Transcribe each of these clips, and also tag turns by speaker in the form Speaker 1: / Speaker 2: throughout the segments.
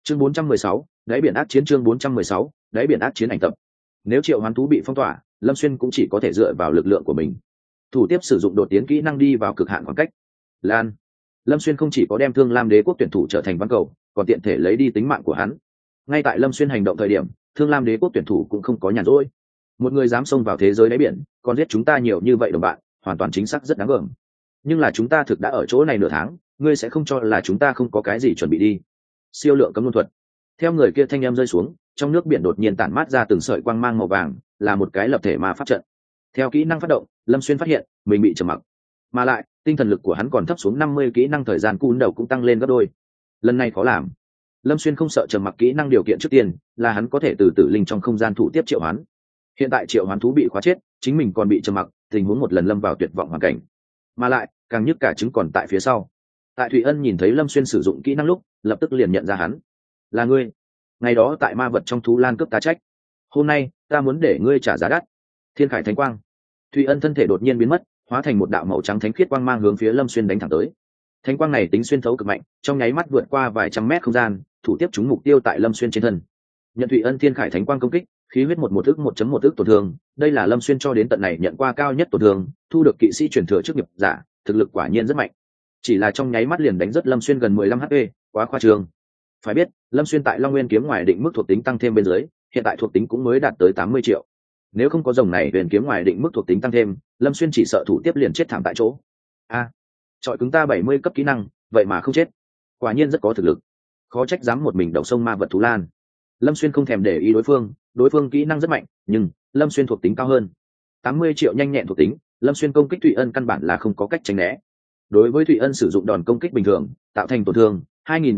Speaker 1: Chương 416, đáy biển ác chiến. Chương 416, đáy biển ác chiến ảnh tập. Nếu triệu hoán thú bị phong tỏa, Lâm Xuyên cũng chỉ có thể dựa vào lực lượng của mình. Thủ tiếp sử dụng đột tiến kỹ năng đi vào cực hạn khoảng cách. Lan. Lâm Xuyên không chỉ có đem Thương Lam Đế quốc tuyển thủ trở thành ván cầu, còn tiện thể lấy đi tính mạng của hắn. Ngay tại Lâm Xuyên hành động thời điểm, Thương Lam Đế quốc tuyển thủ cũng không có nhàn rỗi. Một người dám xông vào thế giới đáy biển, còn giết chúng ta nhiều như vậy đồng bạn, hoàn toàn chính xác rất đáng gờm. Nhưng là chúng ta thực đã ở chỗ này nửa tháng, ngươi sẽ không cho là chúng ta không có cái gì chuẩn bị đi. Siêu lượng cấm luân thuật. Theo người kia thanh em rơi xuống, trong nước biển đột nhiên tản mát ra từng sợi quang mang màu vàng, là một cái lập thể ma pháp trận. Theo kỹ năng phát động, Lâm Xuyên phát hiện mình bị trầm mặc, mà lại tinh thần lực của hắn còn thấp xuống 50, kỹ năng thời gian cún đầu cũng tăng lên gấp đôi. Lần này khó làm. Lâm Xuyên không sợ trầm mặc, kỹ năng điều kiện trước tiên là hắn có thể từ tử linh trong không gian thủ tiếp triệu hoán. Hiện tại triệu hoán thú bị khóa chết, chính mình còn bị trầm mặc, tình huống một lần lâm vào tuyệt vọng hoàn cảnh. Mà lại càng nhức cả trứng còn tại phía sau. Tại Thụy Ân nhìn thấy Lâm Xuyên sử dụng kỹ năng lúc, lập tức liền nhận ra hắn. Là ngươi. Ngày đó tại ma vật trong thú lan cướp ta trách, hôm nay ta muốn để ngươi trả giá đắt. Thiên Khải Thánh Quang. Thụy Ân thân thể đột nhiên biến mất, hóa thành một đạo màu trắng thánh khiết quang mang hướng phía Lâm Xuyên đánh thẳng tới. Thánh quang này tính xuyên thấu cực mạnh, trong nháy mắt vượt qua vài trăm mét không gian, thủ tiếp trúng mục tiêu tại Lâm Xuyên trên thân. Nhận Thụy Ân Thiên Khải Thánh Quang công kích, khí huyết 1.1 ức tổn thương, đây là Lâm Xuyên cho đến tận này nhận qua cao nhất tổn thương, thu được kỵ sĩ truyền thừa chức nghiệp giả, thực lực quả nhiên rất mạnh. Chỉ là trong nháy mắt liền đánh rất Lâm Xuyên gần 15 HP, quá khoa trương. Phải biết, Lâm Xuyên tại Long Nguyên kiếm ngoài định mức thuộc tính tăng thêm bên dưới, hiện tại thuộc tính cũng mới đạt tới 80 triệu. Nếu không có rồng này huyền kiếm ngoài định mức thuộc tính tăng thêm, Lâm Xuyên chỉ sợ thủ tiếp liền chết thảm tại chỗ. Trọi cứng ta 70 cấp kỹ năng, vậy mà không chết, quả nhiên rất có thực lực. Khó trách dám một mình đầu sông ma vật thú lan. Lâm Xuyên không thèm để ý đối phương kỹ năng rất mạnh, nhưng Lâm Xuyên thuộc tính cao hơn. 80 triệu nhanh nhẹn thuộc tính, Lâm Xuyên công kích Thụy Ân căn bản là không có cách tránh né. Đối với Thụy Ân sử dụng đòn công kích bình thường, tạo thành tổn thương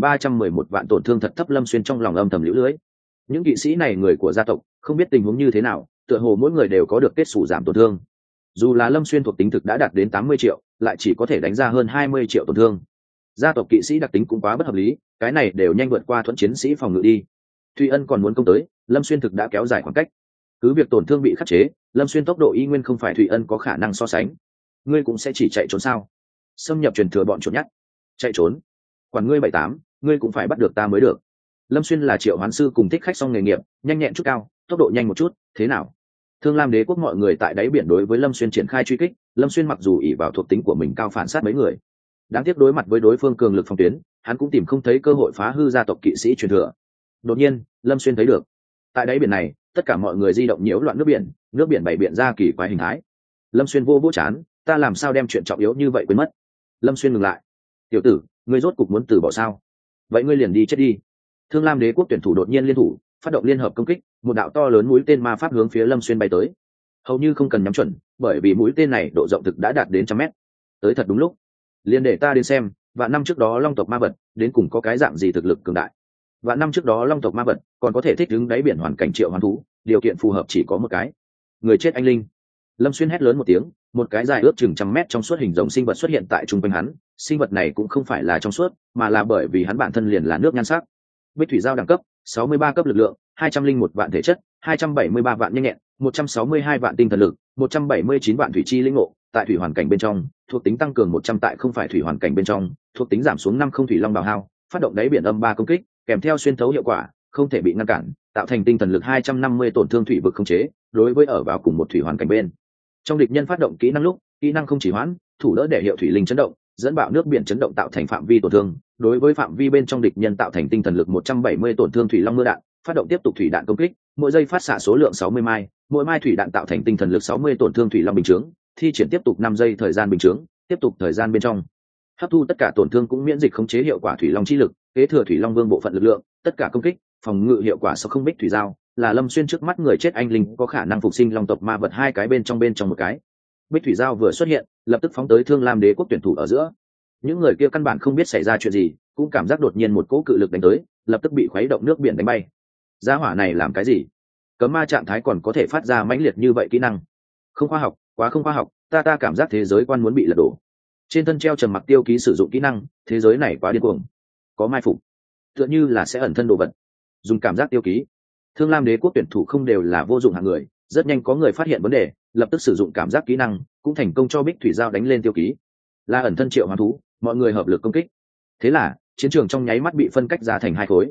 Speaker 1: 2311 vạn tổn thương thật thấp. Lâm Xuyên trong lòng âm thầm liễu lưới. Những kỵ sĩ này người của gia tộc, không biết tình huống như thế nào, tựa hồ mỗi người đều có được kết xù giảm tổn thương. Dù là Lâm Xuyên thuộc tính thực đã đạt đến 80 triệu, lại chỉ có thể đánh ra hơn 20 triệu tổn thương. Gia tộc kỵ sĩ đặc tính cũng quá bất hợp lý, cái này đều nhanh vượt qua thuẫn chiến sĩ phòng ngự đi. Thụy Ân còn muốn công tới, Lâm Xuyên thực đã kéo dài khoảng cách. Cứ việc tổn thương bị khắc chế, Lâm Xuyên tốc độ y nguyên không phải Thụy Ân có khả năng so sánh. Ngươi cũng sẽ chỉ chạy trốn sao? Xâm nhập truyền thừa bọn chuột nhắt, chạy trốn. Quản ngươi 78, ngươi cũng phải bắt được ta mới được. Lâm Xuyên là triệu hoán sư cùng thích khách song nghề nghiệp, nhanh nhẹn chút cao, tốc độ nhanh một chút, thế nào? Thương Lam Đế quốc mọi người tại đáy biển đối với Lâm Xuyên triển khai truy kích. Lâm Xuyên mặc dù ỷ vào thuộc tính của mình cao phản sát mấy người, đáng tiếc đối mặt với đối phương cường lực phòng tuyến, hắn cũng tìm không thấy cơ hội phá hư gia tộc kỵ sĩ truyền thừa. Đột nhiên, Lâm Xuyên thấy được, tại đáy biển này, tất cả mọi người di động nhiễu loạn nước biển bày biện ra kỳ quái hình thái. Lâm Xuyên vô chán, ta làm sao đem chuyện trọng yếu như vậy quên mất. Lâm Xuyên ngừng lại. Tiểu tử, ngươi rốt cục muốn từ bỏ sao? Vậy ngươi liền đi chết đi. Thương Lam Đế quốc tuyển thủ đột nhiên liên thủ, phát động liên hợp công kích, một đạo to lớn mũi tên ma pháp hướng phía Lâm Xuyên bay tới. Hầu như không cần nhắm chuẩn, bởi vì mũi tên này độ rộng thực đã đạt đến 100 mét. Tới thật đúng lúc. Liền để ta đến xem, vạn năm trước đó long tộc ma vật đến cùng có cái dạng gì thực lực cường đại. Vạn năm trước đó long tộc ma vật còn có thể thích ứng đáy biển hoàn cảnh triệu hoán thú, điều kiện phù hợp chỉ có một cái. Người chết anh linh. Lâm Xuyên hét lớn một tiếng, một cái dài ước chừng 100 mét trong suốt hình rồng sinh vật xuất hiện tại trung quanh hắn. Sinh vật này cũng không phải là trong suốt, mà là bởi vì hắn bản thân liền là nước nhan sắc. Bích thủy giao đẳng cấp 63 cấp lực lượng, 201 vạn thể chất, 273 vạn nhanh nhẹn, 162 vạn tinh thần lực, 179 vạn thủy chi linh ngộ. Tại thủy hoàn cảnh bên trong, thuộc tính tăng cường 100, tại không phải thủy hoàn cảnh bên trong, thuộc tính giảm xuống 5. Không thủy long bào hao, phát động đáy biển âm 3 công kích, kèm theo xuyên thấu hiệu quả, không thể bị ngăn cản, tạo thành tinh thần lực 250 tổn thương thủy vực không chế. Đối với ở vào cùng một thủy hoàn cảnh bên trong địch nhân phát động kỹ năng lúc, kỹ năng không chỉ hoãn, thủ đỡ để hiệu thủy linh chấn động, dẫn bạo nước biển chấn động tạo thành phạm vi tổn thương. Đối với phạm vi bên trong địch nhân tạo thành tinh thần lực 170 tổn thương thủy long mưa đạn, phát động tiếp tục thủy đạn công kích, mỗi giây phát xạ số lượng 60 mai, mỗi mai thủy đạn tạo thành tinh thần lực 60 tổn thương thủy long bình chướng, thi triển tiếp tục 5 giây thời gian bình chướng, tiếp tục thời gian bên trong hấp thu tất cả tổn thương cũng miễn dịch khống chế hiệu quả thủy long chi lực, kế thừa thủy long vương bộ phận lực lượng, tất cả công kích phòng ngự hiệu quả sau không bích thủy giao, là Lâm Xuyên trước mắt người chết anh linh có khả năng phục sinh long tộc ma vật hai cái bên trong một cái. Bích thủy giao vừa xuất hiện, lập tức phóng tới Thương Lam Đế quốc tuyển thủ ở giữa. Những người kia căn bản không biết xảy ra chuyện gì, cũng cảm giác đột nhiên một cỗ cự lực đánh tới, lập tức bị khuấy động nước biển đánh bay. Gia hỏa này làm cái gì? Cấm ma trạng thái còn có thể phát ra mãnh liệt như vậy kỹ năng? Không khoa học, quá không khoa học, ta cảm giác thế giới quan muốn bị lật đổ. Trên thân treo trầm mặc tiêu ký sử dụng kỹ năng, thế giới này quá điên cuồng. Có mai phục, tựa như là sẽ ẩn thân đồ vật. Dùng cảm giác tiêu ký. Thương Lam Đế quốc tuyển thủ không đều là vô dụng hạng người, rất nhanh có người phát hiện vấn đề, lập tức sử dụng cảm giác kỹ năng, cũng thành công cho Bích thủy giao đánh lên tiêu ký. Là ẩn thân triệu hoán thú, mọi người hợp lực công kích. Thế là chiến trường trong nháy mắt bị phân cách ra thành hai khối.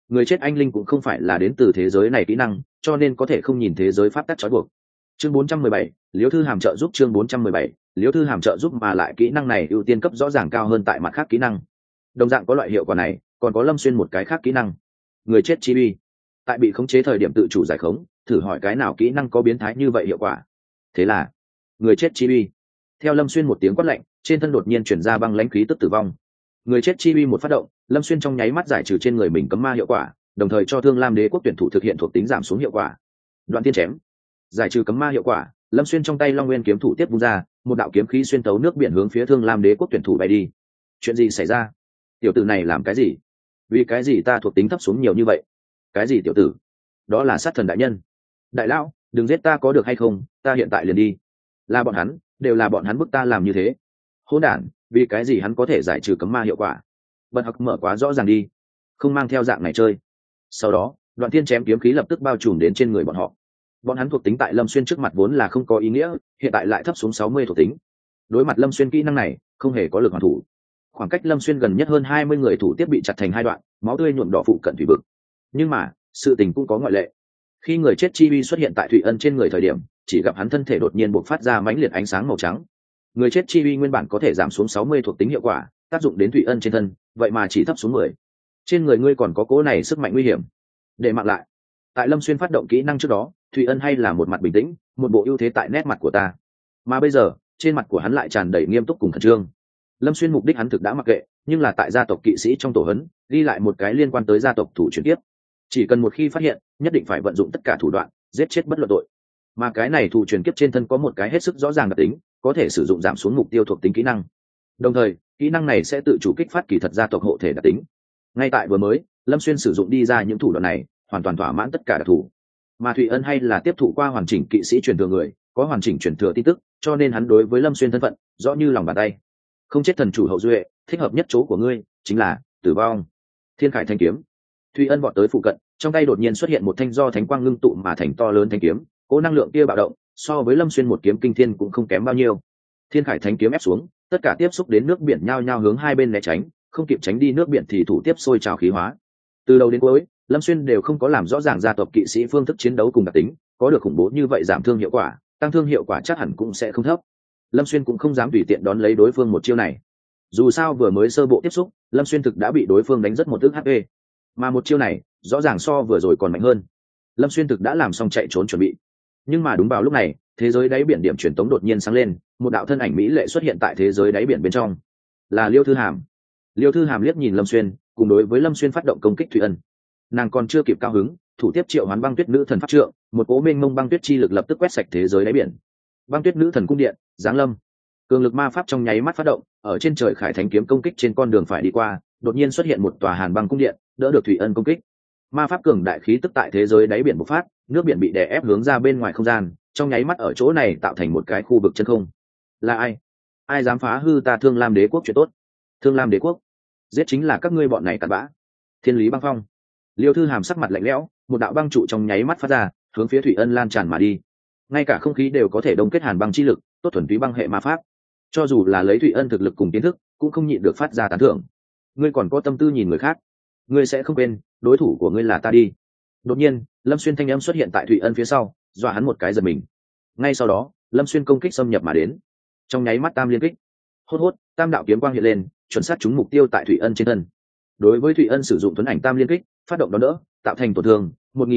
Speaker 1: Người chết anh linh cũng không phải là đến từ thế giới này kỹ năng, cho nên có thể không nhìn thế giới pháp tắc trói buộc. Chương 417, Liễu Thư Hàm trợ giúp. Chương 417, Liễu Thư Hàm trợ giúp, mà lại kỹ năng này ưu tiên cấp rõ ràng cao hơn tại mặt khác kỹ năng. Đồng dạng có loại hiệu quả này, còn có Lâm Xuyên một cái khác kỹ năng, người chết chi uy. Tại bị khống chế thời điểm tự chủ giải khống, thử hỏi cái nào kỹ năng có biến thái như vậy hiệu quả. Thế là người chết chi uy. Theo Lâm Xuyên một tiếng quát lạnh, trên thân đột nhiên chuyển ra băng lãnh khí tức tử vong. Người chết chi uy một phát động, Lâm Xuyên trong nháy mắt giải trừ trên người mình cấm ma hiệu quả, đồng thời cho Thương Lam Đế quốc tuyển thủ thực hiện thuộc tính giảm xuống hiệu quả. Đoạn tiên chém, giải trừ cấm ma hiệu quả, Lâm Xuyên trong tay Long Nguyên kiếm thủ tiếp vung ra, một đạo kiếm khí xuyên tấu nước biển hướng phía Thương Lam Đế quốc tuyển thủ bay đi. Chuyện gì xảy ra? Tiểu tử này làm cái gì? Vì cái gì ta thuộc tính thấp xuống nhiều như vậy? Cái gì tiểu tử? Đó là sát thần đại nhân. Đại lão, đừng giết ta có được hay không, ta hiện tại liền đi. Là bọn hắn, đều là bọn hắn bức ta làm như thế. Hỗn đản, vì cái gì hắn có thể giải trừ cấm ma hiệu quả? Bật học mở quá rõ ràng đi, không mang theo dạng này chơi. Sau đó, Đoạn Thiên chém kiếm khí lập tức bao trùm đến trên người bọn họ. Bọn hắn thuộc tính tại Lâm Xuyên trước mặt vốn là không có ý nghĩa, hiện tại lại thấp xuống 60 thuộc tính. Đối mặt Lâm Xuyên kỹ năng này, không hề có lực hoàn thủ. Khoảng cách Lâm Xuyên gần nhất hơn 20 người thủ tiếp bị chặt thành hai đoạn, máu tươi nhuộm đỏ phụ cận thủy vực. Nhưng mà, sự tình cũng có ngoại lệ. Khi người chết chi uy xuất hiện tại Thủy Ân trên người thời điểm, chỉ gặp hắn thân thể đột nhiên bộc phát ra mãnh liệt ánh sáng màu trắng. Người chết chi uy nguyên bản có thể giảm xuống 60 thuộc tính hiệu quả, tác dụng đến Thủy Ân trên thân, vậy mà chỉ thấp xuống 10. Trên người ngươi còn có cố này sức mạnh nguy hiểm. Để mặc lại, tại Lâm Xuyên phát động kỹ năng trước đó, Thủy Ân hay là một mặt bình tĩnh, một bộ ưu thế tại nét mặt của ta. Mà bây giờ, trên mặt của hắn lại tràn đầy nghiêm túc cùng khẩn trương. Lâm Xuyên mục đích hắn thực đã mặc kệ, nhưng là tại gia tộc kỵ sĩ trong tổ huấn, ghi lại một cái liên quan tới gia tộc thủ chuyển tiếp. Chỉ cần một khi phát hiện, nhất định phải vận dụng tất cả thủ đoạn, giết chết bất luận tội. Mà cái này thủ truyền kiếp trên thân có một cái hết sức rõ ràng đặc tính, có thể sử dụng giảm xuống mục tiêu thuộc tính kỹ năng. Đồng thời, kỹ năng này sẽ tự chủ kích phát kỳ thật gia tộc hộ thể đặc tính. Ngay tại vừa mới, Lâm Xuyên sử dụng đi ra những thủ đoạn này, hoàn toàn thỏa mãn tất cả đặc thù. Mà Thụy Ân hay là tiếp thụ qua hoàn chỉnh kỵ sĩ truyền thừa người, có hoàn chỉnh truyền thừa tin tức, cho nên hắn đối với Lâm Xuyên thân phận rõ như lòng bàn tay. Không chết thần chủ hậu duệ, thích hợp nhất chỗ của ngươi chính là tử vong. Thiên Khải thanh kiếm. Thụy Ân vọt tới phụ cận, trong tay đột nhiên xuất hiện một thanh do thánh quang ngưng tụ mà thành to lớn thanh kiếm, cố năng lượng kia bạo động, so với Lâm Xuyên một kiếm kinh thiên cũng không kém bao nhiêu. Thiên Khải thánh kiếm ép xuống, tất cả tiếp xúc đến nước biển nhao nhao hướng hai bên né tránh, không kịp tránh đi nước biển thì thủ tiếp sôi trào khí hóa. Từ đầu đến cuối, Lâm Xuyên đều không có làm rõ ràng gia tộc kỵ sĩ phương thức chiến đấu cùng đặc tính, có được khủng bố như vậy giảm thương hiệu quả, tăng thương hiệu quả chắc hẳn cũng sẽ không thấp. Lâm Xuyên cũng không dám tùy tiện đón lấy đối phương một chiêu này. Dù sao vừa mới sơ bộ tiếp xúc, Lâm Xuyên thực đã bị đối phương đánh rất một ức HP, mà một chiêu này rõ ràng so vừa rồi còn mạnh hơn. Lâm Xuyên thực đã làm xong chạy trốn chuẩn bị. Nhưng mà đúng vào lúc này, thế giới đáy biển điểm truyền tống đột nhiên sáng lên, một đạo thân ảnh mỹ lệ xuất hiện tại thế giới đáy biển bên trong, là Liêu Thư Hàm. Liêu Thư Hàm liếc nhìn Lâm Xuyên, cùng đối với Lâm Xuyên phát động công kích Thủy Ân. Nàng còn chưa kịp cao hứng, thủ tiếp triệu hoán băng tuyết nữ thần pháp trượng, một cỗ mênh mông băng tuyết chi lực lập tức quét sạch thế giới đáy biển. Băng tuyết nữ thần cung điện giáng lâm, cường lực ma pháp trong nháy mắt phát động, ở trên trời Khải thánh kiếm công kích trên con đường phải đi qua, đột nhiên xuất hiện một tòa hàn băng cung điện, đỡ được Thủy Ân công kích. Ma pháp cường đại khí tức tại thế giới đáy biển bộc phát, nước biển bị đè ép hướng ra bên ngoài không gian, trong nháy mắt ở chỗ này tạo thành một cái khu vực chân không. Là ai? Ai dám phá hư ta Thương Lam Đế quốc chuyện tốt? Thương Lam Đế quốc, giết chính là các ngươi bọn này cặn bã. Thiên lý băng phong. Liêu Thư Hàm sắc mặt lạnh lẽo, một đạo băng trụ trong nháy mắt phát ra, hướng phía Thủy Ân lan tràn mà đi. Ngay cả không khí đều có thể đông kết hàn băng chi lực, tốt thuần túy băng hệ ma pháp. Cho dù là lấy Thủy Ân thực lực cùng kiến thức, cũng không nhịn được phát ra tán thưởng. Ngươi còn có tâm tư nhìn người khác, ngươi sẽ không quên, đối thủ của ngươi là ta đi. Đột nhiên, Lâm Xuyên thanh âm xuất hiện tại Thủy Ân phía sau, dọa hắn một cái giật mình. Ngay sau đó, Lâm Xuyên công kích xâm nhập mà đến. Trong nháy mắt tam liên kích, hốt hốt, tam đạo kiếm quang hiện lên, chuẩn xác trúng mục tiêu tại Thủy Ân trên thân. Đối với Thủy Ân sử dụng tuấn ảnh tam liên kích, phát động đón đỡ, tạo thành tổn thương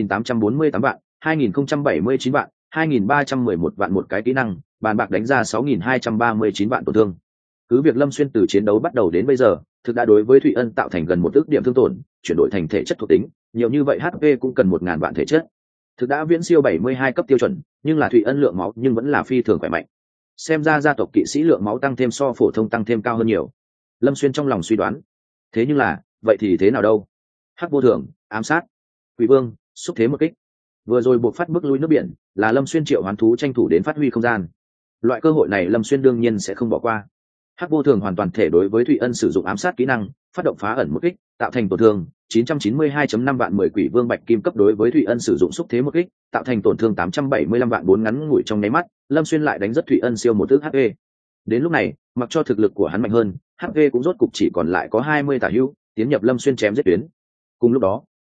Speaker 1: 1.848 vạn, 2.079 vạn, 2.311 vạn một cái kỹ năng, bàn bạc đánh ra 6.239 vạn tổn thương. Cứ việc Lâm Xuyên từ chiến đấu bắt đầu đến bây giờ, thực đã đối với Thủy Ân tạo thành gần 1 ức điểm thương tổn, chuyển đổi thành thể chất thuộc tính, nhiều như vậy HP cũng cần 1.000 vạn thể chất. Thực đã viễn siêu 72 cấp tiêu chuẩn, nhưng là Thủy Ân lượng máu nhưng vẫn là phi thường khỏe mạnh. Xem ra gia tộc kỵ sĩ lượng máu tăng thêm so phổ thông tăng thêm cao hơn nhiều. Lâm Xuyên trong lòng suy đoán. Thế nhưng là, vậy thì thế nào đâu? Hắc vô thường, ám sát, Quỷ Vương, xúc thế một kích. Vừa rồi buộc phát bước lui nước biển, là Lâm Xuyên triệu hoán thú tranh thủ đến phát huy không gian. Loại cơ hội này Lâm Xuyên đương nhiên sẽ không bỏ qua. Hắc vô thường hoàn toàn thể đối với Thủy Ân sử dụng ám sát kỹ năng, phát động phá ẩn một kích, tạo thành tổn thương 992.5 vạn 10 Quỷ Vương bạch kim cấp đối với Thủy Ân sử dụng xúc thế một kích, tạo thành tổn thương 875 vạn 4 ngắn ngủi trong nháy mắt, Lâm Xuyên lại đánh rất Thủy Ân siêu một ức HP. Đến lúc này, mặc cho thực lực của hắn mạnh hơn, HP cũng rốt cục chỉ còn lại có 20 tả hữu, tiến nhập Lâm Xuyên chém giết tuyến. Cùng lúc đó,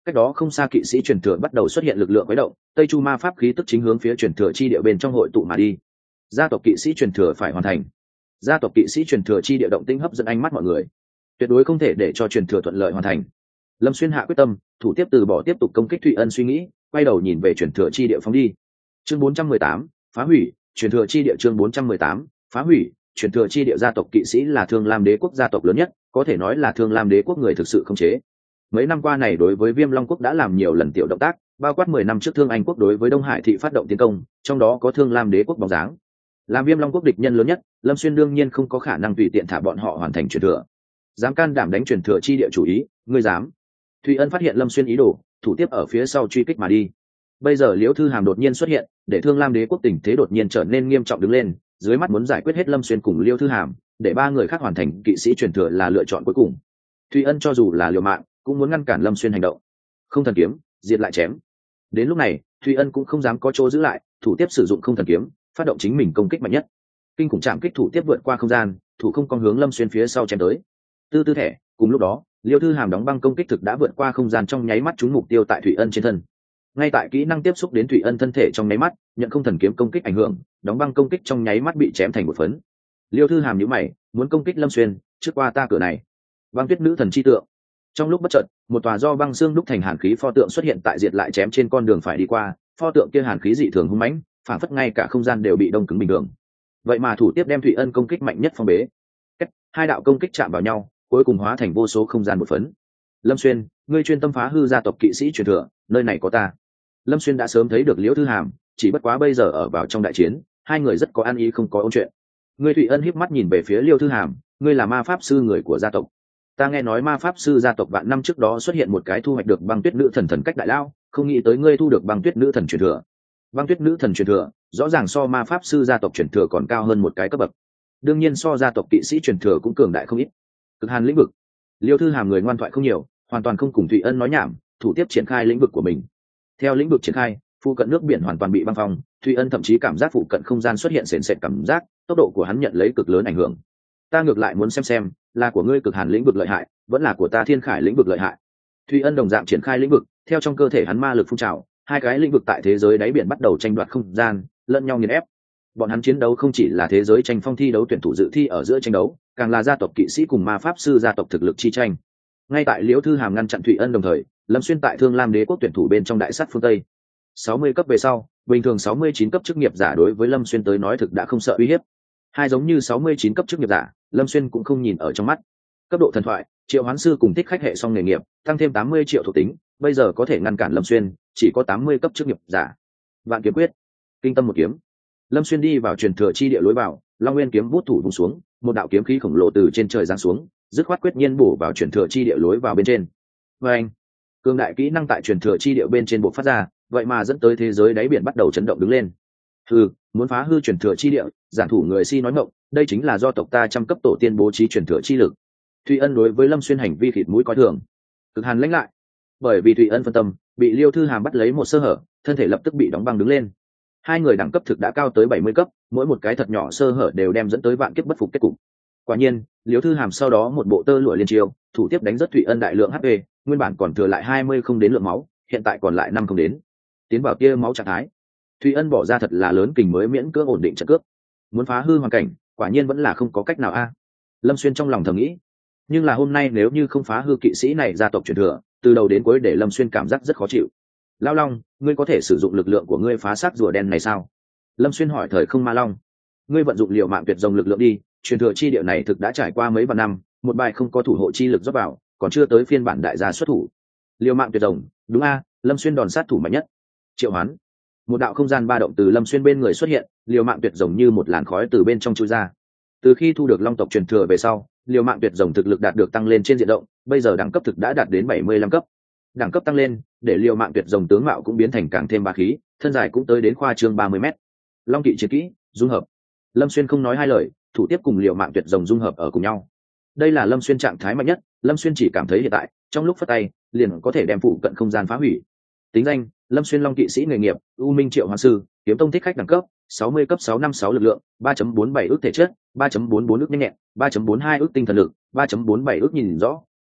Speaker 1: Cách đó không xa kỵ sĩ truyền thừa bắt đầu xuất hiện lực lượng quấy động, tây chu ma pháp khí tức chính hướng phía truyền thừa chi địa bên trong hội tụ mà đi. Gia tộc kỵ sĩ truyền thừa phải hoàn thành. Gia tộc kỵ sĩ truyền thừa chi địa động tĩnh hấp dẫn ánh mắt mọi người, tuyệt đối không thể để cho truyền thừa thuận lợi hoàn thành. Lâm Xuyên hạ quyết tâm, thủ tiếp từ bỏ tiếp tục công kích Thụy Ân suy nghĩ, quay đầu nhìn về truyền thừa chi địa phóng đi. Chương 418, phá hủy truyền thừa chi địa. Chương 418, phá hủy truyền thừa chi địa. Gia tộc kỵ sĩ là Thương Lam Đế quốc gia tộc lớn nhất, có thể nói là Thương Lam Đế quốc người thực sự không chế. Mấy năm qua này đối với Viêm Long quốc đã làm nhiều lần tiểu động tác, bao quát 10 năm trước Thương Anh quốc đối với Đông Hải thị phát động tiến công, trong đó có Thương Lam Đế quốc bóng dáng. Làm Viêm Long quốc địch nhân lớn nhất, Lâm Xuyên đương nhiên không có khả năng tùy tiện thả bọn họ hoàn thành truyền thừa. Dám can đảm đánh truyền thừa chi địa chủ ý, ngươi dám? Thụy Ân phát hiện Lâm Xuyên ý đồ, thủ tiếp ở phía sau truy kích mà đi. Bây giờ Liễu Thư Hàm đột nhiên xuất hiện, để Thương Lam Đế quốc tình thế đột nhiên trở nên nghiêm trọng đứng lên, dưới mắt muốn giải quyết hết Lâm Xuyên cùng Liễu Thư Hàm, để ba người khác hoàn thành kỵ sĩ truyền thừa là lựa chọn cuối cùng. Thụy Ân cho dù là liều mạng, cũng muốn ngăn cản Lâm Xuyên hành động. Không thần kiếm, diệt lại chém. Đến lúc này, Thụy Ân cũng không dám có chỗ giữ lại, thủ tiếp sử dụng không thần kiếm, phát động chính mình công kích mạnh nhất. Kinh khủng chạm kích thủ tiếp vượt qua không gian, thủ không con hướng Lâm Xuyên phía sau chém tới. Tư tư thẻ, cùng lúc đó, Liêu Thư Hàm đóng băng công kích thực đã vượt qua không gian trong nháy mắt trúng mục tiêu tại Thụy Ân trên thân. Ngay tại kỹ năng tiếp xúc đến Thụy Ân thân thể trong nháy mắt, nhận không thần kiếm công kích ảnh hưởng, đóng băng công kích trong nháy mắt bị chém thành một phấn. Liêu Thư Hàm nhíu mày, muốn công kích Lâm Xuyên, trước qua ta cửa này. Băng Tuyết nữ thần chi tượng. Trong lúc bất chợt, một tòa do băng xương đúc thành hàn khí pho tượng xuất hiện tại diệt lại chém trên con đường phải đi qua, pho tượng kia hàn khí dị thường hung mãnh, phản phất ngay cả không gian đều bị đông cứng bình thường. Vậy mà thủ tiếp đem Thụy Ân công kích mạnh nhất phong bế. Hai đạo công kích chạm vào nhau, cuối cùng hóa thành vô số không gian một phấn. Lâm Xuyên, ngươi chuyên tâm phá hư gia tộc kỵ sĩ truyền thừa, nơi này có ta. Lâm Xuyên đã sớm thấy được Liễu Thư Hàm, chỉ bất quá bây giờ ở vào trong đại chiến, hai người rất có ăn ý không có ôn chuyện. Ngươi Thụy Ân híp mắt nhìn về phía Liễu Thư Hàm, ngươi là ma pháp sư người của gia tộc. Ta nghe nói ma pháp sư gia tộc vạn năm trước đó xuất hiện một cái thu hoạch được băng tuyết nữ thần thần cách đại lao, không nghĩ tới ngươi thu được băng tuyết nữ thần truyền thừa. Băng tuyết nữ thần truyền thừa, rõ ràng so ma pháp sư gia tộc truyền thừa còn cao hơn một cái cấp bậc. Đương nhiên so gia tộc kỵ sĩ truyền thừa cũng cường đại không ít. Cực hàn lĩnh vực. Liêu Thư Hàm người ngoan thoại không nhiều, hoàn toàn không cùng Thụy Ân nói nhảm, thủ tiếp triển khai lĩnh vực của mình. Theo lĩnh vực triển khai, phụ cận nước biển hoàn toàn bị băng phong, Thụy Ân thậm chí cảm giác phụ cận không gian xuất hiện sền sệt cảm giác, tốc độ của hắn nhận lấy cực lớn ảnh hưởng. Ta ngược lại muốn xem là của ngươi cực hàn lĩnh vực lợi hại, vẫn là của ta thiên khải lĩnh vực lợi hại. Thụy Ân đồng dạng triển khai lĩnh vực, theo trong cơ thể hắn ma lực phun trào, hai cái lĩnh vực tại thế giới đáy biển bắt đầu tranh đoạt không gian, lẫn nhau nghiền ép. Bọn hắn chiến đấu không chỉ là thế giới tranh phong thi đấu tuyển thủ dự thi ở giữa tranh đấu, càng là gia tộc kỵ sĩ cùng ma pháp sư gia tộc thực lực chi tranh. Ngay tại Liễu Thư Hàm ngăn chặn Thụy Ân đồng thời, Lâm Xuyên tại Thương Lam Đế quốc tuyển thủ bên trong đại sát phương Tây. 60 cấp về sau, bình thường 69 cấp chức nghiệp giả đối với Lâm Xuyên tới nói thực đã không sợ uy hiếp. Hai giống như 69 cấp chức nghiệp giả, Lâm Xuyên cũng không nhìn ở trong mắt. Cấp độ thần thoại, Triệu Hoán sư cùng Thích khách hệ song nghề nghiệp, tăng thêm 80 triệu thuộc tính, bây giờ có thể ngăn cản Lâm Xuyên, chỉ có 80 cấp chức nghiệp giả. Vạn kiếm quyết, kinh tâm một kiếm. Lâm Xuyên đi vào truyền thừa chi địa lối vào, Long Nguyên kiếm bút thủ vùng xuống, một đạo kiếm khí khổng lồ từ trên trời giáng xuống, dứt khoát quyết nhiên bổ vào truyền thừa chi địa lối vào bên trên. Và anh, cường đại kỹ năng tại truyền thừa chi địa bên trên bộ phát ra, vậy mà dẫn tới thế giới đáy biển bắt đầu chấn động đứng lên. Muốn phá hư truyền thừa chi địa, giản thủ người si nói ngọng, đây chính là do tộc ta trăm cấp tổ tiên bố trí truyền thừa chi lực. Thụy Ân đối với Lâm Xuyên hành vi khịt mũi coi thường, cực hàn lãnh lại. Bởi vì Thụy Ân phân tâm, bị Liêu Thư Hàm bắt lấy một sơ hở, thân thể lập tức bị đóng băng đứng lên. Hai người đẳng cấp thực đã cao tới 70 cấp, mỗi một cái thật nhỏ sơ hở đều đem dẫn tới vạn kiếp bất phục kết cục. Quả nhiên, Liêu Thư Hàm sau đó một bộ tơ lụa liên chiêu, thủ tiếp đánh rất Thụy Ân đại lượng HP, nguyên bản còn thừa lại 20 không đến lượng máu, hiện tại còn lại 5 không đến. Tiến vào tia máu trạng thái. Thụy Ân bỏ ra thật là lớn kình mới miễn cưỡng ổn định trận cướp. Muốn phá hư hoàn cảnh, quả nhiên vẫn là không có cách nào a. Lâm Xuyên trong lòng thầm nghĩ. Nhưng là hôm nay nếu như không phá hư kỵ sĩ này gia tộc truyền thừa, từ đầu đến cuối để Lâm Xuyên cảm giác rất khó chịu. Lao Long, ngươi có thể sử dụng lực lượng của ngươi phá xác rùa đen này sao? Lâm Xuyên hỏi thời không ma long. Ngươi vận dụng liều mạng tuyệt rồng lực lượng đi, truyền thừa chi địa này thực đã trải qua mấy vạn năm, một bài không có thủ hộ chi lực rót vào, còn chưa tới phiên bản đại gia xuất thủ. Liều mạng tuyệt rồng, đúng a, Lâm Xuyên đòn sát thủ mạnh nhất. Triệu hoán. Một đạo không gian ba động từ Lâm Xuyên bên người xuất hiện, liều mạng tuyệt rồng như một làn khói từ bên trong chui ra. Từ khi thu được long tộc truyền thừa về sau, liều mạng tuyệt rồng thực lực đạt được tăng lên trên diện rộng, bây giờ đẳng cấp thực đã đạt đến 75 cấp. Đẳng cấp tăng lên, để liều mạng tuyệt rồng tướng mạo cũng biến thành càng thêm bá khí, thân dài cũng tới đến khoa trương 30 mét. Long kỵ chiến kỹ, dung hợp. Lâm Xuyên không nói hai lời, thủ tiếp cùng liều mạng tuyệt rồng dung hợp ở cùng nhau. Đây là Lâm Xuyên trạng thái mạnh nhất, Lâm Xuyên chỉ cảm thấy hiện tại, trong lúc phất tay, liền có thể đem phụ cận không gian phá hủy. Tính danh: Lâm Xuyên Long kỵ sĩ nghề nghiệp, U Minh Triệu Hoán sư, kiếm tông thích khách đẳng cấp 60 cấp 656 lực lượng, 3.47 ức thể chất, 3.44 ức nhanh nhẹn, 3.42 ức tinh thần lực, 3.47 ức nhìn rõ,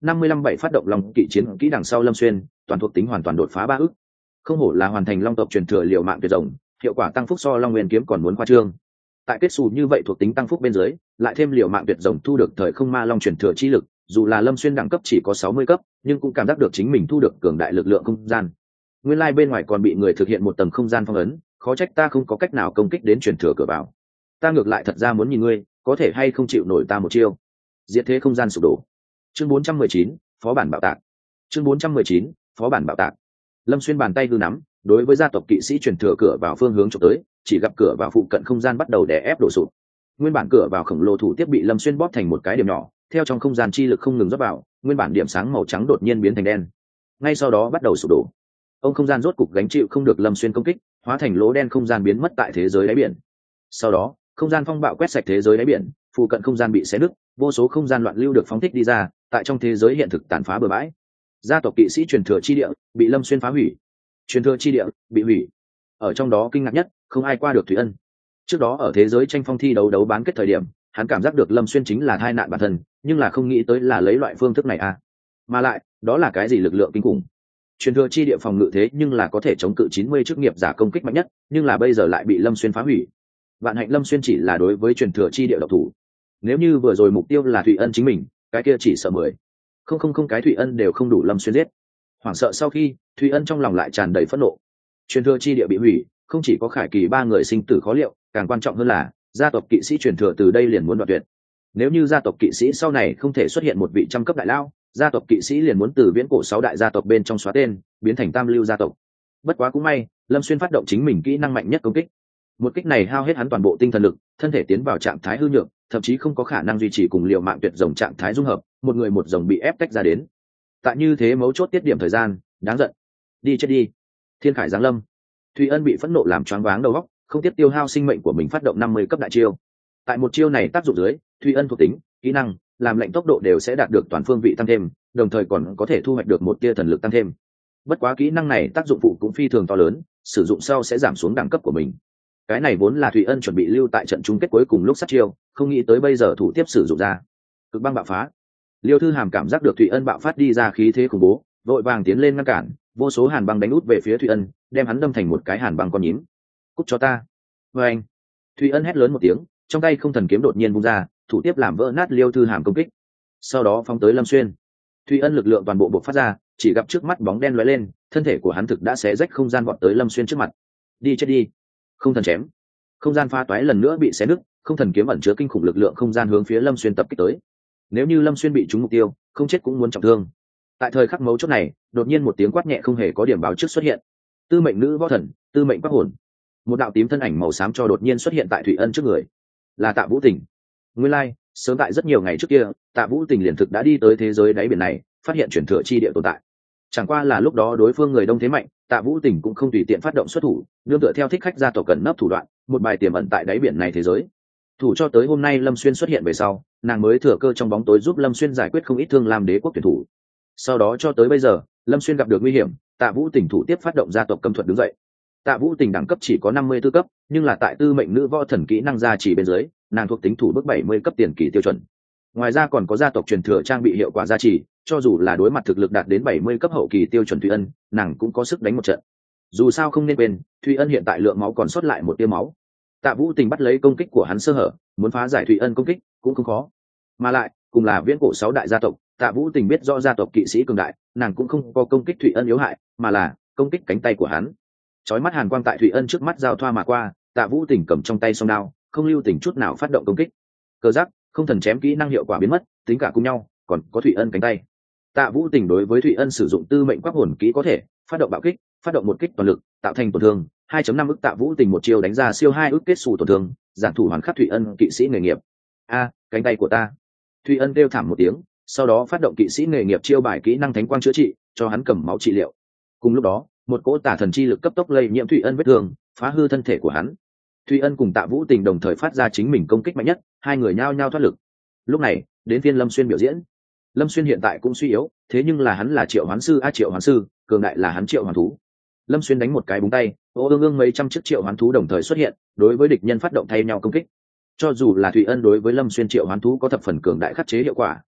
Speaker 1: 55-7 phát động long kỵ chiến kỹ đằng sau Lâm Xuyên toàn thuộc tính hoàn toàn đột phá 3 ức. Không hổ là hoàn thành long tộc truyền thừa liều mạng tuyệt rồng, hiệu quả tăng phúc so long nguyên kiếm còn muốn khoa trương. Tại kết xù như vậy thuộc tính tăng phúc bên dưới, lại thêm liều mạng tuyệt rồng thu được thời không ma long truyền thừa chi lực, dù là Lâm Xuyên đẳng cấp chỉ có 60 cấp, nhưng cũng cảm giác được chính mình thu được cường đại lực lượng không gian. Nguyên lai bên ngoài còn bị người thực hiện một tầng không gian phong ấn, khó trách ta không có cách nào công kích đến truyền thừa cửa vào. Ta ngược lại thật ra muốn nhìn ngươi có thể hay không chịu nổi ta một chiêu. Diệt thế không gian sụp đổ. Chương 419, phó bản bạo tạc. Chương 419, phó bản bạo tạc. Lâm Xuyên bàn tay hư nắm, đối với gia tộc kỵ sĩ truyền thừa cửa vào phương hướng chụp tới, chỉ gặp cửa vào phụ cận không gian bắt đầu đè ép đổ sụp. Nguyên bản cửa vào khổng lồ thủ tiếp bị Lâm Xuyên bóp thành một cái điểm nhỏ, theo trong không gian chi lực không ngừng rót vào, nguyên bản điểm sáng màu trắng đột nhiên biến thành đen. Ngay sau đó bắt đầu sụp đổ. Ông không gian rốt cục gánh chịu không được Lâm Xuyên công kích, hóa thành lỗ đen không gian biến mất tại thế giới đáy biển. Sau đó, không gian phong bạo quét sạch thế giới đáy biển, phụ cận không gian bị xé nứt, vô số không gian loạn lưu được phóng thích đi ra, tại trong thế giới hiện thực tàn phá bừa bãi. Gia tộc kỵ sĩ truyền thừa chi địa bị Lâm Xuyên phá hủy, truyền thừa chi địa bị hủy. Ở trong đó kinh ngạc nhất, không ai qua được Thủy Ân. Trước đó ở thế giới tranh phong thi đấu bán kết thời điểm, hắn cảm giác được Lâm Xuyên chính là tai nạn bản thân, nhưng là không nghĩ tới là lấy loại phương thức này à. Mà lại, đó là cái gì lực lượng kinh khủng. Truyền thừa chi địa phòng ngự thế nhưng là có thể chống cự 90 chức nghiệp giả công kích mạnh nhất, nhưng là bây giờ lại bị Lâm Xuyên phá hủy. Vạn hạnh Lâm Xuyên chỉ là đối với truyền thừa chi địa độc thủ. Nếu như vừa rồi mục tiêu là Thủy Ân chính mình, cái kia chỉ sợ 10. Không cái Thủy Ân đều không đủ Lâm Xuyên giết. Hoảng sợ sau khi, Thủy Ân trong lòng lại tràn đầy phẫn nộ. Truyền thừa chi địa bị hủy, không chỉ có Khải Kỳ 3 người sinh tử khó liệu, càng quan trọng hơn là gia tộc kỵ sĩ truyền thừa từ đây liền muốn đoạn tuyệt. Nếu như gia tộc kỵ sĩ sau này không thể xuất hiện một vị trăm cấp đại lao, gia tộc kỵ sĩ liền muốn từ viễn cổ 6 đại gia tộc bên trong xóa tên, biến thành tam lưu gia tộc. Bất quá cũng may, Lâm Xuyên phát động chính mình kỹ năng mạnh nhất công kích. Một kích này hao hết hắn toàn bộ tinh thần lực, thân thể tiến vào trạng thái hư nhược, thậm chí không có khả năng duy trì cùng liều mạng tuyệt rồng trạng thái dung hợp, một người một rồng bị ép tách ra đến. Tại như thế mấu chốt tiết điểm thời gian, đáng giận. Đi chết đi. Thiên Khải giáng lâm. Thùy Ân bị phẫn nộ làm choáng váng đầu óc, không tiếp tiêu hao sinh mệnh của mình phát động 50 cấp đại chiêu. Tại một chiêu này tác dụng dưới, Thùy Ân thuộc tính, kỹ năng, làm lệnh tốc độ đều sẽ đạt được toàn phương vị tăng thêm, đồng thời còn có thể thu hoạch được một tia thần lực tăng thêm. Bất quá kỹ năng này tác dụng phụ cũng phi thường to lớn, sử dụng sau sẽ giảm xuống đẳng cấp của mình. Cái này vốn là Thùy Ân chuẩn bị lưu tại trận chung kết cuối cùng lúc sát chiêu, không nghĩ tới bây giờ thủ tiếp sử dụng ra. Cực băng bạo phá. Liêu Thư Hàm cảm giác được Thùy Ân bạo phát đi ra khí thế khủng bố, vội vàng tiến lên ngăn cản, vô số hàn băng đánh út về phía Thùy Ân, đem hắn đâm thành một cái hàn băng con nhím. Cút cho ta. Và anh. Thùy Ân hét lớn một tiếng, trong tay không thần kiếm đột nhiên vung ra, thủ tiếp làm vỡ nát Liêu Thư Hàm công kích. Sau đó phóng tới Lâm Xuyên. Thùy Ân lực lượng toàn bộ bộc phát ra, chỉ gặp trước mắt bóng đen lóe lên, thân thể của hắn thực đã xé rách không gian vọt tới Lâm Xuyên trước mặt. Đi chết đi. Không thần chém. Không gian pha toái lần nữa bị xé nứt, không thần kiếm ẩn chứa kinh khủng lực lượng không gian hướng phía Lâm Xuyên tập kích tới. Nếu như Lâm Xuyên bị trúng mục tiêu, không chết cũng muốn trọng thương. Tại thời khắc mấu chốt này, đột nhiên một tiếng quát nhẹ không hề có điểm báo trước xuất hiện. Tư mệnh nữ võ thần, tư mệnh quắc hồn. Một đạo tím thân ảnh màu xám cho đột nhiên xuất hiện tại Thủy Ân trước người. Là Tạ Vũ Tình. Nguyên lai, sớm tại rất nhiều ngày trước kia, Tạ Vũ Tình liền thực đã đi tới thế giới đáy biển này, phát hiện chuyển thừa chi địa tồn tại. Chẳng qua là lúc đó đối phương người đông thế mạnh, Tạ Vũ Tình cũng không tùy tiện phát động xuất thủ, nương tựa theo thích khách gia tộc cần nấp thủ đoạn, một bài tiềm ẩn tại đáy biển này thế giới. Thủ cho tới hôm nay Lâm Xuyên xuất hiện về sau, nàng mới thừa cơ trong bóng tối giúp Lâm Xuyên giải quyết không ít thương lam đế quốc tuyển thủ. Sau đó cho tới bây giờ, Lâm Xuyên gặp được nguy hiểm, Tạ Vũ Tình thủ tiếp phát động gia tộc cấm thuật đứng dậy. Tạ Vũ Tình đẳng cấp chỉ có 54 cấp, nhưng là tại tư mệnh nữ võ thần kỹ năng gia chỉ bên dưới, nàng thuộc tính thủ bước 70 cấp tiền kỳ tiêu chuẩn. Ngoài ra còn có gia tộc truyền thừa trang bị hiệu quả gia trì, cho dù là đối mặt thực lực đạt đến 70 cấp hậu kỳ tiêu chuẩn Thùy Ân, nàng cũng có sức đánh một trận. Dù sao không nên quên, Thùy Ân hiện tại lượng máu còn sót lại một tia máu. Tạ Vũ Tình bắt lấy công kích của hắn sơ hở, muốn phá giải Thùy Ân công kích cũng không khó. Mà lại, cùng là viễn cổ 6 đại gia tộc, Tạ Vũ Tình biết rõ gia tộc kỵ sĩ cường đại, nàng cũng không có công kích Thùy Ân yếu hại, mà là công kích cánh tay của hắn. Chói mắt hàn quang tại Thùy Ân trước mắt giao thoa mà qua, Tạ Vũ Tình cầm trong tay song đao, không lưu tình chút nào phát động công kích. Cơ giác, không thần chém kỹ năng hiệu quả biến mất, tính cả cùng nhau, còn có Thùy Ân cánh tay. Tạ Vũ Tình đối với Thùy Ân sử dụng tư mệnh quắc hồn kỹ có thể phát động bạo kích, phát động một kích toàn lực, tạo thành tổn thương 2.5 ức. Tạ Vũ Tình một chiêu đánh ra siêu 2 ức kết xù tổn thương, giản thủ hoàn khắc Thùy Ân kỵ sĩ nghề nghiệp. A, cánh tay của ta. Thùy Ân kêu thảm một tiếng, sau đó phát động kỵ sĩ nghề nghiệp chiêu bài kỹ năng thánh quang chữa trị, cho hắn cầm máu trị liệu. Cùng lúc đó, một cỗ tà thần chi lực cấp tốc lây nhiễm Thùy Ân vết thương, phá hư thân thể của hắn. Thùy Ân cùng Tạ Vũ Tình đồng thời phát ra chính mình công kích mạnh nhất, hai người nhao nhao thoát lực. Lúc này, đến phiên Lâm Xuyên biểu diễn. Lâm Xuyên hiện tại cũng suy yếu, thế nhưng là hắn là triệu hoán sư, triệu hoán sư, cường đại là hắn triệu hoán thú. Lâm Xuyên đánh một cái búng tay, ương mấy trăm chiếc triệu hoán thú đồng thời xuất hiện, đối với địch nhân phát động thay nhau công kích. Cho dù là Thùy Ân đối với Lâm Xuyên triệu hoán thú có thập phần cường đại khắc chế hiệu quả,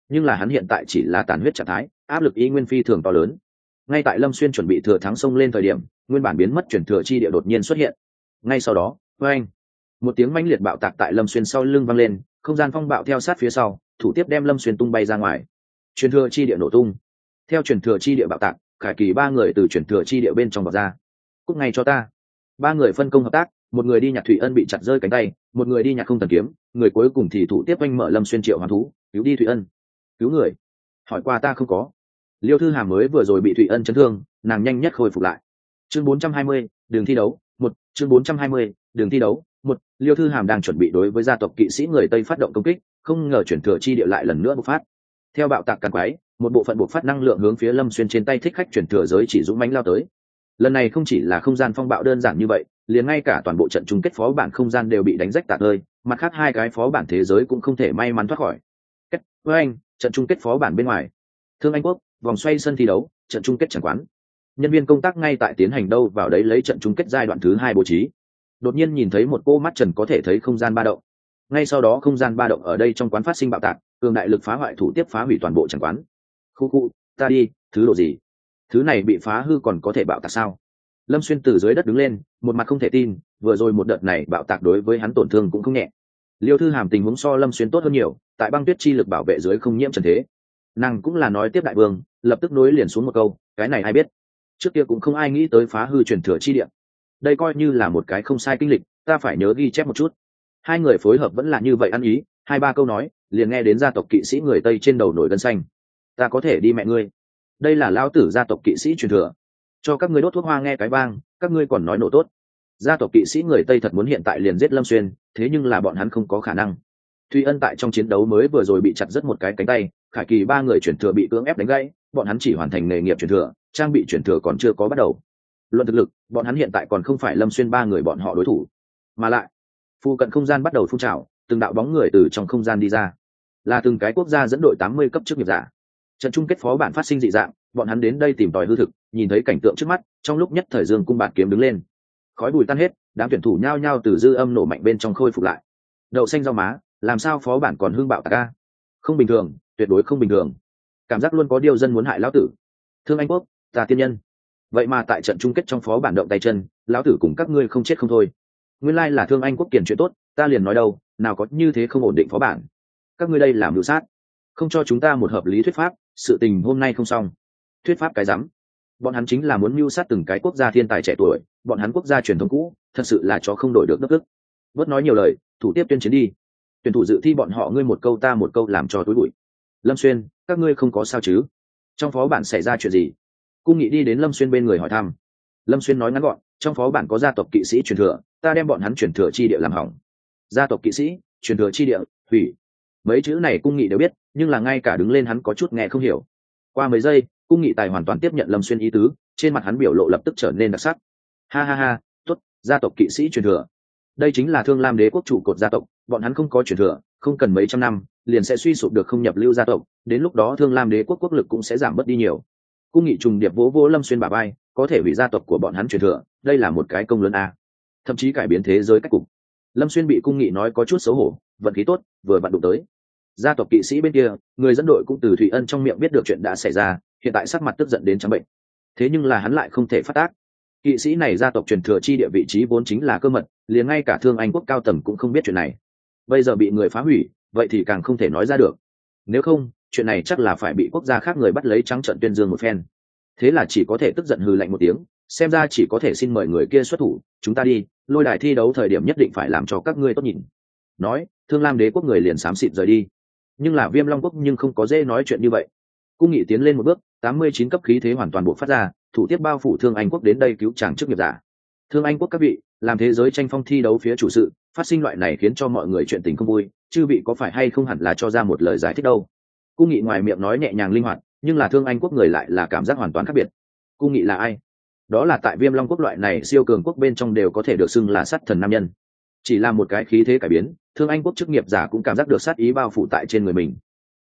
Speaker 1: nhưng là hắn hiện tại chỉ là tàn huyết trạng thái, áp lực y nguyên phi thường to lớn. Ngay tại Lâm Xuyên chuẩn bị thừa thắng xông lên thời điểm, nguyên bản biến mất chuyển thừa chi địa đột nhiên xuất hiện. Ngay sau đó, oeng, một tiếng mãnh liệt bạo tạc tại Lâm Xuyên sau lưng vang lên, không gian phong bạo theo sát phía sau, thủ tiếp đem Lâm Xuyên tung bay ra ngoài. Chuyển thừa chi địa nổ tung. Theo chuyển thừa chi địa bạo tạc, Khải Kỳ ba người từ chuyển thừa chi địa bên trong vọt ra. Cút ngay cho ta. Ba người phân công hợp tác, một người đi nhặt Thủy Ân bị chặt rơi cánh tay, một người đi nhặt Không Thần kiếm, người cuối cùng thì thủ tiếp oanh mở Lâm Xuyên triệu hoán thú, cứu đi Thủy Ân. Cứu người? Hỏi qua ta không có. Liêu Thư Hàm mới vừa rồi bị Thủy Ân chấn thương, nàng nhanh nhất khôi phục lại. Chương 420, đường thi đấu, 1, chương 420, đường thi đấu, 1, Liêu Thư Hàm đang chuẩn bị đối với gia tộc kỵ sĩ người Tây phát động công kích, không ngờ chuyển thừa chi địa lại lần nữa bộc phát. Theo bạo tạc càn quái, một bộ phận bộc phát năng lượng hướng phía Lâm Xuyên trên tay thích khách chuyển thừa giới chỉ dũng mãnh lao tới. Lần này không chỉ là không gian phong bạo đơn giản như vậy, liền ngay cả toàn bộ trận chung kết phó bản không gian đều bị đánh rách tạc ơi, mặt khác hai cái phó bản thế giới cũng không thể may mắn thoát khỏi. Kết với anh, trận chung kết phó bản bên ngoài. Thương Anh Quốc, vòng xoay sân thi đấu, trận chung kết chẳng quán. Nhân viên công tác ngay tại tiến hành đâu vào đấy lấy trận chung kết giai đoạn thứ 2 bố trí. Đột nhiên nhìn thấy một cô mắt trần có thể thấy không gian ba động. Ngay sau đó không gian ba động ở đây trong quán phát sinh bạo tạc, cường đại lực phá hoại thủ tiếp phá hủy toàn bộ chẳng quán. Khu, ta đi, thứ độ gì? Thứ này bị phá hư còn có thể bạo tạc sao? Lâm Xuyên từ dưới đất đứng lên, một mặt không thể tin, vừa rồi một đợt này bạo tạc đối với hắn tổn thương cũng không nhẹ. Liêu Thư Hàm tình huống so Lâm Xuyên tốt hơn nhiều, tại băng tuyết chi lực bảo vệ dưới không nhiễm trần thế. Nàng cũng là nói tiếp đại vương, lập tức nối liền xuống một câu, cái này ai biết? Trước kia cũng không ai nghĩ tới phá hư truyền thừa chi địa. Đây coi như là một cái không sai kinh lịch, ta phải nhớ ghi chép một chút. Hai người phối hợp vẫn là như vậy ăn ý, hai ba câu nói, liền nghe đến gia tộc kỵ sĩ người Tây trên đầu nổi gân xanh. Ta có thể đi mẹ ngươi. Đây là lão tử gia tộc kỵ sĩ truyền thừa. Cho các ngươi đốt thuốc hoa nghe cái vang, các ngươi còn nói nổ tốt. Gia tộc kỵ sĩ người Tây thật muốn hiện tại liền giết Lâm Xuyên, thế nhưng là bọn hắn không có khả năng. Thùy Ân tại trong chiến đấu mới vừa rồi bị chặt rất một cái cánh tay, Khải Kỳ ba người chuyển thừa bị cưỡng ép đánh gãy, bọn hắn chỉ hoàn thành nghề nghiệp chuyển thừa, trang bị chuyển thừa còn chưa có bắt đầu. Luận thực lực, bọn hắn hiện tại còn không phải Lâm Xuyên ba người bọn họ đối thủ. Mà lại, phụ cận không gian bắt đầu phun trào, từng đạo bóng người từ trong không gian đi ra, là từng cái quốc gia dẫn đội 80 cấp chức nghiệp giả. Trận chung kết phó bản phát sinh dị dạng, bọn hắn đến đây tìm tòi hư thực, nhìn thấy cảnh tượng trước mắt, trong lúc nhất thời dương cung bạt kiếm đứng lên. Khói bụi tan hết, đám tuyển thủ nhao nhao từ dư âm nổ mạnh bên trong khôi phục lại. Đậu xanh rau má, làm sao phó bản còn hưng bạo tạc a? Không bình thường, tuyệt đối không bình thường. Cảm giác luôn có điều dân muốn hại lão tử. Thương Anh Quốc, ta tiên nhân. Vậy mà tại trận chung kết trong phó bản động tay chân, lão tử cùng các ngươi không chết không thôi. Nguyên lai là Thương Anh Quốc kiền chuyện tốt, ta liền nói đâu, nào có như thế không ổn định phó bản. Các ngươi đây làm mưu sát, không cho chúng ta một hợp lý thuyết pháp, sự tình hôm nay không xong. Thuyết pháp cái rắm. Bọn hắn chính là muốn mưu sát từng cái quốc gia thiên tài trẻ tuổi, bọn hắn quốc gia truyền thống cũ, thật sự là cho không đổi được đất ức. Bớt nói nhiều lời, thủ tiếp tuyên chiến đi. Tuyển thủ dự thi bọn họ ngươi một câu ta một câu làm cho túi bụi. Lâm Xuyên, các ngươi không có sao chứ? Trong phó bản xảy ra chuyện gì? Cung Nghị đi đến Lâm Xuyên bên người hỏi thăm. Lâm Xuyên nói ngắn gọn, trong phó bản có gia tộc kỵ sĩ truyền thừa, ta đem bọn hắn truyền thừa chi địa làm hỏng. Gia tộc kỵ sĩ, truyền thừa chi địa, hủy. Mấy chữ này Cung Nghị đều biết, nhưng là ngay cả đứng lên hắn có chút nghe không hiểu. Qua mấy giây, Cung Nghị tài hoàn toàn tiếp nhận Lâm Xuyên ý tứ, trên mặt hắn biểu lộ lập tức trở nên đặc sắc. Ha ha ha, tốt, gia tộc kỵ sĩ truyền thừa. Đây chính là Thương Lam Đế quốc trụ cột gia tộc, bọn hắn không có truyền thừa, không cần mấy trăm năm, liền sẽ suy sụp được không nhập lưu gia tộc, đến lúc đó Thương Lam Đế quốc quốc lực cũng sẽ giảm bớt đi nhiều. Cung Nghị trùng điệp vỗ vỗ Lâm Xuyên bả vai, có thể hủy gia tộc của bọn hắn truyền thừa, đây là một cái công lớn a. Thậm chí cải biến thế giới cách cục. Lâm Xuyên bị Cung Nghị nói có chút xấu hổ, vận khí tốt, vừa vặn đụng tới. Gia tộc kỵ sĩ bên kia, người dẫn đội cũng từ Thủy Ân trong miệng biết được chuyện đã xảy ra, hiện tại sắc mặt tức giận đến trắng bệnh. Thế nhưng là hắn lại không thể phát tác. Kỵ sĩ này gia tộc truyền thừa chi địa vị trí vốn chính là cơ mật, liền ngay cả Thương Anh quốc cao tầng cũng không biết chuyện này. Bây giờ bị người phá hủy, vậy thì càng không thể nói ra được. Nếu không, chuyện này chắc là phải bị quốc gia khác người bắt lấy trắng trợn tuyên dương một phen. Thế là chỉ có thể tức giận hừ lạnh một tiếng, xem ra chỉ có thể xin mời người kia xuất thủ, chúng ta đi, lôi đài thi đấu thời điểm nhất định phải làm cho các ngươi tốt nhìn. Nói, Thương Lam Đế quốc người liền xám xịt rời đi. Nhưng là Viêm Long quốc nhưng không có dễ nói chuyện như vậy. Cung Nghị tiến lên một bước, 89 cấp khí thế hoàn toàn bộc phát ra, thủ tiếp bao phủ Thương Anh quốc đến đây cứu chàng chức nghiệp giả. Thương Anh quốc các vị, làm thế giới tranh phong thi đấu phía chủ sự, phát sinh loại này khiến cho mọi người chuyện tình không vui, chư vị có phải hay không hẳn là cho ra một lời giải thích đâu. Cung Nghị ngoài miệng nói nhẹ nhàng linh hoạt, nhưng là Thương Anh quốc người lại là cảm giác hoàn toàn khác biệt. Cung Nghị là ai? Đó là tại Viêm Long quốc loại này siêu cường quốc bên trong đều có thể được xưng là sát thần nam nhân. Chỉ là một cái khí thế cải biến, Thương Anh quốc chức nghiệp giả cũng cảm giác được sát ý bao phủ tại trên người mình.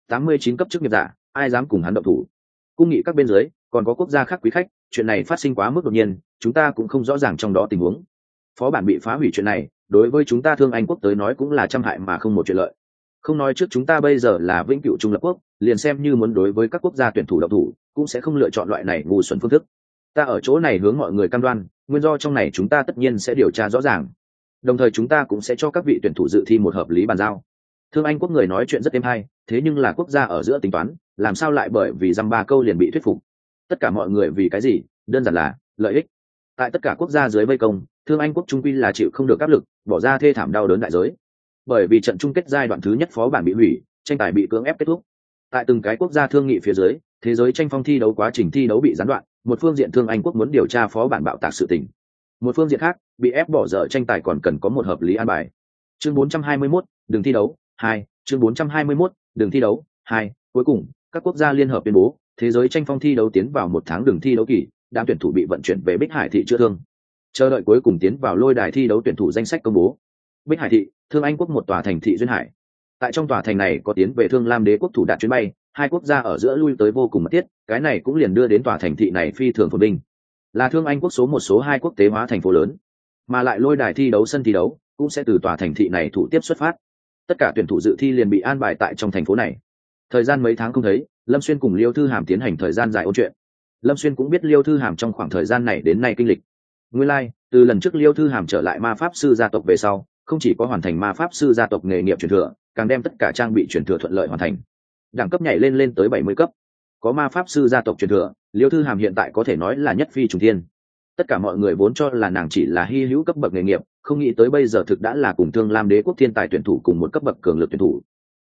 Speaker 1: 89 cấp chức nghiệp giả, ai dám cùng hắn động thủ? Cung Nghị các bên dưới, còn có quốc gia khác quý khách, chuyện này phát sinh quá mức đột nhiên, chúng ta cũng không rõ ràng trong đó tình huống. Phó bản bị phá hủy chuyện này, đối với chúng ta Thương Anh quốc tới nói cũng là trăm hại mà không một chuyện lợi. Không nói trước chúng ta bây giờ là vĩnh cửu trung lập quốc, liền xem như muốn đối với các quốc gia tuyển thủ độc thủ cũng sẽ không lựa chọn loại này ngu xuẩn phương thức. Ta ở chỗ này hướng mọi người cam đoan, nguyên do trong này chúng ta tất nhiên sẽ điều tra rõ ràng, đồng thời chúng ta cũng sẽ cho các vị tuyển thủ dự thi một hợp lý bàn giao. Thương Anh quốc người nói chuyện rất êm hay, thế nhưng là quốc gia ở giữa tính toán, làm sao lại bởi vì dăm ba câu liền bị thuyết phục? Tất cả mọi người vì cái gì? Đơn giản là lợi ích. Tại tất cả quốc gia dưới vây công, Thương Anh quốc trung quy là chịu không được áp lực, bỏ ra thê thảm đau đớn đại giới. Bởi vì trận chung kết giai đoạn thứ nhất phó bản bị hủy, tranh tài bị cưỡng ép kết thúc. Tại từng cái quốc gia thương nghị phía dưới, thế giới tranh phong thi đấu quá trình thi đấu bị gián đoạn. Một phương diện Thương Anh quốc muốn điều tra phó bản bạo tạc sự tình, một phương diện khác bị ép bỏ dở tranh tài còn cần có một hợp lý an bài. Chương 421, đường thi đấu 2, chương 421, đường thi đấu 2. Cuối cùng các quốc gia liên hợp tuyên bố thế giới tranh phong thi đấu tiến vào một tháng đường thi đấu kỳ, đám tuyển thủ bị vận chuyển về Bích Hải thị chữa thương, chờ đợi cuối cùng tiến vào lôi đài thi đấu tuyển thủ danh sách công bố. Bích Hải thị, Thương Anh quốc một tòa thành thị duyên hải. Tại trong tòa thành này có tiến về Thương Lam Đế quốc thủ đạt chuyến bay, hai quốc gia ở giữa lui tới vô cùng mật thiết, cái này cũng liền đưa đến tòa thành thị này phi thường phồn vinh, là Thương Anh quốc số một số hai quốc tế hóa thành phố lớn, mà lại lôi đài thi đấu sân thi đấu cũng sẽ từ tòa thành thị này thủ tiếp xuất phát. Tất cả tuyển thủ dự thi liền bị an bài tại trong thành phố này. Thời gian mấy tháng không thấy, Lâm Xuyên cùng Liêu Thư Hàm tiến hành thời gian dài ôn chuyện. Lâm Xuyên cũng biết Liêu Thư Hàm trong khoảng thời gian này đến nay kinh lịch. Nguyên lai, từ lần trước Liêu Thư Hàm trở lại ma pháp sư gia tộc về sau, không chỉ có hoàn thành ma pháp sư gia tộc nghề nghiệp truyền thừa, càng đem tất cả trang bị truyền thừa thuận lợi hoàn thành. Đẳng cấp nhảy lên tới 70 cấp. Có ma pháp sư gia tộc truyền thừa, Liêu Thư Hàm hiện tại có thể nói là nhất phi trùng thiên. Tất cả mọi người vốn cho là nàng chỉ là hy hữu cấp bậc nghề nghiệp, không nghĩ tới bây giờ thực đã là cùng Thương Lam Đế quốc thiên tài tuyển thủ cùng một cấp bậc cường lực tuyển thủ.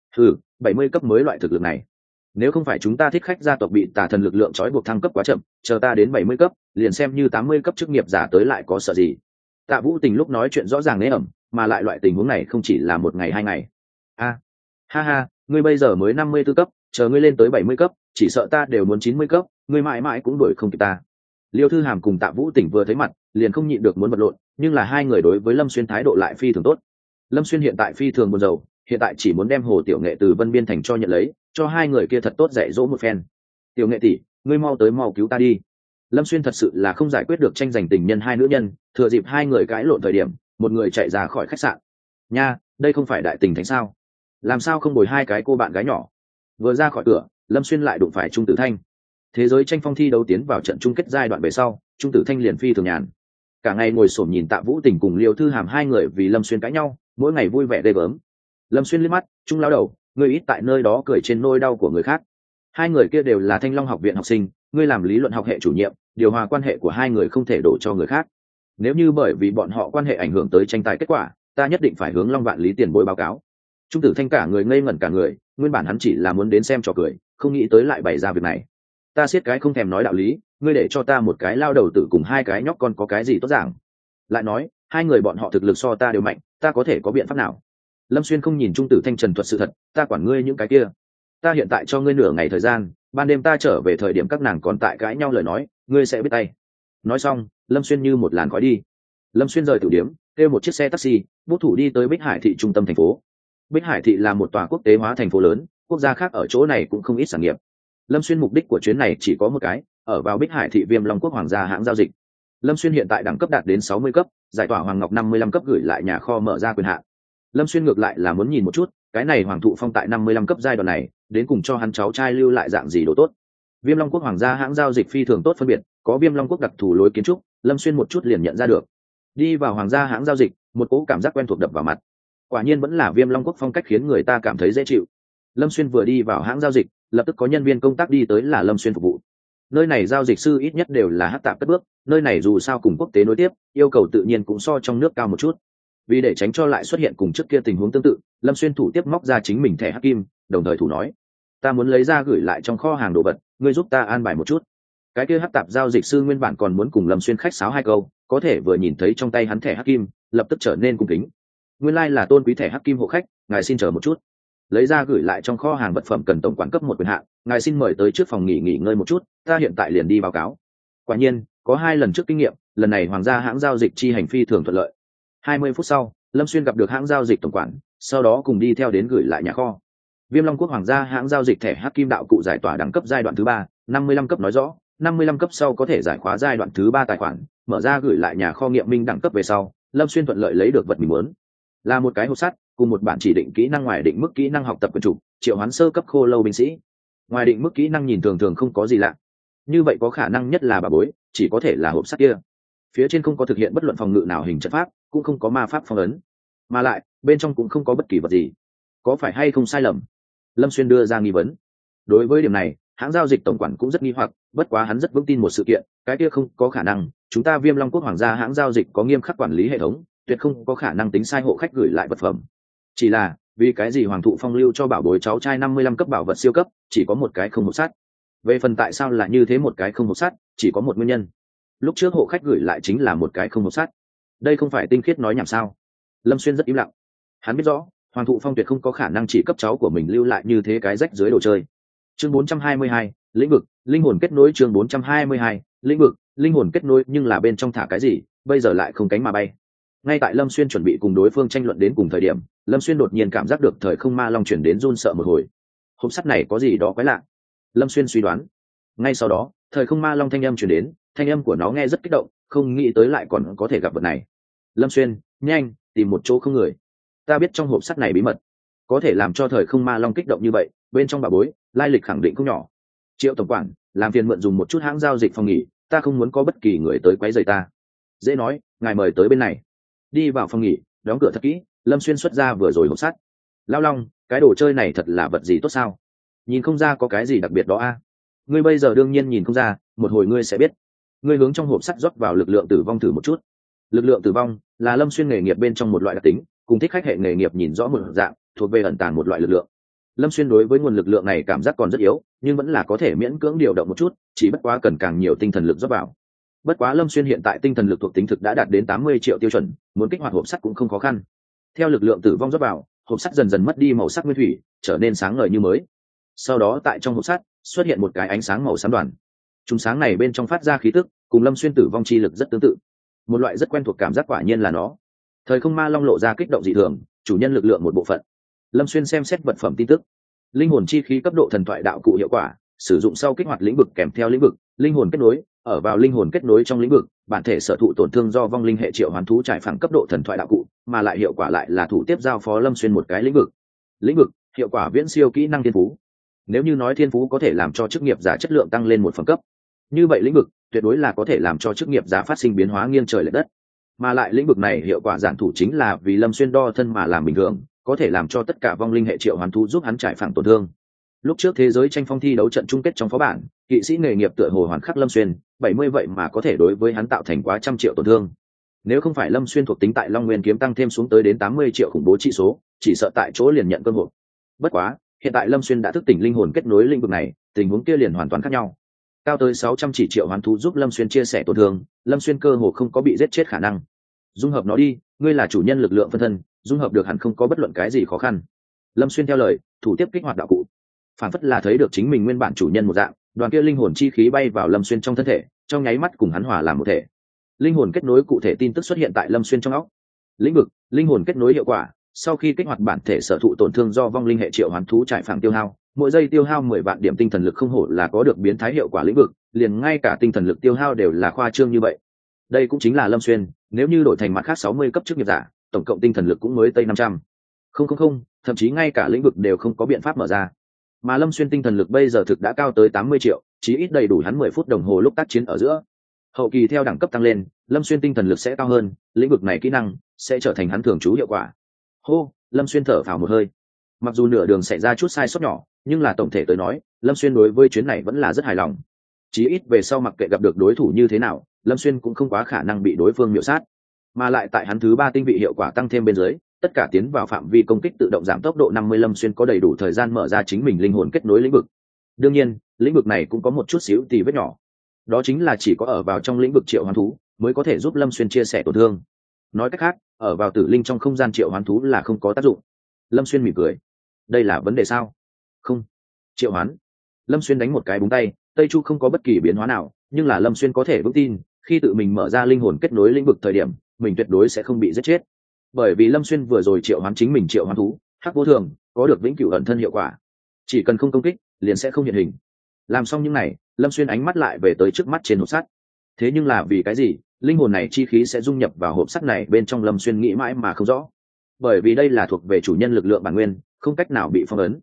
Speaker 1: 70 cấp mới loại thực lực này. Nếu không phải chúng ta thích khách gia tộc bị tà thần lực lượng trói buộc thăng cấp quá chậm, chờ ta đến 70 cấp, liền xem như 80 cấp chức nghiệp giả tới lại có sợ gì. Tạ Vũ Tình lúc nói chuyện rõ ràng nế ẩm, mà lại loại tình huống này không chỉ là một ngày hai ngày. Ha ha, ngươi bây giờ mới 54 cấp, chờ ngươi lên tới 70 cấp, chỉ sợ ta đều muốn 90 cấp, ngươi mãi mãi cũng đuổi không kịp ta. Liêu Thư Hàm cùng Tạ Vũ Tỉnh vừa thấy mặt, liền không nhịn được muốn vật lộn, nhưng là hai người đối với Lâm Xuyên thái độ lại phi thường tốt. Lâm Xuyên hiện tại phi thường buồn rầu, hiện tại chỉ muốn đem Hồ Tiểu Nghệ từ Vân Biên thành cho nhận lấy, cho hai người kia thật tốt dạy dỗ một phen. Tiểu Nghệ tỷ, ngươi mau tới mau cứu ta đi. Lâm Xuyên thật sự là không giải quyết được tranh giành tình nhân hai nữ nhân, thừa dịp hai người cãi lộn thời điểm, một người chạy ra khỏi khách sạn. Nha, đây không phải đại tình thánh sao? Làm sao không bồi hai cái cô bạn gái nhỏ? Vừa ra khỏi cửa, Lâm Xuyên lại đụng phải Trung Tử Thanh. Thế giới tranh phong thi đấu tiến vào trận chung kết giai đoạn về sau, Trung Tử Thanh liền phi thường nhàn, cả ngày ngồi xổm nhìn Tạ Vũ Tình cùng Liêu Thư Hàm hai người vì Lâm Xuyên cãi nhau, mỗi ngày vui vẻ ghê gớm. Lâm Xuyên liếc mắt, Trung lão đầu, ngươi ít tại nơi đó cười trên nỗi đau của người khác. Hai người kia đều là Thanh Long học viện học sinh, ngươi làm lý luận học hệ chủ nhiệm, điều hòa quan hệ của hai người không thể đổ cho người khác. Nếu như bởi vì bọn họ quan hệ ảnh hưởng tới tranh tài kết quả, ta nhất định phải hướng Long Vạn Lý tiền bối báo cáo. Trung Tử Thanh cả người ngây ngẩn cả người, nguyên bản hắn chỉ là muốn đến xem trò cười, không nghĩ tới lại bày ra việc này. Ta siết cái không thèm nói đạo lý, ngươi để cho ta một cái lao đầu tử cùng hai cái nhóc con có cái gì tốt giảng? Lại nói, hai người bọn họ thực lực so ta đều mạnh, ta có thể có biện pháp nào? Lâm Xuyên không nhìn Trung Tử Thanh trần thuật sự thật, ta quản ngươi những cái kia. Ta hiện tại cho ngươi nửa ngày thời gian, ban đêm ta trở về thời điểm các nàng còn tại cãi nhau lời nói, ngươi sẽ biết tay. Nói xong, Lâm Xuyên như một làn khói đi. Lâm Xuyên rời tử điếm, kêu một chiếc xe taxi, bút thủ đi tới Bích Hải thị trung tâm thành phố. Bích Hải thị là một tòa quốc tế hóa thành phố lớn, quốc gia khác ở chỗ này cũng không ít sản nghiệp. Lâm Xuyên mục đích của chuyến này chỉ có một cái, ở vào Bích Hải thị Viêm Long quốc hoàng gia hãng giao dịch. Lâm Xuyên hiện tại đẳng cấp đạt đến 60 cấp, giải tỏa Hoàng Ngọc 55 cấp gửi lại nhà kho mở ra quyền hạn. Lâm Xuyên ngược lại là muốn nhìn một chút, cái này Hoàng thụ phong tại 55 cấp giai đoạn này, đến cùng cho hắn cháu trai lưu lại dạng gì đồ tốt. Viêm Long quốc hoàng gia hãng giao dịch phi thường tốt phân biệt, có Viêm Long quốc đặc thù lối kiến trúc, Lâm Xuyên một chút liền nhận ra được. Đi vào hoàng gia hãng giao dịch, một cỗ cảm giác quen thuộc đập vào mặt. Quả nhiên vẫn là Viêm Long quốc phong cách khiến người ta cảm thấy dễ chịu. Lâm Xuyên vừa đi vào hãng giao dịch, lập tức có nhân viên công tác đi tới là Lâm Xuyên phục vụ. Nơi này giao dịch sư ít nhất đều là hắc tạp cất bước, nơi này dù sao cùng quốc tế nối tiếp, yêu cầu tự nhiên cũng so trong nước cao một chút. Vì để tránh cho lại xuất hiện cùng trước kia tình huống tương tự, Lâm Xuyên thủ tiếp móc ra chính mình thẻ hắc kim, đồng thời thủ nói: ta muốn lấy ra gửi lại trong kho hàng đồ vật, ngươi giúp ta an bài một chút. Cái kia hắc tạp giao dịch sư nguyên bản còn muốn cùng Lâm Xuyên khách sáo hai câu, có thể vừa nhìn thấy trong tay hắn thẻ hắc kim, lập tức trở nên cung kính. Nguyên lai là tôn quý thẻ hắc kim hộ khách, ngài xin chờ một chút. Lấy ra gửi lại trong kho hàng vật phẩm cần tổng quản cấp một quyền hạn, ngài xin mời tới trước phòng nghỉ ngơi một chút, ta hiện tại liền đi báo cáo. Quả nhiên, có 2 lần trước kinh nghiệm, lần này hoàng gia hãng giao dịch chi hành phi thường thuận lợi. 20 phút sau, Lâm Xuyên gặp được hãng giao dịch tổng quản, sau đó cùng đi theo đến gửi lại nhà kho. Viêm Long quốc hoàng gia hãng giao dịch thẻ hắc kim đạo cụ giải tỏa đẳng cấp giai đoạn thứ 3, 55 cấp nói rõ, 55 cấp sau có thể giải khóa giai đoạn thứ 3 tài khoản, mở ra gửi lại nhà kho nghiệm minh đẳng cấp về sau, Lâm Xuyên thuận lợi lấy được vật mình muốn. Là một cái hộp sắt cùng một bản chỉ định kỹ năng ngoài định mức kỹ năng học tập quyền chủ, triệu hoán sơ cấp khô lâu binh sĩ. ngoài định mức kỹ năng nhìn thường thường không có gì lạ, như vậy có khả năng nhất là bà bối chỉ có thể là hộp sắt kia. Phía trên không có thực hiện bất luận phòng ngự nào hình trận pháp, cũng không có ma pháp phong ấn, mà lại bên trong cũng không có bất kỳ vật gì. Có phải hay không sai lầm? Lâm Xuyên đưa ra nghi vấn. Đối với điểm này, hãng giao dịch tổng quản cũng rất nghi hoặc, bất quá hắn rất vững tin một sự kiện, cái kia không có khả năng, chúng ta Viêm Long Quốc hoàng gia hãng giao dịch có nghiêm khắc quản lý hệ thống, tuyệt không có khả năng tính sai hộ khách gửi lại vật phẩm. Chỉ là vì cái gì Hoàng thụ Phong lưu cho bảo bối cháu trai 55 cấp bảo vật siêu cấp chỉ có một cái không hộp sắt? Về phần tại sao là như thế một cái không hộp sắt, chỉ có một nguyên nhân. Lúc trước hộ khách gửi lại chính là một cái không hộp sắt. Đây không phải tinh khiết nói nhảm sao? Lâm Xuyên rất im lặng. Hắn biết rõ Hoàng thụ Phong tuyệt không có khả năng chỉ cấp cháu của mình lưu lại như thế cái rách dưới đồ chơi. Chương 422, lĩnh vực linh hồn kết nối. Chương 422, lĩnh vực linh hồn kết nối. Nhưng là bên trong thả cái gì bây giờ lại không cánh mà bay? Ngay tại Lâm Xuyên chuẩn bị cùng đối phương tranh luận đến cùng thời điểm, Lâm Xuyên đột nhiên cảm giác được thời không ma long chuyển đến run sợ một hồi. Hộp sắt này có gì đó quái lạ, Lâm Xuyên suy đoán. Ngay sau đó thời không ma long thanh âm chuyển đến, thanh âm của nó nghe rất kích động, không nghĩ tới lại còn có thể gặp vật này. Lâm Xuyên, nhanh tìm một chỗ không người, ta biết trong hộp sắt này bí mật. Có thể làm cho thời không ma long kích động như vậy, bên trong bà bối lai lịch khẳng định không nhỏ. Triệu tổng quản, làm phiền mượn dùng một chút hãng giao dịch phòng nghỉ, ta không muốn có bất kỳ người tới quấy rầy ta. Dễ nói, ngài mời tới bên này. Đi vào phòng nghỉ, đóng cửa thật kỹ, Lâm Xuyên xuất ra vừa rồi hộp sắt. Lao Long, cái đồ chơi này thật là vật gì tốt sao? Nhìn không ra có cái gì đặc biệt đó a. Ngươi bây giờ đương nhiên nhìn không ra, một hồi ngươi sẽ biết. Ngươi hướng trong hộp sắt rót vào lực lượng tử vong thử một chút. Lực lượng tử vong là Lâm Xuyên nghề nghiệp bên trong một loại đặc tính, cùng thích khách hệ nghề nghiệp nhìn rõ một dạng, thuộc về ẩn tàng một loại lực lượng. Lâm Xuyên đối với nguồn lực lượng này cảm giác còn rất yếu, nhưng vẫn là có thể miễn cưỡng điều động một chút, chỉ bất quá cần càng nhiều tinh thần lực rót vào. Bất quá Lâm Xuyên hiện tại tinh thần lực thuộc tính thực đã đạt đến 80 triệu tiêu chuẩn, muốn kích hoạt hộp sắt cũng không khó khăn. Theo lực lượng tử vong rót vào, hộp sắt dần dần mất đi màu sắc nguyên thủy, trở nên sáng ngời như mới. Sau đó tại trong hộp sắt xuất hiện một cái ánh sáng màu xám đoàn. Chúng sáng này bên trong phát ra khí tức, cùng Lâm Xuyên tử vong chi lực rất tương tự. Một loại rất quen thuộc cảm giác, quả nhiên là nó. Thời không ma long lộ ra kích động dị thường, chủ nhân lực lượng một bộ phận. Lâm Xuyên xem xét vật phẩm tin tức. Linh hồn chi khí cấp độ thần thoại đạo cụ hiệu quả, sử dụng sau kích hoạt lĩnh vực kèm theo lĩnh vực linh hồn kết nối. Ở vào linh hồn kết nối trong lĩnh vực, bản thể sở thụ tổn thương do vong linh hệ triệu hoán thú trải phẳng cấp độ thần thoại đạo cụ, mà lại hiệu quả lại là thủ tiếp giao phó Lâm Xuyên một cái lĩnh vực. Lĩnh vực hiệu quả viễn siêu kỹ năng thiên phú. Nếu như nói thiên phú có thể làm cho chức nghiệp giả chất lượng tăng lên một phẩm cấp, như vậy lĩnh vực tuyệt đối là có thể làm cho chức nghiệp giả phát sinh biến hóa nghiêng trời lệch đất. Mà lại lĩnh vực này hiệu quả giản thủ chính là vì Lâm Xuyên đo thân mà làm bình thường, có thể làm cho tất cả vong linh hệ triệu hoán thú giúp hắn trải phẳng tổn thương. Lúc trước thế giới tranh phong thi đấu trận chung kết trong phó bản, kỵ sĩ nghề nghiệp tựa hồ hoàn khắc Lâm Xuyên 70 vậy mà có thể đối với hắn tạo thành quá trăm triệu tổn thương. Nếu không phải Lâm Xuyên thuộc tính tại Long Nguyên kiếm tăng thêm xuống tới đến 80 triệu khủng bố trị số, chỉ sợ tại chỗ liền nhận cơn hộp. Bất quá hiện tại Lâm Xuyên đã thức tỉnh linh hồn kết nối lĩnh vực này, tình huống kia liền hoàn toàn khác nhau. Cao tới 600 chỉ triệu hoán thú giúp Lâm Xuyên chia sẻ tổn thương, Lâm Xuyên cơ hồ không có bị giết chết khả năng. Dung hợp nó đi, ngươi là chủ nhân lực lượng phân thân, dung hợp được hẳn không có bất luận cái gì khó khăn. Lâm Xuyên theo lời, thủ tiếp kích hoạt đạo cụ. Phản phất là thấy được chính mình nguyên bản chủ nhân một dạng, đoàn kia linh hồn chi khí bay vào Lâm Xuyên trong thân thể, trong nháy mắt cùng hắn hòa làm một thể. Linh hồn kết nối cụ thể tin tức xuất hiện tại Lâm Xuyên trong óc. Lĩnh vực linh hồn kết nối hiệu quả, sau khi kích hoạt bản thể sở thụ tổn thương do vong linh hệ triệu hoán thú trải phẳng tiêu hao, mỗi giây tiêu hao 10 vạn điểm tinh thần lực, không hổ là có được biến thái hiệu quả lĩnh vực, liền ngay cả tinh thần lực tiêu hao đều là khoa trương như vậy. Đây cũng chính là Lâm Xuyên, nếu như đổi thành mặt khác 60 cấp chức nghiệp giả, tổng cộng tinh thần lực cũng mới tây 500. Không, thậm chí ngay cả lĩnh vực đều không có biện pháp mở ra. Mà Lâm Xuyên tinh thần lực bây giờ thực đã cao tới 80 triệu, chí ít đầy đủ hắn 10 phút đồng hồ lúc tác chiến ở giữa. Hậu kỳ theo đẳng cấp tăng lên, Lâm Xuyên tinh thần lực sẽ cao hơn, lĩnh vực này kỹ năng sẽ trở thành hắn thường trú hiệu quả. Hô, Lâm Xuyên thở phào một hơi. Mặc dù nửa đường xảy ra chút sai sót nhỏ, nhưng là tổng thể tới nói, Lâm Xuyên đối với chuyến này vẫn là rất hài lòng. Chí ít về sau mặc kệ gặp được đối thủ như thế nào, Lâm Xuyên cũng không quá khả năng bị đối phương miểu sát. Mà lại tại hắn thứ 3 tinh vị hiệu quả tăng thêm bên dưới, tất cả tiến vào phạm vi công kích tự động giảm tốc độ 50, Lâm Xuyên có đầy đủ thời gian mở ra chính mình linh hồn kết nối lĩnh vực. Đương nhiên, lĩnh vực này cũng có một chút xíu tì vết nhỏ. Đó chính là chỉ có ở vào trong lĩnh vực triệu hoán thú mới có thể giúp Lâm Xuyên chia sẻ tổn thương. Nói cách khác, ở vào tử linh trong không gian triệu hoán thú là không có tác dụng. Lâm Xuyên mỉm cười. Đây là vấn đề sao? Không. Triệu hoán. Lâm Xuyên đánh một cái búng tay, Tây Chu không có bất kỳ biến hóa nào, nhưng là Lâm Xuyên có thể vững tin, khi tự mình mở ra linh hồn kết nối lĩnh vực thời điểm, mình tuyệt đối sẽ không bị giết chết. Bởi vì Lâm Xuyên vừa rồi triệu hoán chính mình triệu hoán thú, Hắc Vô Thường, có được vĩnh cửu ẩn thân hiệu quả. Chỉ cần không công kích, liền sẽ không hiện hình. Làm xong những này, Lâm Xuyên ánh mắt lại về tới trước mắt trên hộp sắt. Thế nhưng là vì cái gì, linh hồn này chi khí sẽ dung nhập vào hộp sắt này bên trong, Lâm Xuyên nghĩ mãi mà không rõ. Bởi vì đây là thuộc về chủ nhân lực lượng bản nguyên, không cách nào bị phong ấn.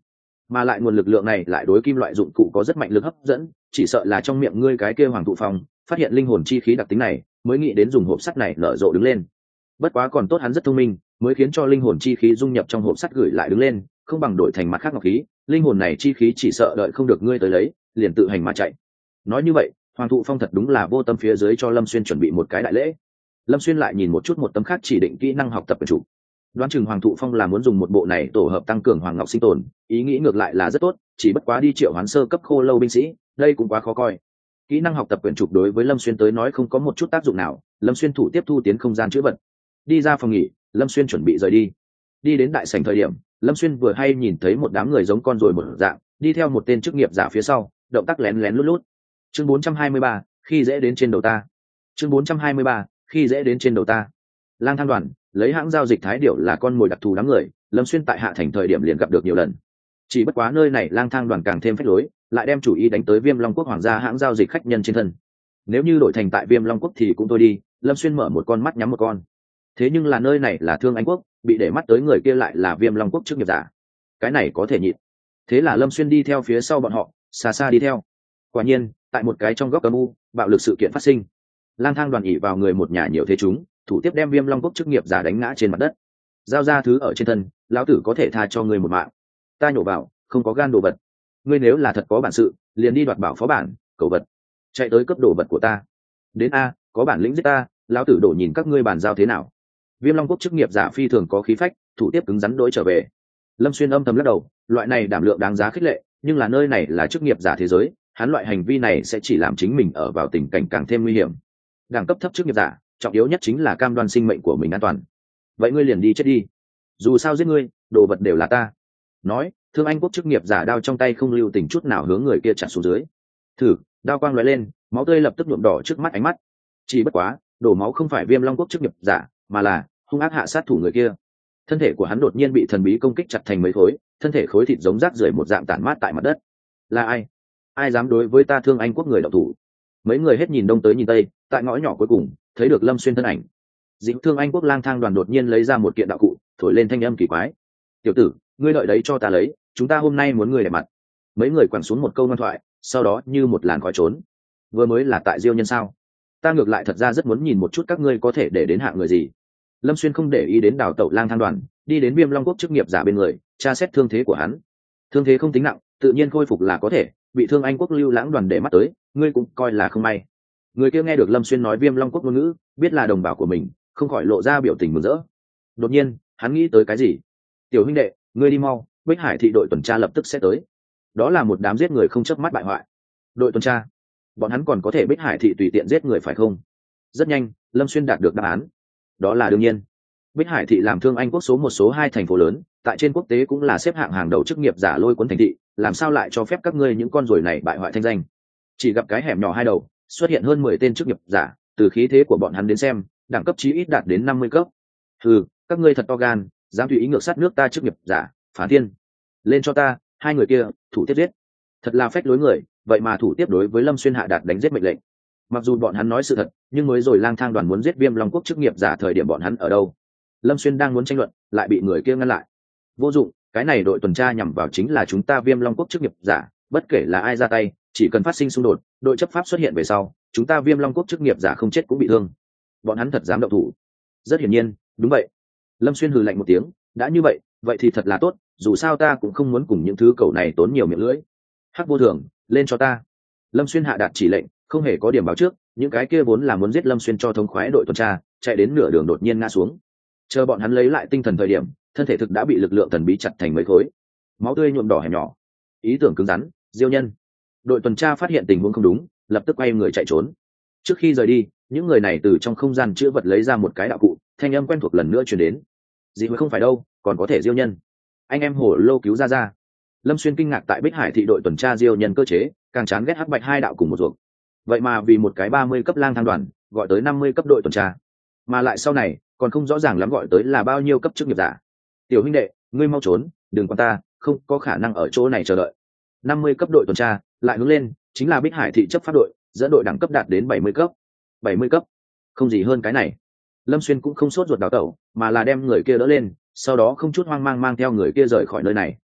Speaker 1: mà lại nguồn lực lượng này lại đối kim loại dụng cụ có rất mạnh lực hấp dẫn, chỉ sợ là trong miệng ngươi cái kia hoàng thụ phong phát hiện linh hồn chi khí đặc tính này mới nghĩ đến dùng hộp sắt này nở rộ đứng lên. Bất quá còn tốt hắn rất thông minh, mới khiến cho linh hồn chi khí dung nhập trong hộp sắt gửi lại đứng lên, không bằng đổi thành mặt khác ngọc khí, linh hồn này chi khí chỉ sợ đợi không được ngươi tới lấy, liền tự hành mà chạy. Nói như vậy, hoàng thụ phong thật đúng là vô tâm phía dưới cho Lâm Xuyên chuẩn bị một cái đại lễ. Lâm Xuyên lại nhìn một chút một tấm khác chỉ định kỹ năng học tập của chủ, đoán chừng hoàng thụ phong là muốn dùng một bộ này tổ hợp tăng cường hoàng ngọc sinh tồn, ý nghĩ ngược lại là rất tốt, chỉ bất quá đi triệu hoán sơ cấp khô lâu binh sĩ, đây cũng quá khó coi. Kỹ năng học tập quyển trục đối với Lâm Xuyên tới nói không có một chút tác dụng nào. Lâm Xuyên thủ tiếp thu tiến không gian chữ vật, đi ra phòng nghỉ. Lâm Xuyên chuẩn bị rời đi. Đi đến đại sảnh thời điểm, Lâm Xuyên vừa hay nhìn thấy một đám người giống con rồi một dạng đi theo một tên chức nghiệp giả phía sau, động tác lén lén lút lút. Chương 423, khi dễ đến trên đầu ta. Chương 423, khi dễ đến trên đầu ta. Lang Thang đoàn lấy hãng giao dịch Thái Điểu là con mồi đặc thù đám người, Lâm Xuyên tại hạ thành thời điểm liền gặp được nhiều lần. Chỉ bất quá nơi này Lang Thang đoàn càng thêm phách lối, lại đem chủ ý đánh tới Viêm Long quốc hoàng gia hãng giao dịch khách nhân trên thân. Nếu như đổi thành tại Viêm Long quốc thì cũng thôi đi, Lâm Xuyên mở một con mắt nhắm một con. Thế nhưng là nơi này là Thương Anh quốc, bị để mắt tới người kia lại là Viêm Long quốc chức nghiệp giả, cái này có thể nhịn. Thế là Lâm Xuyên đi theo phía sau bọn họ, xa xa đi theo. Quả nhiên, tại một cái trong góc âm u, bạo lực sự kiện phát sinh. Lang Thang đoàn ỉ vào người một nhà nhiều thế chúng, thủ tiếp đem Viêm Long quốc chức nghiệp giả đánh ngã trên mặt đất. Giao ra thứ ở trên thân, lão tử có thể tha cho ngươi một mạng. Ta nhổ vào, không có gan đồ vật. Ngươi nếu là thật có bản sự, liền đi đoạt bảo phó bản, cầu vật, chạy tới cấp đồ vật của ta. Đến a, có bản lĩnh giết ta, lão tử đổ nhìn các ngươi bàn giao thế nào. Viêm Long quốc chức nghiệp giả phi thường có khí phách, thủ tiếp cứng rắn đối trở về. Lâm Xuyên âm thầm lắc đầu, loại này đảm lượng đáng giá khích lệ, nhưng là nơi này là chức nghiệp giả thế giới, hắn loại hành vi này sẽ chỉ làm chính mình ở vào tình cảnh càng thêm nguy hiểm. Đẳng cấp thấp chức nghiệp giả, trọng yếu nhất chính là cam đoan sinh mệnh của mình an toàn. Vậy ngươi liền đi chết đi, dù sao giết ngươi, đồ vật đều là ta. Nói, Thương Anh quốc chức nghiệp giả đao trong tay không lưu tình chút nào hướng người kia chặt xuống dưới. Thử, đao quang lóe lên, máu tươi lập tức nhuộm đỏ trước mắt ánh mắt. Chỉ bất quá, đổ máu không phải Viêm Long quốc chức nghiệp giả, mà là hung ác hạ sát thủ người kia. Thân thể của hắn đột nhiên bị thần bí công kích chặt thành mấy khối, thân thể khối thịt giống rác rưởi một dạng tản mát tại mặt đất. Là ai? Ai dám đối với ta Thương Anh quốc người đạo thủ? Mấy người hết nhìn đông tới nhìn tây, tại ngõ nhỏ cuối cùng thấy được Lâm Xuyên thân ảnh. Dĩ Thương Anh quốc Lang Thang đoàn đột nhiên lấy ra một kiện đạo cụ, thổi lên thanh âm kỳ quái. Tiểu tử, ngươi đợi đấy cho ta lấy, chúng ta hôm nay muốn ngươi để mặt. Mấy người quẳng xuống một câu ngoan thoại, sau đó như một làn khói trốn. Vừa mới là tại Diêu Nhân sao? Ta ngược lại thật ra rất muốn nhìn một chút các ngươi có thể để đến hạng người gì. Lâm Xuyên không để ý đến đào tẩu Lang Thang đoàn, đi đến Viêm Long quốc chức nghiệp giả bên người, tra xét thương thế của hắn. Thương thế không tính nặng, tự nhiên khôi phục là có thể, bị Thương Anh quốc lưu lãng đoàn để mắt tới, ngươi cũng coi là không may. Người kia nghe được Lâm Xuyên nói Viêm Long quốc ngôn ngữ, biết là đồng bào của mình, không khỏi lộ ra biểu tình mừng rỡ. Đột nhiên, hắn nghĩ tới cái gì. Tiểu huynh đệ, ngươi đi mau, Bích Hải thị đội tuần tra lập tức sẽ tới. Đó là một đám giết người không chớp mắt bại hoại. Đội tuần tra? Bọn hắn còn có thể Bích Hải thị tùy tiện giết người phải không? Rất nhanh, Lâm Xuyên đạt được đáp án. Đó là đương nhiên. Bích Hải thị làm Thương Anh quốc số một số hai thành phố lớn, tại trên quốc tế cũng là xếp hạng hàng đầu chức nghiệp giả lôi cuốn thành thị, làm sao lại cho phép các ngươi những con ruồi này bại hoại thanh danh. Chỉ gặp cái hẻm nhỏ hai đầu xuất hiện hơn 10 tên chức nghiệp giả, từ khí thế của bọn hắn đến xem, đẳng cấp chí ít đạt đến 50 cấp. Các ngươi thật to gan, dám tùy ý ngược sát nước ta chức nghiệp giả, phá thiên. Lên cho ta, hai người kia, thủ tiếp giết. Thật là phách lối người, vậy mà thủ tiếp đối với Lâm Xuyên hạ đạt đánh giết mệnh lệnh. Mặc dù bọn hắn nói sự thật, nhưng mới rồi Lang Thang đoàn muốn giết Viêm Long quốc chức nghiệp giả thời điểm bọn hắn ở đâu? Lâm Xuyên đang muốn tranh luận, lại bị người kia ngăn lại. Vô dụng, cái này đội tuần tra nhằm vào chính là chúng ta Viêm Long quốc chức nghiệp giả, bất kể là ai ra tay, chỉ cần phát sinh xung đột, đội chấp pháp xuất hiện về sau, chúng ta Viêm Long quốc chức nghiệp giả không chết cũng bị thương. Bọn hắn thật dám động thủ? Rất hiển nhiên, đúng vậy. Lâm Xuyên hừ lạnh một tiếng, đã như vậy, vậy thì thật là tốt, dù sao ta cũng không muốn cùng những thứ cẩu này tốn nhiều miệng lưỡi. Hắc vô thường, lên cho ta. Lâm Xuyên hạ đạt chỉ lệnh, không hề có điểm báo trước, những cái kia vốn là muốn giết Lâm Xuyên cho thống khoái đội tuần tra, chạy đến nửa đường đột nhiên ngã xuống. Chờ bọn hắn lấy lại tinh thần thời điểm, thân thể thực đã bị lực lượng thần bí chặt thành mấy khối, máu tươi nhuộm đỏ hẻm nhỏ. Ý tưởng cứng rắn, Diêu Nhân. Đội tuần tra phát hiện tình huống không đúng, lập tức quay người chạy trốn. Trước khi rời đi, những người này từ trong không gian chữ vật lấy ra một cái đạo cụ, thanh âm quen thuộc lần nữa truyền đến. Gì mà không phải đâu, còn có thể Diêu Nhân. Anh em hổ lô cứu ra. Lâm Xuyên kinh ngạc tại Bích Hải thị đội tuần tra Diêu Nhân cơ chế, càng chán ghét Hắc Bạch hai đạo cùng một ruột. Vậy mà vì một cái 30 cấp Lang Thang đoàn, gọi tới 50 cấp đội tuần tra, mà lại sau này còn không rõ ràng lắm gọi tới là bao nhiêu cấp chức nghiệp giả. Tiểu huynh đệ, ngươi mau trốn, đừng quan ta, không có khả năng ở chỗ này chờ đợi. 50 cấp đội tuần tra lại hướng lên, chính là Bích Hải thị chấp pháp đội, dẫn đội đẳng cấp đạt đến 70 cấp. 70 cấp, không gì hơn cái này. Lâm Xuyên cũng không sốt ruột đào tẩu, mà là đem người kia đỡ lên, sau đó không chút hoang mang mang theo người kia rời khỏi nơi này.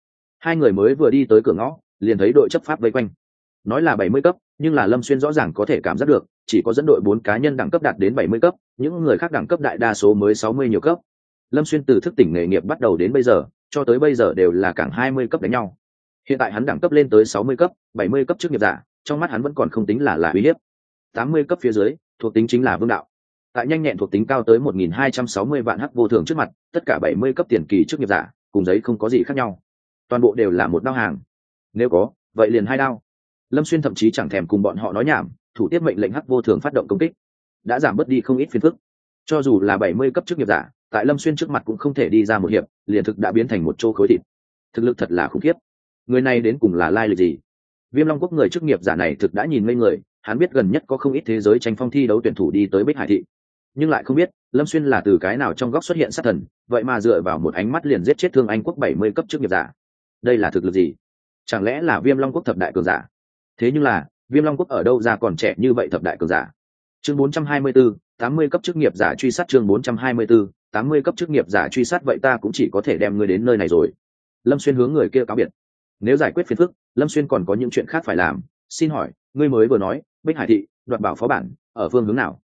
Speaker 1: Hai người mới vừa đi tới cửa ngõ liền thấy đội chấp pháp vây quanh. Nói là 70 cấp, nhưng là Lâm Xuyên rõ ràng có thể cảm giác được, chỉ có dẫn đội 4 cá nhân đẳng cấp đạt đến 70 cấp, những người khác đẳng cấp đại đa số mới 60 nhiều cấp. Lâm Xuyên từ thức tỉnh nghề nghiệp bắt đầu đến bây giờ, cho tới bây giờ đều là cảng 20 cấp đánh nhau. Hiện tại hắn đẳng cấp lên tới 60 cấp, 70 cấp chức nghiệp giả, trong mắt hắn vẫn còn không tính là uy hiếp. 80 cấp phía dưới, thuộc tính chính là vương đạo. Tại nhanh nhẹn thuộc tính cao tới 1260 vạn hắc vô thường trước mặt, tất cả 70 cấp tiền kỳ chức nghiệp giả, cùng giấy không có gì khác nhau. Toàn bộ đều là một đao hàng. Nếu có, vậy liền hai đao. Lâm Xuyên thậm chí chẳng thèm cùng bọn họ nói nhảm, thủ tiếp mệnh lệnh hắc vô thường phát động công kích, đã giảm bớt đi không ít phiền phức. Cho dù là 70 cấp chức nghiệp giả, tại Lâm Xuyên trước mặt cũng không thể đi ra một hiệp, liền thực đã biến thành một chỗ khối thịt. Thực lực thật là khủng khiếp. Người này đến cùng là lai lịch gì? Viêm Long Quốc người chức nghiệp giả này thực đã nhìn ngây người, hắn biết gần nhất có không ít thế giới tranh phong thi đấu tuyển thủ đi tới Bích Hải thị, nhưng lại không biết Lâm Xuyên là từ cái nào trong góc xuất hiện sát thần, vậy mà dựa vào một ánh mắt liền giết chết Thương Anh Quốc 70 cấp chức nghiệp giả. Đây là thực lực gì? Chẳng lẽ là Viêm Long Quốc thập đại cường giả? Thế nhưng là Viêm Long Quốc ở đâu ra còn trẻ như vậy thập đại cường giả? Chương 424, 80 cấp chức nghiệp giả truy sát. Chương 424, 80 cấp chức nghiệp giả truy sát. Vậy ta cũng chỉ có thể đem ngươi đến nơi này rồi. Lâm Xuyên hướng người kia cáo biệt. Nếu giải quyết phiền phức, Lâm Xuyên còn có những chuyện khác phải làm. Xin hỏi, ngươi mới vừa nói Bích Hải thị đoạt bảo phó bản ở phương hướng nào?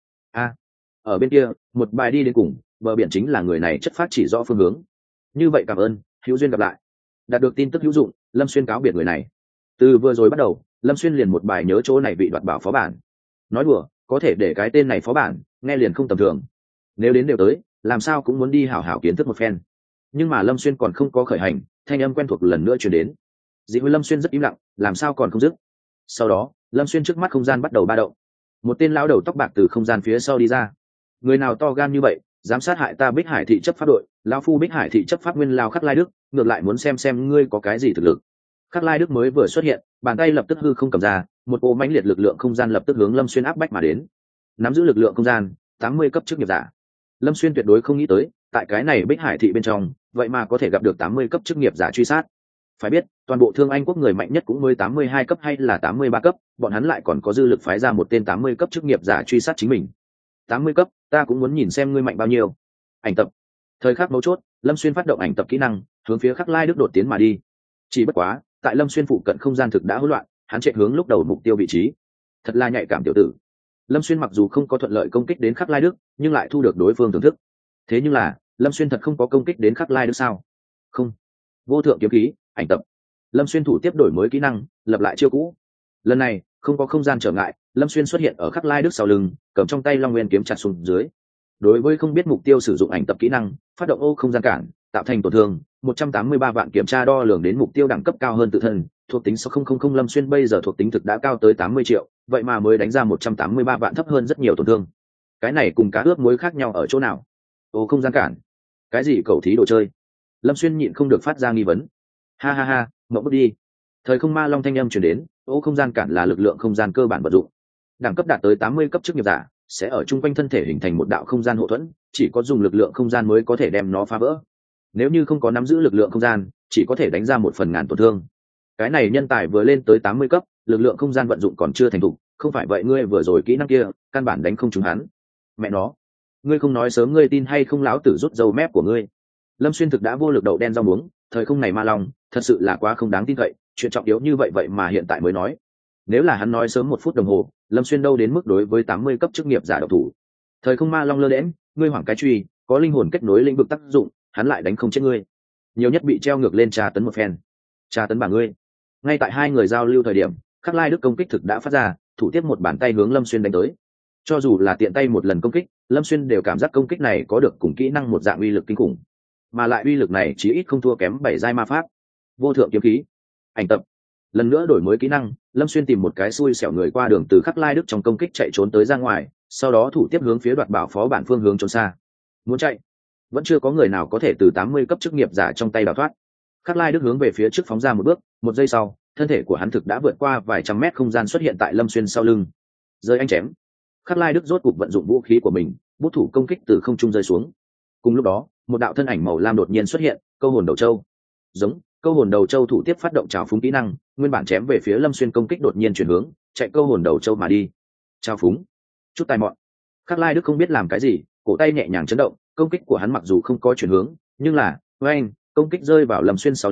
Speaker 1: Ở bên kia, một bài đi đến cùng, bờ biển chính là người này chất phát chỉ rõ phương hướng. Như vậy cảm ơn, hữu duyên gặp lại. Đạt được tin tức hữu dụng, Lâm Xuyên cáo biệt người này. Từ vừa rồi bắt đầu, Lâm Xuyên liền một bài nhớ chỗ này bị đoạt bảo phó bản. Nói đùa, có thể để cái tên này phó bản, nghe liền không tầm thường. Nếu đến đều tới, làm sao cũng muốn đi hảo hảo kiến thức một phen. Nhưng mà Lâm Xuyên còn không có khởi hành, thanh âm quen thuộc lần nữa truyền đến. Dị Huy Lâm Xuyên rất im lặng, làm sao còn không dứt. Sau đó, Lâm Xuyên trước mắt không gian bắt đầu ba động. Một tên lão đầu tóc bạc từ không gian phía sau đi ra. Người nào to gan như vậy, dám sát hại ta Bích Hải thị chấp pháp đội? Lão phu Bích Hải thị chấp pháp nguyên lao Khắc Lai Đức, ngược lại muốn xem ngươi có cái gì thực lực. Khắc Lai Đức mới vừa xuất hiện, bàn tay lập tức hư không cầm ra, một cỗ mãnh liệt lực lượng không gian lập tức hướng Lâm Xuyên áp bách mà đến. Nắm giữ lực lượng không gian, 80 cấp chức nghiệp giả. Lâm Xuyên tuyệt đối không nghĩ tới, tại cái này Bích Hải thị bên trong, vậy mà có thể gặp được 80 cấp chức nghiệp giả truy sát. Phải biết, toàn bộ Thương Anh Quốc người mạnh nhất cũng mới 82 cấp hay là 83 cấp, bọn hắn lại còn có dư lực phái ra một tên 80 cấp chức nghiệp giả truy sát chính mình. 80 cấp, ta cũng muốn nhìn xem ngươi mạnh bao nhiêu. Ảnh tập. Thời khắc mấu chốt, Lâm Xuyên phát động ảnh tập kỹ năng, hướng phía Khắc Lai Đức đột tiến mà đi. Chỉ bất quá, tại Lâm Xuyên phụ cận không gian thực đã hỗn loạn, hắn chạy hướng lúc đầu mục tiêu vị trí. Thật là nhạy cảm tiểu tử. Lâm Xuyên mặc dù không có thuận lợi công kích đến Khắc Lai Đức, nhưng lại thu được đối phương thưởng thức. Thế nhưng là, Lâm Xuyên thật không có công kích đến Khắc Lai Đức sao? Không. Vô thượng kiếm khí, ảnh tập. Lâm Xuyên thủ tiếp đổi mới kỹ năng, lập lại chiêu cũ. Lần này, không có không gian trở ngại, Lâm Xuyên xuất hiện ở Khắc Lai Đức sau lưng, cầm trong tay Long Nguyên kiếm chặt xuống dưới. Đối với không biết mục tiêu sử dụng ảnh tập kỹ năng, phát động ô không gian cản, tạo thành tổn thương 183 vạn, kiểm tra đo lường đến mục tiêu đẳng cấp cao hơn tự thân, thuộc tính 6000. Lâm Xuyên bây giờ thuộc tính thực đã cao tới 80 triệu, vậy mà mới đánh ra 183 vạn, thấp hơn rất nhiều tổn thương. Cái này cùng cá ướp muối khác nhau ở chỗ nào? Ô không gian cản, cái gì cầu thí đồ chơi? Lâm Xuyên nhịn không được phát ra nghi vấn. Ha ha ha, ngậm bút đi. Thời không ma long thanh âm truyền đến, ô không gian cản là lực lượng không gian cơ bản vận dụng. Đẳng cấp đạt tới 80 cấp chức nghiệp giả, sẽ ở chung quanh thân thể hình thành một đạo không gian hộ thuẫn, chỉ có dùng lực lượng không gian mới có thể đem nó phá vỡ. Nếu như không có nắm giữ lực lượng không gian, chỉ có thể đánh ra 1/1000 tổn thương. Cái này nhân tài vừa lên tới 80 cấp, lực lượng không gian vận dụng còn chưa thành thục, không phải vậy ngươi vừa rồi kỹ năng kia, căn bản đánh không trúng hắn. Mẹ nó, ngươi không nói sớm ngươi tin hay không lão tử rút dâu mép của ngươi. Lâm Xuyên thực đã vô lực đậu đen rau muống, thời không này ma long, thật sự là quá không đáng tin cậy, chuyện trọng yếu như vậy mà hiện tại mới nói. Nếu là hắn nói sớm 1 phút đồng hồ, Lâm Xuyên đâu đến mức đối với 80 cấp chức nghiệp giả độc thủ. Thời không ma long lơ đễnh, ngươi hoảng cái truy, có linh hồn kết nối lĩnh vực tác dụng, hắn lại đánh không chết ngươi. Nhiều nhất bị treo ngược lên tra tấn một phen. Tra tấn bà ngươi. Ngay tại hai người giao lưu thời điểm, Khắc Lai Đức công kích thực đã phát ra, thủ tiếp một bàn tay hướng Lâm Xuyên đánh tới. Cho dù là tiện tay một lần công kích, Lâm Xuyên đều cảm giác công kích này có được cùng kỹ năng một dạng uy lực kinh khủng, mà lại uy lực này chí ít không thua kém 7 giai ma pháp. Vô thượng kiếm khí, ảnh tập. Lần nữa đổi mới kỹ năng, Lâm Xuyên tìm một cái xui xẻo người qua đường từ Khắc Lai Đức trong công kích chạy trốn tới ra ngoài, sau đó thủ tiếp hướng phía đoạt bảo phó bản phương hướng trốn xa. Muốn chạy, vẫn chưa có người nào có thể từ 80 cấp chức nghiệp giả trong tay đào thoát. Khắc Lai Đức hướng về phía trước phóng ra một bước, một giây sau, thân thể của hắn thực đã vượt qua vài trăm mét không gian xuất hiện tại Lâm Xuyên sau lưng. Rơi anh chém. Khắc Lai Đức rốt cục vận dụng vũ khí của mình, bút thủ công kích từ không trung rơi xuống. Cùng lúc đó, một đạo thân ảnh màu lam đột nhiên xuất hiện, câu hồn đầu châu. Giống, câu hồn đầu châu thủ tiếp phát động trào phúng kỹ năng, nguyên bản chém về phía Lâm Xuyên công kích đột nhiên chuyển hướng, chạy câu hồn đầu châu mà đi. Trào phúng, chút tài mọn. Khắc Lai Đức không biết làm cái gì, cổ tay nhẹ nhàng chấn động, công kích của hắn mặc dù không có chuyển hướng, nhưng là, oeng, công kích rơi vào Lâm Xuyên sau lưng,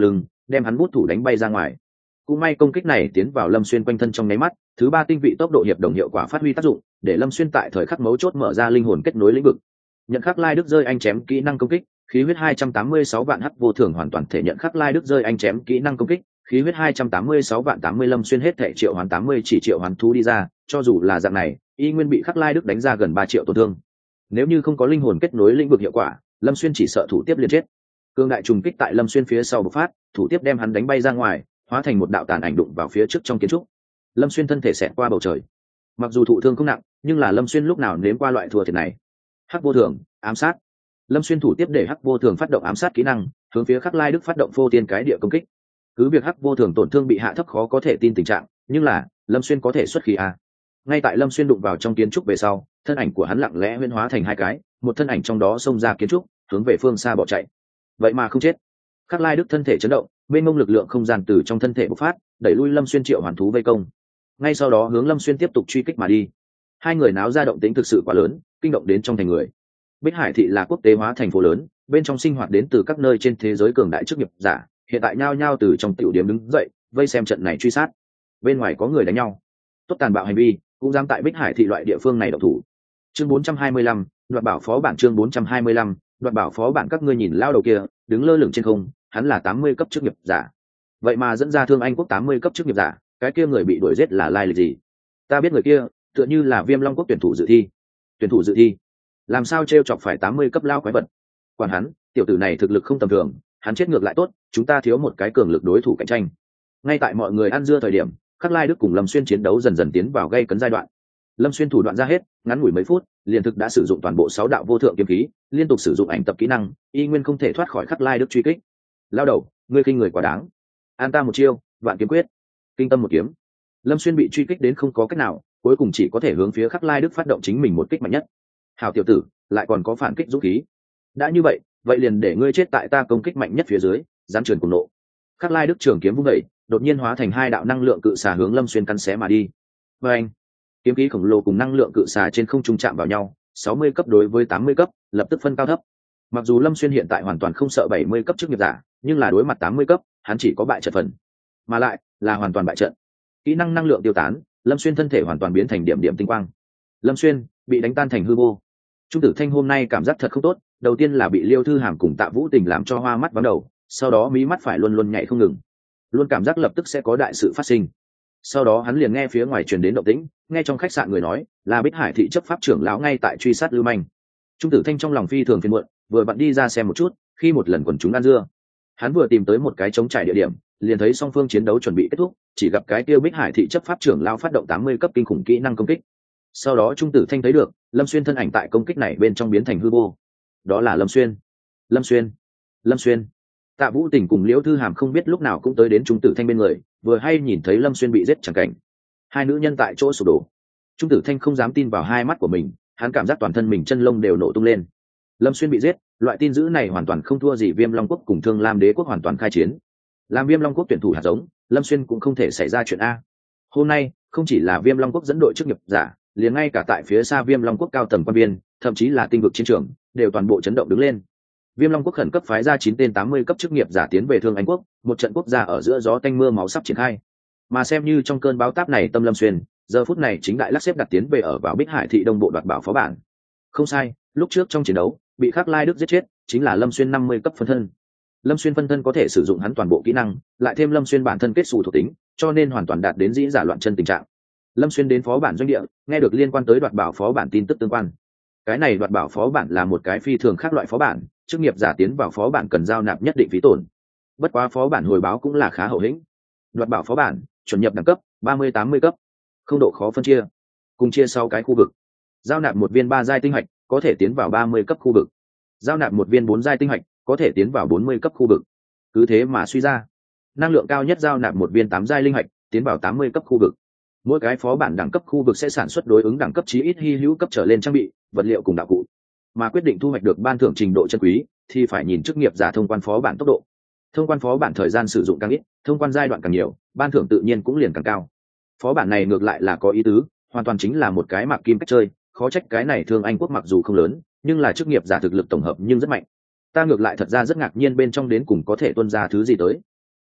Speaker 1: đem hắn bút thủ đánh bay ra ngoài. Cũng may công kích này tiến vào Lâm Xuyên quanh thân trong nháy mắt, thứ ba tinh vị tốc độ hiệp đồng hiệu quả phát huy tác dụng, để Lâm Xuyên tại thời khắc mấu chốt mở ra linh hồn kết nối lĩnh vực. Nhận khắc lai đức rơi anh chém kỹ năng công kích, khí huyết 286 vạn hắc vô thường hoàn toàn thể nhận khắc lai đức rơi anh chém kỹ năng công kích, khí huyết 286 vạn 80 Lâm Xuyên hết thể triệu hoán 80 chỉ triệu hoán thú đi ra, cho dù là dạng này, y nguyên bị khắc lai đức đánh ra gần 3 triệu tổn thương. Nếu như không có linh hồn kết nối lĩnh vực hiệu quả, Lâm Xuyên chỉ sợ thủ tiếp liền chết. Cương đại trùng kích tại Lâm Xuyên phía sau bộc phát, thủ tiếp đem hắn đánh bay ra ngoài, hóa thành một đạo tàn ảnh đụng vào phía trước trong kiến trúc. Lâm Xuyên thân thể xẹt qua bầu trời. Mặc dù thụ thương không nặng, nhưng là Lâm Xuyên lúc nào nếm qua loại thua thiệt này. Hắc vô thường, ám sát. Lâm Xuyên thủ tiếp để Hắc vô thường phát động ám sát kỹ năng, hướng phía khắc lai đức phát động phô tiên cái địa công kích. Cứ việc Hắc vô thường tổn thương bị hạ thấp khó có thể tin tình trạng, nhưng là Lâm Xuyên có thể xuất khí a. Ngay tại Lâm Xuyên đụng vào trong kiến trúc về sau, thân ảnh của hắn lặng lẽ huyễn hóa thành hai cái, một thân ảnh trong đó xông ra kiến trúc, hướng về phương xa bỏ chạy. Vậy mà không chết. Khắc lai đức thân thể chấn động, bên ngông lực lượng không gian từ trong thân thể bộc phát, đẩy lui Lâm Xuyên triệu hoàn thú vây công. Ngay sau đó hướng Lâm Xuyên tiếp tục truy kích mà đi. Hai người náo ra động tĩnh thực sự quá lớn, kinh động đến trong thành người. Bích Hải thị là quốc tế hóa thành phố lớn, bên trong sinh hoạt đến từ các nơi trên thế giới cường đại chức nghiệp giả, hiện tại nhao nhao từ trong tiểu điểm đứng dậy, vây xem trận này truy sát. Bên ngoài có người đánh nhau, tốt tàn bạo hành vi, cũng dám tại Bích Hải thị loại địa phương này động thủ. Chương 425, đoạt bảo phó bản chương 425, đoạt bảo phó bản các ngươi nhìn lao đầu kia, đứng lơ lửng trên không, hắn là 80 cấp chức nghiệp giả. Vậy mà dẫn ra Thương Anh quốc 80 cấp chức nghiệp giả, cái kia người bị đuổi giết là lai lịch gì? Ta biết người kia, tựa như là Viêm Long quốc tuyển thủ dự thi. Tuyển thủ dự thi? Làm sao trêu chọc phải 80 cấp lao quái vật? Quản hắn, tiểu tử này thực lực không tầm thường, hắn chết ngược lại tốt, chúng ta thiếu một cái cường lực đối thủ cạnh tranh. Ngay tại mọi người ăn dưa thời điểm, Khắc Lai Đức cùng Lâm Xuyên chiến đấu dần dần tiến vào gây cấn giai đoạn. Lâm Xuyên thủ đoạn ra hết, ngắn ngủi mấy phút, liền thực đã sử dụng toàn bộ 6 đạo vô thượng kiếm khí, liên tục sử dụng ảnh tập kỹ năng, y nguyên không thể thoát khỏi Khắc Lai Đức truy kích. Lao đầu, ngươi khinh người quá đáng. An ta một chiêu, vạn kiếm quyết. Kinh tâm một kiếm. Lâm Xuyên bị truy kích đến không có cách nào, cuối cùng chỉ có thể hướng phía Khắc Lai Đức phát động chính mình một kích mạnh nhất. Hảo tiểu tử, lại còn có phản kích dũng khí. Đã như vậy, vậy liền để ngươi chết tại ta công kích mạnh nhất phía dưới, giáng truyền cùng nộ. Khắc Lai Đức trường kiếm vung dậy, đột nhiên hóa thành 2 đạo năng lượng cự xà hướng Lâm Xuyên căn xé mà đi. Và anh, kiếm khí khổng lồ cùng năng lượng cự xà trên không trung chạm vào nhau, 60 cấp đối với 80 cấp, lập tức phân cao thấp. Mặc dù Lâm Xuyên hiện tại hoàn toàn không sợ 70 cấp chức nghiệp giả, nhưng là đối mặt 80 cấp, hắn chỉ có bại trận phần, mà lại là hoàn toàn bại trận. Kỹ năng năng lượng tiêu tán, Lâm Xuyên thân thể hoàn toàn biến thành điểm điểm tinh quang. Lâm Xuyên bị đánh tan thành hư vô. Trung Tử Thanh hôm nay cảm giác thật không tốt, đầu tiên là bị Liêu Thư Hàm cùng Tạ Vũ Tình làm cho hoa mắt vắng đầu, sau đó mí mắt phải luôn luôn nhảy không ngừng, luôn cảm giác lập tức sẽ có đại sự phát sinh. Sau đó hắn liền nghe phía ngoài truyền đến động tĩnh, nghe trong khách sạn người nói là Bích Hải thị chấp pháp trưởng lão ngay tại truy sát lưu manh. Trung Tử Thanh trong lòng phi thường phiền muộn, vừa vặn đi ra xem một chút, khi một lần quần chúng ăn dưa, hắn vừa tìm tới một cái trống trải địa điểm, liền thấy song phương chiến đấu chuẩn bị kết thúc, chỉ gặp cái tiêu Bích Hải thị chấp pháp trưởng lão phát động 80 cấp kinh khủng kỹ năng công kích. Sau đó Trung Tử Thanh thấy được Lâm Xuyên thân ảnh tại công kích này bên trong biến thành hư vô. Đó là Lâm Xuyên. Lâm Xuyên. Lâm Xuyên. Tạ Vũ Tình cùng Liễu Thư Hàm không biết lúc nào cũng tới đến Trung Tử Thanh bên người, vừa hay nhìn thấy Lâm Xuyên bị giết chẳng cảnh. Hai nữ nhân tại chỗ sụp đổ. Trung Tử Thanh không dám tin vào hai mắt của mình, hắn cảm giác toàn thân mình chân lông đều nổ tung lên. Lâm Xuyên bị giết, loại tin dữ này hoàn toàn không thua gì Viêm Long quốc cùng Thương Lam Đế quốc hoàn toàn khai chiến. Làm Viêm Long quốc tuyển thủ hạt giống, Lâm Xuyên cũng không thể xảy ra chuyện a. Hôm nay, không chỉ là Viêm Long quốc dẫn đội chức nghiệp giả, liền ngay cả tại phía xa Viêm Long quốc cao tầng quan viên, thậm chí là tinh vực chiến trường, đều toàn bộ chấn động đứng lên. Viêm Long quốc khẩn cấp phái ra 9 tên 80 cấp chức nghiệp giả tiến về Thương Anh quốc, một trận quốc gia ở giữa gió tanh mưa máu sắp triển khai. Mà xem như trong cơn bão táp này tâm Lâm Xuyên, giờ phút này chính đại lắc xếp đặt tiến về ở vào Bích Hải thị đông bộ đoạt bảo phó bản. Không sai, lúc trước trong chiến đấu, bị Khắc Lai Đức giết chết, chính là Lâm Xuyên 50 cấp phân thân. Lâm Xuyên phân thân có thể sử dụng hắn toàn bộ kỹ năng, lại thêm Lâm Xuyên bản thân kết xù thuộc tính, cho nên hoàn toàn đạt đến dĩ giả loạn chân tình trạng. Lâm Xuyên đến phó bản doanh địa, nghe được liên quan tới đoạt bảo phó bản tin tức tương quan. Cái này đoạt bảo phó bản là một cái phi thường khác loại phó bản, chức nghiệp giả tiến vào phó bản cần giao nạp nhất định phí tổn. Bất quá phó bản hồi báo cũng là khá hậu hĩnh. Đoạt bảo phó bản, chuẩn nhập đẳng cấp 30-80 cấp, không độ khó phân chia, cùng chia sau cái khu vực. Giao nạp một viên 3 giai tinh hạch, có thể tiến vào 30 cấp khu vực. Giao nạp một viên 4 giai tinh hạch, có thể tiến vào 40 cấp khu vực. Cứ thế mà suy ra, năng lượng cao nhất giao nạp một viên 8 giai linh hạch, tiến vào 80 cấp khu vực. Mỗi cái phó bản đẳng cấp khu vực sẽ sản xuất đối ứng đẳng cấp chí ít hy hữu cấp trở lên trang bị, vật liệu cùng đạo cụ. Mà quyết định thu hoạch được ban thưởng trình độ chân quý thì phải nhìn chức nghiệp giả thông quan phó bản tốc độ. Thông quan phó bản thời gian sử dụng càng ít, thông quan giai đoạn càng nhiều, ban thưởng tự nhiên cũng liền càng cao. Phó bản này ngược lại là có ý tứ, hoàn toàn chính là một cái mạc kim cách chơi, khó trách cái này Thương Anh quốc mặc dù không lớn, nhưng là chức nghiệp giả thực lực tổng hợp nhưng rất mạnh. Ta ngược lại thật ra rất ngạc nhiên bên trong đến cùng có thể tuân ra thứ gì tới.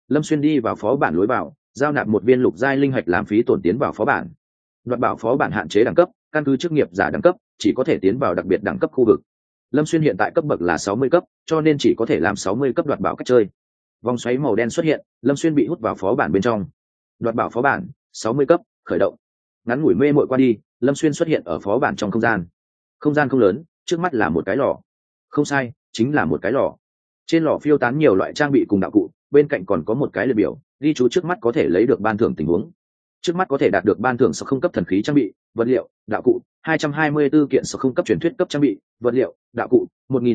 Speaker 1: Lâm Xuyên đi vào phó bản lối vào, giao nạp một viên lục giai linh hạch làm phí tổn tiến vào phó bản. Đoạt bảo phó bản hạn chế đẳng cấp, căn cứ chức nghiệp giả đẳng cấp chỉ có thể tiến vào đặc biệt đẳng cấp khu vực. Lâm Xuyên hiện tại cấp bậc là 60 cấp, cho nên chỉ có thể làm 60 cấp đoạt bảo cách chơi. Vòng xoáy màu đen xuất hiện, Lâm Xuyên bị hút vào phó bản bên trong. Đoạt bảo phó bản 60 cấp, khởi động. Ngắn ngủi mê mội qua đi, Lâm Xuyên xuất hiện ở phó bản trong không gian. Không gian không lớn, trước mắt là một cái lò. Không sai, chính là một cái lò. Trên lò phiêu tán nhiều loại trang bị cùng đạo cụ, bên cạnh còn có một cái liệt biểu ghi chú trước mắt có thể lấy được ban thưởng tình huống. Trước mắt có thể đạt được ban thưởng sau không cấp thần khí trang bị, vật liệu, đạo cụ 224 kiện sau không cấp truyền thuyết cấp trang bị, vật liệu, đạo cụ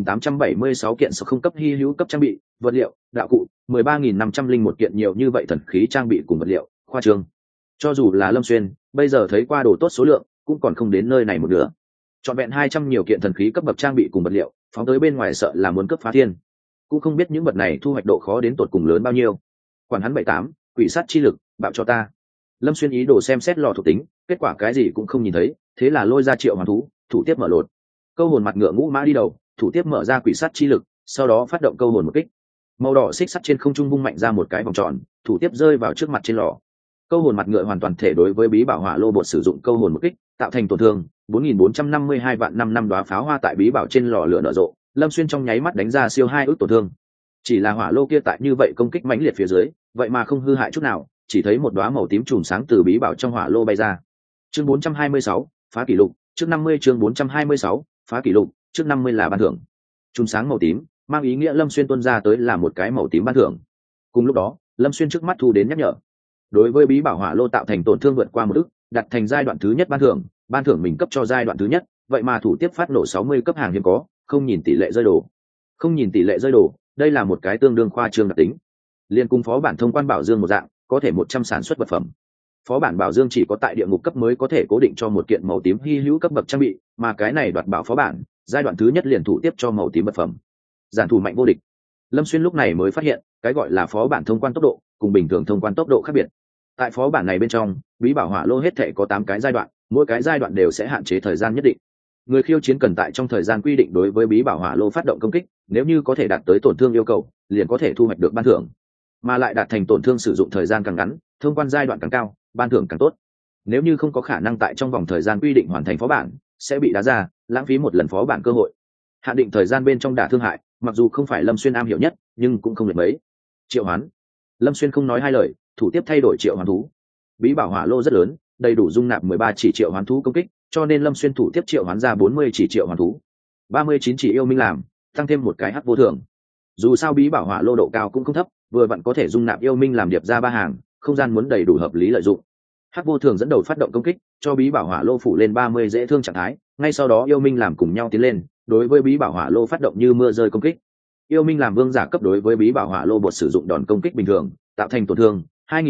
Speaker 1: 1876 kiện sau không cấp hy hữu cấp trang bị, vật liệu, đạo cụ 13.501 kiện. Nhiều như vậy thần khí trang bị cùng vật liệu, khoa trương. Cho dù là Lâm Xuyên bây giờ thấy qua đồ tốt số lượng cũng còn không đến nơi này một nửa. Trọn vẹn 200 nhiều kiện thần khí cấp bậc trang bị cùng vật liệu, phóng tới bên ngoài sợ là muốn cướp phá thiên. Cũng không biết những vật này thu hoạch độ khó đến tột cùng lớn bao nhiêu. Quản hắn 78, quỷ sát chi lực, bạo cho ta. Lâm Xuyên ý đồ xem xét lò thuộc tính, kết quả cái gì cũng không nhìn thấy, thế là lôi ra triệu hoàn thú, thủ tiếp mở lột. Câu hồn mặt ngựa ngũ mã đi đầu, thủ tiếp mở ra quỷ sát chi lực, sau đó phát động câu hồn một kích. Màu đỏ xích sắt trên không trung vung mạnh ra một cái vòng tròn, thủ tiếp rơi vào trước mặt trên lò. Câu hồn mặt ngựa hoàn toàn thể đối với bí bảo hỏa lô bột sử dụng câu hồn một kích, tạo thành tổn thương 4.452 vạn năm đóa pháo hoa tại bí bảo trên lò lửa nở rộ. Lâm Xuyên trong nháy mắt đánh ra siêu 2 ức tổn thương. Chỉ là hỏa lô kia tại như vậy công kích mãnh liệt phía dưới, vậy mà không hư hại chút nào, chỉ thấy một đóa màu tím chùm sáng từ bí bảo trong hỏa lô bay ra. Chương 426, phá kỷ lục, trước 50. Chương 426, phá kỷ lục, trước 50 là ban thưởng. Chùm sáng màu tím mang ý nghĩa Lâm Xuyên tuôn ra tới là một cái màu tím ban thưởng. Cùng lúc đó, Lâm Xuyên trước mắt thu đến nhắc nhở. Đối với bí bảo hỏa lô tạo thành tổn thương vượt qua 1 ức, đặt thành giai đoạn thứ nhất ban thưởng mình cấp cho giai đoạn thứ nhất, vậy mà thủ tiếp phát nổ 60 cấp hàng hiếm có, không nhìn tỷ lệ rơi đồ. Không nhìn tỷ lệ rơi đồ, đây là một cái tương đương khoa trương đặc tính. Liên cung phó bản thông quan bảo dương một dạng, có thể 100 sản xuất vật phẩm. Phó bản bảo dương chỉ có tại địa ngục cấp mới có thể cố định cho một kiện màu tím hy hữu cấp bậc trang bị, mà cái này đoạt bảo phó bản, giai đoạn thứ nhất liền thủ tiếp cho màu tím vật phẩm. Giản thủ mạnh vô địch. Lâm Xuyên lúc này mới phát hiện, cái gọi là phó bản thông quan tốc độ cùng bình thường thông quan tốc độ khác biệt. Tại phó bản này bên trong, bí bảo hỏa lô hết thể có 8 cái giai đoạn, mỗi cái giai đoạn đều sẽ hạn chế thời gian nhất định. Người khiêu chiến cần tại trong thời gian quy định đối với bí bảo hỏa lô phát động công kích, nếu như có thể đạt tới tổn thương yêu cầu, liền có thể thu hoạch được ban thưởng. Mà lại đạt thành tổn thương sử dụng thời gian càng ngắn, thông quan giai đoạn càng cao, ban thưởng càng tốt. Nếu như không có khả năng tại trong vòng thời gian quy định hoàn thành phó bản, sẽ bị đá ra, lãng phí một lần phó bản cơ hội. Hạn định thời gian bên trong đả thương hại, mặc dù không phải Lâm Xuyên am hiểu nhất, nhưng cũng không lệch mấy. Triệu hoán. Lâm Xuyên không nói hai lời, thủ tiếp thay đổi triệu hoán thú. Bí bảo hỏa lô rất lớn, đầy đủ dung nạp 13 chỉ triệu hoán thú công kích, cho nên Lâm Xuyên thủ tiếp triệu hoán ra 40 chỉ triệu hoán thú. 39 chỉ yêu minh làm, tăng thêm một cái hắc vô thường. Dù sao bí bảo hỏa lô độ cao cũng không thấp, vừa vặn có thể dung nạp yêu minh làm điệp ra 3 hàng, không gian muốn đầy đủ hợp lý lợi dụng. Hắc vô thường dẫn đầu phát động công kích, cho bí bảo hỏa lô phủ lên 30 dễ thương trạng thái, ngay sau đó yêu minh làm cùng nhau tiến lên, đối với bí bảo hỏa lô phát động như mưa rơi công kích. Yêu minh làm vương giả cấp đối với bí bảo hỏa lô bột sử dụng đòn công kích bình thường, tạo thành tổn thương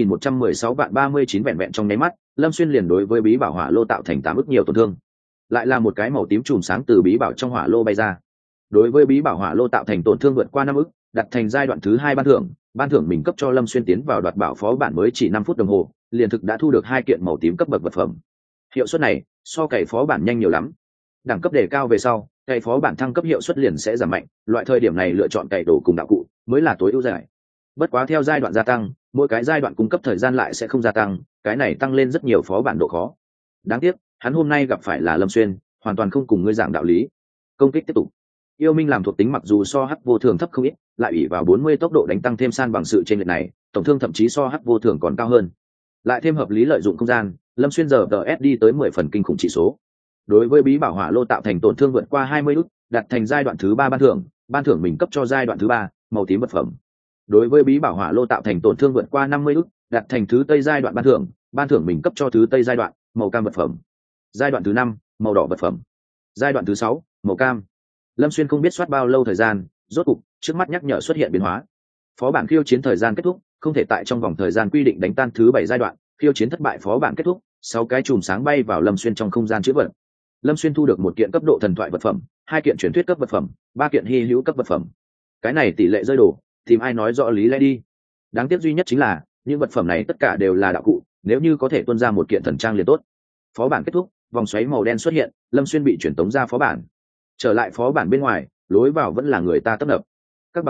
Speaker 1: 2.116 vạn 39 vẹn vẹn trong nháy mắt, Lâm Xuyên liền đối với bí bảo hỏa lô tạo thành 8 ức nhiều tổn thương. Lại là một cái màu tím chùm sáng từ bí bảo trong hỏa lô bay ra. Đối với bí bảo hỏa lô tạo thành tổn thương vượt qua 5 ức, đặt thành giai đoạn thứ 2 ban thưởng mình cấp cho Lâm Xuyên tiến vào đoạt bảo phó bản mới chỉ 5 phút đồng hồ, liền thực đã thu được 2 kiện màu tím cấp bậc vật phẩm. Hiệu suất này so cày phó bản nhanh nhiều lắm. Đẳng cấp đề cao về sau, cày phó bản thăng cấp hiệu suất liền sẽ giảm mạnh, loại thời điểm này lựa chọn cày đồ cùng đạo cụ mới là tối ưu giải. Bất quá theo giai đoạn gia tăng, mỗi cái giai đoạn cung cấp thời gian lại sẽ không gia tăng, cái này tăng lên rất nhiều phó bản độ khó. Đáng tiếc, hắn hôm nay gặp phải là Lâm Xuyên, hoàn toàn không cùng ngươi giảng đạo lý. Công kích tiếp tục. Yêu minh làm thuộc tính mặc dù so hắc vô thường thấp không ít, lại ủy vào 40 tốc độ đánh tăng thêm san bằng sự trên lệch này, tổng thương thậm chí so hắc vô thường còn cao hơn. Lại thêm hợp lý lợi dụng không gian, Lâm Xuyên giờ DS đi tới 10 phần kinh khủng chỉ số. Đối với bí bảo hỏa lô tạo thành tổn thương vượt qua 20 ức, đặt thành giai đoạn thứ 3 ban thưởng mình cấp cho giai đoạn thứ 3, màu tím vật phẩm. Đối với bí bảo hỏa lô tạo thành tổn thương vượt qua 50 ức, đặt thành thứ tây giai đoạn ban thưởng mình cấp cho thứ tây giai đoạn, màu cam vật phẩm. Giai đoạn thứ 5, màu đỏ vật phẩm. Giai đoạn thứ 6, màu cam. Lâm Xuyên không biết soát bao lâu thời gian, rốt cục trước mắt nhắc nhở xuất hiện biến hóa. Phó bản khiêu chiến thời gian kết thúc, không thể tại trong vòng thời gian quy định đánh tan thứ 7 giai đoạn, khiêu chiến thất bại phó bản kết thúc, 6 cái chùm sáng bay vào Lâm Xuyên trong không gian chứa vật. Lâm Xuyên thu được 1 kiện cấp độ thần thoại vật phẩm, 2 kiện truyền thuyết cấp vật phẩm, 3 kiện hy hữu cấp vật phẩm. Cái này tỷ lệ rơi đồ, tìm ai nói rõ lý lẽ đi. Đáng tiếc duy nhất chính là những vật phẩm này tất cả đều là đạo cụ, nếu như có thể tuân ra 1 kiện thần trang liền tốt. Phó bản kết thúc, vòng xoáy màu đen xuất hiện, Lâm Xuyên bị chuyển tống ra phó bản. Trở lại phó bản bên ngoài, lối vào vẫn là người ta tấp nập. Các bằng hữu,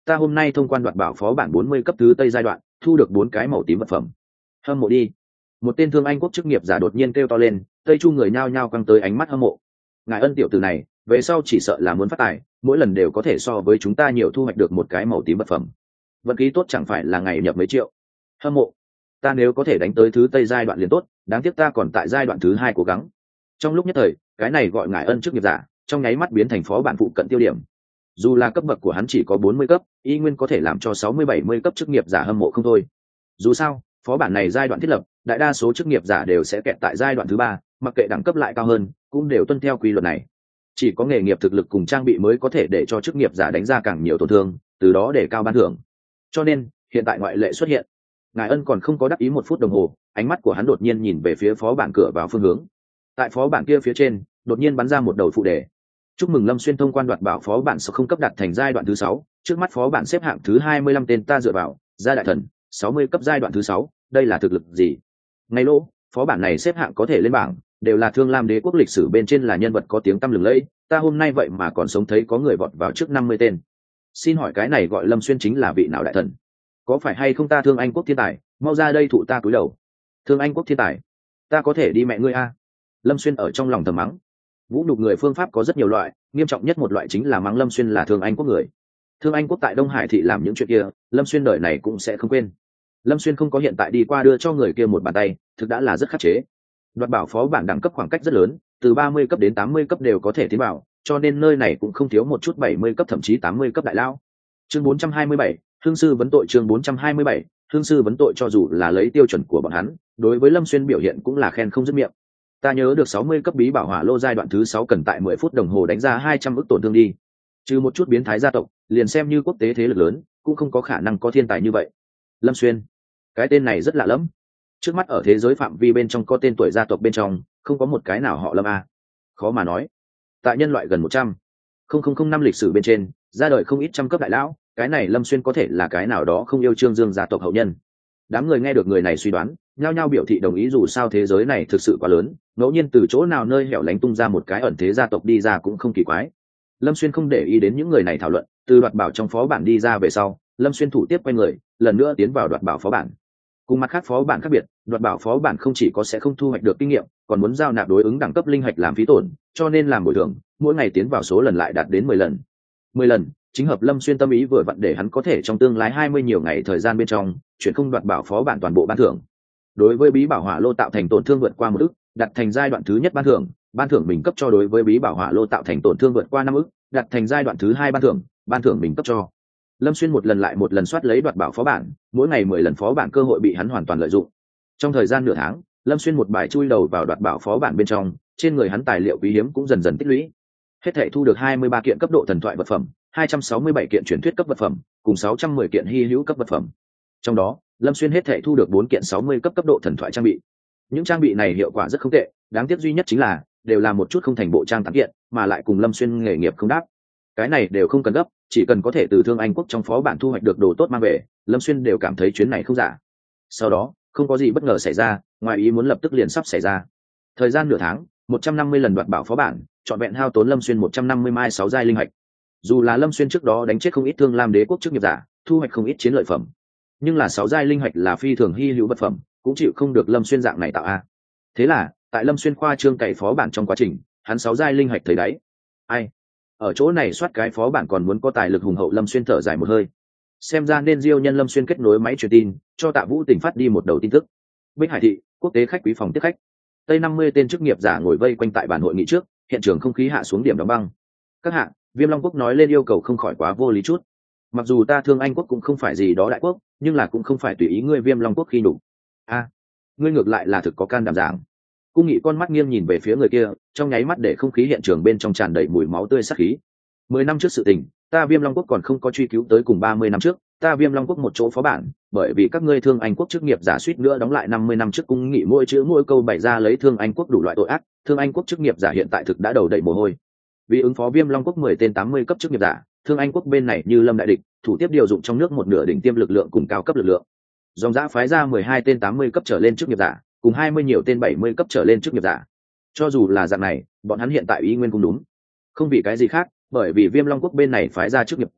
Speaker 1: ta hôm nay thông quan đoạt bảo phó bản 40 cấp thứ Tây giai đoạn, thu được 4 cái màu tím vật phẩm. Hâm mộ đi. Một tên Thương Anh quốc chức nghiệp giả đột nhiên kêu to lên, Tây Chu người nhao nhao quăng tới ánh mắt hâm mộ. Ngài Ân tiểu tử này, về sau chỉ sợ là muốn phát tài, mỗi lần đều có thể so với chúng ta nhiều thu hoạch được một cái màu tím vật phẩm. Vận khí tốt chẳng phải là ngày nhập mấy triệu. Hâm mộ. Ta nếu có thể đánh tới thứ Tây giai đoạn liền tốt, đáng tiếc ta còn tại giai đoạn thứ 2 cố gắng. Trong lúc nhất thời, cái này gọi Ngài Ân chức nghiệp giả, trong nháy mắt biến thành phó bản phụ cận tiêu điểm. Dù là cấp bậc của hắn chỉ có 40 cấp, y nguyên có thể làm cho 60-70 cấp chức nghiệp giả hâm mộ không thôi. Dù sao, phó bản này giai đoạn thiết lập, đại đa số chức nghiệp giả đều sẽ kẹt tại giai đoạn thứ 3, mặc kệ đẳng cấp lại cao hơn, cũng đều tuân theo quy luật này. Chỉ có nghề nghiệp thực lực cùng trang bị mới có thể để cho chức nghiệp giả đánh ra càng nhiều tổn thương, từ đó để cao ban thưởng. Cho nên, hiện tại ngoại lệ xuất hiện. Ngài Ân còn không có đắc ý 1 phút đồng hồ, ánh mắt của hắn đột nhiên nhìn về phía phó bản cửa vào phương hướng. Tại phó bản kia phía trên, đột nhiên bắn ra một đầu phụ đề. Chúc mừng Lâm Xuyên thông quan đoạt bảo phó bản 6 cấp đạt thành giai đoạn thứ 6, trước mắt phó bản xếp hạng thứ 25 tên ta dựa vào, gia đại thần, 60 cấp giai đoạn thứ 6, đây là thực lực gì? Ngay lỗ, phó bản này xếp hạng có thể lên bảng, đều là Thương Lam Đế quốc lịch sử bên trên là nhân vật có tiếng tăm lừng lẫy, ta hôm nay vậy mà còn sống thấy có người vọt vào trước 50 tên. Xin hỏi cái này gọi Lâm Xuyên chính là vị nào đại thần? Có phải hay không ta Thương Anh quốc thiên tài, mau ra đây thụ ta cúi đầu. Thương Anh quốc thiên tài, ta có thể đi mẹ ngươi a. Lâm Xuyên ở trong lòng thầm mắng. Vũ nhục người phương pháp có rất nhiều loại, nghiêm trọng nhất một loại chính là mắng Lâm Xuyên là Thương Anh quốc người. Thương Anh quốc tại Đông Hải thị làm những chuyện kia, Lâm Xuyên đời này cũng sẽ không quên. Lâm Xuyên không có hiện tại đi qua đưa cho người kia một bàn tay, thực đã là rất khắc chế. Đoạt bảo phó bản đẳng cấp khoảng cách rất lớn, từ 30 cấp đến 80 cấp đều có thể tiến vào, cho nên nơi này cũng không thiếu một chút 70 cấp thậm chí 80 cấp đại lao. Chương 427, Hương sư vấn tội. Chương 427, Hương sư vấn tội. Cho dù là lấy tiêu chuẩn của bọn hắn, đối với Lâm Xuyên biểu hiện cũng là khen không dứt miệng. Ta nhớ được 60 cấp bí bảo hỏa lô giai đoạn thứ 6 cần tại 10 phút đồng hồ đánh ra 200 ức tổn thương đi. Trừ một chút biến thái gia tộc, liền xem như quốc tế thế lực lớn, cũng không có khả năng có thiên tài như vậy. Lâm Xuyên, cái tên này rất lạ lẫm. Trước mắt ở thế giới phạm vi bên trong có tên tuổi gia tộc bên trong, không có một cái nào họ Lâm a. Khó mà nói. Tại nhân loại gần 100,000 năm lịch sử bên trên, ra đời không ít trăm cấp đại lão, cái này Lâm Xuyên có thể là cái nào đó không yêu Trương Dương gia tộc hậu nhân. Đám người nghe được người này suy đoán, nhao nhao biểu thị đồng ý, dù sao thế giới này thực sự quá lớn, ngẫu nhiên từ chỗ nào nơi hẻo lánh tung ra một cái ẩn thế gia tộc đi ra cũng không kỳ quái. Lâm Xuyên không để ý đến những người này thảo luận, từ đoạt bảo trong phó bản đi ra về sau, Lâm Xuyên thủ tiếp quay người, lần nữa tiến vào đoạt bảo phó bản. Cùng mặt khác phó bản khác biệt, đoạt bảo phó bản không chỉ có sẽ không thu hoạch được kinh nghiệm, còn muốn giao nạp đối ứng đẳng cấp linh hạch làm phí tổn, cho nên làm bồi thường, mỗi ngày tiến vào số lần lại đạt đến 10 lần. 10 lần, chính hợp Lâm Xuyên tâm ý vừa vặn để hắn có thể trong tương lai 20 nhiều ngày thời gian bên trong, chuyển không đoạt bảo phó bản toàn bộ ban thưởng. Đối với bí bảo hỏa lô tạo thành tổn thương vượt qua 1 ức, đặt thành giai đoạn thứ nhất ban thưởng mình cấp cho. Đối với bí bảo hỏa lô tạo thành tổn thương vượt qua 5 ức, đặt thành giai đoạn thứ 2 ban thưởng mình cấp cho. Lâm Xuyên một lần lại một lần soát lấy đoạt bảo phó bản, mỗi ngày 10 lần phó bản cơ hội bị hắn hoàn toàn lợi dụng. Trong thời gian nửa tháng, Lâm Xuyên một bài chui đầu vào đoạt bảo phó bản bên trong, trên người hắn tài liệu quý hiếm cũng dần dần tích lũy. Hết thảy thu được 23 kiện cấp độ thần thoại vật phẩm, 267 kiện truyền thuyết cấp vật phẩm, cùng 610 kiện hy hữu cấp vật phẩm. Trong đó, Lâm Xuyên hết thảy thu được 4 kiện 60 cấp cấp độ thần thoại trang bị. Những trang bị này hiệu quả rất không tệ, đáng tiếc duy nhất chính là đều là một chút không thành bộ trang tán kiện, mà lại cùng Lâm Xuyên nghề nghiệp không đáp. Cái này đều không cần gấp, chỉ cần có thể từ Thương Anh quốc trong phó bản thu hoạch được đồ tốt mang về, Lâm Xuyên đều cảm thấy chuyến này không giả. Sau đó, không có gì bất ngờ xảy ra, ngoài ý muốn lập tức liền sắp xảy ra. Thời gian nửa tháng, 150 lần đoạt bảo phó bản, trọn vẹn hao tốn Lâm Xuyên 150 mai 6 giai linh hạch. Dù là Lâm Xuyên trước đó đánh chết không ít Thương Lam Đế quốc chức nghiệp giả, thu hoạch không ít chiến lợi phẩm, nhưng là 6 giai linh hạch là phi thường hy hữu vật phẩm, cũng chịu không được Lâm Xuyên dạng này tạo a. Thế là, tại Lâm Xuyên khoa trương cày phó bản trong quá trình, hắn 6 giai linh hạch thấy đáy. Ai? Ở chỗ này soát cái phó bản còn muốn có tài lực hùng hậu. Lâm Xuyên thở dài một hơi. Xem ra nên diêu nhân Lâm Xuyên kết nối máy truyền tin, cho Tạ Vũ Tỉnh phát đi một đầu tin tức. Bích Hải thị, quốc tế khách quý phòng tiếp khách. Tây 50 tên chức nghiệp giả ngồi vây quanh tại bàn hội nghị trước, hiện trường không khí hạ xuống điểm đóng băng. Các hạ, Viêm Long quốc nói lên yêu cầu không khỏi quá vô lý chút. Mặc dù ta Thương Anh quốc cũng không phải gì đó đại quốc, nhưng là cũng không phải tùy ý ngươi Viêm Long quốc khi đủ. A, ngươi ngược lại là thực có can đảm giảng. Cung Nghị con mắt nghiêm nhìn về phía người kia, trong nháy mắt để không khí hiện trường bên trong tràn đầy mùi máu tươi sát khí. 10 năm trước sự tình, ta Viêm Long quốc còn không có truy cứu tới cùng 30 năm trước, ta Viêm Long quốc một chỗ phó bản, bởi vì các ngươi Thương Anh quốc chức nghiệp giả suýt nữa đóng lại 50 năm trước. Cung Nghị mỗi chữ mỗi câu bày ra lấy Thương Anh quốc đủ loại tội ác, Thương Anh quốc chức nghiệp giả hiện tại thực đã đầu đầy mồ hôi. Vì ứng phó Viêm Long quốc 10 tên 80 cấp chức nghiệp giả, Thương Anh quốc bên này như lâm đại địch, thủ tiếp điều dụng trong nước một nửa đỉnh tiêm lực lượng cùng cao cấp lực lượng. Dòng dã phái ra 12 tên 80 cấp trở lên chức nghiệp giả, cùng 20 nhiều tên 70 cấp trở lên chức nghiệp giả. Cho dù là dạng này, bọn hắn hiện tại ý nguyên cũng đúng. Không vì cái gì khác, bởi vì Viêm Long quốc bên này phái ra chức nghiệp giả,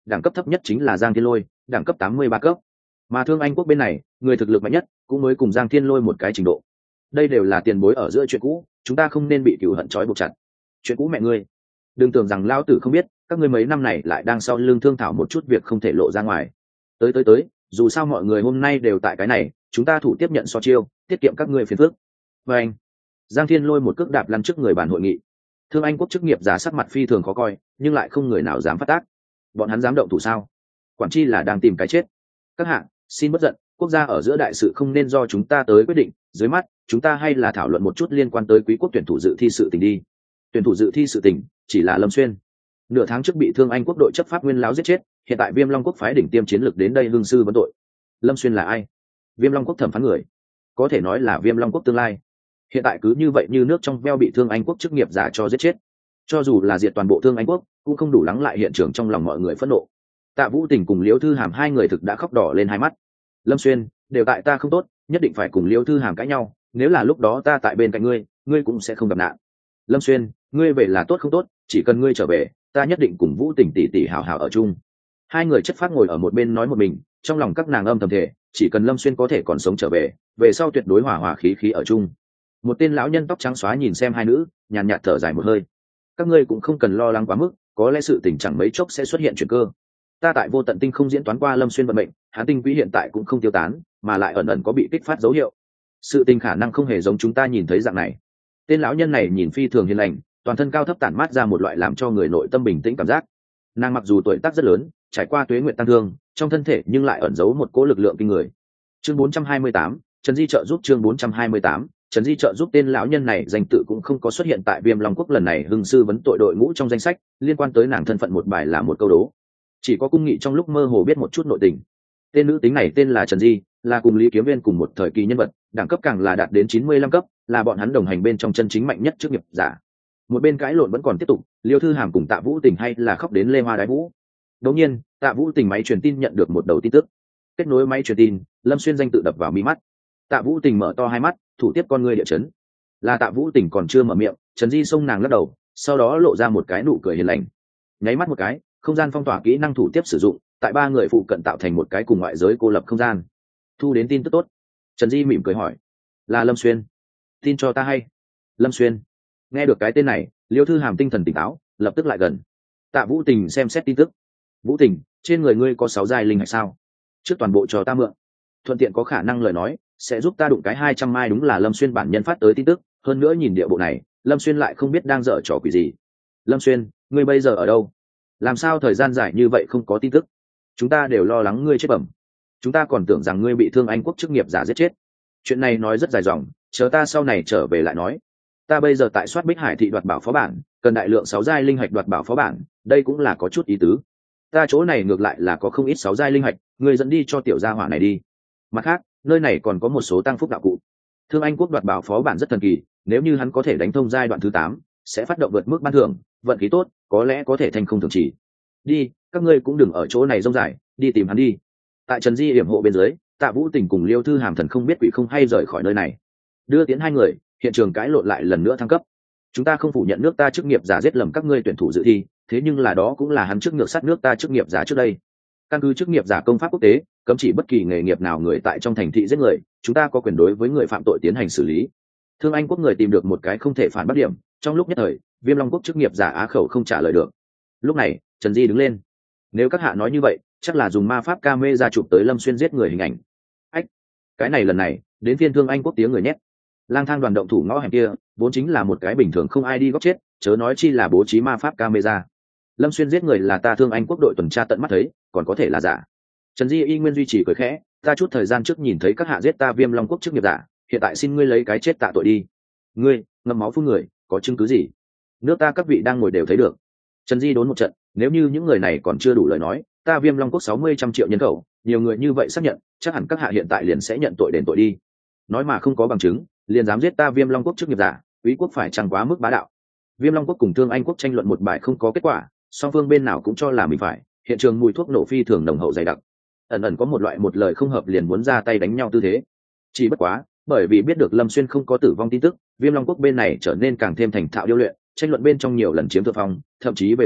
Speaker 1: đẳng cấp thấp nhất chính là Giang Thiên Lôi, đẳng cấp 83 cấp. Mà Thương Anh quốc bên này, người thực lực mạnh nhất cũng mới cùng Giang Thiên Lôi một cái trình độ. Đây đều là tiền bối ở giữa chuyện cũ, chúng ta không nên bị cừu hận trói buộc chặt. Chuyện cũ mẹ ngươi, đừng tưởng rằng lão tử không biết, các ngươi mấy năm này lại đang sau lưng thương thảo một chút việc không thể lộ ra ngoài. Tới, dù sao mọi người hôm nay đều tại cái này, chúng ta thủ tiếp nhận so chiêu, tiết kiệm các ngươi phiền phức. Và anh, Giang Thiên Lôi một cước đạp lăn trước người bàn hội nghị. Thương Anh quốc chức nghiệp giả sắc mặt phi thường khó coi, nhưng lại không người nào dám phát tác. Bọn hắn dám động thủ sao? Quản chi là đang tìm cái chết. Các hạ, xin bất giận, quốc gia ở giữa đại sự không nên do chúng ta tới quyết định, dưới mắt chúng ta hay là thảo luận một chút liên quan tới quý quốc tuyển thủ dự thi sự tình đi. Tuyển thủ dự thi sự tình chỉ là Lâm Xuyên. Nửa tháng trước bị Thương Anh quốc đội chấp pháp nguyên láo giết chết, hiện tại Viêm Long quốc phái đỉnh tiêm chiến lược đến đây hương sư vấn tội. Lâm Xuyên là ai? Viêm Long quốc thẩm phán người, có thể nói là Viêm Long quốc tương lai. Hiện tại cứ như vậy như nước trong veo bị Thương Anh quốc chức nghiệp giả cho giết chết. Cho dù là diệt toàn bộ Thương Anh quốc, cũng không đủ lắng lại hiện trường trong lòng mọi người phẫn nộ. Tạ Vũ Tình cùng Liễu Thư Hàm hai người thực đã khóc đỏ lên hai mắt. Lâm Xuyên, đều tại ta không tốt, nhất định phải cùng Liễu Thư Hàm cãi nhau, nếu là lúc đó ta tại bên cạnh ngươi, ngươi cũng sẽ không gặp nạn. Lâm Xuyên, ngươi về là tốt không tốt, chỉ cần ngươi trở về, ta nhất định cùng Vũ Tình tỷ tỷ hảo hảo ở chung. Hai người chất phác ngồi ở một bên nói một mình, trong lòng các nàng âm thầm thể, chỉ cần Lâm Xuyên có thể còn sống trở về sau tuyệt đối hòa hòa khí khí ở chung. Một tên lão nhân tóc trắng xóa nhìn xem hai nữ, nhàn nhạt thở dài một hơi. Các ngươi cũng không cần lo lắng quá mức, có lẽ sự tình chẳng mấy chốc sẽ xuất hiện chuyển cơ. Ta tại Vô Tận Tinh không diễn toán qua Lâm Xuyên vận mệnh, hắn tinh quỹ hiện tại cũng không tiêu tán, mà lại ẩn ẩn có bị kích phát dấu hiệu. Sự tình khả năng không hề giống chúng ta nhìn thấy dạng này. Tên lão nhân này nhìn phi thường hiền lành, toàn thân cao thấp tản mát ra một loại làm cho người nội tâm bình tĩnh cảm giác. Nàng mặc dù tuổi tác rất lớn, trải qua tuế nguyện tăng thương, trong thân thể nhưng lại ẩn giấu một cỗ lực lượng kinh người. Chương 428, Trần Di trợ giúp. Chương 428, Trần Di trợ giúp. Tên lão nhân này danh tự cũng không có xuất hiện tại Viêm Long quốc lần này hưng sư vấn tội đội ngũ trong danh sách, liên quan tới nàng thân phận một bài là một câu đố. Chỉ có cung nghị trong lúc mơ hồ biết một chút nội tình. Tên nữ tính này tên là Trần Di, là cùng Lý Kiếm Viên cùng một thời kỳ nhân vật, đẳng cấp càng là đạt đến 95 cấp, là bọn hắn đồng hành bên trong chân chính mạnh nhất trước nghiệp giả. Một bên cãi lộn vẫn còn tiếp tục, Liêu Thư Hàm cùng Tạ Vũ Tình hay là khóc đến lê hoa đái vũ. Đột nhiên, Tạ Vũ Tình máy truyền tin nhận được một đầu tin tức. Kết nối máy truyền tin, Lâm Xuyên danh tự đập vào mi mắt. Tạ Vũ Tình mở to hai mắt, thủ tiếp con ngươi địa chấn. Là Tạ Vũ Tình còn chưa mở miệng, Trần Di xông nàng lắc đầu, sau đó lộ ra một cái nụ cười hiền lành. Nháy mắt một cái, không gian phong tỏa kỹ năng thủ tiếp sử dụng, tại ba người phụ cận tạo thành một cái cùng ngoại giới cô lập không gian. Thu đến tin tức tốt. Trần Di mỉm cười hỏi, là Lâm Xuyên. Tin cho ta hay. Lâm Xuyên. Nghe được cái tên này, Liêu Thư Hàm tinh thần tỉnh táo, lập tức lại gần. Tạ Vũ Tình xem xét tin tức. Vũ Tình, trên người ngươi có 6 giai linh hạch sao? Trước toàn bộ cho ta mượn. Thuận tiện có khả năng lời nói, sẽ giúp ta đụng cái 200 mai. Đúng là Lâm Xuyên bản nhân phát tới tin tức, hơn nữa nhìn địa bộ này, Lâm Xuyên lại không biết đang dở trò quỷ gì. Lâm Xuyên, ngươi bây giờ ở đâu? Làm sao thời gian dài như vậy không có tin tức? Chúng ta đều lo lắng ngươi chết bẩm. Chúng ta còn tưởng rằng ngươi bị Thương Anh quốc chức nghiệp giả giết chết. Chuyện này nói rất dài dòng, chờ ta sau này trở về lại nói. Ta bây giờ tại soát Bích Hải thị đoạt bảo phó bản, cần đại lượng 6 giai linh hạch đoạt bảo phó bản, đây cũng là có chút ý tứ. Ta chỗ này ngược lại là có không ít 6 giai linh hạch, ngươi dẫn đi cho tiểu gia hỏa này đi. Mặt khác, nơi này còn có một số tăng phúc đạo cụ. Thương Anh quốc đoạt bảo phó bản rất thần kỳ, nếu như hắn có thể đánh thông giai đoạn thứ 8, sẽ phát động vượt mức ban thưởng, vận khí tốt, có lẽ có thể thành không thường chỉ. Đi, các ngươi cũng đừng ở chỗ này rông dài, đi tìm hắn đi. Tại Trần Di yểm hộ bên dưới, Tạ Vũ Tình cùng Liêu Thư Hàm thần không biết quỷ không hay rời khỏi nơi này. Đưa tiến hai người, hiện trường cãi lộn lại lần nữa thăng cấp. Chúng ta không phủ nhận nước ta chức nghiệp giả giết lầm các ngươi tuyển thủ dự thi, thế nhưng là đó cũng là hắn trước ngược sát nước ta chức nghiệp giả trước đây. Căn cứ chức nghiệp giả công pháp quốc tế, cấm chỉ bất kỳ nghề nghiệp nào người tại trong thành thị giết người, chúng ta có quyền đối với người phạm tội tiến hành xử lý. Thương Anh quốc người tìm được một cái không thể phản bác điểm, trong lúc nhất thời, Viêm Long quốc chức nghiệp giả á khẩu không trả lời được. Lúc này, Trần Di đứng lên. Nếu các hạ nói như vậy, chắc là dùng ma pháp camera chụp tới Lâm Xuyên giết người hình ảnh. Ách, cái này lần này, đến phiên Thương Anh quốc tiếng người nhét. Lang thang đoàn động thủ ngõ hẻm kia, vốn chính là một cái bình thường không ai đi góp chết, chớ nói chi là bố trí ma pháp camera. Lâm Xuyên giết người là ta Thương Anh quốc đội tuần tra tận mắt thấy, còn có thể là giả. Trần Di y nguyên duy trì cười khẽ, ta chút thời gian trước nhìn thấy các hạ giết ta Viêm Long quốc chức nghiệp giả, hiện tại xin ngươi lấy cái chết tạ tội đi. Ngươi, ngậm máu phun người, có chứng cứ gì? Nước ta các vị đang ngồi đều thấy được. Trần Di đốn một trận, nếu như những người này còn chưa đủ lời nói, ta Viêm Long quốc 60 trăm triệu nhân khẩu, nhiều người như vậy xác nhận, chắc hẳn các hạ hiện tại liền sẽ nhận tội đền tội đi. Nói mà không có bằng chứng, liền dám giết ta Viêm Long quốc chức nghiệp giả, quý quốc phải chẳng quá mức bá đạo. Viêm Long quốc cùng Thương Anh quốc tranh luận một bài không có kết quả, song phương bên nào cũng cho là mình phải, hiện trường mùi thuốc nổ phi thường nồng hậu dày đặc, ẩn ẩn có một loại một lời không hợp liền muốn ra tay đánh nhau tư thế. Chỉ bất quá, bởi vì biết được Lâm Xuyên không có tử vong tin tức, Viêm Long quốc bên này trở nên càng thêm thành thạo điêu luyện, tranh luận bên trong nhiều lần chiếm thượng phong, thậm chí về sau,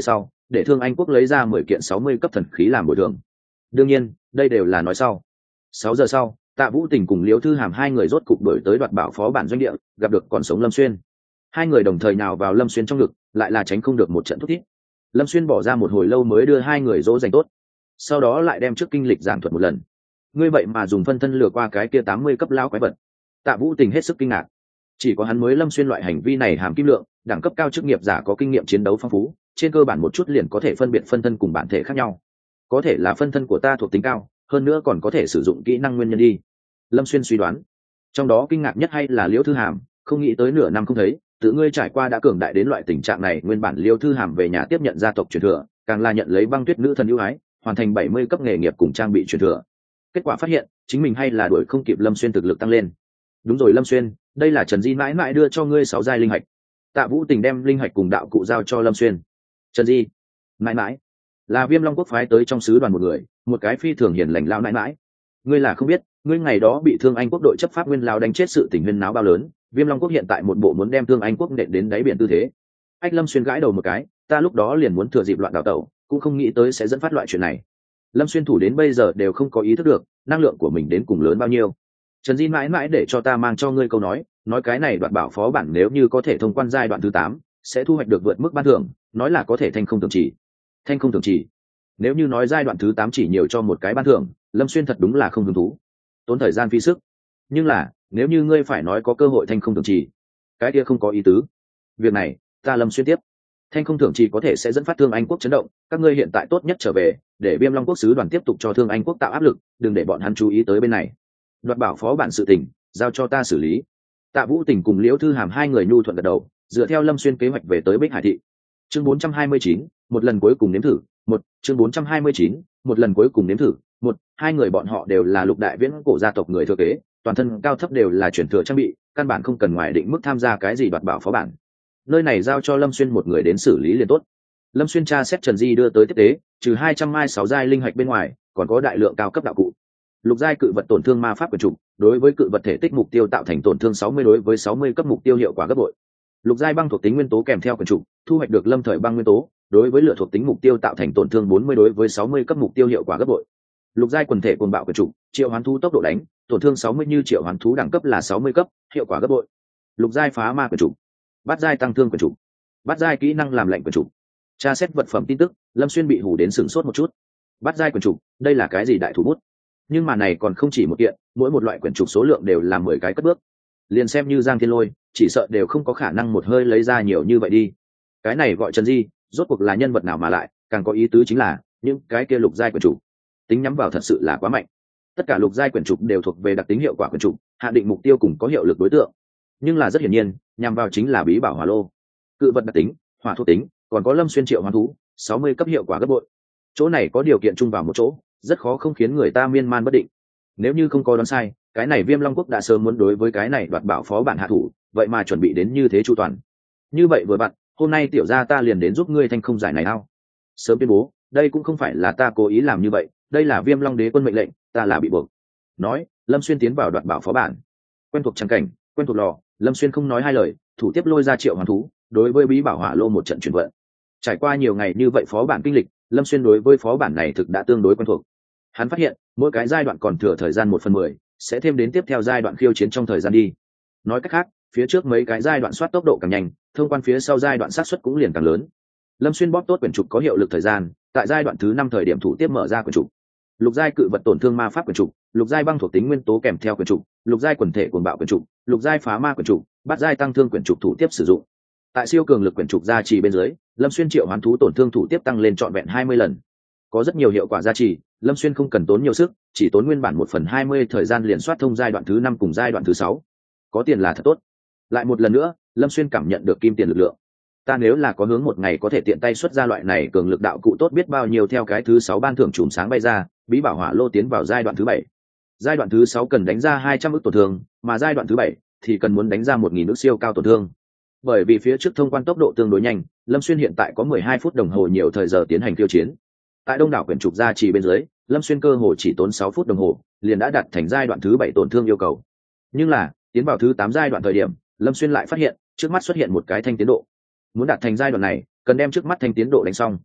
Speaker 1: để Thương Anh Quốc lấy ra 10 kiện 60 cấp thần khí làm bồi thường. Đương nhiên đây đều là nói sau. 6 giờ sau, Tạ Vũ Tình cùng Liễu Thư Hàm hai người rốt cục đổi tới đoạt bảo phó bản doanh địa, gặp được còn sống Lâm Xuyên. Hai người đồng thời nào vào Lâm Xuyên trong ngực, lại là tránh không được một trận thúc thiết. Lâm Xuyên bỏ ra một hồi lâu mới đưa hai người dỗ dành tốt, sau đó lại đem trước kinh lịch giảng thuật một lần. Ngươi vậy mà dùng phân thân lừa qua cái kia 80 cấp lão quái vật. Tạ Vũ Tình hết sức kinh ngạc. Chỉ có hắn mới Lâm Xuyên loại hành vi này hàm kim lượng, đẳng cấp cao chức nghiệp giả có kinh nghiệm chiến đấu phong phú, trên cơ bản một chút liền có thể phân biệt phân thân cùng bản thể khác nhau. Có thể là phân thân của ta thuộc tính cao, hơn nữa còn có thể sử dụng kỹ năng nguyên nhân đi. Lâm Xuyên suy đoán. Trong đó kinh ngạc nhất hay là Liễu Thư Hàm, không nghĩ tới nửa năm không thấy, tự ngươi trải qua đã cường đại đến loại tình trạng này. Nguyên bản Liễu Thư Hàm về nhà tiếp nhận gia tộc truyền thừa, càng là nhận lấy Băng Tuyết nữ thần ưu ái, hoàn thành 70 cấp nghề nghiệp cùng trang bị truyền thừa. Kết quả phát hiện, chính mình hay là đuổi không kịp Lâm Xuyên thực lực tăng lên. Đúng rồi Lâm Xuyên, đây là Trần Di mãi mãi đưa cho ngươi 6 giai linh hạch. Tạ Vũ Tình đem linh hạch cùng đạo cụ giao cho Lâm Xuyên. Trần Di mãi mãi là Viêm Long Quốc phái tới trong sứ đoàn một người, một cái phi thường hiền lành lão mãi mãi. Ngươi là không biết, ngươi ngày đó bị Thương Anh Quốc đội chấp pháp nguyên lao đánh chết sự tình huyên náo bao lớn, Viêm Long Quốc hiện tại một bộ muốn đem Thương Anh Quốc nện đến đáy biển tư thế. Ách Lâm Xuyên gãi đầu một cái, ta lúc đó liền muốn thừa dịp loạn đào tẩu, cũng không nghĩ tới sẽ dẫn phát loại chuyện này. Lâm Xuyên thủ đến bây giờ đều không có ý thức được năng lượng của mình đến cùng lớn bao nhiêu. Trần Di mãi mãi để cho ta mang cho ngươi câu nói cái này đoạt bảo phó bản nếu như có thể thông quan giai đoạn thứ 8, sẽ thu hoạch được vượt mức ban thưởng, nói là có thể thanh không tưởng chỉ. Thanh không tưởng chỉ. Nếu như nói giai đoạn thứ 8 chỉ nhiều cho một cái ban thưởng, Lâm Xuyên thật đúng là không hứng thú, tốn thời gian phí sức. Nhưng là, nếu như ngươi phải nói có cơ hội thanh không tưởng chỉ, cái kia không có ý tứ. Việc này, ta Lâm Xuyên tiếp. Thanh không tưởng chỉ có thể sẽ dẫn phát Thương Anh Quốc chấn động, các ngươi hiện tại tốt nhất trở về, để Viêm Long Quốc sứ đoàn tiếp tục cho Thương Anh Quốc tạo áp lực, đừng để bọn hắn chú ý tới bên này. Đoạt bảo phó bản sự tình, giao cho ta xử lý. Tạ Vũ Tình cùng Liễu Thư Hàm hai người nhu thuận gật đầu, dựa theo Lâm Xuyên kế hoạch về tới Bích Hải thị. Chương 429, một lần cuối cùng nếm thử. Chương 429, một lần cuối cùng nếm thử. Hai người bọn họ đều là Lục Đại Viễn cổ gia tộc người thừa kế, toàn thân cao thấp đều là chuyển thừa trang bị, căn bản không cần ngoài định mức tham gia cái gì đoạt bảo phó bản. Nơi này giao cho Lâm Xuyên một người đến xử lý liền tốt. Lâm Xuyên tra xét Trần Di đưa tới tiếp tế, trừ 200 mai 6 giai linh hạch bên ngoài, còn có đại lượng cao cấp đạo cụ. Lục giai cự vật tổn thương ma pháp quyền trục, đối với cự vật thể tích mục tiêu tạo thành tổn thương 60 đối với 60 cấp mục tiêu hiệu quả gấp bội. Lục giai băng thuộc tính nguyên tố kèm theo quyền trục, thu hoạch được lâm thời băng nguyên tố, đối với lửa thuộc tính mục tiêu tạo thành tổn thương 40 đối với 60 cấp mục tiêu hiệu quả gấp bội. Lục giai quần thể cuồng bạo quyền trục, triệu hoán thú tốc độ đánh, tổn thương 60 như triệu hoán thú đẳng cấp là 60 cấp, hiệu quả gấp bội. Lục giai phá ma quyền trục, bát giai tăng thương quyền trục, bát giai kỹ năng làm lạnh quyền trục. Tra xét vật phẩm tin tức, Lâm Xuyên bị hù đến sửng sốt một chút. Bát giai quyền trục, đây là cái gì đại thủ bút? Nhưng mà này còn không chỉ một kiện, mỗi một loại quyển trục số lượng đều là 10 cái cất bước. Liền xem như Giang Thiên Lôi, chỉ sợ đều không có khả năng một hơi lấy ra nhiều như vậy đi. Cái này gọi Trần Di, rốt cuộc là nhân vật nào mà lại, càng có ý tứ chính là, những cái kia lục giai quyển trục, tính nhắm vào thật sự là quá mạnh. Tất cả lục giai quyển trục đều thuộc về đặc tính hiệu quả quyển trục, hạn định mục tiêu cùng có hiệu lực đối tượng. Nhưng là rất hiển nhiên, nhằm vào chính là bí bảo hỏa lô. Cự vật đặc tính, hỏa thuộc tính, còn có Lâm Xuyên triệu hoán thú, 60 cấp hiệu quả gấp bội. Chỗ này có điều kiện chung vào một chỗ, rất khó không khiến người ta miên man bất định. Nếu như không có đoán sai, cái này Viêm Long Quốc đã sớm muốn đối với cái này đoạt bảo phó bản hạ thủ, vậy mà chuẩn bị đến như thế chu toàn. Như vậy vừa vặn, hôm nay tiểu gia ta liền đến giúp ngươi thanh không giải này ao. Sớm tuyên bố, đây cũng không phải là ta cố ý làm như vậy, đây là Viêm Long Đế quân mệnh lệnh, ta là bị buộc. Nói, Lâm Xuyên tiến vào đoạt bảo phó bản. Quen thuộc trang cảnh, quen thuộc lò, Lâm Xuyên không nói hai lời, thủ tiếp lôi ra triệu hoàn thú, đối với bí bảo hỏa lô một trận chuyển vận. Trải qua nhiều ngày như vậy phó bản kinh lịch, Lâm Xuyên đối với phó bản này thực đã tương đối quen thuộc. Hắn phát hiện, mỗi cái giai đoạn còn thừa thời gian 1/10, sẽ thêm đến tiếp theo giai đoạn khiêu chiến trong thời gian đi. Nói cách khác, phía trước mấy cái giai đoạn soát tốc độ càng nhanh, thông quan phía sau giai đoạn xác suất cũng liền càng lớn. Lâm Xuyên bóp tốt quyển trục có hiệu lực thời gian, tại giai đoạn thứ 5 thời điểm thủ tiếp mở ra quyển trục. Lục giai cự vật tổn thương ma pháp quyển trục, lục giai băng thuộc tính nguyên tố kèm theo quyển trục, lục giai quần thể cuồng bạo quyển trục, lục giai phá ma quyển trục, bát giai tăng thương quyển trục thủ tiếp sử dụng. Tại siêu cường lực quyển trục gia trì bên dưới, Lâm Xuyên triệu hoán thú tổn thương thủ tiếp tăng lên trọn vẹn 20 lần. Có rất nhiều hiệu quả gia trì, Lâm Xuyên không cần tốn nhiều sức, chỉ tốn nguyên bản 1/20 thời gian liền soát thông giai đoạn thứ 5 cùng giai đoạn thứ 6. Có tiền là thật tốt. Lại một lần nữa, Lâm Xuyên cảm nhận được kim tiền lực lượng. Ta nếu là có hướng một ngày có thể tiện tay xuất ra loại này cường lực đạo cụ tốt biết bao nhiêu. Theo cái thứ 6 ban thưởng chùm sáng bay ra, bí bảo hỏa lô tiến vào giai đoạn thứ 7. Giai đoạn thứ 6 cần đánh ra 200 ức tổn thương, mà giai đoạn thứ 7 thì cần muốn đánh ra 1000 ức siêu cao tổn thương. Bởi vì phía trước thông quan tốc độ tương đối nhanh, Lâm Xuyên hiện tại có 12 phút đồng hồ nhiều thời giờ tiến hành khiêu chiến. Tại đông đảo quyển trục gia trì bên dưới, Lâm Xuyên cơ hồ chỉ tốn 6 phút đồng hồ, liền đã đạt thành giai đoạn thứ 7 tổn thương yêu cầu. Nhưng là, tiến vào thứ 8 giai đoạn thời điểm, Lâm Xuyên lại phát hiện, trước mắt xuất hiện một cái thanh tiến độ. Muốn đạt thành giai đoạn này, cần đem trước mắt thanh tiến độ đánh xong.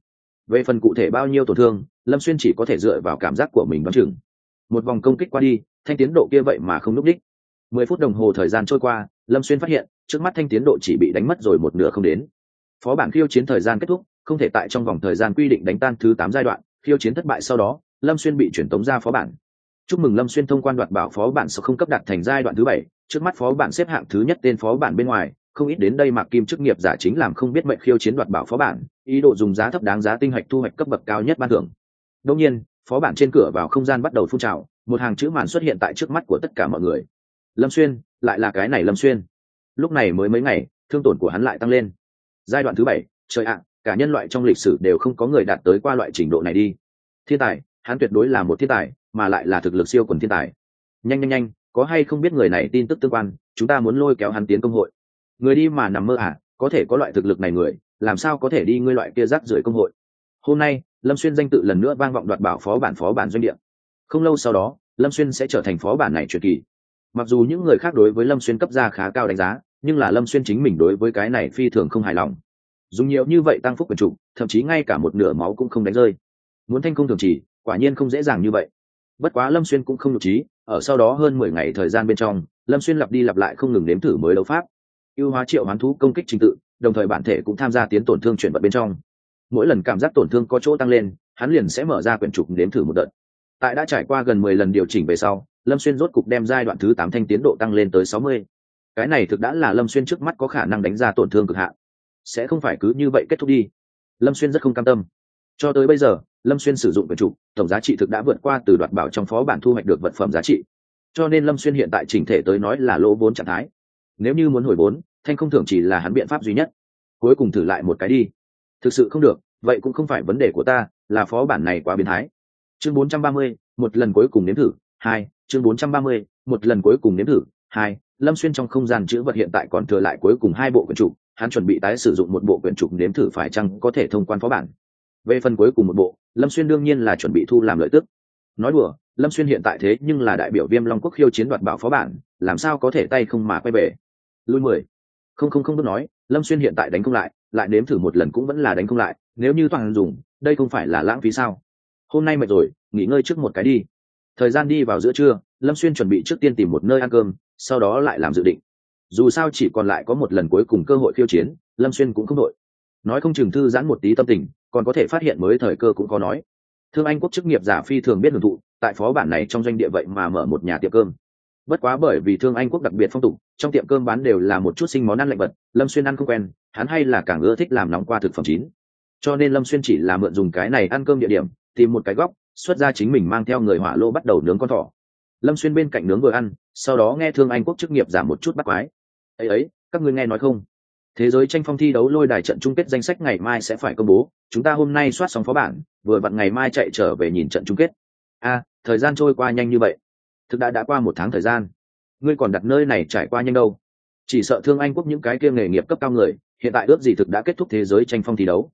Speaker 1: Về phần cụ thể bao nhiêu tổn thương, Lâm Xuyên chỉ có thể dựa vào cảm giác của mình đoán chừng. Một vòng công kích qua đi, thanh tiến độ kia vậy mà không núp đích. 10 phút đồng hồ thời gian trôi qua, Lâm Xuyên phát hiện trước mắt thanh tiến độ chỉ bị đánh mất rồi một nửa không đến. Phó bản khiêu chiến thời gian kết thúc, không thể tại trong vòng thời gian quy định đánh tan thứ 8 giai đoạn, khiêu chiến thất bại sau đó, Lâm Xuyên bị chuyển tống ra phó bản. Chúc mừng Lâm Xuyên thông quan đoạt bảo phó bản số không cấp đạt thành giai đoạn thứ 7, trước mắt phó bản xếp hạng thứ nhất tên phó bản bên ngoài, không ít đến đây Mạc Kim chức nghiệp giả chính làm không biết mệnh khiêu chiến đoạt bảo phó bản, ý đồ dùng giá thấp đáng giá tinh hạch thu hoạch cấp bậc cao nhất ban thưởng. Đương nhiên, phó bản trên cửa vào không gian bắt đầu phun trào, một hàng chữ màn xuất hiện tại trước mắt của tất cả mọi người. Lâm Xuyên, lại là cái này Lâm Xuyên. Lúc này mới mấy ngày, thương tổn của hắn lại tăng lên. Giai đoạn thứ 7, trời ạ, cả nhân loại trong lịch sử đều không có người đạt tới qua loại trình độ này đi. Thiên tài, hắn tuyệt đối là một thiên tài, mà lại là thực lực siêu quần thiên tài. Nhanh, có hay không biết người này tin tức tương quan, chúng ta muốn lôi kéo hắn tiến công hội. Người đi mà nằm mơ à, có thể có loại thực lực này người, làm sao có thể đi ngươi loại kia rác rưởi công hội. Hôm nay, Lâm Xuyên danh tự lần nữa vang vọng đoạt bảo phó bản doanh địa. Không lâu sau đó, Lâm Xuyên sẽ trở thành phó bản này truyền kỳ. Mặc dù những người khác đối với Lâm Xuyên cấp ra khá cao đánh giá, nhưng là Lâm Xuyên chính mình đối với cái này phi thường không hài lòng. Dùng nhiều như vậy tăng phúc quyền trụ, thậm chí ngay cả một nửa máu cũng không đánh rơi. Muốn thành công thường chỉ, quả nhiên không dễ dàng như vậy. Bất quá Lâm Xuyên cũng không nhục trí, ở sau đó hơn 10 ngày thời gian bên trong, Lâm Xuyên lặp đi lặp lại không ngừng nếm thử mới đấu pháp, ưu hóa triệu hoán thú công kích trình tự, đồng thời bản thể cũng tham gia tiến tổn thương chuyển vận bên trong. Mỗi lần cảm giác tổn thương có chỗ tăng lên, hắn liền sẽ mở ra quyển trục nếm thử một đợt. Tại đã trải qua gần 10 lần điều chỉnh về sau, Lâm Xuyên rốt cục đem giai đoạn thứ 8 thanh tiến độ tăng lên tới 60. Cái này thực đã là Lâm Xuyên trước mắt có khả năng đánh ra tổn thương cực hạn. Sẽ không phải cứ như vậy kết thúc đi. Lâm Xuyên rất không cam tâm. Cho tới bây giờ, Lâm Xuyên sử dụng quyển trục, tổng giá trị thực đã vượt qua từ đoạt bảo trong phó bản thu hoạch được vật phẩm giá trị. Cho nên Lâm Xuyên hiện tại chỉnh thể tới nói là lỗ vốn trạng thái. Nếu như muốn hồi vốn, thanh không thưởng chỉ là hắn biện pháp duy nhất. Cuối cùng thử lại một cái đi. Thực sự không được, vậy cũng không phải vấn đề của ta, là phó bản này quá biến thái. Chương 430, một lần cuối cùng nếm thử. 2, chương 430, một lần cuối cùng nếm thử. 2, Lâm Xuyên trong không gian chữ vật hiện tại còn thừa lại cuối cùng 2 bộ quyển trục, hắn chuẩn bị tái sử dụng một bộ quyển trục nếm thử phải chăng có thể thông quan phó bản. Về phần cuối cùng một bộ, Lâm Xuyên đương nhiên là chuẩn bị thu làm lợi tức. Nói đùa, Lâm Xuyên hiện tại thế nhưng là đại biểu Viêm Long Quốc khiêu chiến đoạt bảo phó bản, làm sao có thể tay không mà quay về. Lui 10. Không biết nói, Lâm Xuyên hiện tại đánh không lại nếm thử một lần cũng vẫn là đánh không lại, nếu như toàn dùng, đây không phải là lãng phí sao? Hôm nay mệt rồi, nghỉ ngơi trước một cái đi. Thời gian đi vào giữa trưa, Lâm Xuyên chuẩn bị trước tiên tìm một nơi ăn cơm, sau đó lại làm dự định. Dù sao chỉ còn lại có một lần cuối cùng cơ hội khiêu chiến, Lâm Xuyên cũng không đội. Nói không chừng thư giãn một tí tâm tình, còn có thể phát hiện mới thời cơ cũng có nói. Thương Anh Quốc chức nghiệp giả phi thường biết hưởng thụ, tại phó bản này trong doanh địa vậy mà mở một nhà tiệm cơm. Bất quá bởi vì Thương Anh Quốc đặc biệt phong tục, trong tiệm cơm bán đều là một chút sinh món ăn lạnh vật, Lâm Xuyên ăn không quen, hắn hay là càng ưa thích làm nóng qua thực phẩm chín. Cho nên Lâm Xuyên chỉ là mượn dùng cái này ăn cơm địa điểm, tìm một cái góc, xuất ra chính mình mang theo người hỏa lô bắt đầu nướng con thỏ. Lâm Xuyên bên cạnh nướng vừa ăn, sau đó nghe Thương Anh Quốc chức nghiệp giả một chút bắt quái. Ấy, các ngươi nghe nói không? Thế giới tranh phong thi đấu lôi đài trận chung kết danh sách ngày mai sẽ phải công bố, chúng ta hôm nay soát xong phó bản, vừa vặn ngày mai chạy trở về nhìn trận chung kết. Thời gian trôi qua nhanh như vậy. Thực đã qua 1 tháng thời gian. Ngươi còn đặt nơi này trải qua nhanh đâu? Chỉ sợ Thương Anh Quốc những cái kia nghề nghiệp cấp cao người, hiện tại ước gì thực đã kết thúc thế giới tranh phong thi đấu.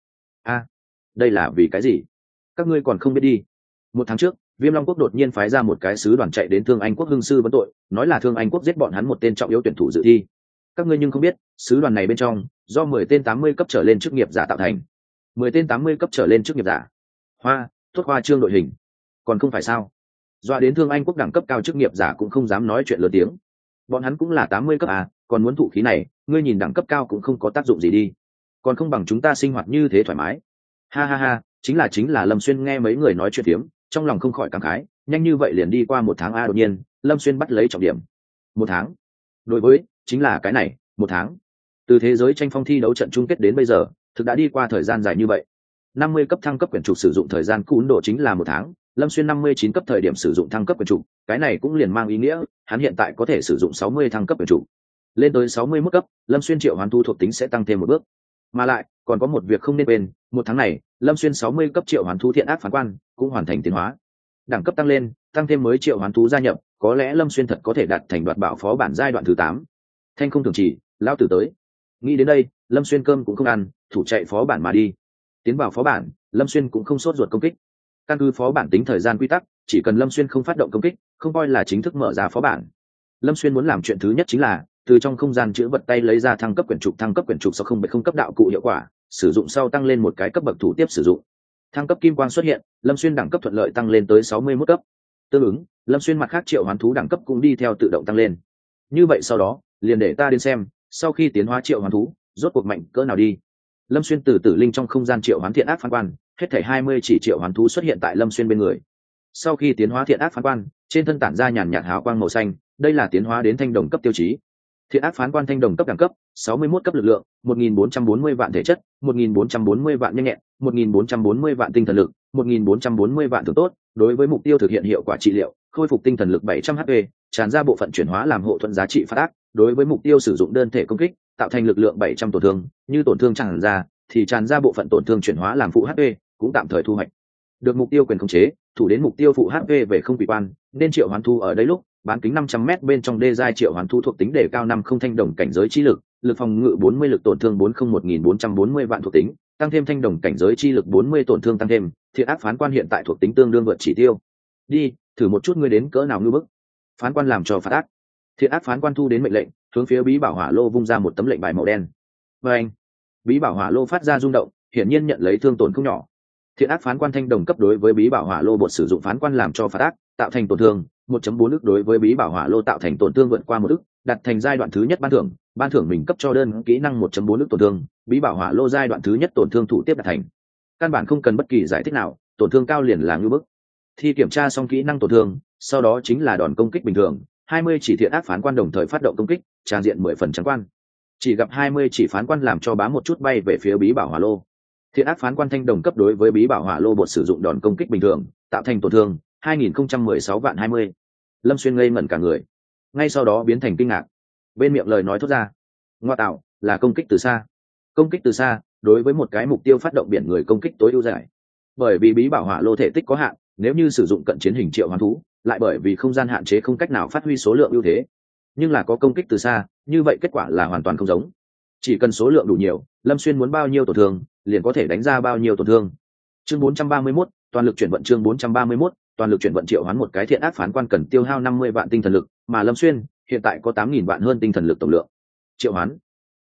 Speaker 1: Đây là vì cái gì? Các ngươi còn không biết đi. 1 tháng trước, Viêm Long Quốc đột nhiên phái ra một cái sứ đoàn chạy đến Thương Anh Quốc hưng sư vấn tội, nói là Thương Anh Quốc giết bọn hắn một tên trọng yếu tuyển thủ dự thi. Các ngươi nhưng không biết, sứ đoàn này bên trong, do 10 tên 80 cấp trở lên chức nghiệp giả tạo thành. 10 tên 80 cấp trở lên chức nghiệp giả. Thốt hoa trương đội hình. Còn không phải sao? Dọa đến Thương Anh Quốc đẳng cấp cao chức nghiệp giả cũng không dám nói chuyện lớn tiếng. Bọn hắn cũng là 80 cấp còn muốn thụ khí này, ngươi nhìn đẳng cấp cao cũng không có tác dụng gì đi. Còn không bằng chúng ta sinh hoạt như thế thoải mái. Ha, chính là Lâm Xuyên nghe mấy người nói chuyện tiếm, trong lòng không khỏi cảm khái, nhanh như vậy liền đi qua 1 tháng đột nhiên, Lâm Xuyên bắt lấy trọng điểm. 1 tháng. Đối với, chính là cái này, 1 tháng. Từ thế giới tranh phong thi đấu trận chung kết đến bây giờ, thực đã đi qua thời gian dài như vậy. 50 cấp thăng cấp quyển trục sử dụng thời gian cũ Ấn Độ chính là 1 tháng, Lâm Xuyên 59 cấp thời điểm sử dụng thăng cấp quyển trục, cái này cũng liền mang ý nghĩa, hắn hiện tại có thể sử dụng 60 thăng cấp quyển trục. Lên tới 61 cấp, Lâm Xuyên triệu hoán thu thuộc tính sẽ tăng thêm một bước. Mà lại, còn có một việc không nên quên, 1 tháng này, Lâm Xuyên 60 cấp triệu hoán thú thiện ác phán quan cũng hoàn thành tiến hóa. Đẳng cấp tăng lên, tăng thêm mới triệu hoán thú gia nhập, có lẽ Lâm Xuyên thật có thể đạt thành đoạt bảo phó bản giai đoạn thứ 8. Thanh không thường chỉ, lao tử tới. Nghĩ đến đây, Lâm Xuyên cơm cũng không ăn, thủ chạy phó bản mà đi. Tiến vào phó bản, Lâm Xuyên cũng không sốt ruột công kích. Căn cứ phó bản tính thời gian quy tắc, chỉ cần Lâm Xuyên không phát động công kích, không coi là chính thức mở ra phó bản. Lâm Xuyên muốn làm chuyện thứ nhất chính là từ trong không gian chữ vật tay lấy ra thăng cấp quyển trục sau không cấp đạo cụ hiệu quả, sử dụng sau tăng lên một cái cấp bậc thủ tiếp sử dụng. Thăng cấp kim quang xuất hiện, Lâm Xuyên đẳng cấp thuận lợi tăng lên tới 61 cấp. Tương ứng, Lâm Xuyên mặt khác triệu hoán thú đẳng cấp cũng đi theo tự động tăng lên. Như vậy sau đó, liền để ta đến xem, sau khi tiến hóa triệu hoán thú, rốt cuộc mạnh cỡ nào đi. Lâm Xuyên từ tử linh trong không gian triệu hoán thiện ác phán quan, hết thảy 20 chỉ triệu hoán thú xuất hiện tại Lâm Xuyên bên người. Sau khi tiến hóa thiện ác phán quan, trên thân tản ra nhàn nhạt hào quang màu xanh, đây là tiến hóa đến thanh đồng cấp tiêu chí. Thiện ác phán quan thanh đồng cấp đẳng cấp, 61 cấp lực lượng, 1440 vạn thể chất, 1440 vạn nhanh nhẹn, 1440 vạn tinh thần lực, 1440 vạn thưởng tốt, đối với mục tiêu thực hiện hiệu quả trị liệu, khôi phục tinh thần lực 700 HP, tràn ra bộ phận chuyển hóa làm hộ thuẫn giá trị phát ác, đối với mục tiêu sử dụng đơn thể công kích, tạo thành lực lượng 700 tổn thương, như tổn thương tràn ra thì tràn ra bộ phận tổn thương chuyển hóa làm phụ HP, cũng tạm thời thu hoạch. Được mục tiêu quyền khống chế, thủ đến mục tiêu phụ HP về không bị quan, nên triệu hoán thu ở đây lúc bán kính 500m bên trong đê giai triệu hoán thu thuộc tính đề cao 50 thanh đồng cảnh giới chi lực, lực phòng ngự 40 lực tổn thương 40 1440 vạn thuộc tính, tăng thêm thanh đồng cảnh giới chi lực 40 tổn thương tăng thêm, thiện ác phán quan hiện tại thuộc tính tương đương vượt chỉ tiêu. Đi, thử một chút ngươi đến cỡ nào như bức. Phán quan làm cho phạt ác. Thiện ác phán quan thu đến mệnh lệnh, hướng phía bí bảo hỏa lô vung ra một tấm lệnh bài màu đen. Và anh, bí bảo hỏa lô phát ra rung động, hiển nhiên nhận lấy thương tổn không nhỏ. Thiện ác phán quan thanh đồng cấp đối với bí bảo hỏa lô bột sử dụng phán quan làm cho phạt ác, tạo thành tổn thương 1.4 ức đối với bí bảo hỏa lô tạo thành tổn thương vượt qua 1 ức, đặt thành giai đoạn thứ nhất ban thưởng mình cấp cho đơn kỹ năng 1.4 ức tổn thương, bí bảo hỏa lô giai đoạn thứ nhất tổn thương thủ tiếp đạt thành. Căn bản không cần bất kỳ giải thích nào, tổn thương cao liền là ngưu bức. Thi kiểm tra xong kỹ năng tổn thương, sau đó chính là đòn công kích bình thường, 20 chỉ thiện ác phán quan đồng thời phát động công kích, tràn diện 10 phần trắng quan. Chỉ gặp 20 chỉ phán quan làm cho bám một chút bay về phía bí bảo hỏa lô. Thiện ác phán quan thanh đồng cấp đối với bí bảo hỏa lô bột sử dụng đòn công kích bình thường, tạo thành tổn thương 2016 vạn 20. Lâm Xuyên ngây ngẩn cả người, ngay sau đó biến thành kinh ngạc, bên miệng lời nói thốt ra: ngoa tạo, là công kích từ xa. Công kích từ xa đối với một cái mục tiêu phát động biển người công kích tối ưu giải. Bởi vì bí bảo hỏa lô thể tích có hạn, nếu như sử dụng cận chiến hình triệu hoán thú, lại bởi vì không gian hạn chế không cách nào phát huy số lượng ưu thế. Nhưng là có công kích từ xa, như vậy kết quả là hoàn toàn không giống. Chỉ cần số lượng đủ nhiều, Lâm Xuyên muốn bao nhiêu tổn thương, liền có thể đánh ra bao nhiêu tổn thương. Chương 431, toàn lực chuyển vận. Chương 431, toàn lực chuyển vận triệu hoán một cái thiện ác phán quan cần tiêu hao 50 vạn tinh thần lực, mà Lâm Xuyên hiện tại có 8.000 vạn hơn tinh thần lực tổng lượng. Triệu hoán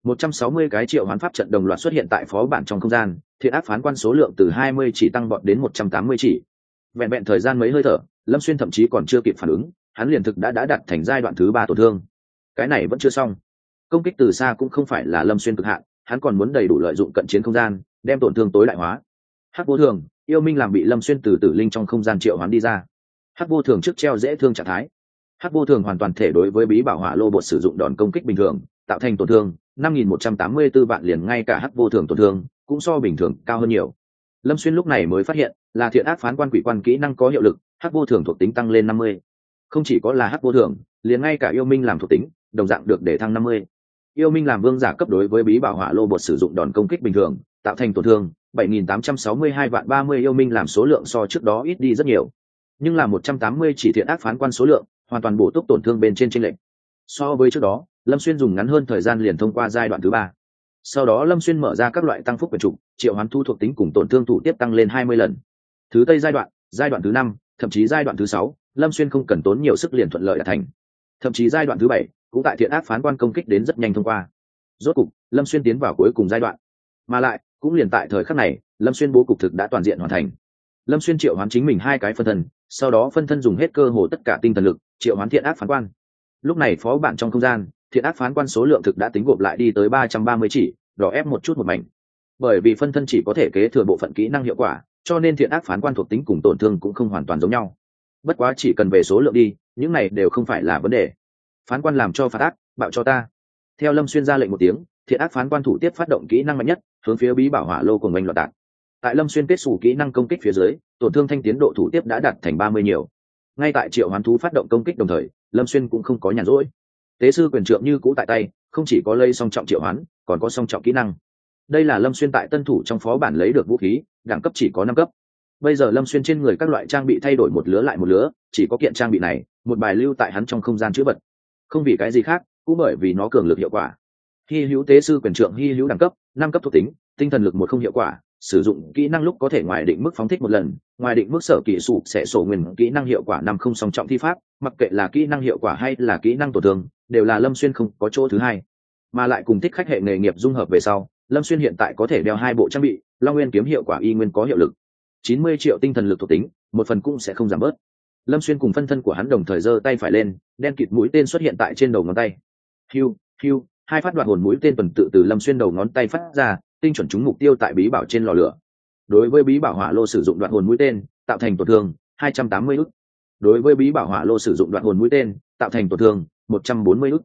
Speaker 1: 160 cái triệu hoán pháp trận đồng loạt xuất hiện tại phó bản trong không gian, thiện ác phán quan số lượng từ 20 chỉ tăng vọt đến 180 chỉ. Vẹn vẹn thời gian mấy hơi thở, Lâm Xuyên thậm chí còn chưa kịp phản ứng, hắn liền thực đã đạt thành giai đoạn thứ 3 tổn thương. Cái này vẫn chưa xong. Công kích từ xa cũng không phải là Lâm Xuyên cực hạn, hắn còn muốn đầy đủ lợi dụng cận chiến không gian, đem tổn thương tối đại hóa. Hắc vô thường, yêu minh làm bị Lâm Xuyên từ tử linh trong không gian triệu hoán đi ra. Hắc vô thường trước treo dễ thương trạng thái. Hắc vô thường hoàn toàn thể đối với bí bảo hỏa lô bột sử dụng đòn công kích bình thường, tạo thành tổn thương 5.184 vạn, liền ngay cả hắc vô thường tổn thương cũng so bình thường cao hơn nhiều. Lâm Xuyên lúc này mới phát hiện là thiện ác phán quan quỷ quan kỹ năng có hiệu lực, hắc vô thường thuộc tính tăng lên 50. Không chỉ có là hắc vô thường, liền ngay cả yêu minh làm thuộc tính đồng dạng được để thăng 50. Yêu minh làm vương giả cấp đối với bí bảo hỏa lô bột sử dụng đòn công kích bình thường, tạo thành tổn thương 7.862 vạn 30. Yêu minh làm số lượng so trước đó ít đi rất nhiều, nhưng là 180 chỉ thiện ác phán quan số lượng hoàn toàn bổ túc tổn thương bên trên chênh lệch. So với trước đó, Lâm Xuyên dùng ngắn hơn thời gian liền thông qua giai đoạn thứ 3. Sau đó Lâm Xuyên mở ra các loại tăng phúc quyền trục, triệu hoán thu thuộc tính cùng tổn thương thủ tiếp tăng lên 20 lần. Thứ tây giai đoạn thứ 5, thậm chí giai đoạn thứ 6, Lâm Xuyên không cần tốn nhiều sức liền thuận lợi đạt thành. Thậm chí giai đoạn thứ 7 cũng tại thiện ác phán quan công kích đến rất nhanh thông qua. Rốt cục, Lâm Xuyên tiến vào cuối cùng giai đoạn. Mà lại, cũng liền tại thời khắc này, Lâm Xuyên bố cục thực đã toàn diện hoàn thành. Lâm Xuyên triệu hoán chính mình 2 cái phân thân, sau đó phân thân dùng hết cơ hồ tất cả tinh thần lực, triệu hoán thiện ác phán quan. Lúc này phó bản trong không gian, thiện ác phán quan số lượng thực đã tính gộp lại đi tới 330 chỉ, đỏ ép một chút một mảnh. Bởi vì phân thân chỉ có thể kế thừa bộ phận kỹ năng hiệu quả, cho nên thiện ác phán quan thuộc tính cùng tổn thương cũng không hoàn toàn giống nhau. Bất quá chỉ cần về số lượng đi, những này đều không phải là vấn đề. Phán quan làm cho phạt ác, bạo cho ta. Theo Lâm Xuyên ra lệnh một tiếng, thiện ác phán quan thủ tiếp phát động kỹ năng mạnh nhất, hướng phía bí bảo hỏa lô cùng oanh loạt tạc. Tại Lâm Xuyên kết sủ kỹ năng công kích phía dưới, tổn thương thanh tiến độ thủ tiếp đã đạt thành 30 nhiều. Ngay tại triệu hoán thú phát động công kích đồng thời, Lâm Xuyên cũng không có nhàn rỗi. Tế sư quyền trượng như cũ tại tay, không chỉ có lây song trọng triệu hoán, còn có song trọng kỹ năng. Đây là Lâm Xuyên tại tân thủ trong phó bản lấy được vũ khí, đẳng cấp chỉ có 5 cấp. Bây giờ Lâm Xuyên trên người các loại trang bị thay đổi một lứa lại một lứa, chỉ có kiện trang bị này, một bài lưu tại hắn trong không gian chữ vật. Không vì cái gì khác, cũng bởi vì nó cường lực hiệu quả. Hy hữu tế sư quyền trượng hy hữu đẳng cấp 5 cấp thuộc tính, tinh thần lực 1 không hiệu quả, sử dụng kỹ năng lúc có thể ngoài định mức phóng thích một lần, ngoài định mức sở kỹ sụp sẽ sổ nguyên kỹ năng hiệu quả 5 không song trọng thi pháp, mặc kệ là kỹ năng hiệu quả hay là kỹ năng tổn thương, đều là Lâm Xuyên không có chỗ thứ hai. Mà lại cùng thích khách hệ nghề nghiệp dung hợp về sau, Lâm Xuyên hiện tại có thể đeo 2 bộ trang bị, Long Nguyên kiếm hiệu quả y nguyên có hiệu lực. 90 triệu tinh thần lực thuộc tính, một phần cũng sẽ không giảm bớt. Lâm Xuyên cùng phân thân của hắn đồng thời giơ tay phải lên, đen kịt mũi tên xuất hiện tại trên đầu ngón tay. Hiu, hiu, hai phát đoạt hồn mũi tên tuần tự từ Lâm Xuyên đầu ngón tay phát ra, tinh chuẩn trúng mục tiêu tại bí bảo trên lò lửa. Đối với bí bảo hỏa lô sử dụng đoạt hồn mũi tên, tạo thành tổn thương 280 ức. Đối với bí bảo hỏa lô sử dụng đoạt hồn mũi tên, tạo thành tổn thương 140 ức.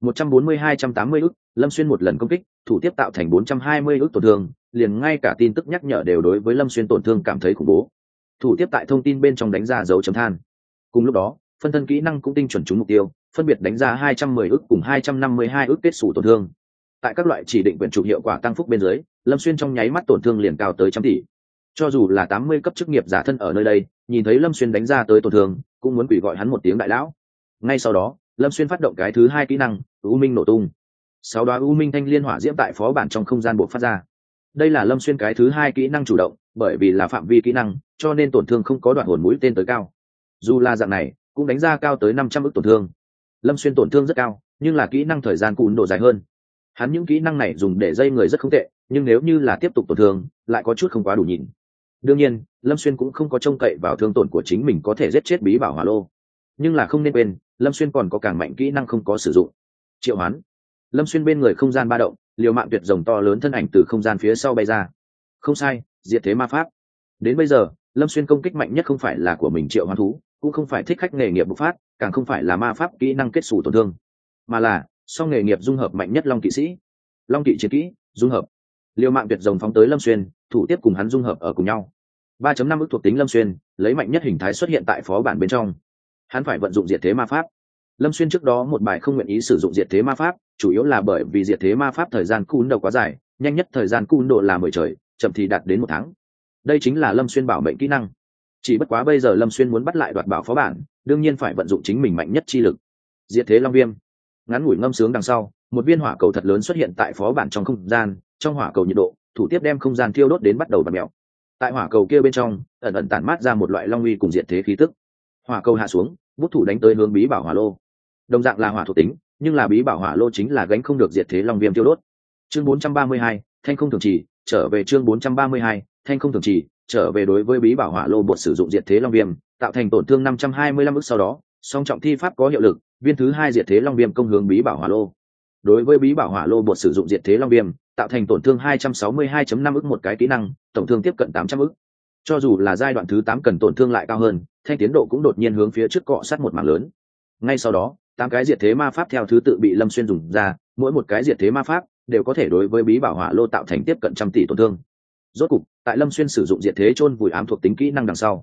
Speaker 1: 140-280 ức, Lâm Xuyên một lần công kích, thủ tiếp tạo thành 420 ức tổn thương, liền ngay cả tin tức nhắc nhở đều đối với Lâm Xuyên tổn thương cảm thấy khủng bố. Thủ tiếp tại thông tin bên trong đánh ra dấu chấm than. Cùng lúc đó, phân thân kỹ năng cũng tinh chuẩn trúng mục tiêu, phân biệt đánh ra 210 ức cùng 252 ức kết xù tổn thương. Tại các loại chỉ định quyển trục hiệu quả tăng phúc bên dưới, Lâm Xuyên trong nháy mắt tổn thương liền cao tới trăm tỷ. Cho dù là 80 cấp chức nghiệp giả thân ở nơi đây, nhìn thấy Lâm Xuyên đánh ra tới tổn thương, cũng muốn quỳ gọi hắn một tiếng đại lão. Ngay sau đó, Lâm Xuyên phát động cái thứ hai kỹ năng, U Minh nổ tung. 6 đóa U Minh thanh liên hỏa diễm tại phó bản trong không gian bộc phát ra. Đây là Lâm Xuyên cái thứ hai kỹ năng chủ động, bởi vì là phạm vi kỹ năng, cho nên tổn thương không có đoạn hồn mũi tên tới cao. Dù là dạng này, cũng đánh ra cao tới 500 ức tổn thương. Lâm Xuyên tổn thương rất cao, nhưng là kỹ năng thời gian cùn độ dài hơn. Hắn những kỹ năng này dùng để dây người rất không tệ, nhưng nếu như là tiếp tục tổn thương, lại có chút không quá đủ nhìn. Đương nhiên, Lâm Xuyên cũng không có trông cậy vào thương tổn của chính mình có thể giết chết bí bảo hỏa lô. Nhưng là không nên quên, Lâm Xuyên còn có càng mạnh kỹ năng không có sử dụng. Triệu hoán. Lâm Xuyên bên người không gian ba động, liều mạng tuyệt rồng to lớn thân ảnh từ không gian phía sau bay ra. Không sai, diệt thế ma pháp. Đến bây giờ, Lâm Xuyên công kích mạnh nhất không phải là của mình triệu hoán thú, cũng không phải thích khách nghề nghiệp bộc phát, càng không phải là ma pháp kỹ năng kết xù tổn thương, mà là song nghề nghiệp dung hợp mạnh nhất Long kỵ sĩ. Long kỵ chiến kỹ dung hợp. Liều mạng tuyệt rồng phóng tới Lâm Xuyên, thủ tiếp cùng hắn dung hợp ở cùng nhau. 3.5 ức thuộc tính Lâm Xuyên, lấy mạnh nhất hình thái xuất hiện tại phó bản bên trong. Hắn phải vận dụng diệt thế ma pháp. Lâm Xuyên trước đó một bài không nguyện ý sử dụng diệt thế ma pháp, chủ yếu là bởi vì diệt thế ma pháp thời gian cún đầu quá dài, nhanh nhất thời gian cún độ là 10 trời, chậm thì đạt đến 1 tháng. Đây chính là Lâm Xuyên bảo mệnh kỹ năng. Chỉ bất quá bây giờ Lâm Xuyên muốn bắt lại đoạt bảo phó bản, đương nhiên phải vận dụng chính mình mạnh nhất chi lực. Diệt thế long viêm. Ngắn ngủi ngâm sướng đằng sau, một viên hỏa cầu thật lớn xuất hiện tại phó bản trong không gian, trong hỏa cầu nhiệt độ, thủ tiếp đem không gian thiêu đốt đến bắt đầu bật mèo. Tại hỏa cầu kia bên trong, ẩn ẩn tản mát ra một loại long uy cùng diệt thế khí tức. Hỏa cầu hạ xuống, bút thủ đánh tới hướng bí bảo hỏa lô. Đồng dạng là hỏa thuộc tính, nhưng là bí bảo hỏa lô chính là gánh không được diệt thế long viêm tiêu đốt. Chương 432, thanh không thường trì, trở về chương 432, thanh không thường trì, trở về đối với bí bảo hỏa lô bột sử dụng diệt thế long viêm, tạo thành tổn thương 525 ức sau đó, song trọng thi pháp có hiệu lực, viên thứ hai diệt thế long viêm công hướng bí bảo hỏa lô. Đối với bí bảo hỏa lô bột sử dụng diệt thế long viêm, tạo thành tổn thương 262.5 ức một cái kỹ năng, tổng thương tiếp cận 800 ức. Cho dù là giai đoạn thứ 8 cần tổn thương lại cao hơn, thanh tiến độ cũng đột nhiên hướng phía trước cọ sát một mảng lớn. Ngay sau đó, 8 cái diệt thế ma pháp theo thứ tự bị Lâm Xuyên dùng ra, mỗi một cái diệt thế ma pháp đều có thể đối với bí bảo hỏa lô tạo thành tiếp cận trăm tỷ tổn thương. Rốt cục, tại Lâm Xuyên sử dụng diệt thế chôn vùi ám thuộc tính kỹ năng đằng sau,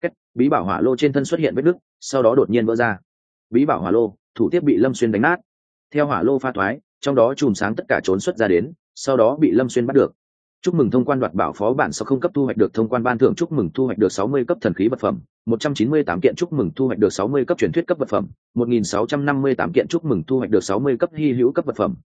Speaker 1: bí bảo hỏa lô trên thân xuất hiện vết nứt, sau đó đột nhiên vỡ ra. Bí bảo hỏa lô, thủ tiếp bị Lâm Xuyên đánh nát. Theo hỏa lô pha thoái, trong đó chùm sáng tất cả trốn xuất ra đến, sau đó bị Lâm Xuyên bắt được. Chúc mừng thông quan đoạt bảo phó bản sau không cấp thu hoạch được thông quan ban thưởng, chúc mừng thu hoạch được 60 cấp thần khí vật phẩm, 198 kiện, chúc mừng thu hoạch được 60 cấp truyền thuyết cấp vật phẩm, 1658 kiện, chúc mừng thu hoạch được 60 cấp hy hữu cấp vật phẩm,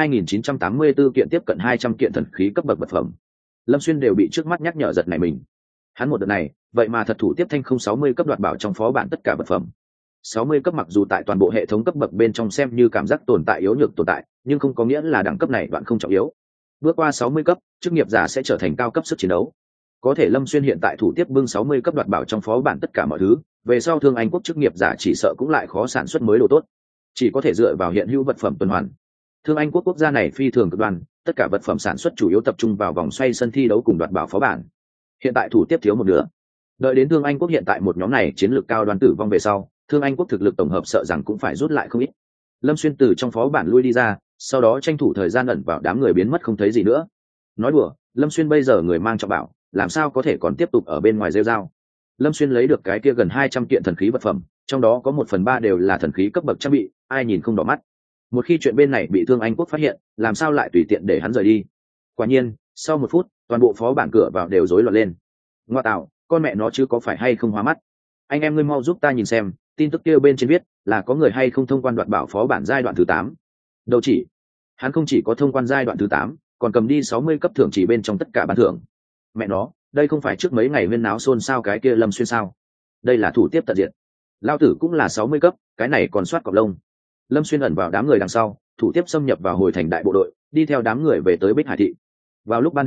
Speaker 1: 12984 kiện, tiếp cận 200 kiện thần khí cấp bậc vật phẩm. Lâm Xuyên đều bị trước mắt nhắc nhở giật này mình. Hắn một đợt này, vậy mà thật thủ tiếp thanh không 60 cấp đoạt bảo trong phó bản tất cả vật phẩm. 60 cấp mặc dù tại toàn bộ hệ thống cấp bậc bên trong xem như cảm giác tồn tại yếu nhược tồn tại, nhưng không có nghĩa là đẳng cấp này đoạn không trọng yếu. Bước qua 60 cấp, chức nghiệp giả sẽ trở thành cao cấp sức chiến đấu. Có thể Lâm Xuyên hiện tại thủ tiếp bưng 60 cấp đoạt bảo trong phó bản tất cả mọi thứ, về sau Thương Anh quốc chức nghiệp giả chỉ sợ cũng lại khó sản xuất mới đồ tốt, chỉ có thể dựa vào hiện hữu vật phẩm tuần hoàn. Thương Anh quốc quốc gia này phi thường cực đoan, tất cả vật phẩm sản xuất chủ yếu tập trung vào vòng xoay sân thi đấu cùng đoạt bảo phó bản. Hiện tại thủ tiếp thiếu một nửa. Đợi đến Thương Anh quốc hiện tại một nhóm này chiến lược cao đoan tử vong về sau, Thương Anh quốc thực lực tổng hợp sợ rằng cũng phải rút lại không ít. Lâm Xuyên từ trong phó bản lui đi ra, sau đó tranh thủ thời gian ẩn vào đám người biến mất không thấy gì nữa. Nói đùa, Lâm Xuyên bây giờ người mang trọng bảo, làm sao có thể còn tiếp tục ở bên ngoài rêu rao. Lâm Xuyên lấy được cái kia gần 200 kiện thần khí vật phẩm, trong đó có 1/3 đều là thần khí cấp bậc trang bị, ai nhìn không đỏ mắt. Một khi chuyện bên này bị Thương Anh quốc phát hiện, làm sao lại tùy tiện để hắn rời đi. Quả nhiên, sau 1 phút, toàn bộ phó bản cửa vào đều rối loạn lên. Ngoa tạo, con mẹ nó chứ có phải hay không hóa mắt. Anh em ngươi mau giúp ta nhìn xem, tin tức kia bên trên viết là có người hay không thông quan đoạt bảo phó bản giai đoạn thứ 8. Đâu chỉ, hắn không chỉ có thông quan giai đoạn thứ 8, còn cầm đi 60 cấp thưởng chỉ bên trong tất cả ban thưởng. Mẹ nó, đây không phải trước mấy ngày huyên náo xôn xao cái kia Lâm Xuyên sao? Đây là thủ tiếp tận diệt. Lao tử cũng là 60 cấp, cái này còn soát cọc lông. Lâm Xuyên ẩn vào đám người đằng sau, thủ tiếp xâm nhập vào hồi thành đại bộ đội, đi theo đám người về tới Bích Hải thị. Vào lúc ban đêm,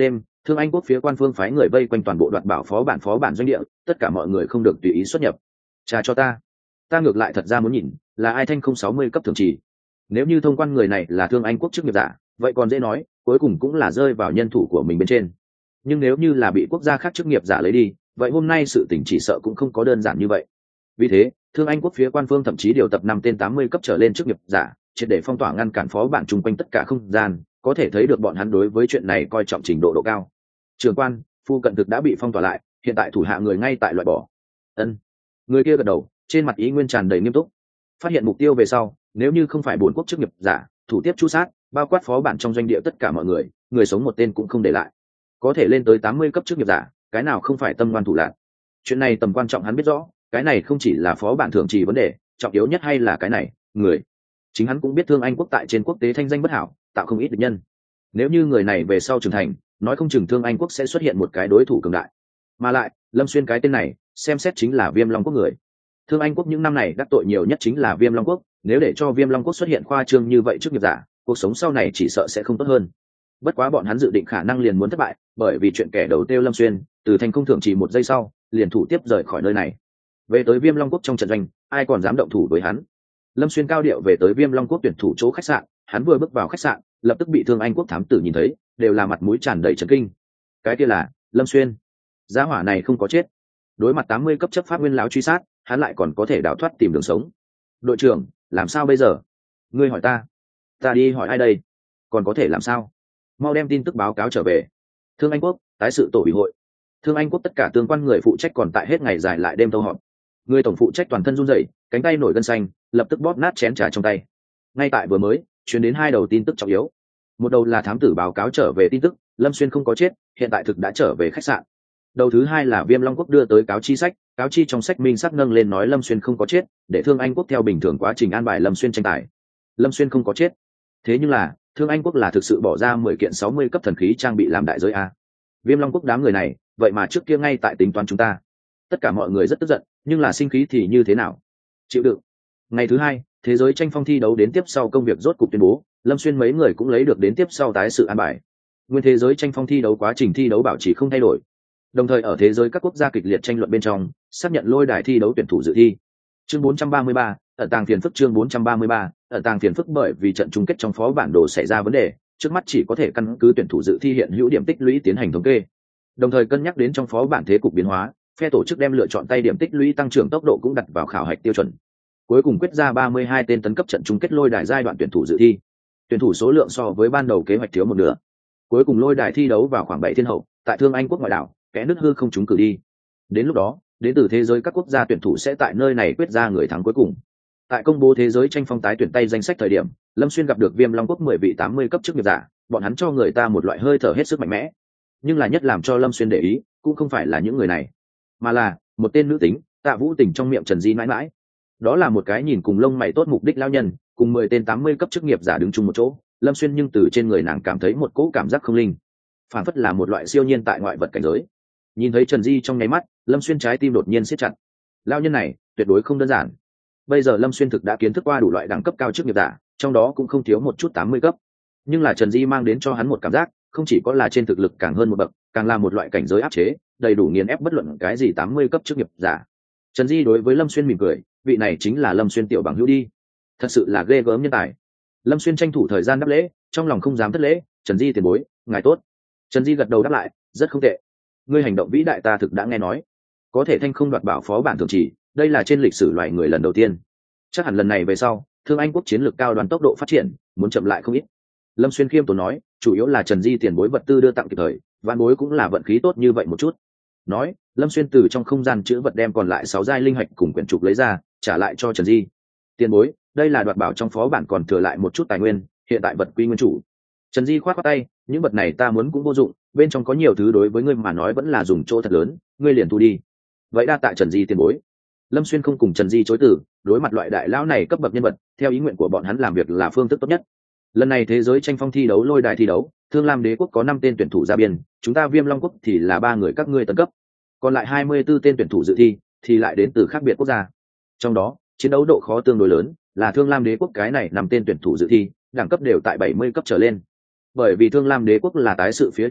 Speaker 1: Thương Anh quốc phía quan phương phái người vây quanh toàn bộ đoạt bảo phó bản doanh địa, tất cả mọi người không được tùy ý xuất nhập. Trả cho ta ngược lại thật ra muốn nhìn là ai thanh không 60 cấp thường trì. Nếu như thông quan người này là Thương Anh quốc chức nghiệp giả, vậy còn dễ nói, cuối cùng cũng là rơi vào nhân thủ của mình bên trên. Nhưng nếu như là bị quốc gia khác chức nghiệp giả lấy đi, vậy hôm nay sự tình chỉ sợ cũng không có đơn giản như vậy. Vì thế, Thương Anh quốc phía quan phương thậm chí điều tập 5 tên 80 cấp trở lên chức nghiệp giả, triệt để phong tỏa ngăn cản phó bản chung quanh tất cả không gian, có thể thấy được bọn hắn đối với chuyện này coi trọng trình độ độ cao. Trưởng quan, phu cận thực đã bị phong tỏa lại, hiện tại thủ hạ người ngay tại loại bỏ. Ân. Người kia gật đầu, trên mặt ý nguyên tràn đầy nghiêm túc. Phát hiện mục tiêu về sau, nếu như không phải bốn quốc chức nghiệp giả, thủ tiếp chu sát, bao quát phó bản trong doanh địa tất cả mọi người, người sống một tên cũng không để lại. Có thể lên tới 80 cấp chức nghiệp giả, cái nào không phải tâm ngoan thủ lạn. Chuyện này tầm quan trọng hắn biết rõ, cái này không chỉ là phó bản thường trì vấn đề, trọng yếu nhất hay là cái này, người. Chính hắn cũng biết Thương Anh quốc tại trên quốc tế thanh danh bất hảo, tạo không ít địch nhân. Nếu như người này về sau trưởng thành, nói không chừng Thương Anh quốc sẽ xuất hiện một cái đối thủ cường đại. Mà lại, Lâm Xuyên cái tên này, xem xét chính là Viêm Long quốc người. Thương Anh quốc những năm này đắc tội nhiều nhất chính là Viêm Long quốc, nếu để cho Viêm Long quốc xuất hiện khoa trương như vậy trước nghiệp giả, cuộc sống sau này chỉ sợ sẽ không tốt hơn. Bất quá bọn hắn dự định khả năng liền muốn thất bại, bởi vì chuyện kẻ đầu tiêu Lâm Xuyên, từ thành không thưởng chỉ một giây sau, liền thủ tiếp rời khỏi nơi này. Về tới Viêm Long quốc trong trận doanh, ai còn dám động thủ với hắn. Lâm Xuyên cao điệu về tới Viêm Long quốc tuyển thủ chỗ khách sạn, hắn vừa bước vào khách sạn, lập tức bị Thương Anh quốc thám tử nhìn thấy, đều là mặt mũi tràn đầy chấn kinh. Cái kia là Lâm Xuyên. Giá hỏa này không có chết. Đối mặt 80 cấp chấp pháp nguyên lão truy sát, hắn lại còn có thể đào thoát tìm đường sống. Đội trưởng, làm sao bây giờ? Ngươi hỏi ta đi hỏi ai đây? Còn có thể làm sao? Mau đem tin tức báo cáo trở về. Thương Anh quốc, tái sự tổ ủy hội. Thương Anh quốc tất cả tương quan người phụ trách còn tại hết ngày dài lại đêm thâu họp. Người tổng phụ trách toàn thân run rẩy, cánh tay nổi gân xanh, lập tức bóp nát chén trà trong tay. Ngay tại vừa mới, truyền đến 2 đầu tin tức trọng yếu. Một đầu là thám tử báo cáo trở về tin tức, Lâm Xuyên không có chết, hiện tại thực đã trở về khách sạn. Đầu thứ hai là Viêm Long quốc đưa tới cáo chi sách, cáo chi trong sách minh xác nâng lên nói Lâm Xuyên không có chết, để Thương Anh quốc theo bình thường quá trình an bài Lâm Xuyên tranh tài. Lâm Xuyên không có chết. Thế nhưng là, Thương Anh quốc là thực sự bỏ ra 10 kiện 60 cấp thần khí trang bị làm đại giới a. Viêm Long quốc đám người này, vậy mà trước kia ngay tại tính toán chúng ta. Tất cả mọi người rất tức giận, nhưng là sinh khí thì như thế nào? Chịu đựng. Ngày thứ hai, thế giới tranh phong thi đấu đến tiếp sau công việc rốt cục tuyên bố, Lâm Xuyên mấy người cũng lấy được đến tiếp sau tái sự an bài. Nguyên thế giới tranh phong thi đấu quá trình thi đấu bảo trì không thay đổi. Đồng thời ở thế giới các quốc gia kịch liệt tranh luận bên trong, xác nhận lôi đài thi đấu tuyển thủ dự thi. Chương 433, ở tàng phiền phức chương 433, ở tàng phiền phức bởi vì trận chung kết trong phó bản đồ xảy ra vấn đề, trước mắt chỉ có thể căn cứ tuyển thủ dự thi hiện hữu điểm tích lũy tiến hành thống kê. Đồng thời cân nhắc đến trong phó bản thế cục biến hóa, phe tổ chức đem lựa chọn tay điểm tích lũy tăng trưởng tốc độ cũng đặt vào khảo hạch tiêu chuẩn. Cuối cùng quyết ra 32 tên tấn cấp trận chung kết lôi đài giai đoạn tuyển thủ dự thi. Tuyển thủ số lượng so với ban đầu kế hoạch thiếu một nửa. Cuối cùng lôi đài thi đấu vào khoảng 7 thiên hậu, tại Thương Anh quốc ngoại đảo, kẽ nứt hư không trúng cử đi. Đến lúc đó, đến từ thế giới các quốc gia tuyển thủ sẽ tại nơi này quyết ra người thắng cuối cùng. Tại công bố thế giới tranh phong tái tuyển tay danh sách thời điểm, Lâm Xuyên gặp được Viêm Long quốc 10 vị 80 cấp chức nghiệp giả, bọn hắn cho người ta một loại hơi thở hết sức mạnh mẽ. Nhưng là nhất làm cho Lâm Xuyên để ý, cũng không phải là những người này, mà là một tên nữ tính, Tạ Vũ Tình trong miệng Trần Di mãi mãi. Đó là một cái nhìn cùng lông mày tốt mục đích lao nhân, cùng 10 tên 80 cấp chức nghiệp giả đứng chung một chỗ, Lâm Xuyên nhưng từ trên người nàng cảm thấy một cỗ cảm giác không linh, phản phất là một loại siêu nhiên tại ngoại vật cảnh giới. Nhìn thấy Trần Di trong nháy mắt, Lâm Xuyên trái tim đột nhiên siết chặt. Lao nhân này tuyệt đối không đơn giản. Bây giờ Lâm Xuyên thực đã kiến thức qua đủ loại đẳng cấp cao chức nghiệp giả, trong đó cũng không thiếu một chút 80 cấp. Nhưng là Trần Di mang đến cho hắn một cảm giác, không chỉ có là trên thực lực càng hơn một bậc, càng là một loại cảnh giới áp chế, đầy đủ nghiền ép bất luận cái gì 80 cấp chức nghiệp giả. Trần Di đối với Lâm Xuyên mỉm cười, vị này chính là Lâm Xuyên tiểu bằng hữu đi. Thật sự là ghê gớm nhân tài. Lâm Xuyên tranh thủ thời gian đáp lễ, trong lòng không dám thất lễ, Trần Di tiền bối, ngài tốt. Trần Di gật đầu đáp lại, rất không tệ. Ngươi hành động vĩ đại ta thực đã nghe nói. Có thể thanh không đoạt bảo phó bản thường chỉ, đây là trên lịch sử loài người lần đầu tiên. Chắc hẳn lần này về sau, Thương Anh quốc chiến lược cao đoàn tốc độ phát triển, muốn chậm lại không ít. Lâm Xuyên khiêm tốn nói, chủ yếu là Trần Di tiền bối vật tư đưa tặng kịp thời, vạn bối cũng là vận khí tốt như vậy một chút. Nói, Lâm Xuyên từ trong không gian chữ vật đem còn lại 6 giai linh hạch cùng quyển trục lấy ra, trả lại cho Trần Di. Tiền bối, đây là đoạt bảo trong phó bản còn thừa lại một chút tài nguyên, hiện tại vật quy nguyên chủ. Trần Di khoát khoát tay, những vật này ta muốn cũng vô dụng, bên trong có nhiều thứ đối với ngươi mà nói vẫn là dùng chỗ thật lớn, ngươi liền thu đi. Vậy đa tạ Trần Di tiền bối. Lâm Xuyên không cùng Trần Di chối từ, đối mặt loại đại lão này cấp bậc nhân vật, theo ý nguyện của bọn hắn làm việc là phương thức tốt nhất. Lần này thế giới tranh phong thi đấu lôi đài thi đấu, Thương Lam Đế quốc có 5 tên tuyển thủ ra biên, chúng ta Viêm Long quốc thì là 3 người các ngươi tấn cấp. Còn lại 24 tên tuyển thủ dự thi thì lại đến từ khác biệt quốc gia. Trong đó, chiến đấu độ khó tương đối lớn, là Thương Lam Đế quốc cái này 5 tên tuyển thủ dự thi, đẳng cấp đều tại 70 cấp trở lên. Bởi vì Thương Lam Đế quốc là tái sự phía chủ sự,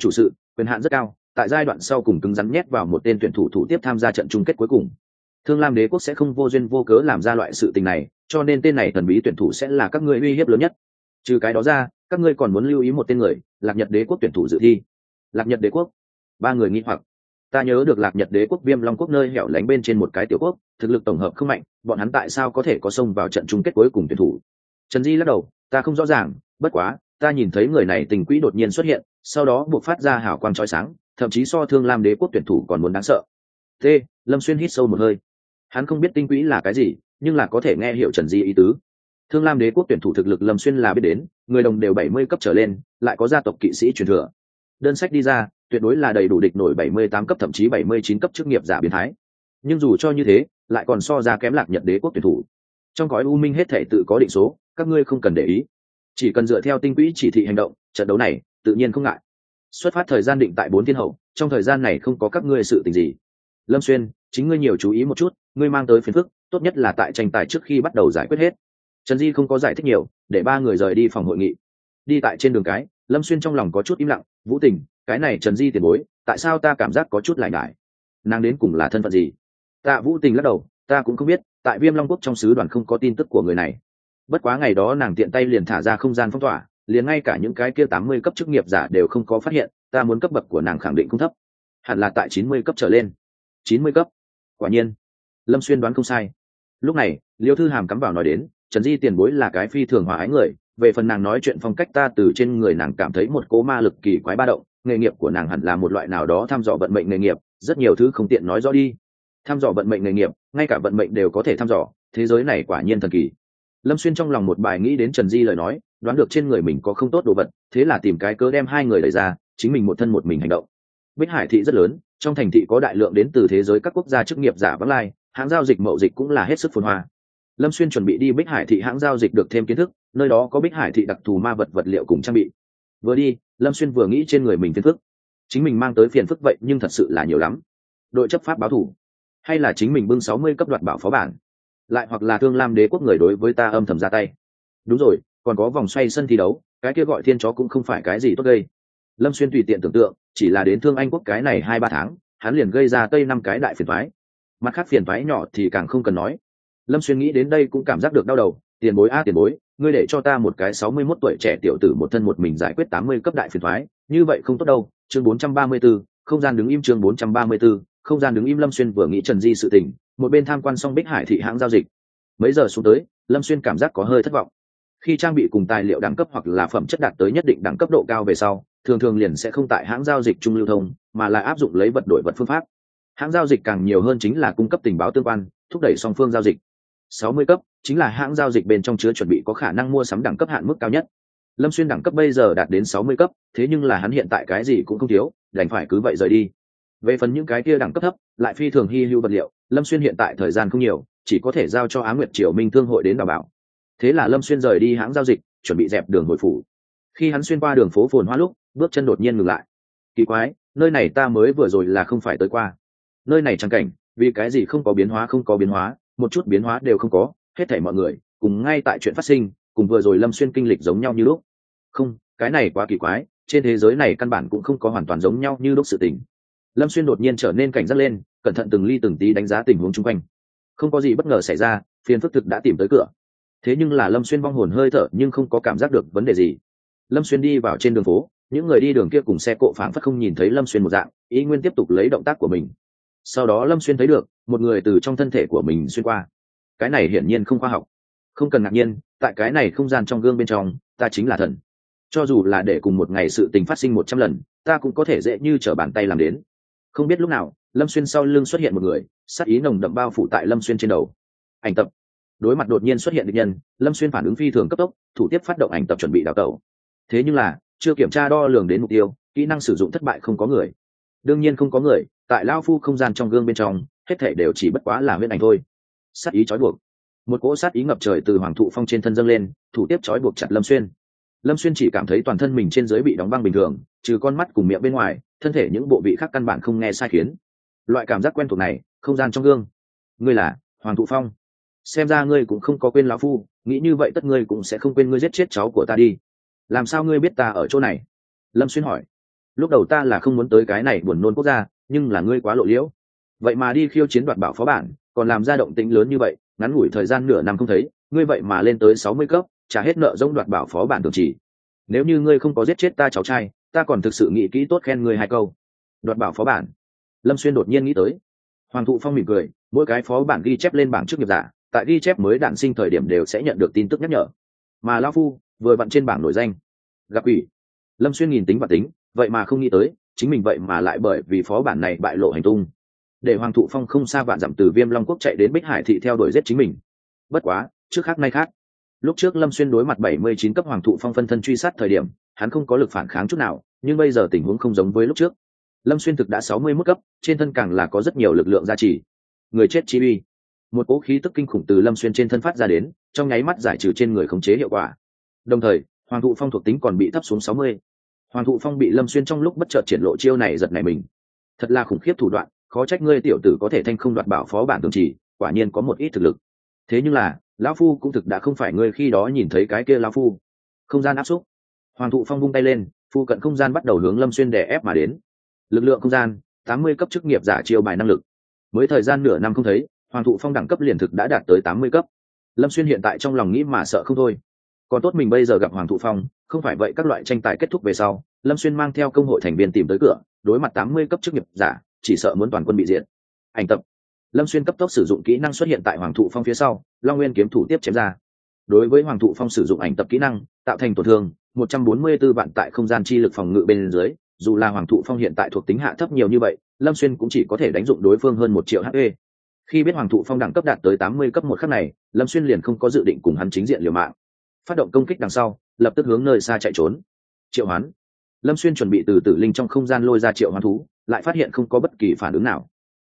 Speaker 1: quyền hạn rất cao, tại giai đoạn sau cùng cứng rắn nhét vào một tên tuyển thủ thủ tiếp tham gia trận chung kết cuối cùng. Thương Lam Đế quốc sẽ không vô duyên vô cớ làm ra loại sự tình này, cho nên tên này thần bí tuyển thủ sẽ là các ngươi uy hiếp lớn nhất. Trừ cái đó ra, các ngươi còn muốn lưu ý một tên người, Lạc Nhật Đế quốc tuyển thủ dự thi. Lạc Nhật Đế quốc? Ba người nghi hoặc. Ta nhớ được Lạc Nhật Đế quốc Viêm Long quốc nơi hẻo lánh bên trên một cái tiểu quốc, thực lực tổng hợp không mạnh, bọn hắn tại sao có thể có xông vào trận chung kết cuối cùng tuyển thủ? Trần Di lắc đầu, ta không rõ ràng, bất quá, ta nhìn thấy người này tình quỹ đột nhiên xuất hiện, sau đó buộc phát ra hào quang chói sáng, thậm chí so Thương Lam Đế quốc tuyển thủ còn muốn đáng sợ. T. Lâm Xuyên hít sâu một hơi. Hắn không biết tinh quỹ là cái gì, nhưng là có thể nghe hiểu Trần Di ý tứ. Thương Lam Đế quốc tuyển thủ thực lực Lâm Xuyên là biết đến, người đồng đều 70 cấp trở lên, lại có gia tộc kỵ sĩ truyền thừa. Đơn sách đi ra, tuyệt đối là đầy đủ địch nổi 78 cấp thậm chí 79 cấp chức nghiệp giả biến thái. Nhưng dù cho như thế, lại còn so ra kém Lạc Nhật Đế quốc tuyển thủ. Trong gói U Minh hết thể tự có định số, các ngươi không cần để ý. Chỉ cần dựa theo tinh quỹ chỉ thị hành động, trận đấu này tự nhiên không ngại. Xuất phát thời gian định tại 4 thiên hậu, trong thời gian này không có các ngươi sự tình gì. Lâm Xuyên, chính ngươi nhiều chú ý một chút, ngươi mang tới phiền phức, tốt nhất là tại tranh tài trước khi bắt đầu giải quyết hết. Trần Di không có giải thích nhiều, để ba người rời đi phòng hội nghị. Đi tại trên đường cái, Lâm Xuyên trong lòng có chút im lặng, Vũ Tình, cái này Trần Di tiền bối, tại sao ta cảm giác có chút lại ngại? Nàng đến cùng là thân phận gì? Tạ Vũ Tình lắc đầu, ta cũng không biết, tại Viêm Long quốc trong sứ đoàn không có tin tức của người này. Bất quá ngày đó nàng tiện tay liền thả ra không gian phong tỏa, liền ngay cả những cái kia 80 cấp chức nghiệp giả đều không có phát hiện, ta muốn cấp bậc của nàng khẳng định không thấp, hẳn là tại 90 cấp trở lên. 90 cấp? Quả nhiên, Lâm Xuyên đoán không sai. Lúc này, Liêu Thư Hàm cắm vào nói đến, Trần Di tiền bối là cái phi thường hòa ái người, về phần nàng nói chuyện phong cách ta từ trên người nàng cảm thấy một cỗ ma lực kỳ quái ba động, nghề nghiệp của nàng hẳn là một loại nào đó thăm dò vận mệnh nghề nghiệp, rất nhiều thứ không tiện nói rõ đi. Thăm dò vận mệnh nghề nghiệp, ngay cả vận mệnh đều có thể thăm dò, thế giới này quả nhiên thần kỳ. Lâm Xuyên trong lòng một bài nghĩ đến Trần Di lời nói, đoán được trên người mình có không tốt đồ vật, thế là tìm cái cớ đem hai người đẩy ra, chính mình một thân một mình hành động. Bích Hải thị rất lớn, trong thành thị có đại lượng đến từ thế giới các quốc gia chức nghiệp giả vắng lai, hãng giao dịch mậu dịch cũng là hết sức phồn hoa. Lâm Xuyên chuẩn bị đi Bích Hải thị hãng giao dịch được thêm kiến thức, nơi đó có Bích Hải thị đặc thù ma vật vật liệu cùng trang bị. Vừa đi, Lâm Xuyên vừa nghĩ trên người mình phiền phức, chính mình mang tới phiền phức vậy nhưng thật sự là nhiều lắm. Đội chấp pháp báo thủ, hay là chính mình bưng 60 cấp đoạt bảo phó bản, lại hoặc là Thương Lam Đế quốc người đối với ta âm thầm ra tay. Đúng rồi, còn có vòng xoay sân thi đấu, cái kia gọi thiên chó cũng không phải cái gì tốt gây. Lâm Xuyên tùy tiện tưởng tượng, chỉ là đến Thương Anh quốc cái này 2-3 tháng, hắn liền gây ra tây 5 cái đại phiền toái. Mặt khác phiền toái nhỏ thì càng không cần nói. Lâm Xuyên nghĩ đến đây cũng cảm giác được đau đầu, tiền bối tiền bối, ngươi để cho ta một cái 61 tuổi trẻ tiểu tử một thân một mình giải quyết 80 cấp đại phiền toái, như vậy không tốt đâu. Chương 434, không gian đứng im. Chương 434, không gian đứng im. Lâm Xuyên vừa nghĩ Trần Di sự tình, một bên tham quan xong Bích Hải thị hãng giao dịch. Mấy giờ xuống tới, Lâm Xuyên cảm giác có hơi thất vọng. Khi trang bị cùng tài liệu đẳng cấp hoặc là phẩm chất đạt tới nhất định đẳng cấp độ cao về sau, thường thường liền sẽ không tại hãng giao dịch chung lưu thông, mà là áp dụng lấy vật đổi vật phương pháp. Hãng giao dịch càng nhiều hơn chính là cung cấp tình báo tương quan, thúc đẩy song phương giao dịch. 60 cấp chính là hãng giao dịch bên trong chứa chuẩn bị có khả năng mua sắm đẳng cấp hạn mức cao nhất. Lâm Xuyên đẳng cấp bây giờ đạt đến 60 cấp, thế nhưng là hắn hiện tại cái gì cũng không thiếu, đành phải cứ vậy rời đi. Về phần những cái kia đẳng cấp thấp, lại phi thường hi hữu vật liệu, Lâm Xuyên hiện tại thời gian không nhiều, chỉ có thể giao cho Á Nguyệt Triều Minh thương hội đến đảm bảo. Thế là Lâm Xuyên rời đi hãng giao dịch, chuẩn bị dẹp đường hồi phủ. Khi hắn xuyên qua đường phố phồn hoa lúc, bước chân đột nhiên ngừng lại. Kỳ quái, nơi này ta mới vừa rồi là không phải tới qua. Nơi này chẳng cảnh, vì cái gì không có biến hóa, không có biến hóa, một chút biến hóa đều không có, hết thảy mọi người cùng ngay tại chuyện phát sinh, cùng vừa rồi Lâm Xuyên kinh lịch giống nhau như lúc. Không, cái này quá kỳ quái, trên thế giới này căn bản cũng không có hoàn toàn giống nhau như lúc sự tình. Lâm Xuyên đột nhiên trở nên cảnh giác lên, cẩn thận từng ly từng tí đánh giá tình huống xung quanh. Không có gì bất ngờ xảy ra, phiền phức thực đã tìm tới cửa. Thế nhưng là Lâm Xuyên vong hồn hơi thở nhưng không có cảm giác được vấn đề gì. Lâm Xuyên đi vào trên đường phố, những người đi đường kia cùng xe cộ phảng phất không nhìn thấy Lâm Xuyên một dạng, ý nguyên tiếp tục lấy động tác của mình. Sau đó Lâm Xuyên thấy được một người từ trong thân thể của mình xuyên qua. Cái này hiển nhiên không khoa học. Không cần ngạc nhiên, tại cái này không gian trong gương bên trong, ta chính là thần. Cho dù là để cùng một ngày sự tình phát sinh 100 lần, ta cũng có thể dễ như trở bàn tay làm đến. Không biết lúc nào, Lâm Xuyên sau lưng xuất hiện một người, sát ý nồng đậm bao phủ tại Lâm Xuyên trên đầu. Ảnh tập. Đối mặt đột nhiên xuất hiện địch nhân, Lâm Xuyên phản ứng phi thường cấp tốc, thủ tiếp phát động ảnh tập chuẩn bị đào tẩu. Thế nhưng là, chưa kiểm tra đo lường đến mục tiêu, kỹ năng sử dụng thất bại, không có người. Đương nhiên không có người, tại lao phu không gian trong gương bên trong, hết thể đều chỉ bất quá là huyễn ảnh thôi. Sát ý trói buộc. Một cỗ sát ý ngập trời từ Hoàng Thụ Phong trên thân dâng lên, thủ tiếp trói buộc chặt Lâm Xuyên. Lâm Xuyên chỉ cảm thấy toàn thân mình trên dưới bị đóng băng bình thường, trừ con mắt cùng miệng bên ngoài, thân thể những bộ vị khác căn bản không nghe sai khiến. Loại cảm giác quen thuộc này, không gian trong gương. Ngươi là Hoàng Thụ Phong. Xem ra ngươi cũng không có quên lão phu, nghĩ như vậy tất ngươi cũng sẽ không quên ngươi giết chết cháu của ta đi. Làm sao ngươi biết ta ở chỗ này? Lâm Xuyên hỏi. lúc đầu ta là không muốn tới cái này buồn nôn quốc gia, nhưng là ngươi quá lộ liễu, vậy mà đi khiêu chiến đoạt bảo phó bản, còn làm ra động tĩnh lớn như vậy, ngắn ngủi thời gian nửa năm không thấy, ngươi vậy mà lên tới 60 cấp, trả hết nợ giống đoạt bảo phó bản thường chỉ. Nếu như ngươi không có giết chết ta cháu trai, ta còn thực sự nghĩ kỹ tốt khen ngươi hai câu. Đoạt bảo phó bản. Lâm Xuyên đột nhiên nghĩ tới. Hoàng Thụ Phong mỉm cười, mỗi cái phó bản ghi chép lên bảng chức nghiệp giả, tại ghi chép mới đản sinh thời điểm đều sẽ nhận được tin tức nhắc nhở. Mà lão phu vừa vặn trên bảng nổi danh. Gặp ủy. Lâm Xuyên nhìn tính và tính, vậy mà không nghĩ tới, chính mình vậy mà lại bởi vì phó bản này bại lộ hành tung. Để Hoàng Thụ Phong không xa vạn dặm từ Viêm Long quốc chạy đến Bích Hải thị theo đuổi giết chính mình. Bất quá, trước khác nay khác. Lúc trước Lâm Xuyên đối mặt 79 cấp Hoàng Thụ Phong phân thân truy sát thời điểm, hắn không có lực phản kháng chút nào, nhưng bây giờ tình huống không giống với lúc trước. Lâm Xuyên thực đã 61 cấp, trên thân càng là có rất nhiều lực lượng gia trì. Người chết chi uy. Một cỗ khí tức kinh khủng từ Lâm Xuyên trên thân phát ra đến, trong nháy mắt giải trừ trên người khống chế hiệu quả. Đồng thời, Hoàng Thụ Phong thuộc tính còn bị thấp xuống 60. Hoàng Thụ Phong bị Lâm Xuyên trong lúc bất chợt triển lộ chiêu này giật nảy mình. Thật là khủng khiếp thủ đoạn, khó trách ngươi tiểu tử có thể thanh không đoạt bảo phó bản tường chỉ, quả nhiên có một ít thực lực. Thế nhưng là, lão phu cũng thực đã không phải ngươi khi đó nhìn thấy cái kia lão phu. Không gian áp xúc. Hoàng Thụ Phong vung tay lên, phu cận không gian bắt đầu hướng Lâm Xuyên đè ép mà đến. Lực lượng không gian, 80 cấp chức nghiệp giả chiêu bài năng lực. Mới thời gian nửa năm không thấy, Hoàng Thụ Phong đẳng cấp liền thực đã đạt tới 80 cấp. Lâm Xuyên hiện tại trong lòng nghĩ mà sợ không thôi. Còn tốt mình bây giờ gặp Hoàng Thụ Phong, không phải vậy các loại tranh tài kết thúc về sau, Lâm Xuyên mang theo công hội thành viên tìm tới cửa, đối mặt 80 cấp chức nghiệp giả, chỉ sợ muốn toàn quân bị diệt. Ảnh tập. Lâm Xuyên cấp tốc sử dụng kỹ năng xuất hiện tại Hoàng Thụ Phong phía sau, Long Nguyên kiếm thủ tiếp chém ra. Đối với Hoàng Thụ Phong sử dụng ảnh tập kỹ năng, tạo thành tổn thương 144 vạn tại không gian chi lực phòng ngự bên dưới, dù là Hoàng Thụ Phong hiện tại thuộc tính hạ thấp nhiều như vậy, Lâm Xuyên cũng chỉ có thể đánh dụng đối phương hơn 1 triệu HP. Khi biết Hoàng Thụ Phong đẳng cấp đạt tới 80 cấp một khắc này, Lâm Xuyên liền không có dự định cùng hắn chính diện liều mạng. Phát động công kích đằng sau, lập tức hướng nơi xa chạy trốn. Triệu hoán. Lâm Xuyên chuẩn bị từ tử linh trong không gian lôi ra triệu hoán thú, lại phát hiện không có bất kỳ phản ứng nào.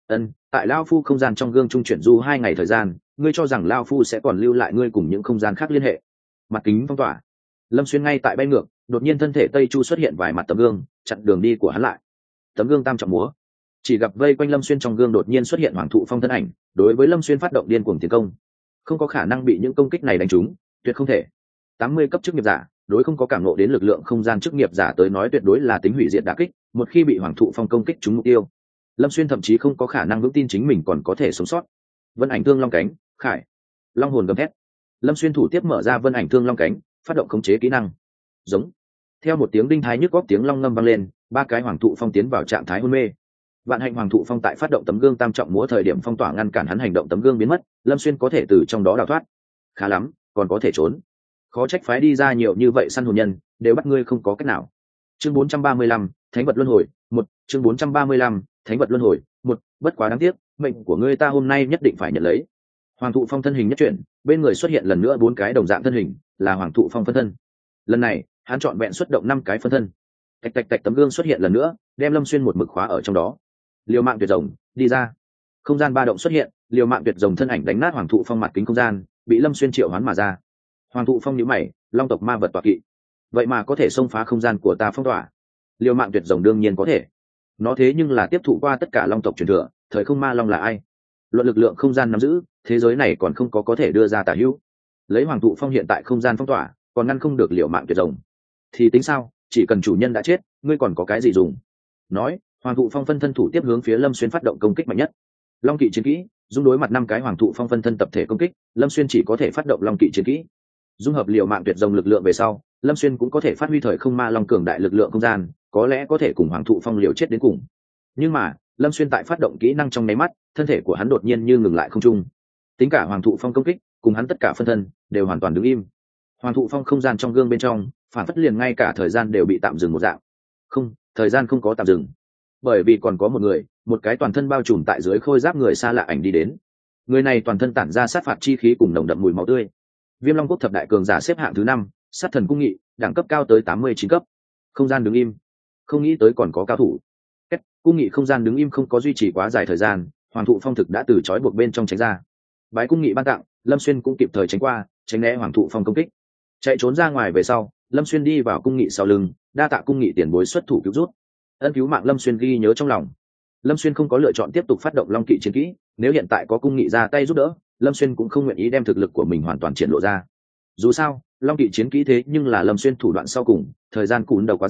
Speaker 1: Tại Lao Phu không gian trong gương trung chuyển du 2 ngày thời gian, ngươi cho rằng Lao Phu sẽ còn lưu lại ngươi cùng những không gian khác liên hệ. Mặt kính phong tỏa. Lâm Xuyên ngay tại bay ngược, đột nhiên thân thể Tây Chu xuất hiện vài mặt tấm gương, chặn đường đi của hắn lại. Tấm gương tam trọng múa. Chỉ gặp vây quanh Lâm Xuyên trong gương đột nhiên xuất hiện Hoàng Thụ Phong thân ảnh, đối với Lâm Xuyên phát động điên cuồng tiến công. Không có khả năng bị những công kích này đánh trúng, tuyệt không thể. 80 cấp chức nghiệp giả, đối không có cảm ngộ đến lực lượng không gian chức nghiệp giả tới nói tuyệt đối là tính hủy diệt đả kích, một khi bị Hoàng Thụ Phong công kích trúng mục tiêu, Lâm Xuyên thậm chí không có khả năng vững tin chính mình còn có thể sống sót. Vân ảnh thương long cánh, khải. Long hồn gầm thét. Lâm Xuyên thủ tiếp mở ra vân ảnh thương long cánh, phát động khống chế kỹ năng. Giống. Theo một tiếng đinh thái nhức góc tiếng long ngâm vang lên, 3 cái Hoàng Thụ Phong tiến vào trạng thái hôn mê. Vạn hạnh Hoàng Thụ Phong tại phát động tấm gương tam trọng múa thời điểm phong tỏa ngăn cản hắn hành động, tấm gương biến mất, Lâm Xuyên có thể từ trong đó đào thoát. Khá lắm, còn có thể trốn. Khó trách phái đi ra nhiều như vậy săn hồn nhân, đều bắt ngươi không có cách nào. Chương 435, Thánh vật luân hồi, 1, chương 435, Thánh vật luân hồi, 1, bất quá đáng tiếc, mệnh của ngươi ta hôm nay nhất định phải nhận lấy. Hoàng Thụ Phong thân hình nhất chuyển, bên người xuất hiện lần nữa 4 cái đồng dạng thân hình, là Hoàng Thụ Phong phân thân. Lần này, hắn chọn vẹn xuất động 5 cái phân thân. Tạch tạch tạch, tấm gương xuất hiện lần nữa, đem Lâm Xuyên một mực khóa ở trong đó. Liều mạng tuyệt rồng, đi ra. Không gian ba động xuất hiện, liều mạng tuyệt rồng thân ảnh đánh nát Hoàng Thụ Phong mặt kính không gian, bị Lâm Xuyên triệu hoán mà ra. Hoàng Thụ Phong nhíu mày, long tộc ma vật tọa kỵ, vậy mà có thể xông phá không gian của ta phong tỏa. Liều mạng tuyệt rồng đương nhiên có thể, nó thế nhưng là tiếp thụ qua tất cả long tộc truyền thừa. Thời không ma long là ai? Luận lực lượng không gian nắm giữ, thế giới này còn không có thể đưa ra tả hữu. Lấy Hoàng Thụ Phong hiện tại không gian phong tỏa, còn ngăn không được liều mạng tuyệt rồng, thì tính sao? Chỉ cần chủ nhân đã chết, ngươi còn có cái gì dùng? Nói, Hoàng Thụ Phong phân thân thủ tiếp hướng phía Lâm Xuyên phát động công kích mạnh nhất. Long kỵ chiến kỹ, dung đối mặt 5 cái Hoàng Thụ Phong phân thân tập thể công kích, Lâm Xuyên chỉ có thể phát động long kỵ chiến kỹ. Dung hợp liều mạng tuyệt rồng lực lượng về sau, Lâm Xuyên cũng có thể phát huy thời không ma long cường đại lực lượng không gian, có lẽ có thể cùng Hoàng Thụ Phong liều chết đến cùng. Nhưng mà, Lâm Xuyên tại phát động kỹ năng trong nháy mắt, thân thể của hắn đột nhiên như ngừng lại không trung. Tính cả Hoàng Thụ Phong công kích, cùng hắn tất cả phân thân đều hoàn toàn đứng im. Hoàng Thụ Phong không gian trong gương bên trong, phản phất liền ngay cả thời gian đều bị tạm dừng một dạng. Không, thời gian không có tạm dừng, bởi vì còn có một người, một cái toàn thân bao trùm tại dưới khôi giáp người xa lạ ảnh đi đến. Người này toàn thân tản ra sát phạt chi khí cùng nồng đậm mùi máu tươi. Viêm Long quốc thập đại cường giả xếp hạng thứ 5, sát thần cung nghị, đẳng cấp cao tới 89 cấp. Không gian đứng im, không nghĩ tới còn có cao thủ. Cung nghị không gian đứng im không có duy trì quá dài thời gian, Hoàng Thụ Phong thực đã từ trói buộc bên trong tránh ra. Bái cung nghị ban tặng, Lâm Xuyên cũng kịp thời tránh qua, tránh né Hoàng Thụ Phong công kích. Chạy trốn ra ngoài về sau, Lâm Xuyên đi vào cung nghị sau lưng, đa tạ cung nghị tiền bối xuất thủ cứu rút. Ân cứu mạng Lâm Xuyên ghi nhớ trong lòng. Lâm Xuyên không có lựa chọn tiếp tục phát động long kỵ chiến kỹ, nếu hiện tại có cung nghị ra tay giúp đỡ, Lâm Xuyên cũng không nguyện ý đem thực lực của mình hoàn toàn triển lộ ra. Dù sao, long kỵ chiến kỹ thế nhưng là Lâm Xuyên thủ đoạn sau cùng, thời gian cún đầu quá dài,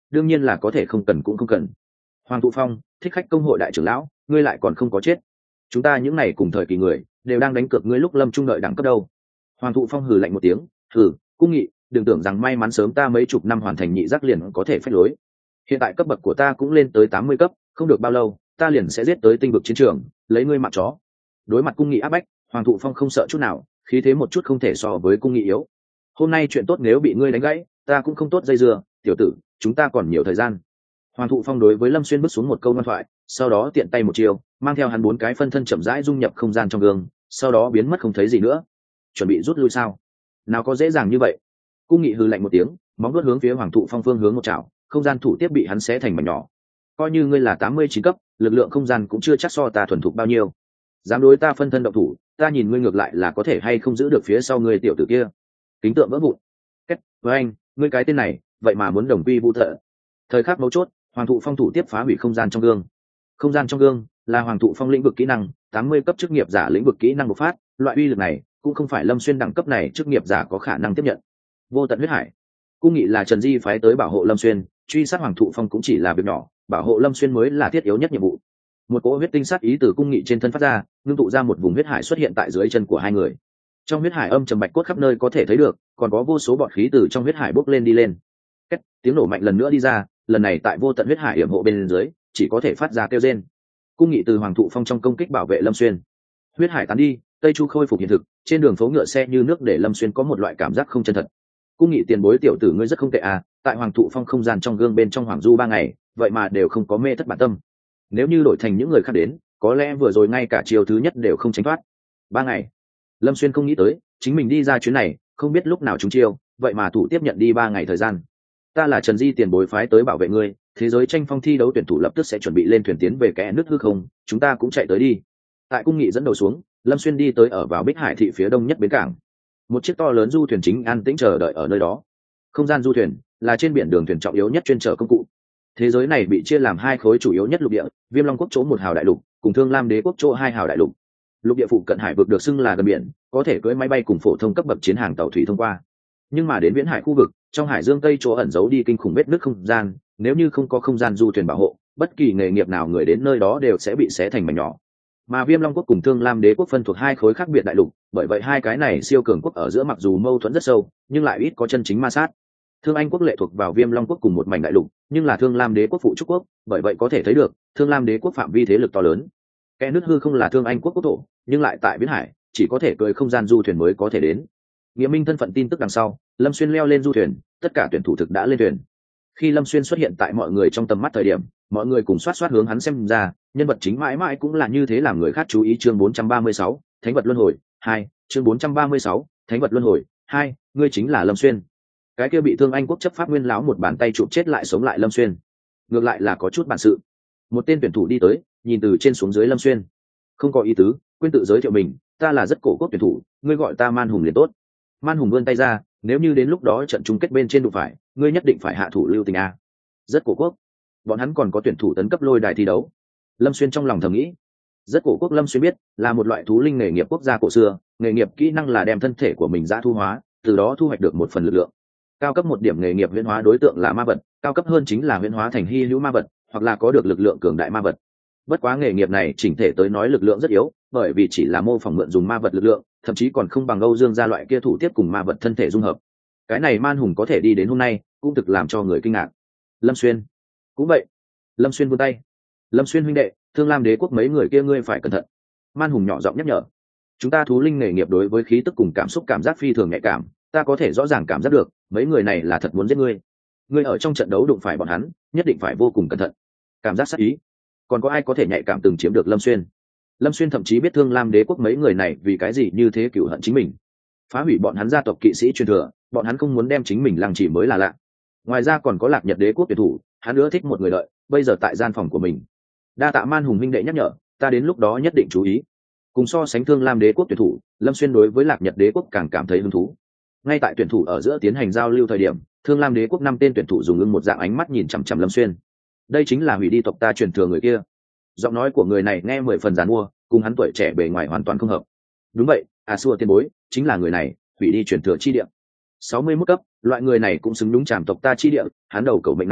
Speaker 1: đương nhiên là có thể không cần cũng không cần. Hoàng Thụ Phong, Thích Khách công hội đại trưởng lão, ngươi lại còn không có chết. Chúng ta những này cùng thời kỳ người đều đang đánh cược ngươi lúc lâm trung đợi đẳng cấp đâu. Hoàng Thụ Phong hừ lạnh một tiếng, hừ, Cung Nghị, đừng tưởng rằng may mắn sớm ta mấy chục năm hoàn thành nhị giác liền có thể phách lối. Hiện tại cấp bậc của ta cũng lên tới 80 cấp, không được bao lâu ta liền sẽ giết tới tinh vực chiến trường, lấy ngươi mạng chó. Đối mặt Cung Nghị áp bách, Hoàng Thụ Phong không sợ chút nào, khí thế một chút không thể so với Cung Nghị yếu. Hôm nay chuyện tốt nếu bị ngươi đánh gãy, ta cũng không tốt dây dưa, tiểu tử, chúng ta còn nhiều thời gian. Hoàng Thụ Phong đối với Lâm Xuyên bước xuống một câu ngoan thoại, sau đó tiện tay một chiều, mang theo hắn 4 cái phân thân chậm rãi dung nhập không gian trong gương, sau đó biến mất không thấy gì nữa. Chuẩn bị rút lui sao? Nào có dễ dàng như vậy. Cung Nghị hừ lạnh một tiếng, móng vuốt hướng phía Hoàng Thụ Phong phương hướng một chảo, không gian thủ tiếp bị hắn xé thành mảnh nhỏ. Coi như ngươi là 89 cấp, lực lượng không gian cũng chưa chắc so ta thuần thục bao nhiêu. Dám đối ta phân thân động thủ, ta nhìn ngươi ngược lại là có thể hay không giữ được phía sau ngươi tiểu tử kia. Kính tượng vỡ vụn. Kết với anh, ngươi cái tên này, vậy mà muốn đồng quy vu tận. Thời khắc mấu chốt, Hoàng Thụ Phong thủ tiếp phá hủy không gian trong gương. Không gian trong gương là Hoàng Thụ Phong lĩnh vực kỹ năng, 80 cấp chức nghiệp giả lĩnh vực kỹ năng bộc phát, loại uy lực này cũng không phải Lâm Xuyên đẳng cấp này chức nghiệp giả có khả năng tiếp nhận. Vô tận huyết hải. Cung Nghị là Trần Di phái tới bảo hộ Lâm Xuyên, truy sát Hoàng Thụ Phong cũng chỉ là việc nhỏ, bảo hộ Lâm Xuyên mới là thiết yếu nhất nhiệm vụ. Một cỗ huyết tinh sát ý từ Cung Nghị trên thân phát ra, ngưng tụ ra một vùng huyết hải xuất hiện tại dưới chân của hai người. Trong huyết hải âm trầm bạch cốt khắp nơi có thể thấy được, còn có vô số bọt khí từ trong huyết hải bốc lên đi lên. Két, tiếng nổ mạnh lần nữa đi ra, lần này tại vô tận huyết hải yểm hộ bên dưới, chỉ có thể phát ra kêu rên. Cung Nghị từ Hoàng Thụ Phong trong công kích bảo vệ Lâm Xuyên. Huyết hải tán đi, Tây Chu khôi phục hiện thực, trên đường phố ngựa xe như nước để Lâm Xuyên có một loại cảm giác không chân thật. Cung Nghị tiền bối tiểu tử ngươi rất không tệ à, tại Hoàng Thụ Phong không gian trong gương bên trong Hoàng Du 3 ngày, vậy mà đều không có mê thất bản tâm. Nếu như đổi thành những người khác đến, có lẽ vừa rồi ngay cả chiều thứ nhất đều không tránh thoát. 3 ngày. Lâm Xuyên không nghĩ tới, chính mình đi ra chuyến này, không biết lúc nào trúng chiêu, vậy mà thủ tiếp nhận đi 3 ngày thời gian. Ta là Trần Di tiền bối phái tới bảo vệ ngươi, thế giới tranh phong thi đấu tuyển thủ lập tức sẽ chuẩn bị lên thuyền tiến về kẽ nước hư không, chúng ta cũng chạy tới đi. Tại Cung Nghị dẫn đầu xuống, Lâm Xuyên đi tới ở vào Bích Hải thị phía đông nhất bến cảng. Một chiếc to lớn du thuyền chính an tĩnh chờ đợi ở nơi đó. Không gian du thuyền là trên biển đường thuyền trọng yếu nhất chuyên chở công cụ. Thế giới này bị chia làm 2 khối chủ yếu nhất lục địa, Viêm Long quốc chỗ 1 hào đại lục, cùng Thương Lam Đế quốc chỗ 2 hào đại lục. Lục địa phụ cận hải vực được xưng là gần biển, có thể cưỡi máy bay cùng phổ thông cấp bậc chiến hàng tàu thủy thông qua. Nhưng mà đến viễn hải khu vực, trong hải dương tây chỗ ẩn giấu đi kinh khủng vết nứt không gian, nếu như không có không gian du thuyền bảo hộ, bất kỳ nghề nghiệp nào người đến nơi đó đều sẽ bị xé thành mảnh nhỏ. Mà Viêm Long quốc cùng Thương Lam Đế quốc phân thuộc 2 khối khác biệt đại lục, bởi vậy hai cái này siêu cường quốc ở giữa mặc dù mâu thuẫn rất sâu, nhưng lại ít có chân chính ma sát. Thương Anh quốc lệ thuộc vào Viêm Long quốc cùng một mảnh đại lục, nhưng là Thương Lam Đế quốc phụ trúc quốc, bởi vậy có thể thấy được, Thương Lam Đế quốc phạm vi thế lực to lớn. Kẽ nước hư không là Thương Anh quốc quốc thổ, nhưng lại tại viễn hải, chỉ có thể cưỡi không gian du thuyền mới có thể đến. Nghĩa minh thân phận tin tức đằng sau, Lâm Xuyên leo lên du thuyền, tất cả tuyển thủ thực đã lên thuyền. Khi Lâm Xuyên xuất hiện tại mọi người trong tầm mắt thời điểm, mọi người cùng xoát hướng hắn xem ra, nhân vật chính mãi mãi cũng là như thế làm người khác chú ý. Chương 436, Thánh vật luân hồi 2, chương 436, Thánh vật luân hồi 2, ngươi chính là Lâm Xuyên. Cái kia bị Thương Anh quốc chấp pháp nguyên lão một bàn tay chụp chết lại sống lại Lâm Xuyên. Ngược lại là có chút bản sự. Một tên tuyển thủ đi tới, nhìn từ trên xuống dưới Lâm Xuyên. Không có ý tứ, quên tự giới thiệu mình, ta là rất cổ quốc tuyển thủ, ngươi gọi ta Man Hùng liền tốt. Man Hùng vươn tay ra, nếu như đến lúc đó trận chung kết bên trên đụng phải, ngươi nhất định phải hạ thủ lưu tình a. Rất cổ quốc. Bọn hắn còn có tuyển thủ tấn cấp lôi đài thi đấu. Lâm Xuyên trong lòng thầm nghĩ. Rất cổ quốc Lâm Xuyên biết là một loại thú linh nghề nghiệp quốc gia cổ xưa, nghề nghiệp kỹ năng là đem thân thể của mình dã thu hóa, từ đó thu hoạch được một phần lực lượng. Cao cấp 1 điểm nghề nghiệp huyễn hóa đối tượng là ma vật, cao cấp hơn chính là huyễn hóa thành hy hữu ma vật, hoặc là có được lực lượng cường đại ma vật. Bất quá nghề nghiệp này chỉnh thể tới nói lực lượng rất yếu, bởi vì chỉ là mô phỏng mượn dùng ma vật lực lượng, thậm chí còn không bằng Âu Dương gia loại kia thủ tiếp cùng ma vật thân thể dung hợp. Cái này Man Hùng có thể đi đến hôm nay, cũng thực làm cho người kinh ngạc. Lâm Xuyên cũng vậy. Lâm Xuyên vươn tay. Lâm Xuyên huynh đệ, Thương Lam Đế quốc mấy người kia ngươi phải cẩn thận. Man Hùng nhỏ giọng nhắc nhở. Chúng ta thú linh nghề nghiệp đối với khí tức cùng cảm xúc cảm giác phi thường nhạy cảm, ta có thể rõ ràng cảm giác được, mấy người này là thật muốn giết ngươi. Ngươi ở trong trận đấu đụng phải bọn hắn, nhất định phải vô cùng cẩn thận. Cảm giác sát ý. Còn có ai có thể nhạy cảm từng chiếm được Lâm Xuyên? Lâm Xuyên thậm chí biết Thương Lam Đế quốc mấy người này vì cái gì như thế cửu hận chính mình. Phá hủy bọn hắn gia tộc kỵ sĩ truyền thừa, bọn hắn không muốn đem chính mình lăng chỉ mới là lạ. Ngoài ra còn có Lạc Nhật Đế quốc tuyển thủ, hắn nữa thích một người đợi, bây giờ tại gian phòng của mình. Đa tạ Man Hùng huynh đệ nhắc nhở, ta đến lúc đó nhất định chú ý. Cùng so sánh Thương Lam Đế quốc tuyển thủ, Lâm Xuyên đối với Lạc Nhật Đế quốc càng cảm thấy hứng thú. Ngay tại tuyển thủ ở giữa tiến hành giao lưu thời điểm, Thương Lam Đế quốc 5 tên tuyển thủ dùng ưng một dạng ánh mắt nhìn chằm chằm Lâm Xuyên. Đây chính là hủy đi tộc ta truyền thừa người kia. Giọng nói của người này nghe 10 phần giàn mua, cùng hắn tuổi trẻ bề ngoài hoàn toàn không hợp. Đúng vậy, Xua tiên bối chính là người này, hủy đi truyền thừa chi địa. 61 cấp, loại người này cũng xứng đúng trảm tộc ta chi địa, hắn đầu cầu mệnh này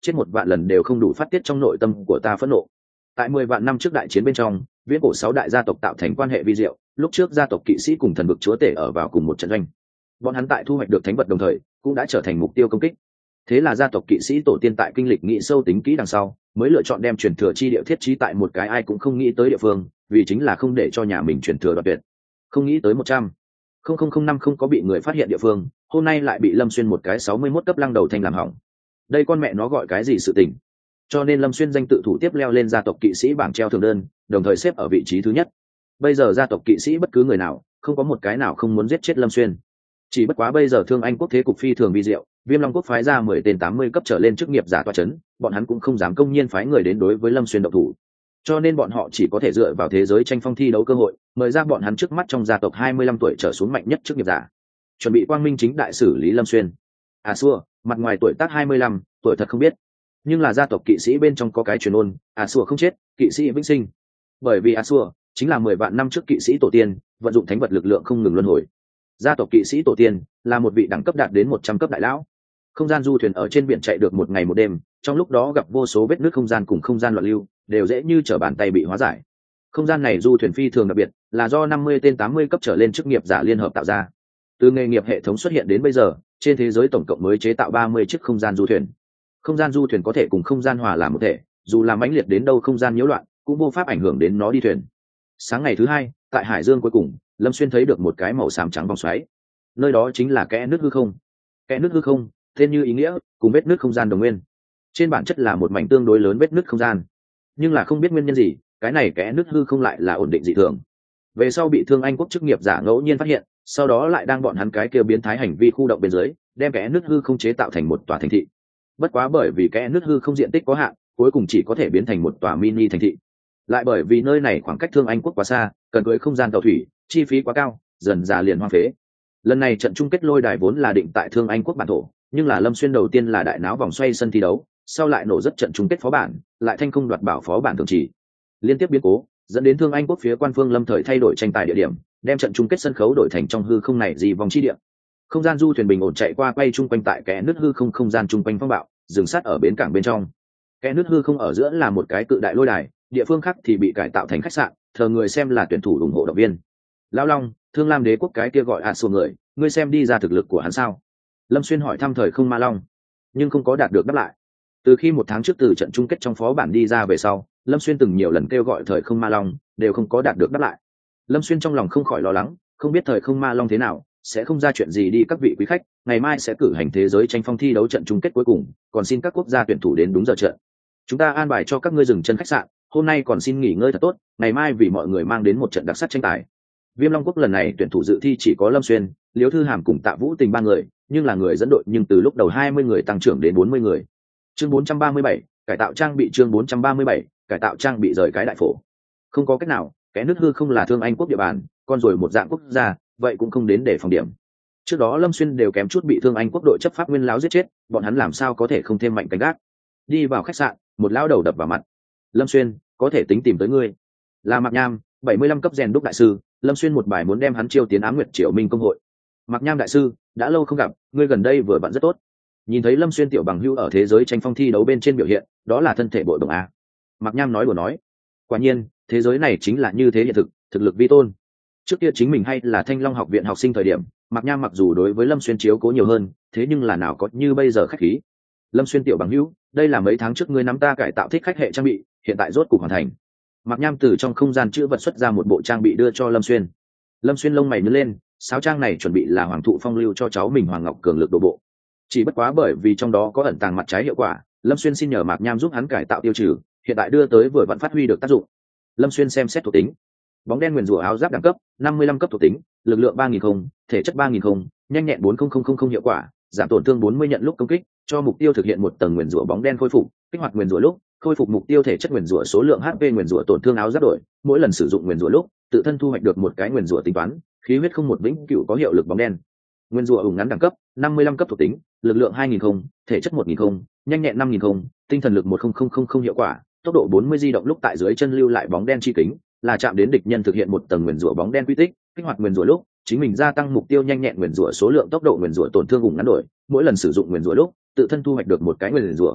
Speaker 1: chết 1 vạn lần đều không đủ phát tiết trong nội tâm của ta phẫn nộ. Tại 10 vạn năm trước đại chiến bên trong, viễn cổ 6 đại gia tộc tạo thành quan hệ vi diệu, lúc trước gia tộc kỵ sĩ cùng thần vực chúa tể ở vào cùng một trận doanh. Bọn hắn tại thu hoạch được thánh vật đồng thời, cũng đã trở thành mục tiêu công kích. Thế là gia tộc kỵ sĩ tổ tiên tại kinh lịch nghị sâu tính kỹ đằng sau, mới lựa chọn đem truyền thừa chi địa thiết trí tại một cái ai cũng không nghĩ tới địa phương, vì chính là không để cho nhà mình truyền thừa đoạt tuyệt. Không nghĩ tới 100,000 năm không có bị người phát hiện địa phương, hôm nay lại bị Lâm Xuyên một cái 61 cấp lăng đầu thanh làm hỏng. Đây con mẹ nó gọi cái gì sự tình? Cho nên Lâm Xuyên danh tự thủ tiếp leo lên gia tộc kỵ sĩ bảng treo thường đơn, đồng thời xếp ở vị trí thứ nhất. Bây giờ gia tộc kỵ sĩ bất cứ người nào, không có một cái nào không muốn giết chết Lâm Xuyên. Chỉ bất quá bây giờ Thương Anh quốc thế cục phi thường vi diệu, Viêm Long quốc phái ra 10 tên 80 cấp trở lên chức nghiệp giả tọa chấn, bọn hắn cũng không dám công nhiên phái người đến đối với Lâm Xuyên động thủ. Cho nên bọn họ chỉ có thể dựa vào thế giới tranh phong thi đấu cơ hội, mời ra bọn hắn trước mắt trong gia tộc 25 tuổi trở xuống mạnh nhất chức nghiệp giả, chuẩn bị quang minh chính đại xử lý Lâm Xuyên. Xua, mặt ngoài tuổi tác 25, tuổi thật không biết, nhưng là gia tộc kỵ sĩ bên trong có cái truyền ôn, Xua không chết, kỵ sĩ vĩnh sinh. Bởi vì Xua chính là 10 vạn năm trước kỵ sĩ tổ tiên, vận dụng thánh vật lực lượng không ngừng luân hồi. Gia tộc kỵ sĩ tổ tiên là một vị đẳng cấp đạt đến 100 cấp đại lão. Không gian du thuyền ở trên biển chạy được một ngày một đêm, trong lúc đó gặp vô số vết nứt không gian cùng không gian loạn lưu, đều dễ như trở bàn tay bị hóa giải. Không gian này du thuyền phi thường đặc biệt, là do 50 tên 80 cấp trở lên chức nghiệp giả liên hợp tạo ra. Từ nghề nghiệp hệ thống xuất hiện đến bây giờ, trên thế giới tổng cộng mới chế tạo 30 chiếc không gian du thuyền. Không gian du thuyền có thể cùng không gian hòa làm một thể, dù làm mãnh liệt đến đâu không gian nhiễu loạn, cũng vô pháp ảnh hưởng đến nó đi thuyền. Sáng ngày thứ hai, tại hải dương cuối cùng, Lâm Xuyên thấy được một cái màu xám trắng vòng xoáy. Nơi đó chính là kẽ nước hư không. Kẽ nước hư không, tên như ý nghĩa, cùng vết nước không gian đồng nguyên. Trên bản chất là một mảnh tương đối lớn vết nước không gian, nhưng là không biết nguyên nhân gì, cái này kẽ nước hư không lại là ổn định dị thường. Về sau bị Thương Anh quốc chức nghiệp giả ngẫu nhiên phát hiện, sau đó lại đang bọn hắn cái kia biến thái hành vi khu động bên dưới, đem kẽ nước hư không chế tạo thành một tòa thành thị. Bất quá bởi vì kẽ nước hư không diện tích có hạn, cuối cùng chỉ có thể biến thành một tòa mini thành thị. Lại bởi vì nơi này khoảng cách Thương Anh quốc quá xa, cần cưỡi không gian tàu thủy, chi phí quá cao, dần dà liền hoang phế. Lần này trận chung kết lôi đài vốn là định tại Thương Anh quốc bản thổ, nhưng là Lâm Xuyên đầu tiên là đại náo vòng xoay sân thi đấu, sau lại nổ rất trận chung kết phó bản, lại thanh không đoạt bảo phó bản thường chỉ. Liên tiếp biến cố, dẫn đến Thương Anh quốc phía quan phương lâm thời thay đổi tranh tài địa điểm, đem trận chung kết sân khấu đổi thành trong hư không này gì vòng chi địa. Không gian du thuyền bình ổn chạy qua quay chung quanh tại kẽ nước hư không không gian chung quanh phong bạo, dừng sát ở bến cảng bên trong. Kẽ nước hư không ở giữa là một cái cự đại lôi đài, địa phương khác thì bị cải tạo thành khách sạn, thờ người xem là tuyển thủ ủng hộ động viên. Lão Long, Thương Lam Đế quốc cái kia gọi Xua người, ngươi xem đi ra thực lực của hắn sao? Lâm Xuyên hỏi thăm thời không ma long, nhưng không có đạt được đáp lại. Từ khi 1 tháng trước từ trận chung kết trong phó bản đi ra về sau, Lâm Xuyên từng nhiều lần kêu gọi thời không ma long, đều không có đạt được đáp lại. Lâm Xuyên trong lòng không khỏi lo lắng, không biết thời không ma long thế nào, sẽ không ra chuyện gì đi các vị quý khách, ngày mai sẽ cử hành thế giới tranh phong thi đấu trận chung kết cuối cùng, còn xin các quốc gia tuyển thủ đến đúng giờ trận. Chúng ta an bài cho các ngươi dừng chân khách sạn, hôm nay còn xin nghỉ ngơi thật tốt, ngày mai vì mọi người mang đến một trận đặc sắc tranh tài. Viêm Long quốc lần này tuyển thủ dự thi chỉ có Lâm Xuyên, Liễu Thư Hàm cùng Tạ Vũ Tình 3 người, nhưng là người dẫn đội nhưng từ lúc đầu 20 người tăng trưởng đến 40 người. Chương 437, cải tạo trang bị. Chương 437, cải tạo trang bị rời cái đại phổ. Không có cách nào, cái nước hư không là Thương Anh quốc địa bàn, con rồi một dạng quốc gia, vậy cũng không đến để phòng điểm. Trước đó Lâm Xuyên đều kém chút bị Thương Anh quốc đội chấp pháp nguyên lão giết chết, bọn hắn làm sao có thể không thêm mạnh canh gác. Đi vào khách sạn, một lão đầu đập vào mặt. Lâm Xuyên, có thể tính tìm tới ngươi. Là Mạc Nham, 75 cấp rèn đúc đại sư. Lâm Xuyên một bài muốn đem hắn chiêu tiến Ám Nguyệt Triều Minh công hội. Mạc Nham đại sư, đã lâu không gặp, ngươi gần đây vừa vặn rất tốt. Nhìn thấy Lâm Xuyên tiểu bằng hữu ở thế giới tranh phong thi đấu bên trên biểu hiện, đó là thân thể bội động a. Mạc Nham nói đùa nói, quả nhiên, thế giới này chính là như thế hiện thực, thực lực vi tôn. Trước kia chính mình hay là Thanh Long học viện học sinh thời điểm, Mạc Nham mặc dù đối với Lâm Xuyên chiếu cố nhiều hơn, thế nhưng là nào có như bây giờ khách khí. Lâm Xuyên tiểu bằng hữu, đây là mấy tháng trước ngươi nắm ta cải tạo thích khách hệ trang bị, hiện tại rốt cục hoàn thành. Mạc Nham từ trong không gian chữ vật xuất ra một bộ trang bị đưa cho Lâm Xuyên. Lâm Xuyên lông mày nhướng lên, sáo trang này chuẩn bị là Hoàng thụ phong lưu cho cháu mình Hoàng Ngọc cường lực đổ bộ. Chỉ bất quá bởi vì trong đó có ẩn tàng mặt trái hiệu quả, Lâm Xuyên xin nhờ Mạc Nham giúp hắn cải tạo tiêu trừ, hiện tại đưa tới vừa vẫn phát huy được tác dụng. Lâm Xuyên xem xét thuộc tính. Bóng đen nguyền rủa áo giáp đẳng cấp 55 cấp thuộc tính, lực lượng 3000, thể chất 3000, nhanh nhẹn 4000 hiệu quả, giảm tổn thương 40 nhận lúc công kích, cho mục tiêu thực hiện một tầng nguyền rủa bóng đen khôi phục, kích hoạt nguyền rủa lúc, khôi phục mục tiêu thể chất nguyền rủa số lượng HP nguyền rủa tổn thương áo giáp đổi, mỗi lần sử dụng nguyền rủa lúc, tự thân thu hoạch được một cái nguyền rủa tính toán, khí huyết không một vĩnh cửu có hiệu lực bóng đen. Nguyên rủa ủng ngắn đẳng cấp 55 cấp thuộc tính, lực lượng 2000, thể chất 1000, nhanh nhẹn 5000, tinh thần lực 1000 hiệu quả, tốc độ 40 di động lúc tại dưới chân lưu lại bóng đen chi kính, là chạm đến địch nhân thực hiện một tầng nguyên rủa bóng đen quy tích, kích hoạt nguyên rủa lúc, chính mình gia tăng mục tiêu nhanh nhẹn nguyên rủa số lượng tốc độ nguyên rủa tổn thương ủng ngắn đổi, mỗi lần sử dụng nguyên rủa lúc, tự thân thu hoạch được một cái nguyên rủa.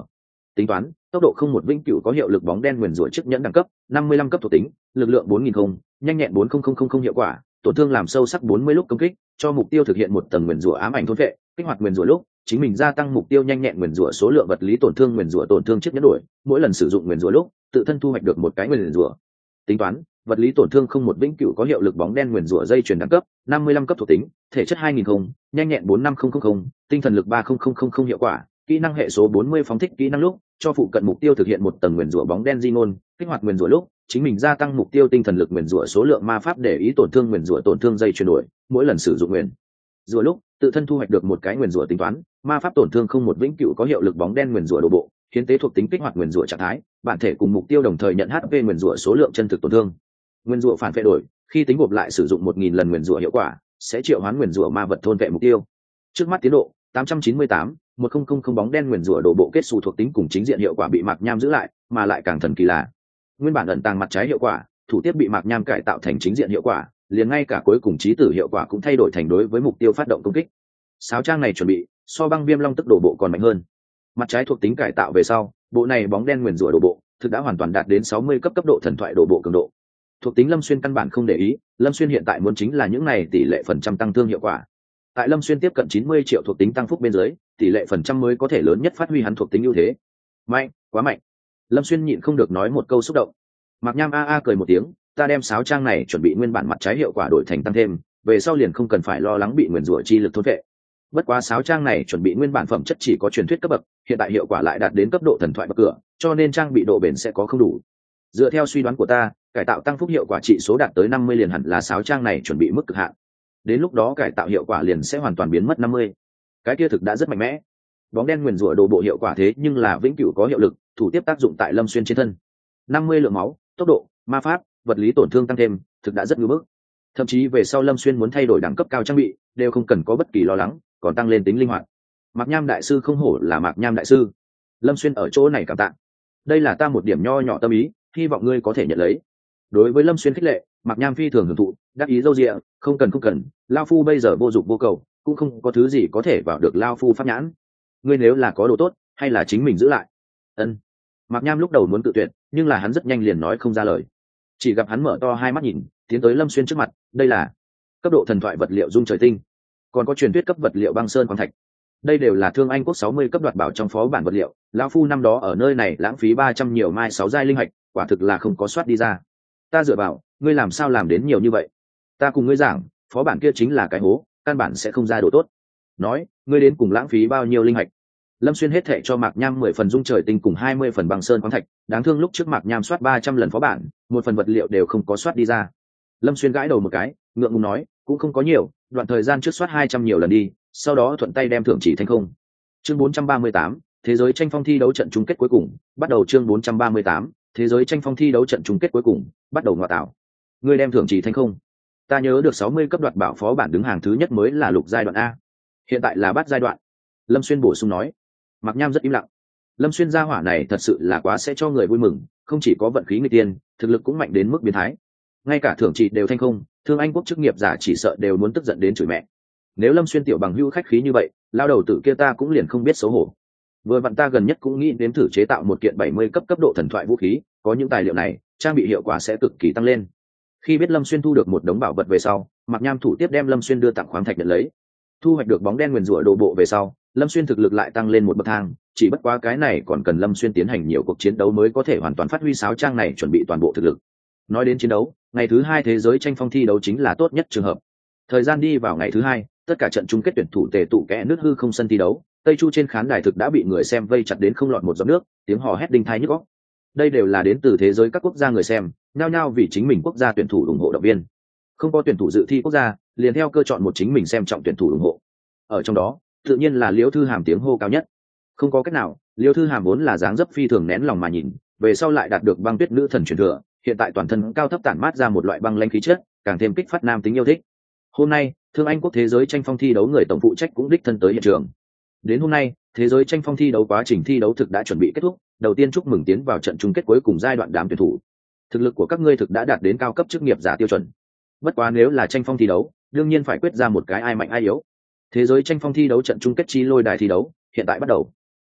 Speaker 1: Tính toán, tốc độ không một vĩnh cửu có hiệu lực bóng đen nguyền rủa chiếc nhẫn đẳng cấp 55 cấp thuộc tính, lực lượng 4000 không, nhanh nhẹn 4000 hiệu quả, tổn thương làm sâu sắc 40 lúc công kích, cho mục tiêu thực hiện một tầng nguyền rủa ám ảnh thôn vệ, kích hoạt nguyền rủa lúc, chính mình gia tăng mục tiêu nhanh nhẹn nguyền rủa số lượng vật lý tổn thương nguyền rủa tổn thương chiếc nhẫn đổi, mỗi lần sử dụng nguyền rủa lúc, tự thân thu hoạch được một cái nguyền rủa. Tính toán, vật lý tổn thương không một vĩnh cửu có hiệu lực bóng đen nguyền rủa dây chuyền đẳng cấp 55 cấp thuộc tính, thể chất 2000 không, nhanh nhẹn 45000, tinh thần lực 3000 hiệu quả, kỹ năng hệ số 40 phóng thích kỹ năng lúc, cho phụ cận mục tiêu thực hiện một tầng nguyền rủa bóng đen di ngôn, kích hoạt nguyền rủa lúc, chính mình gia tăng mục tiêu tinh thần lực nguyền rủa số lượng ma pháp để ý tổn thương nguyền rủa tổn thương dây chuyển đổi, mỗi lần sử dụng nguyền rủa lúc, tự thân thu hoạch được một cái nguyền rủa tính toán, ma pháp tổn thương không một vĩnh cửu có hiệu lực bóng đen nguyền rủa đổ bộ, hiến tế thuộc tính kích hoạt nguyền rủa trạng thái, bản thể cùng mục tiêu đồng thời nhận HP nguyền rủa số lượng chân thực tổn thương. Nguyền rủa phản vệ đổi, khi tính gộp lại sử dụng 1000 lần nguyền rủa hiệu quả, sẽ triệu hoán nguyền rủa ma vật thôn vệ mục tiêu. Trước mắt tiến độ 898, 1000 bóng đen nguyền rủa đổ bộ kết xù thuộc tính cùng chính diện hiệu quả bị Mạc Nham giữ lại, mà lại càng thần kỳ là nguyên bản ẩn tàng mặt trái hiệu quả, thủ tiếp bị Mạc Nham cải tạo thành chính diện hiệu quả, liền ngay cả cuối cùng chí tử hiệu quả cũng thay đổi thành đối với mục tiêu phát động công kích. Sáo trang này chuẩn bị so băng viêm long tức đổ bộ còn mạnh hơn. Mặt trái thuộc tính cải tạo về sau, bộ này bóng đen nguyền rủa đổ bộ thực đã hoàn toàn đạt đến 60 cấp độ thần thoại đổ bộ cường độ. Thuộc tính Lâm Xuyên căn bản không để ý, Lâm Xuyên hiện tại muốn chính là những này tỷ lệ phần trăm tăng thương hiệu quả. Tại Lâm Xuyên tiếp cận 90 triệu thuộc tính tăng phúc bên dưới, tỷ lệ phần trăm mới có thể lớn nhất phát huy hắn thuộc tính ưu thế. Mạnh, quá mạnh. Lâm Xuyên nhịn không được nói một câu xúc động. Mạc Nham cười một tiếng, ta đem sáo trang này chuẩn bị nguyên bản mặt trái hiệu quả đổi thành tăng thêm, về sau liền không cần phải lo lắng bị nguyền rủa chi lực thôn vệ. Bất quá sáo trang này chuẩn bị nguyên bản phẩm chất chỉ có truyền thuyết cấp bậc, hiện tại hiệu quả lại đạt đến cấp độ thần thoại bậc cửa, cho nên trang bị độ bền sẽ có không đủ. Dựa theo suy đoán của ta, cải tạo tăng phúc hiệu quả trị số đạt tới 50 liền hẳn là sáo trang này chuẩn bị mức cực hạn. Đến lúc đó cải tạo hiệu quả liền sẽ hoàn toàn biến mất 50. Cái kia thực đã rất mạnh mẽ. Bóng đen nguyền rủa đồ bộ hiệu quả thế nhưng là vĩnh cửu có hiệu lực, thủ tiếp tác dụng tại Lâm Xuyên trên thân. 50 lượng máu, tốc độ, ma pháp, vật lý tổn thương tăng thêm, thực đã rất ngưỡng bức. Thậm chí về sau Lâm Xuyên muốn thay đổi đẳng cấp cao trang bị, đều không cần có bất kỳ lo lắng, còn tăng lên tính linh hoạt. Mạc Nham đại sư không hổ là Mạc Nham đại sư. Lâm Xuyên ở chỗ này cảm tạ. Đây là ta một điểm nho nhỏ tâm ý, hy vọng ngươi có thể nhận lấy. Đối với Lâm Xuyên khích lệ, Mạc Nham phi thường hưởng thụ, đáp ý râu rịa, không cần, lao phu bây giờ vô dụng vô cầu, cũng không có thứ gì có thể vào được lao phu pháp nhãn. Ngươi nếu là có đồ tốt, hay là chính mình giữ lại. Ân. Mạc Nham lúc đầu muốn tự tuyệt, nhưng là hắn rất nhanh liền nói không ra lời. Chỉ gặp hắn mở to hai mắt nhìn, tiến tới Lâm Xuyên trước mặt, đây là cấp độ thần thoại vật liệu dung trời tinh, còn có truyền thuyết cấp vật liệu băng sơn quang thạch. Đây đều là Thương Anh quốc 60 cấp đoạt bảo trong phó bản vật liệu, lão phu năm đó ở nơi này lãng phí 300 nhiều mai 6 giai linh hạch, quả thực là không có soát đi ra. Ta dựa vào, ngươi làm sao làm đến nhiều như vậy? Ta cùng ngươi giảng, phó bản kia chính là cái hố, căn bản sẽ không ra đồ tốt. Nói, ngươi đến cùng lãng phí bao nhiêu linh hạch? Lâm Xuyên hết thệ cho Mạc Nham 10 phần dung trời tinh cùng 20 phần băng sơn khoáng thạch, đáng thương lúc trước Mạc Nham soát 300 lần phó bản, một phần vật liệu đều không có soát đi ra. Lâm Xuyên gãi đầu một cái, ngượng ngùng nói, cũng không có nhiều, đoạn thời gian trước soát 200 nhiều lần đi, sau đó thuận tay đem thưởng chỉ thành không. Chương 438, thế giới tranh phong thi đấu trận chung kết cuối cùng, bắt đầu chương 438, thế giới tranh phong thi đấu trận chung kết cuối cùng, bắt đầu ngoại tạo. Ngươi đem thưởng chỉ thành không? Ta nhớ được 60 cấp đoạt bảo phó bản đứng hàng thứ nhất mới là lục giai đoạn a. Hiện tại là bát giai đoạn. Lâm Xuyên bổ sung nói. Mạc Nham rất im lặng. Lâm Xuyên gia hỏa này thật sự là quá sẽ cho người vui mừng, không chỉ có vận khí người tiên, thực lực cũng mạnh đến mức biến thái. Ngay cả thưởng chỉ đều thành không, Thương Anh quốc chức nghiệp giả chỉ sợ đều muốn tức giận đến chửi mẹ. Nếu Lâm Xuyên tiểu bằng hữu khách khí như vậy, lao đầu tử kia ta cũng liền không biết xấu hổ. Vừa vặn ta gần nhất cũng nghĩ đến thử chế tạo một kiện 70 cấp độ thần thoại vũ khí, có những tài liệu này, trang bị hiệu quả sẽ cực kỳ tăng lên. Khi biết Lâm Xuyên thu được một đống bảo vật về sau, Mạc Nham thủ tiếp đem Lâm Xuyên đưa tặng khoáng thạch nhận lấy. Thu hoạch được bóng đen nguyền rủa đồ bộ về sau, Lâm Xuyên thực lực lại tăng lên một bậc thang, chỉ bất quá cái này còn cần Lâm Xuyên tiến hành nhiều cuộc chiến đấu mới có thể hoàn toàn phát huy sáo trang này chuẩn bị toàn bộ thực lực. Nói đến chiến đấu, ngày thứ 2 thế giới tranh phong thi đấu chính là tốt nhất trường hợp. Thời gian đi vào ngày thứ 2, tất cả trận chung kết tuyển thủ tề tụ kẽ nước hư không sân thi đấu, Tây Chu trên khán đài thực đã bị người xem vây chặt đến không lọt một giọt nước, tiếng hò hét đinh tai nhức óc. Đây đều là đến từ thế giới các quốc gia người xem, nhao nhao vì chính mình quốc gia tuyển thủ ủng hộ động viên. Không có tuyển thủ dự thi quốc gia, liền theo cơ chọn một chính mình xem trọng tuyển thủ ủng hộ. Ở trong đó, tự nhiên là Liễu Thư Hàm tiếng hô cao nhất. Không có cách nào, Liễu Thư Hàm vốn là dáng dấp phi thường nén lòng mà nhìn, về sau lại đạt được băng tuyết nữ thần truyền thừa, hiện tại toàn thân cao thấp tản mát ra một loại băng lãnh khí chất, càng thêm kích phát nam tính yêu thích. Hôm nay, Thương Anh quốc thế giới tranh phong thi đấu người tổng phụ trách cũng đích thân tới hiện trường. Đến hôm nay, thế giới tranh phong thi đấu quá trình thi đấu thực đã chuẩn bị kết thúc, đầu tiên chúc mừng tiến vào trận chung kết cuối cùng giai đoạn đám tuyển thủ. Thực lực của các ngươi thực đã đạt đến cao cấp chức nghiệp giả tiêu chuẩn. Bất quá nếu là tranh phong thi đấu, đương nhiên phải quyết ra một cái ai mạnh ai yếu. Thế giới tranh phong thi đấu trận chung kết chi lôi đài thi đấu, hiện tại bắt đầu.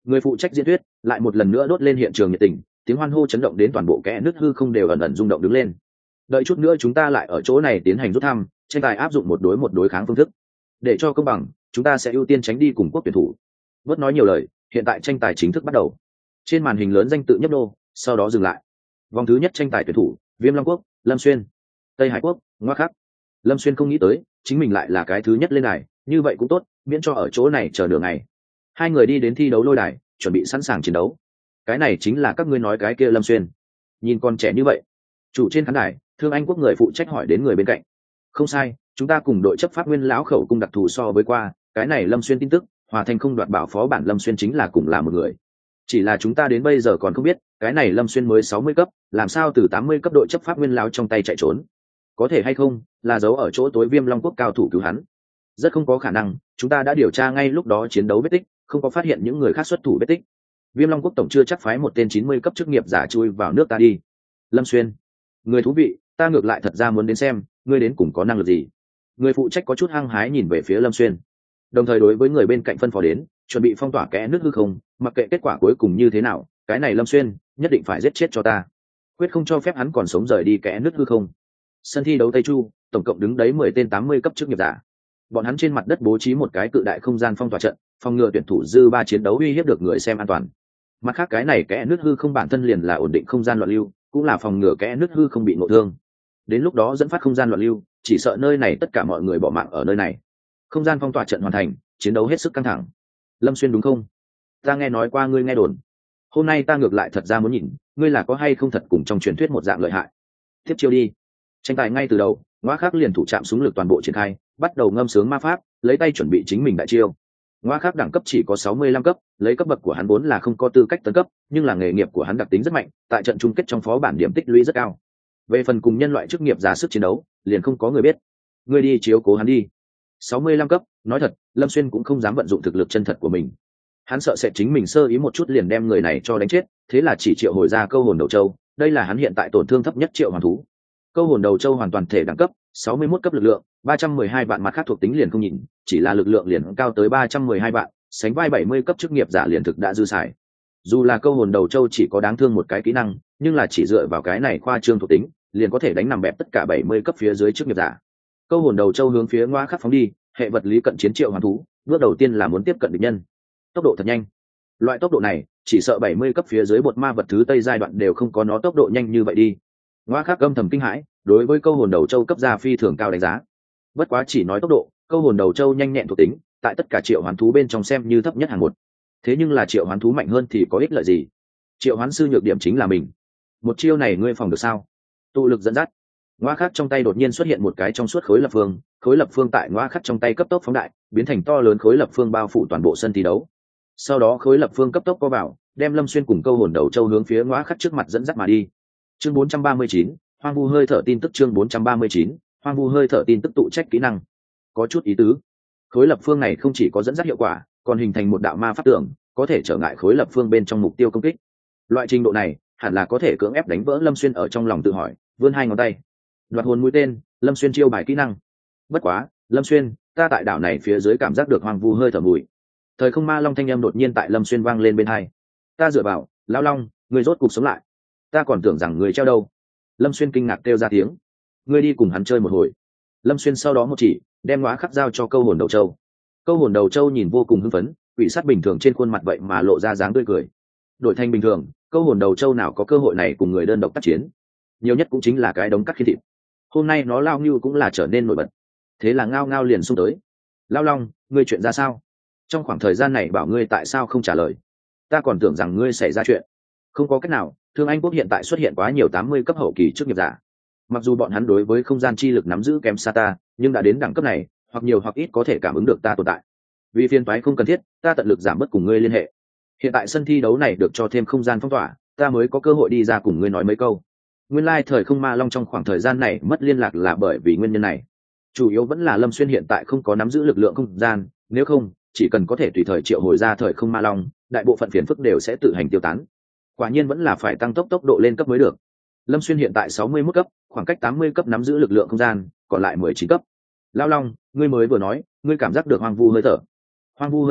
Speaker 1: Người phụ trách diễn thuyết lại một lần nữa đốt lên hiện trường nhiệt tình, tiếng hoan hô chấn động đến toàn bộ kẽ nứt hư không đều ẩn ẩn rung động đứng lên. Đợi chút nữa chúng ta lại ở chỗ này tiến hành rút thăm, tranh tài áp dụng một đối kháng phương thức. Để cho công bằng, chúng ta sẽ ưu tiên tránh đi cùng quốc tuyển thủ. Bớt nói nhiều lời, hiện tại tranh tài chính thức bắt đầu. Trên màn hình lớn danh tự nhấp đô, sau đó dừng lại. Vòng thứ nhất tranh tài tuyển thủ, Viêm Long Quốc, Lâm Xuyên. Tây Hải Quốc, Ngoa Khắc. Lâm Xuyên không nghĩ tới, chính mình lại là cái thứ nhất lên đài, như vậy cũng tốt, miễn cho ở chỗ này chờ nửa ngày. Hai người đi đến thi đấu lôi đài, chuẩn bị sẵn sàng chiến đấu. Cái này chính là các ngươi nói cái kia Lâm Xuyên. Nhìn con trẻ như vậy. Chủ trên khán đài, Thương Anh Quốc người phụ trách hỏi đến người bên cạnh. Không sai, chúng ta cùng đội chấp pháp nguyên lão khẩu cung đặc thù so với qua, cái này Lâm Xuyên tin tức, Hòa Thành không đoạt bảo phó bản Lâm Xuyên chính là cùng là một người. Chỉ là chúng ta đến bây giờ còn không biết, cái này Lâm Xuyên mới 60 cấp, làm sao từ 80 cấp đội chấp pháp nguyên lão trong tay chạy trốn. Có thể hay không, là giấu ở chỗ tối Viêm Long Quốc cao thủ cứu hắn. Rất không có khả năng, chúng ta đã điều tra ngay lúc đó chiến đấu vết tích, không có phát hiện những người khác xuất thủ vết tích. Viêm Long Quốc tổng chưa chắc phái một tên 90 cấp chức nghiệp giả chui vào nước ta đi. Lâm Xuyên, người thú vị, ta ngược lại thật ra muốn đến xem, ngươi đến cùng có năng lực gì. Người phụ trách có chút hăng hái nhìn về phía Lâm Xuyên, đồng thời đối với người bên cạnh phân phó đến, chuẩn bị phong tỏa kẽ nước hư không, mặc kệ kết quả cuối cùng như thế nào, cái này Lâm Xuyên nhất định phải giết chết cho ta, quyết không cho phép hắn còn sống rời đi kẽ nước hư không. Sân thi đấu Tây Chu, tổng cộng đứng đấy 10 tên 80 cấp chức nghiệp giả. Bọn hắn trên mặt đất bố trí một cái cự đại không gian phong tỏa trận, phòng ngừa tuyển thủ dư ba chiến đấu uy hiếp được người xem an toàn. Mặt khác cái này kẽ nước hư không bản thân liền là ổn định không gian loạn lưu, cũng là phòng ngừa kẽ nước hư không bị ngộ thương. Đến lúc đó dẫn phát không gian loạn lưu, chỉ sợ nơi này tất cả mọi người bỏ mạng ở nơi này. Không gian phong tỏa trận hoàn thành, chiến đấu hết sức căng thẳng. Lâm Xuyên đúng không? Ta nghe nói qua ngươi nghe đồn. Hôm nay ta ngược lại thật ra muốn nhìn, ngươi là có hay không thật cùng trong truyền thuyết một dạng lợi hại. Tiếp chiêu đi. Tranh tài ngay từ đầu, Ngoa Khắc liền thủ chạm súng lực toàn bộ triển khai, bắt đầu ngâm sướng ma pháp, lấy tay chuẩn bị chính mình đại chiêu. Ngoa Khắc đẳng cấp chỉ có 65 cấp, lấy cấp bậc của hắn vốn là không có tư cách tấn cấp, nhưng là nghề nghiệp của hắn đặc tính rất mạnh, tại trận chung kết trong phó bản điểm tích lũy rất cao. Về phần cùng nhân loại chức nghiệp giả sức chiến đấu, liền không có người biết. Ngươi đi chiếu cố hắn đi. 65 cấp, nói thật, Lâm Xuyên cũng không dám vận dụng thực lực chân thật của mình. Hắn sợ sẽ chính mình sơ ý một chút liền đem người này cho đánh chết, thế là chỉ triệu hồi ra câu hồn đầu châu, đây là hắn hiện tại tổn thương thấp nhất triệu hoàn thú. Câu hồn đầu châu hoàn toàn thể đẳng cấp, 61 cấp lực lượng, 312 vạn, mặt khác thuộc tính liền không nhìn, chỉ là lực lượng liền cao tới 312 vạn, sánh vai 70 cấp chức nghiệp giả liền thực đã dư xài. Dù là câu hồn đầu châu chỉ có đáng thương một cái kỹ năng, nhưng là chỉ dựa vào cái này khoa trương thuộc tính, liền có thể đánh nằm bẹp tất cả 70 cấp phía dưới chức nghiệp giả. Câu hồn đầu châu hướng phía Ngoa Khắc phóng đi, hệ vật lý cận chiến triệu hoàn thú, bước đầu tiên là muốn tiếp cận địch nhân. Tốc độ thật nhanh. Loại tốc độ này, chỉ sợ 70 cấp phía dưới bột ma vật thứ Tây giai đoạn đều không có nó tốc độ nhanh như vậy đi. Ngoa Khắc âm thầm kinh hãi, đối với câu hồn đầu châu cấp ra phi thường cao đánh giá. Bất quá chỉ nói tốc độ, câu hồn đầu châu nhanh nhẹn thuộc tính, tại tất cả triệu hoán thú bên trong xem như thấp nhất hàng một. Thế nhưng là triệu hoán thú mạnh hơn thì có ích lợi gì? Triệu hoán sư nhược điểm chính là mình. Một chiêu này ngươi phòng được sao? Tụ lực dẫn dắt. Ngoa Khắc trong tay đột nhiên xuất hiện một cái trong suốt khối lập phương, khối lập phương tại Ngoa Khắc trong tay cấp tốc phóng đại, biến thành to lớn khối lập phương bao phủ toàn bộ sân thi đấu. Sau đó khối lập phương cấp tốc co vào, đem Lâm Xuyên cùng câu hồn đầu châu hướng phía Ngoa Khắc trước mặt dẫn dắt mà đi. Chương 439, hoang vu hơi thở tin tức. Chương 439, hoang vu hơi thở tin tức tụ trách kỹ năng. Có chút ý tứ. Khối lập phương này không chỉ có dẫn dắt hiệu quả, còn hình thành một đạo ma pháp tượng, có thể trở ngại khối lập phương bên trong mục tiêu công kích. Loại trình độ này, hẳn là có thể cưỡng ép đánh vỡ Lâm Xuyên ở trong lòng tự hỏi, vươn hai ngón tay. Đoạt hồn mũi tên, Lâm Xuyên chiêu bài kỹ năng. Bất quá, Lâm Xuyên, ta tại đảo này phía dưới cảm giác được hoang vu hơi thở mùi. Thời không ma long thanh âm đột nhiên tại Lâm Xuyên vang lên bên hai. Ta dựa vào, lão long, người rốt cục sống lại. Ta còn tưởng rằng người treo đâu. Lâm Xuyên kinh ngạc kêu ra tiếng. Ngươi đi cùng hắn chơi một hồi. Lâm Xuyên sau đó một chỉ, đem Ngoa Khắc giao cho câu hồn đầu châu. Câu hồn đầu châu nhìn vô cùng hưng phấn, quỷ sát bình thường trên khuôn mặt vậy mà lộ ra dáng tươi cười. Đổi thành bình thường, câu hồn đầu châu nào có cơ hội này cùng người đơn độc tác chiến, nhiều nhất cũng chính là cái đống cắt khiên thịt. Hôm nay nó lao ngưu cũng là trở nên nổi bật. Thế là ngao ngao liền xung tới. Lao long, ngươi chuyện ra sao? Trong khoảng thời gian này bảo ngươi tại sao không trả lời? Ta còn tưởng rằng ngươi xảy ra chuyện. Không có cách nào, Thương Anh Quốc hiện tại xuất hiện quá nhiều 80 cấp hậu kỳ chức nghiệp giả. Mặc dù bọn hắn đối với không gian chi lực nắm giữ kém xa ta, nhưng đã đến đẳng cấp này, hoặc nhiều hoặc ít có thể cảm ứng được ta tồn tại. Vì phiền toái không cần thiết, ta tận lực giảm bớt cùng ngươi liên hệ. Hiện tại sân thi đấu này được cho thêm không gian phong tỏa, ta mới có cơ hội đi ra cùng ngươi nói mấy câu. Nguyên lai thời không ma long trong khoảng thời gian này mất liên lạc là bởi vì nguyên nhân này. Chủ yếu vẫn là Lâm Xuyên hiện tại không có nắm giữ lực lượng không gian, nếu không, chỉ cần có thể tùy thời triệu hồi ra thời không ma long, đại bộ phận phiền phức đều sẽ tự hành tiêu tán. Quả nhiên vẫn là phải tăng tốc độ lên cấp mới được. Lâm Xuyên hiện tại 61 cấp, khoảng cách 80 cấp nắm giữ lực lượng không gian, còn lại 19 cấp. Lao long, ngươi mới vừa nói, ngươi cảm giác được hoang vu hơi thở. Hoang vu hơi thở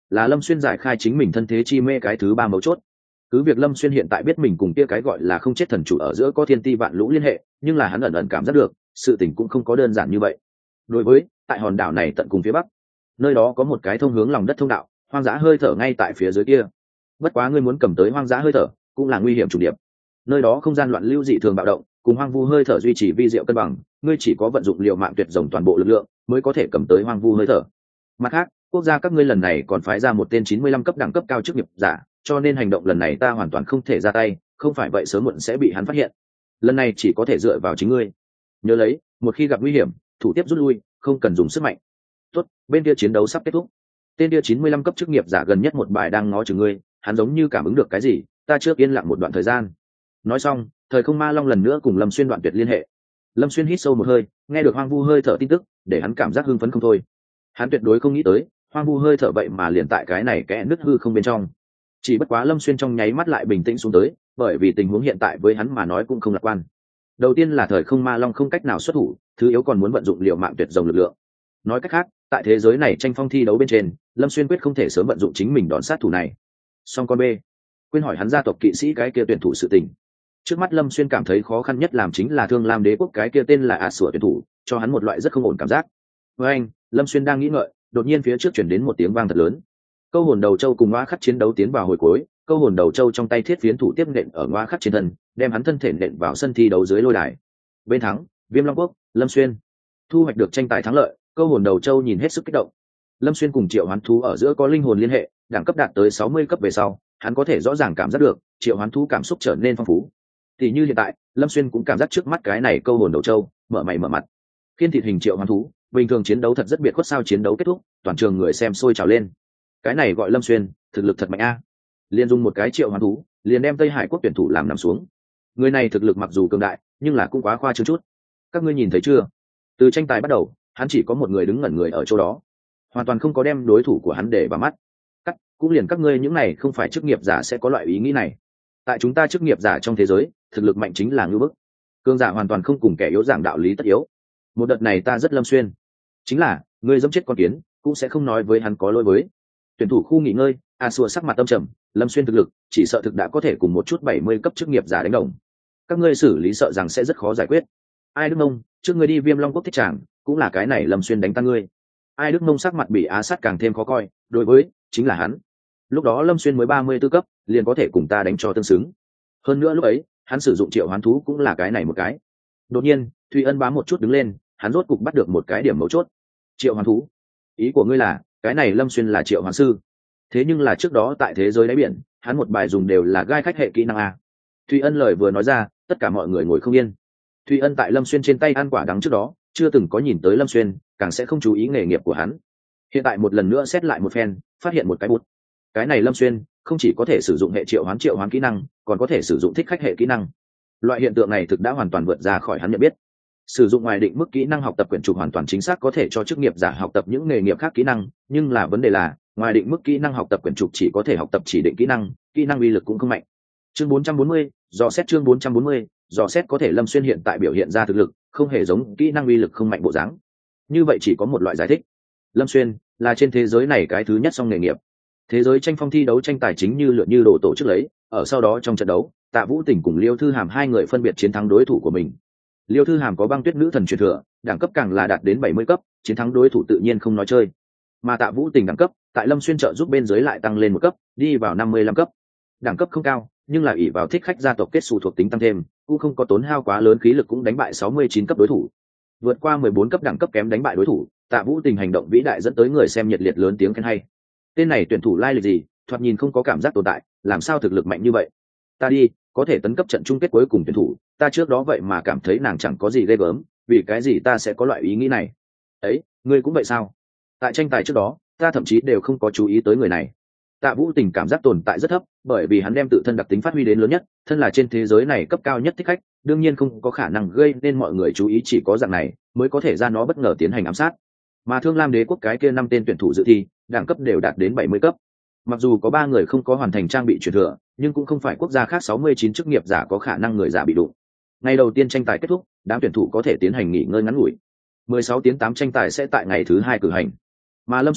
Speaker 1: là Lâm Xuyên giải khai chính mình thân thế chi mê cái thứ ba mấu chốt. Cứ việc Lâm Xuyên hiện tại biết mình cùng kia cái gọi là không chết thần chủ ở giữa có thiên ti vạn lũ liên hệ, nhưng là hắn ẩn ẩn cảm giác được sự tình cũng không có đơn giản như vậy. Đối với tại hòn đảo này tận cùng phía bắc, nơi đó có một cái thông hướng lòng đất thông đạo, hoang dã hơi thở ngay tại phía dưới kia. Bất quá ngươi muốn cầm tới hoang dã hơi thở cũng là nguy hiểm trùng điệp. Nơi đó không gian loạn lưu dị thường bạo động, cùng hoang vu hơi thở duy trì vi diệu cân bằng, ngươi chỉ có vận dụng liều mạng tuyệt rồng toàn bộ lực lượng mới có thể cầm tới hoang vu hơi thở. Mặt khác, quốc gia các ngươi lần này còn phái ra một tên 95 cấp đẳng cấp cao chức nghiệp giả, cho nên hành động lần này ta hoàn toàn không thể ra tay, không phải vậy sớm muộn sẽ bị hắn phát hiện. Lần này chỉ có thể dựa vào chính ngươi. Nhớ lấy, một khi gặp nguy hiểm, thủ tiếp rút lui, không cần dùng sức mạnh. Tốt, bên kia chiến đấu sắp kết thúc. Tên kia 95 cấp chức nghiệp giả gần nhất một bài đang ngó chừng ngươi, hắn giống như cảm ứng được cái gì, ta trước yên lặng một đoạn thời gian. Nói xong, thời không ma long lần nữa cùng Lâm Xuyên đoạn tuyệt liên hệ. Lâm Xuyên hít sâu một hơi, nghe được hoang vu hơi thở tin tức, để hắn cảm giác hưng phấn không thôi. Hắn tuyệt đối không nghĩ tới, hoang vu hơi thở vậy mà liền tại cái này kẽ nứt hư không bên trong. Chỉ bất quá Lâm Xuyên trong nháy mắt lại bình tĩnh xuống tới, bởi vì tình huống hiện tại với hắn mà nói cũng không lạc quan. Đầu tiên là thời không ma long không cách nào xuất thủ, thứ yếu còn muốn vận dụng liều mạng tuyệt rồng lực lượng. Nói cách khác, tại thế giới này tranh phong thi đấu bên trên, Lâm Xuyên quyết không thể sớm vận dụng chính mình đòn sát thủ này. Song con B, quên hỏi hắn gia tộc kỵ sĩ cái kia tuyển thủ sự tình. Trước mắt Lâm Xuyên cảm thấy khó khăn nhất làm chính là Thương Lam Đế quốc cái kia tên là A Sủa tuyển thủ, cho hắn một loại rất không ổn cảm giác. Với anh, Lâm Xuyên đang nghĩ ngợi, đột nhiên phía trước chuyển đến một tiếng vang thật lớn. Câu hồn đầu châu cùng Ngoa Khắc chiến đấu tiến vào hồi cuối, câu hồn đầu châu trong tay thiết phiến thủ tiếp nện ở Ngoa Khắc trên thân, đem hắn thân thể nện vào sân thi đấu dưới lôi đài. Bên thắng, Viêm Long Quốc, Lâm Xuyên thu hoạch được tranh tài thắng lợi. Câu hồn đầu châu nhìn hết sức kích động. Lâm Xuyên cùng triệu hoán thú ở giữa có linh hồn liên hệ, đẳng cấp đạt tới 60 cấp về sau, hắn có thể rõ ràng cảm giác được triệu hoán thú cảm xúc trở nên phong phú. Thì như hiện tại, Lâm Xuyên cũng cảm giác trước mắt cái này câu hồn đầu châu mở mày mở mặt. Khiên thịt hình triệu hoán thú, bình thường chiến đấu thật rất biệt khuất, sao chiến đấu kết thúc, toàn trường người xem sôi trào lên. Cái này gọi Lâm Xuyên, thực lực thật mạnh a. Liên dùng một cái triệu hoán thú, liền đem Tây Hải quốc tuyển thủ làm nằm xuống. Người này thực lực mặc dù cường đại, nhưng là cũng quá khoa trương chút. Các ngươi nhìn thấy chưa? Từ tranh tài bắt đầu, hắn chỉ có một người đứng ngẩn người ở chỗ đó, hoàn toàn không có đem đối thủ của hắn để vào mắt. Cũng liền các ngươi những này không phải chức nghiệp giả sẽ có loại ý nghĩ này. Tại chúng ta chức nghiệp giả trong thế giới, thực lực mạnh chính là ngưỡng bức. Cường giả hoàn toàn không cùng kẻ yếu giảng đạo lý tất yếu. Một đợt này ta rất Lâm Xuyên, chính là ngươi dẫm chết con kiến, cũng sẽ không nói với hắn có lỗi với. Tuyển thủ khu nghỉ ngơi, A Xua sắc mặt âm trầm, Lâm Xuyên thực lực, chỉ sợ thực đã có thể cùng một chút 70 cấp chức nghiệp giả đánh đồng. Các ngươi xử lý sợ rằng sẽ rất khó giải quyết. Ai Đức Mông, trước ngươi đi Viêm Long Quốc thích tràng, cũng là cái này Lâm Xuyên đánh tan ngươi. Ai Đức Mông sắc mặt bị Á Sát càng thêm khó coi, đối với chính là hắn. Lúc đó Lâm Xuyên mới 34 cấp, liền có thể cùng ta đánh cho tương xứng. Hơn nữa lúc ấy, hắn sử dụng triệu hoán thú cũng là cái này một cái. Đột nhiên, Thùy Ân bám một chút đứng lên, hắn rốt cục bắt được một cái điểm mấu chốt. Triệu hoán thú? Ý của ngươi là, cái này Lâm Xuyên là triệu hoán sư? Thế nhưng là trước đó tại thế giới đáy biển, hắn một bài dùng đều là gai khách hệ kỹ năng a. Thùy Ân lời vừa nói ra, tất cả mọi người ngồi không yên. Thùy Ân tại Lâm Xuyên trên tay ăn quả đắng trước đó, chưa từng có nhìn tới Lâm Xuyên, càng sẽ không chú ý nghề nghiệp của hắn. Hiện tại một lần nữa xét lại một phen, phát hiện một cái bút. Cái này Lâm Xuyên không chỉ có thể sử dụng hệ triệu hoán kỹ năng, còn có thể sử dụng thích khách hệ kỹ năng. Loại hiện tượng này thực đã hoàn toàn vượt ra khỏi hắn nhận biết. Sử dụng ngoài định mức kỹ năng học tập quyển trục hoàn toàn chính xác có thể cho chức nghiệp giả học tập những nghề nghiệp khác kỹ năng, nhưng là vấn đề là ngoài định mức kỹ năng học tập quyển trục chỉ có thể học tập chỉ định kỹ năng uy lực cũng không mạnh. Chương 440, dò xét chương 440, dò xét có thể Lâm Xuyên hiện tại biểu hiện ra thực lực không hề giống kỹ năng uy lực không mạnh bộ dáng. Như vậy chỉ có một loại giải thích. Lâm Xuyên là trên thế giới này cái thứ nhất song nghề nghiệp. Thế giới tranh phong thi đấu tranh tài chính như lượn như đồ tổ chức lấy, ở sau đó trong trận đấu, Tạ Vũ Tình cùng Liêu Thư Hàm hai người phân biệt chiến thắng đối thủ của mình. Liêu Thư Hàm có băng tuyết nữ thần truyền thừa, đẳng cấp càng là đạt đến 70 cấp, chiến thắng đối thủ tự nhiên không nói chơi. Mà Tạ Vũ Tình đẳng cấp, tại Lâm Xuyên trợ giúp bên dưới lại tăng lên một cấp, đi vào 55 cấp. Đẳng cấp không cao, nhưng là ỷ vào thích khách gia tộc kết xù thuộc tính tăng thêm, cũng không có tốn hao quá lớn khí lực cũng đánh bại 69 cấp đối thủ. Vượt qua 14 cấp đẳng cấp kém đánh bại đối thủ, Tạ Vũ Tình hành động vĩ đại dẫn tới người xem nhiệt liệt lớn tiếng khen hay. Tên này tuyển thủ lai lịch gì, thoạt nhìn không có cảm giác tồn tại, làm sao thực lực mạnh như vậy? Ta đi, có thể tấn cấp trận chung kết cuối cùng tuyển thủ, ta trước đó vậy mà cảm thấy nàng chẳng có gì ghê gớm, vì cái gì ta sẽ có loại ý nghĩ này? Ấy, ngươi cũng vậy sao? Tại tranh tài trước đó, ta thậm chí đều không có chú ý tới người này. Tạ Vũ Tình cảm giác tồn tại rất thấp, bởi vì hắn đem tự thân đặc tính phát huy đến lớn nhất, thân là trên thế giới này cấp cao nhất thích khách, đương nhiên không có khả năng gây nên mọi người chú ý, chỉ có dạng này mới có thể ra nó bất ngờ tiến hành ám sát. Mà Thương Lam Đế quốc cái kia 5 tên tuyển thủ dự thi, đẳng cấp đều đạt đến 70 cấp. Mặc dù có 3 người không có hoàn thành trang bị truyền thừa, nhưng cũng không phải quốc gia khác 69 chức nghiệp giả có khả năng người giả bị đụng. Ngày đầu tiên tranh tài kết thúc, đám tuyển thủ có thể tiến hành nghỉ ngơi ngắn ngủi. 16 tiếng 8 tranh tài sẽ tại ngày thứ 2 cử hành. Mà Lâm Xuyên,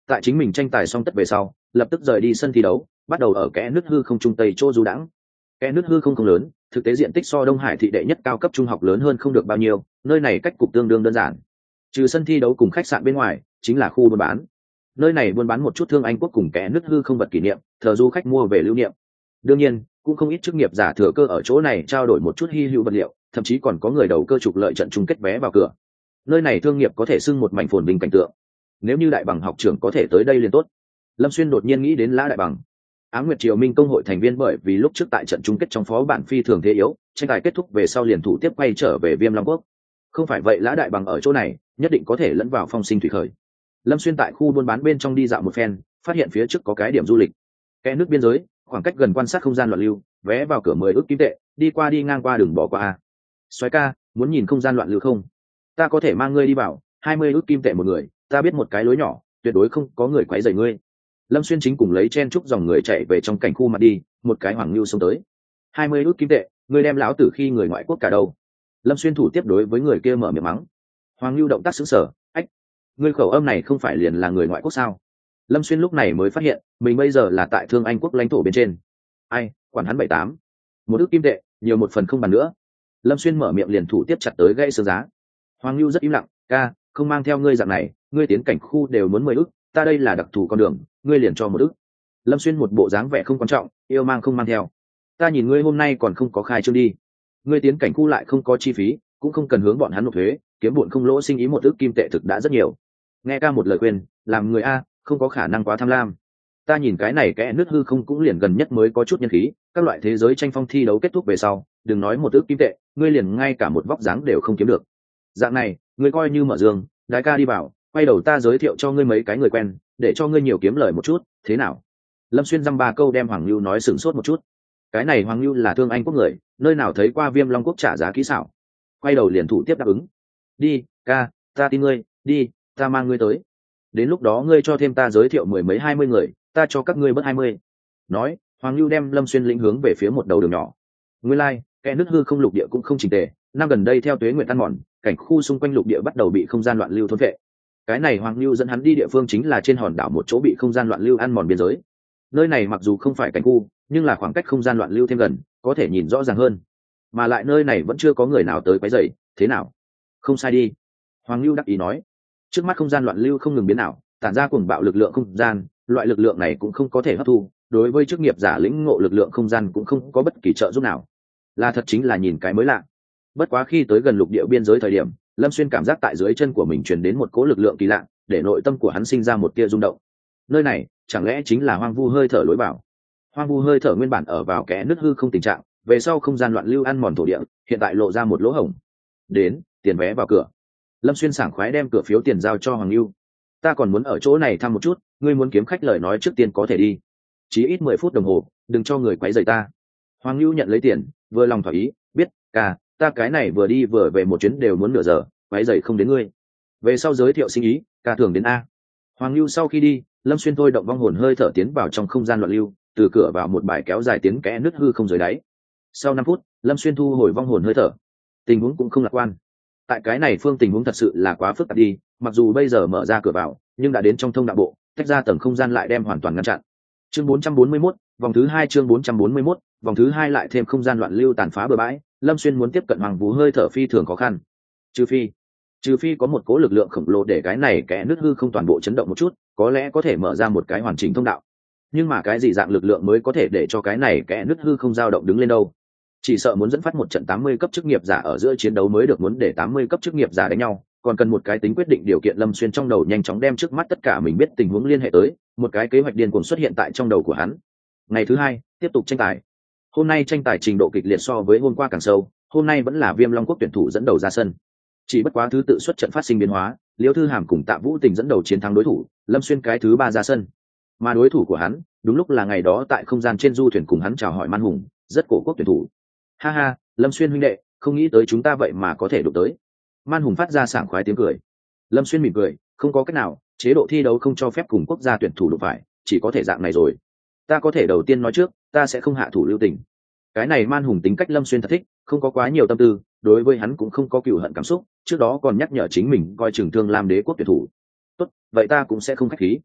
Speaker 1: tại chính mình tranh tài xong tất về sau lập tức rời đi sân thi đấu, bắt đầu ở kẽ nứt hư không trung tây chỗ du đãng. Kẽ nứt hư không lớn, thực tế diện tích so Đông Hải thị đệ nhất cao cấp trung học lớn hơn không được bao nhiêu, nơi này cách cục tương đương đơn giản. Trừ sân thi đấu cùng khách sạn bên ngoài, chính là khu buôn bán. Nơi này buôn bán một chút thương Anh quốc cùng kẽ nứt hư không vật kỷ niệm, thờ du khách mua về lưu niệm. Đương nhiên, cũng không ít chức nghiệp giả thừa cơ ở chỗ này trao đổi một chút hy hữu vật liệu, thậm chí còn có người đầu cơ trục lợi trận chung kết vé vào cửa. Nơi này thương nghiệp có thể xưng một mảnh phồn vinh cảnh tượng. Nếu như đại bằng học trưởng có thể tới đây liền tốt. Lâm Xuyên đột nhiên nghĩ đến Lã Đại Bằng. Ám Nguyệt Triều Minh công hội thành viên bởi vì lúc trước tại trận chung kết trong phó bản phi thường thế yếu, tranh tài kết thúc về sau liền thủ tiếp quay trở về Viêm Long Quốc. Không phải vậy Lã Đại Bằng ở chỗ này, nhất định có thể lẫn vào phong sinh thủy khởi. Lâm Xuyên tại khu buôn bán bên trong đi dạo một phen, phát hiện phía trước có cái điểm du lịch. Kẽ nước biên giới, khoảng cách gần quan sát không gian loạn lưu, vé vào cửa 10 ức kim tệ, đi qua đi ngang qua đừng bỏ qua. Soái ca, muốn nhìn không gian loạn lưu không? Ta có thể mang ngươi đi vào, 20 ức kim tệ một người, ta biết một cái lối nhỏ, tuyệt đối không có người quấy rầy ngươi. Lâm Xuyên chính cùng lấy chen chúc dòng người chạy về trong cảnh khu mặt đi, một cái hoàng lưu xông tới. 20 ức kim tệ, ngươi đem lão tử khi người ngoại quốc cả đâu? Lâm Xuyên thủ tiếp đối với người kia mở miệng mắng. Hoàng lưu động tác sững sờ, ách, ngươi khẩu âm này không phải liền là người ngoại quốc sao? Lâm Xuyên lúc này mới phát hiện, mình bây giờ là tại Thương Anh quốc lãnh thổ bên trên. Ai, quản hắn 78. Một ức kim tệ, nhiều một phần không bàn nữa. Lâm Xuyên mở miệng liền thủ tiếp chặt tới gãy xương giá. Hoàng lưu rất im lặng, ca, không mang theo ngươi dạng này, ngươi tiến cảnh khu đều muốn 10 ức, ta đây là đặc thù con đường, ngươi liền cho 1 ức. Lâm Xuyên một bộ dáng vẻ không quan trọng, yêu mang không mang theo. Ta nhìn ngươi hôm nay còn không có khai trương đi. Ngươi tiến cảnh khu lại không có chi phí, cũng không cần hướng bọn hắn nộp thuế, kiếm bộn không lỗ sinh ý 1 ức kim tệ thực đã rất nhiều. Nghe ca một lời khuyên, làm người a, không có khả năng quá tham lam. Ta nhìn cái này kẽ nước hư không cũng liền gần nhất mới có chút nhân khí, các loại thế giới tranh phong thi đấu kết thúc về sau, đừng nói 1 ức kim tệ, ngươi liền ngay cả một vóc dáng đều không kiếm được. Dạng này, ngươi coi như mở giường, đại ca đi vào, quay đầu ta giới thiệu cho ngươi mấy cái người quen, để cho ngươi nhiều kiếm lời một chút, thế nào? Lâm Xuyên dăm ba câu đem Hoàng Lưu nói sửng sốt một chút. Cái này Hoàng Lưu là Thương Anh quốc người, nơi nào thấy qua Viêm Long quốc trả giá kỹ xảo. Quay đầu liền thủ tiếp đáp ứng. Đi, ca, ta tin ngươi, đi, ta mang ngươi tới. Đến lúc đó ngươi cho thêm ta giới thiệu 10 mấy 20 người, ta cho các ngươi bớt 20. Nói, Hoàng Lưu đem Lâm Xuyên lĩnh hướng về phía một đầu đường nhỏ. Nguyên lai, kẽ nước hư không lục địa cũng không chỉnh tề, năm gần đây theo tuế nguyện tan mòn, cảnh khu xung quanh lục địa bắt đầu bị không gian loạn lưu thôn phệ. Cái này Hoàng Lưu dẫn hắn đi địa phương chính là trên hòn đảo một chỗ bị không gian loạn lưu ăn mòn biên giới. Nơi này mặc dù không phải cảnh khu, nhưng là khoảng cách không gian loạn lưu thêm gần, có thể nhìn rõ ràng hơn. Mà lại nơi này vẫn chưa có người nào tới quấy rầy, thế nào? Không sai đi. Hoàng Lưu đắc ý nói. Trước mắt không gian loạn lưu không ngừng biến ảo, tản ra cuồng bạo lực lượng không gian, loại lực lượng này cũng không có thể hấp thu, đối với chức nghiệp giả lĩnh ngộ lực lượng không gian cũng không có bất kỳ trợ giúp nào. Là thật chính là nhìn cái mới lạ. Bất quá khi tới gần lục địa biên giới thời điểm, Lâm Xuyên cảm giác tại dưới chân của mình truyền đến một cỗ lực lượng kỳ lạ, để nội tâm của hắn sinh ra một tia rung động. Nơi này, chẳng lẽ chính là hoang vu hơi thở lối vào? Hoang vu hơi thở nguyên bản ở vào kẽ nứt hư không tình trạng, về sau không gian loạn lưu ăn mòn thổ địa, hiện tại lộ ra một lỗ hổng. Đến, tiền vé vào cửa. Lâm Xuyên sảng khoái đem cửa phiếu tiền giao cho Hoàng Lưu. Ta còn muốn ở chỗ này thăm một chút, ngươi muốn kiếm khách lời nói trước tiên có thể đi. Chỉ ít 10 phút đồng hồ, đừng cho người quấy rầy ta. Hoàng Lưu nhận lấy tiền, vừa lòng thỏa ý, biết, ca, ta cái này vừa đi vừa về một chuyến đều muốn nửa giờ, quấy rầy không đến ngươi. Về sau giới thiệu sinh ý, ca thường đến a. Hoàng Lưu sau khi đi, Lâm Xuyên thôi động vong hồn hơi thở tiến vào trong không gian loạn lưu, từ cửa vào một bài kéo dài tiến kẽ nứt hư không dưới đáy. Sau 5 phút, Lâm Xuyên thu hồi vong hồn hơi thở. Tình huống cũng không lạc quan. Tại cái này phương tình huống thật sự là quá phức tạp đi, mặc dù bây giờ mở ra cửa vào, nhưng đã đến trong thông đạo bộ, tách ra tầng không gian lại đem hoàn toàn ngăn chặn. Chương 441, vòng thứ 2 chương 441, vòng thứ 2 lại thêm không gian loạn lưu tàn phá bừa bãi, Lâm Xuyên muốn tiếp cận Hoàng Vũ hơi thở phi thường khó khăn. Trừ phi có một cố lực lượng khổng lồ để cái này kẽ nứt hư không toàn bộ chấn động một chút, có lẽ có thể mở ra một cái hoàn chỉnh thông đạo. Nhưng mà cái gì dạng lực lượng mới có thể để cho cái này kẽ nứt hư không dao động đứng lên đâu? Chỉ sợ muốn dẫn phát một trận 80 cấp chức nghiệp giả ở giữa chiến đấu mới được, muốn để 80 cấp chức nghiệp giả đánh nhau, còn cần một cái tính quyết định điều kiện. Lâm Xuyên trong đầu nhanh chóng đem trước mắt tất cả mình biết tình huống liên hệ tới, một cái kế hoạch điên cuồng xuất hiện tại trong đầu của hắn. Ngày thứ 2, tiếp tục tranh tài. Hôm nay tranh tài trình độ kịch liệt so với hôm qua càng sâu, hôm nay vẫn là Viêm Long quốc tuyển thủ dẫn đầu ra sân. Chỉ bất quá thứ tự xuất trận phát sinh biến hóa, Liễu Thư Hàm cùng Tạ Vũ Tình dẫn đầu chiến thắng đối thủ, Lâm Xuyên cái thứ 3 ra sân. Mà đối thủ của hắn, đúng lúc là ngày đó tại không gian trên du thuyền cùng hắn chào hỏi Man Hùng, rất cổ quốc tuyển thủ. Ha ha, Lâm Xuyên huynh đệ, không nghĩ tới chúng ta vậy mà có thể đụng tới. Man Hùng phát ra sảng khoái tiếng cười. Lâm Xuyên mỉm cười, không có cách nào, chế độ thi đấu không cho phép cùng quốc gia tuyển thủ đụng phải, chỉ có thể dạng này rồi. Ta có thể đầu tiên nói trước, ta sẽ không hạ thủ lưu tình. Cái này Man Hùng tính cách Lâm Xuyên thật thích, không có quá nhiều tâm tư, đối với hắn cũng không có cừu hận cảm xúc, trước đó còn nhắc nhở chính mình coi chừng Thương Lam Đế quốc tuyển thủ. Tốt, vậy ta cũng sẽ không khách khí.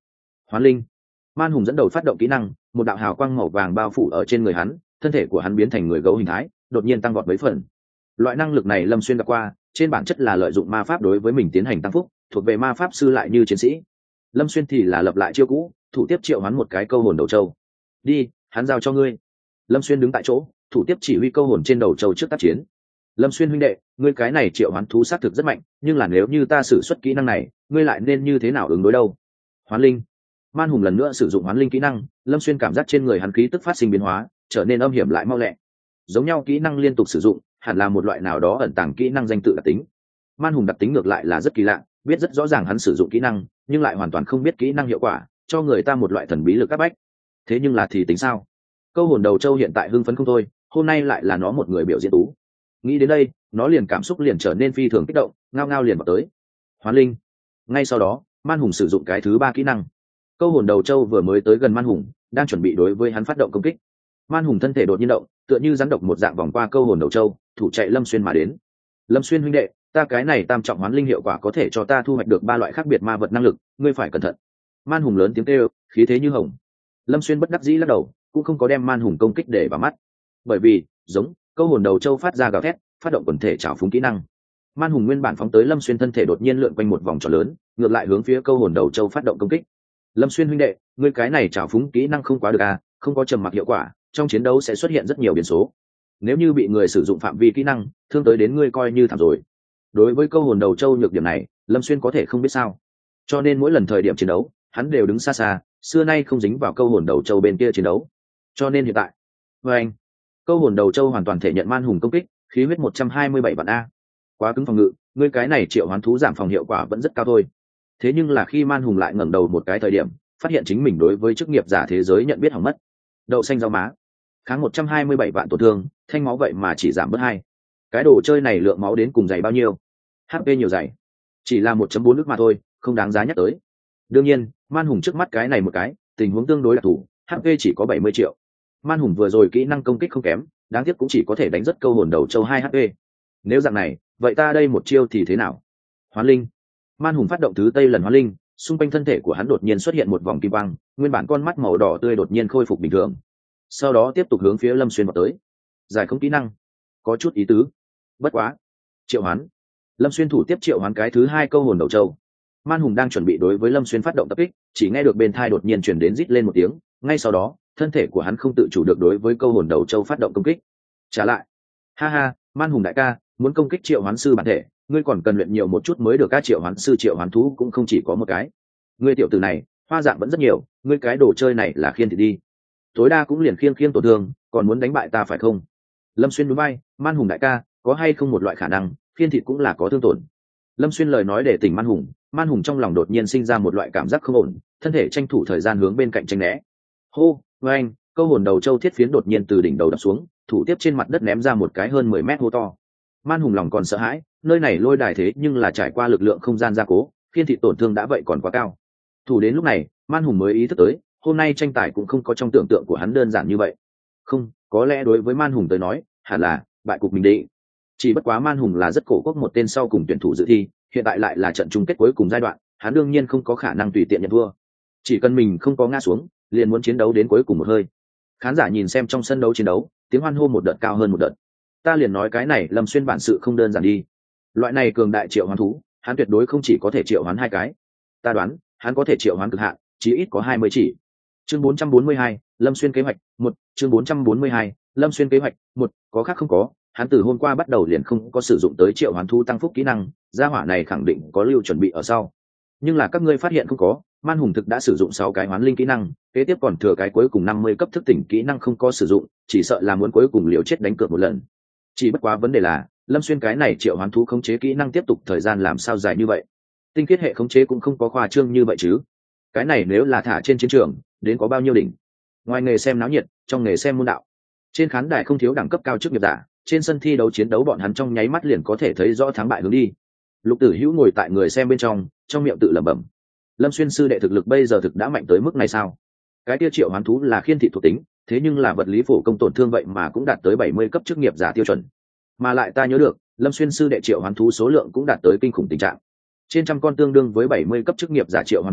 Speaker 1: Hoán linh. Man hùng dẫn đầu phát động kỹ năng, một đạo hào quang màu vàng bao phủ ở trên người hắn, thân thể của hắn biến thành người gấu hình thái, đột nhiên tăng vọt mấy phần. Loại năng lực này Lâm Xuyên gặp qua, trên bản chất là lợi dụng ma pháp đối với mình tiến hành tăng phúc, thuộc về ma pháp sư lại như chiến sĩ. Lâm Xuyên thì là lập lại chiêu cũ, thủ tiếp triệu hoán một cái câu hồn đầu châu. Đi, hắn giao cho ngươi. Lâm Xuyên đứng tại chỗ, thủ tiếp chỉ huy câu hồn trên đầu châu trước tác chiến. Lâm Xuyên huynh đệ, ngươi cái này triệu hoán thú xác thực rất mạnh, nhưng là nếu như ta sử xuất kỹ năng này, ngươi lại nên như thế nào ứng đối đâu? Hoán linh. Man hùng lần nữa sử dụng hoán linh kỹ năng, Lâm Xuyên cảm giác trên người hắn khí tức phát sinh biến hóa, trở nên âm hiểm lại mau lẹ. Giống nhau kỹ năng liên tục sử dụng, hẳn là một loại nào đó ẩn tàng kỹ năng danh tự đặc tính. Man hùng đặc tính ngược lại là rất kỳ lạ, biết rất rõ ràng hắn sử dụng kỹ năng, nhưng lại hoàn toàn không biết kỹ năng hiệu quả, cho người ta một loại thần bí lực áp bách. Thế nhưng là thì tính sao? Câu hồn đầu châu hiện tại hưng phấn không thôi, hôm nay lại là nó một người biểu diễn tú. Nghĩ đến đây, nó liền cảm xúc liền trở nên phi thường kích động, ngao ngao liền vào tới. Hoán linh. Ngay sau đó, Man hùng sử dụng cái thứ ba kỹ năng. Câu hồn đầu châu vừa mới tới gần Man hùng, đang chuẩn bị đối với hắn phát động công kích. Man hùng thân thể đột nhiên động, tựa như rắn độc một dạng vòng qua câu hồn đầu châu, thủ chạy Lâm Xuyên mà đến. Lâm Xuyên huynh đệ, ta cái này tam trọng hoán linh hiệu quả có thể cho ta thu hoạch được 3 loại khác biệt ma vật năng lực, ngươi phải cẩn thận. Man hùng lớn tiếng kêu, khí thế như hồng. Lâm Xuyên bất đắc dĩ lắc đầu, cũng không có đem Man hùng công kích để vào mắt, bởi vì giống câu hồn đầu châu phát ra gào thét, phát động quần thể trảo phúng kỹ năng. Man hùng nguyên bản phóng tới Lâm Xuyên thân thể đột nhiên lượn quanh một vòng tròn lớn, ngược lại hướng phía câu hồn đầu châu phát động công kích. Lâm Xuyên huynh đệ, ngươi cái này trảo phúng kỹ năng không quá được à, không có trầm mặc hiệu quả, trong chiến đấu sẽ xuất hiện rất nhiều biến số. Nếu như bị người sử dụng phạm vi kỹ năng, thương tới đến ngươi coi như thảm rồi. Đối với câu hồn đầu châu nhược điểm này, Lâm Xuyên có thể không biết sao, cho nên mỗi lần thời điểm chiến đấu, hắn đều đứng xa xa, xưa nay không dính vào câu hồn đầu châu bên kia chiến đấu. Cho nên hiện tại, anh, câu hồn đầu châu hoàn toàn thể nhận Man hùng công kích, khí huyết 127 vạn a. Quá cứng phòng ngự, ngươi cái này triệu hoán thú giảm phòng hiệu quả vẫn rất cao thôi. Thế nhưng là khi Man hùng lại ngẩng đầu một cái thời điểm, phát hiện chính mình đối với chức nghiệp giả thế giới nhận biết hỏng mất. Đậu xanh rau má, kháng 127 vạn tổn thương, thanh máu vậy mà chỉ giảm bớt 2. Cái đồ chơi này lượng máu đến cùng dày bao nhiêu? HP nhiều dày, chỉ là 1.4 nước mà thôi, không đáng giá nhắc tới. Đương nhiên, Man hùng trước mắt cái này một cái, tình huống tương đối đặc thù, HP chỉ có 70 triệu. Man hùng vừa rồi kỹ năng công kích không kém, đáng tiếc cũng chỉ có thể đánh rất câu hồn đầu châu 2 HP. Nếu dạng này, vậy ta đây một chiêu thì thế nào? Hoán linh. Man hùng phát động thứ Tây lần hoán linh, xung quanh thân thể của hắn đột nhiên xuất hiện một vòng kim quang, nguyên bản con mắt màu đỏ tươi đột nhiên khôi phục bình thường. Sau đó tiếp tục hướng phía Lâm Xuyên vào tới. Giải không kỹ năng, có chút ý tứ. Bất quá, triệu hoán. Lâm Xuyên thủ tiếp triệu hoán cái thứ 2 câu hồn đầu châu. Man hùng đang chuẩn bị đối với Lâm Xuyên phát động tập kích, chỉ nghe được bên tai đột nhiên truyền đến rít lên một tiếng, ngay sau đó, thân thể của hắn không tự chủ được đối với câu hồn đầu châu phát động công kích. Trả lại. Ha ha, Man hùng đại ca, muốn công kích triệu hoán sư bản thể, ngươi còn cần luyện nhiều một chút mới được. Các triệu hoán sư triệu hoán thú cũng không chỉ có một cái. Ngươi tiểu tử này, hoa dạng vẫn rất nhiều, ngươi cái đồ chơi này là khiên thì đi. Tối đa cũng liền khiên tổn thương, còn muốn đánh bại ta phải không? Lâm Xuyên núi bay, Man hùng đại ca, có hay không một loại khả năng, khiên thịt cũng là có thương tổn. Lâm Xuyên lời nói để tỉnh Man hùng trong lòng đột nhiên sinh ra một loại cảm giác không ổn, thân thể tranh thủ thời gian hướng bên cạnh tranh né. Hô, với anh, câu hồn đầu châu thiết phiến đột nhiên từ đỉnh đầu đập xuống, thủ tiếp trên mặt đất ném ra một cái hơn 10 mét hố to. Man hùng lòng còn sợ hãi, nơi này lôi đài thế nhưng là trải qua lực lượng không gian gia cố, khiên thịt tổn thương đã vậy còn quá cao. Thủ đến lúc này, Man hùng mới ý thức tới, hôm nay tranh tài cũng không có trong tưởng tượng của hắn đơn giản như vậy. Không, có lẽ đối với Man hùng tới nói, hẳn là bại cục mình định. Chỉ bất quá Man hùng là rất cổ quốc một tên sau cùng tuyển thủ dự thi, hiện tại lại là trận chung kết cuối cùng giai đoạn, hắn đương nhiên không có khả năng tùy tiện nhận thua. Chỉ cần mình không có ngã xuống, liền muốn chiến đấu đến cuối cùng một hơi. Khán giả nhìn xem trong sân đấu chiến đấu, tiếng hoan hô một đợt cao hơn một đợt. Ta liền nói cái này Lâm Xuyên bản sự không đơn giản đi. Loại này cường đại triệu hoán thú, hắn tuyệt đối không chỉ có thể triệu hoán 2 cái. Ta đoán, hắn có thể triệu hoán cực hạn, chí ít có 20 chỉ. Chương 442, Lâm Xuyên kế hoạch 1, chương 442, Lâm Xuyên kế hoạch 1, có khác không có, hắn từ hôm qua bắt đầu liền không có sử dụng tới triệu hoán thú tăng phúc kỹ năng, gia hỏa này khẳng định có lưu chuẩn bị ở sau. Nhưng là các ngươi phát hiện không có, Man hùng thực đã sử dụng 6 cái hoán linh kỹ năng, kế tiếp còn thừa cái cuối cùng 50 cấp thức tỉnh kỹ năng không có sử dụng, chỉ sợ là muốn cuối cùng liều chết đánh cược một lần. Chỉ bất quá vấn đề là, Lâm Xuyên cái này triệu hoán thú khống chế kỹ năng tiếp tục thời gian làm sao dài như vậy? Tinh khiết hệ khống chế cũng không có khoa trương như vậy chứ. Cái này nếu là thả trên chiến trường, đến có bao nhiêu đỉnh. Ngoài nghề xem náo nhiệt, trong nghề xem môn đạo. Trên khán đài không thiếu đẳng cấp cao chức nghiệp giả, trên sân thi đấu chiến đấu bọn hắn trong nháy mắt liền có thể thấy rõ thắng bại hướng đi. Lục Tử Hữu ngồi tại người xem bên trong miệng tự lẩm bẩm. Lâm Xuyên sư đệ thực lực bây giờ thực đã mạnh tới mức này sao? Cái tiêu triệu hoán thú là khiên thị thuộc tính, thế nhưng là vật lý phổ công tổn thương vậy mà cũng đạt tới 70 cấp chức nghiệp giả tiêu chuẩn. Mà lại ta nhớ được, Lâm Xuyên sư đệ triệu hoán thú số lượng cũng đạt tới kinh khủng tình trạng. Trên trăm con tương đương với 70 cấp chức nghiệp giả triệu hoán thú,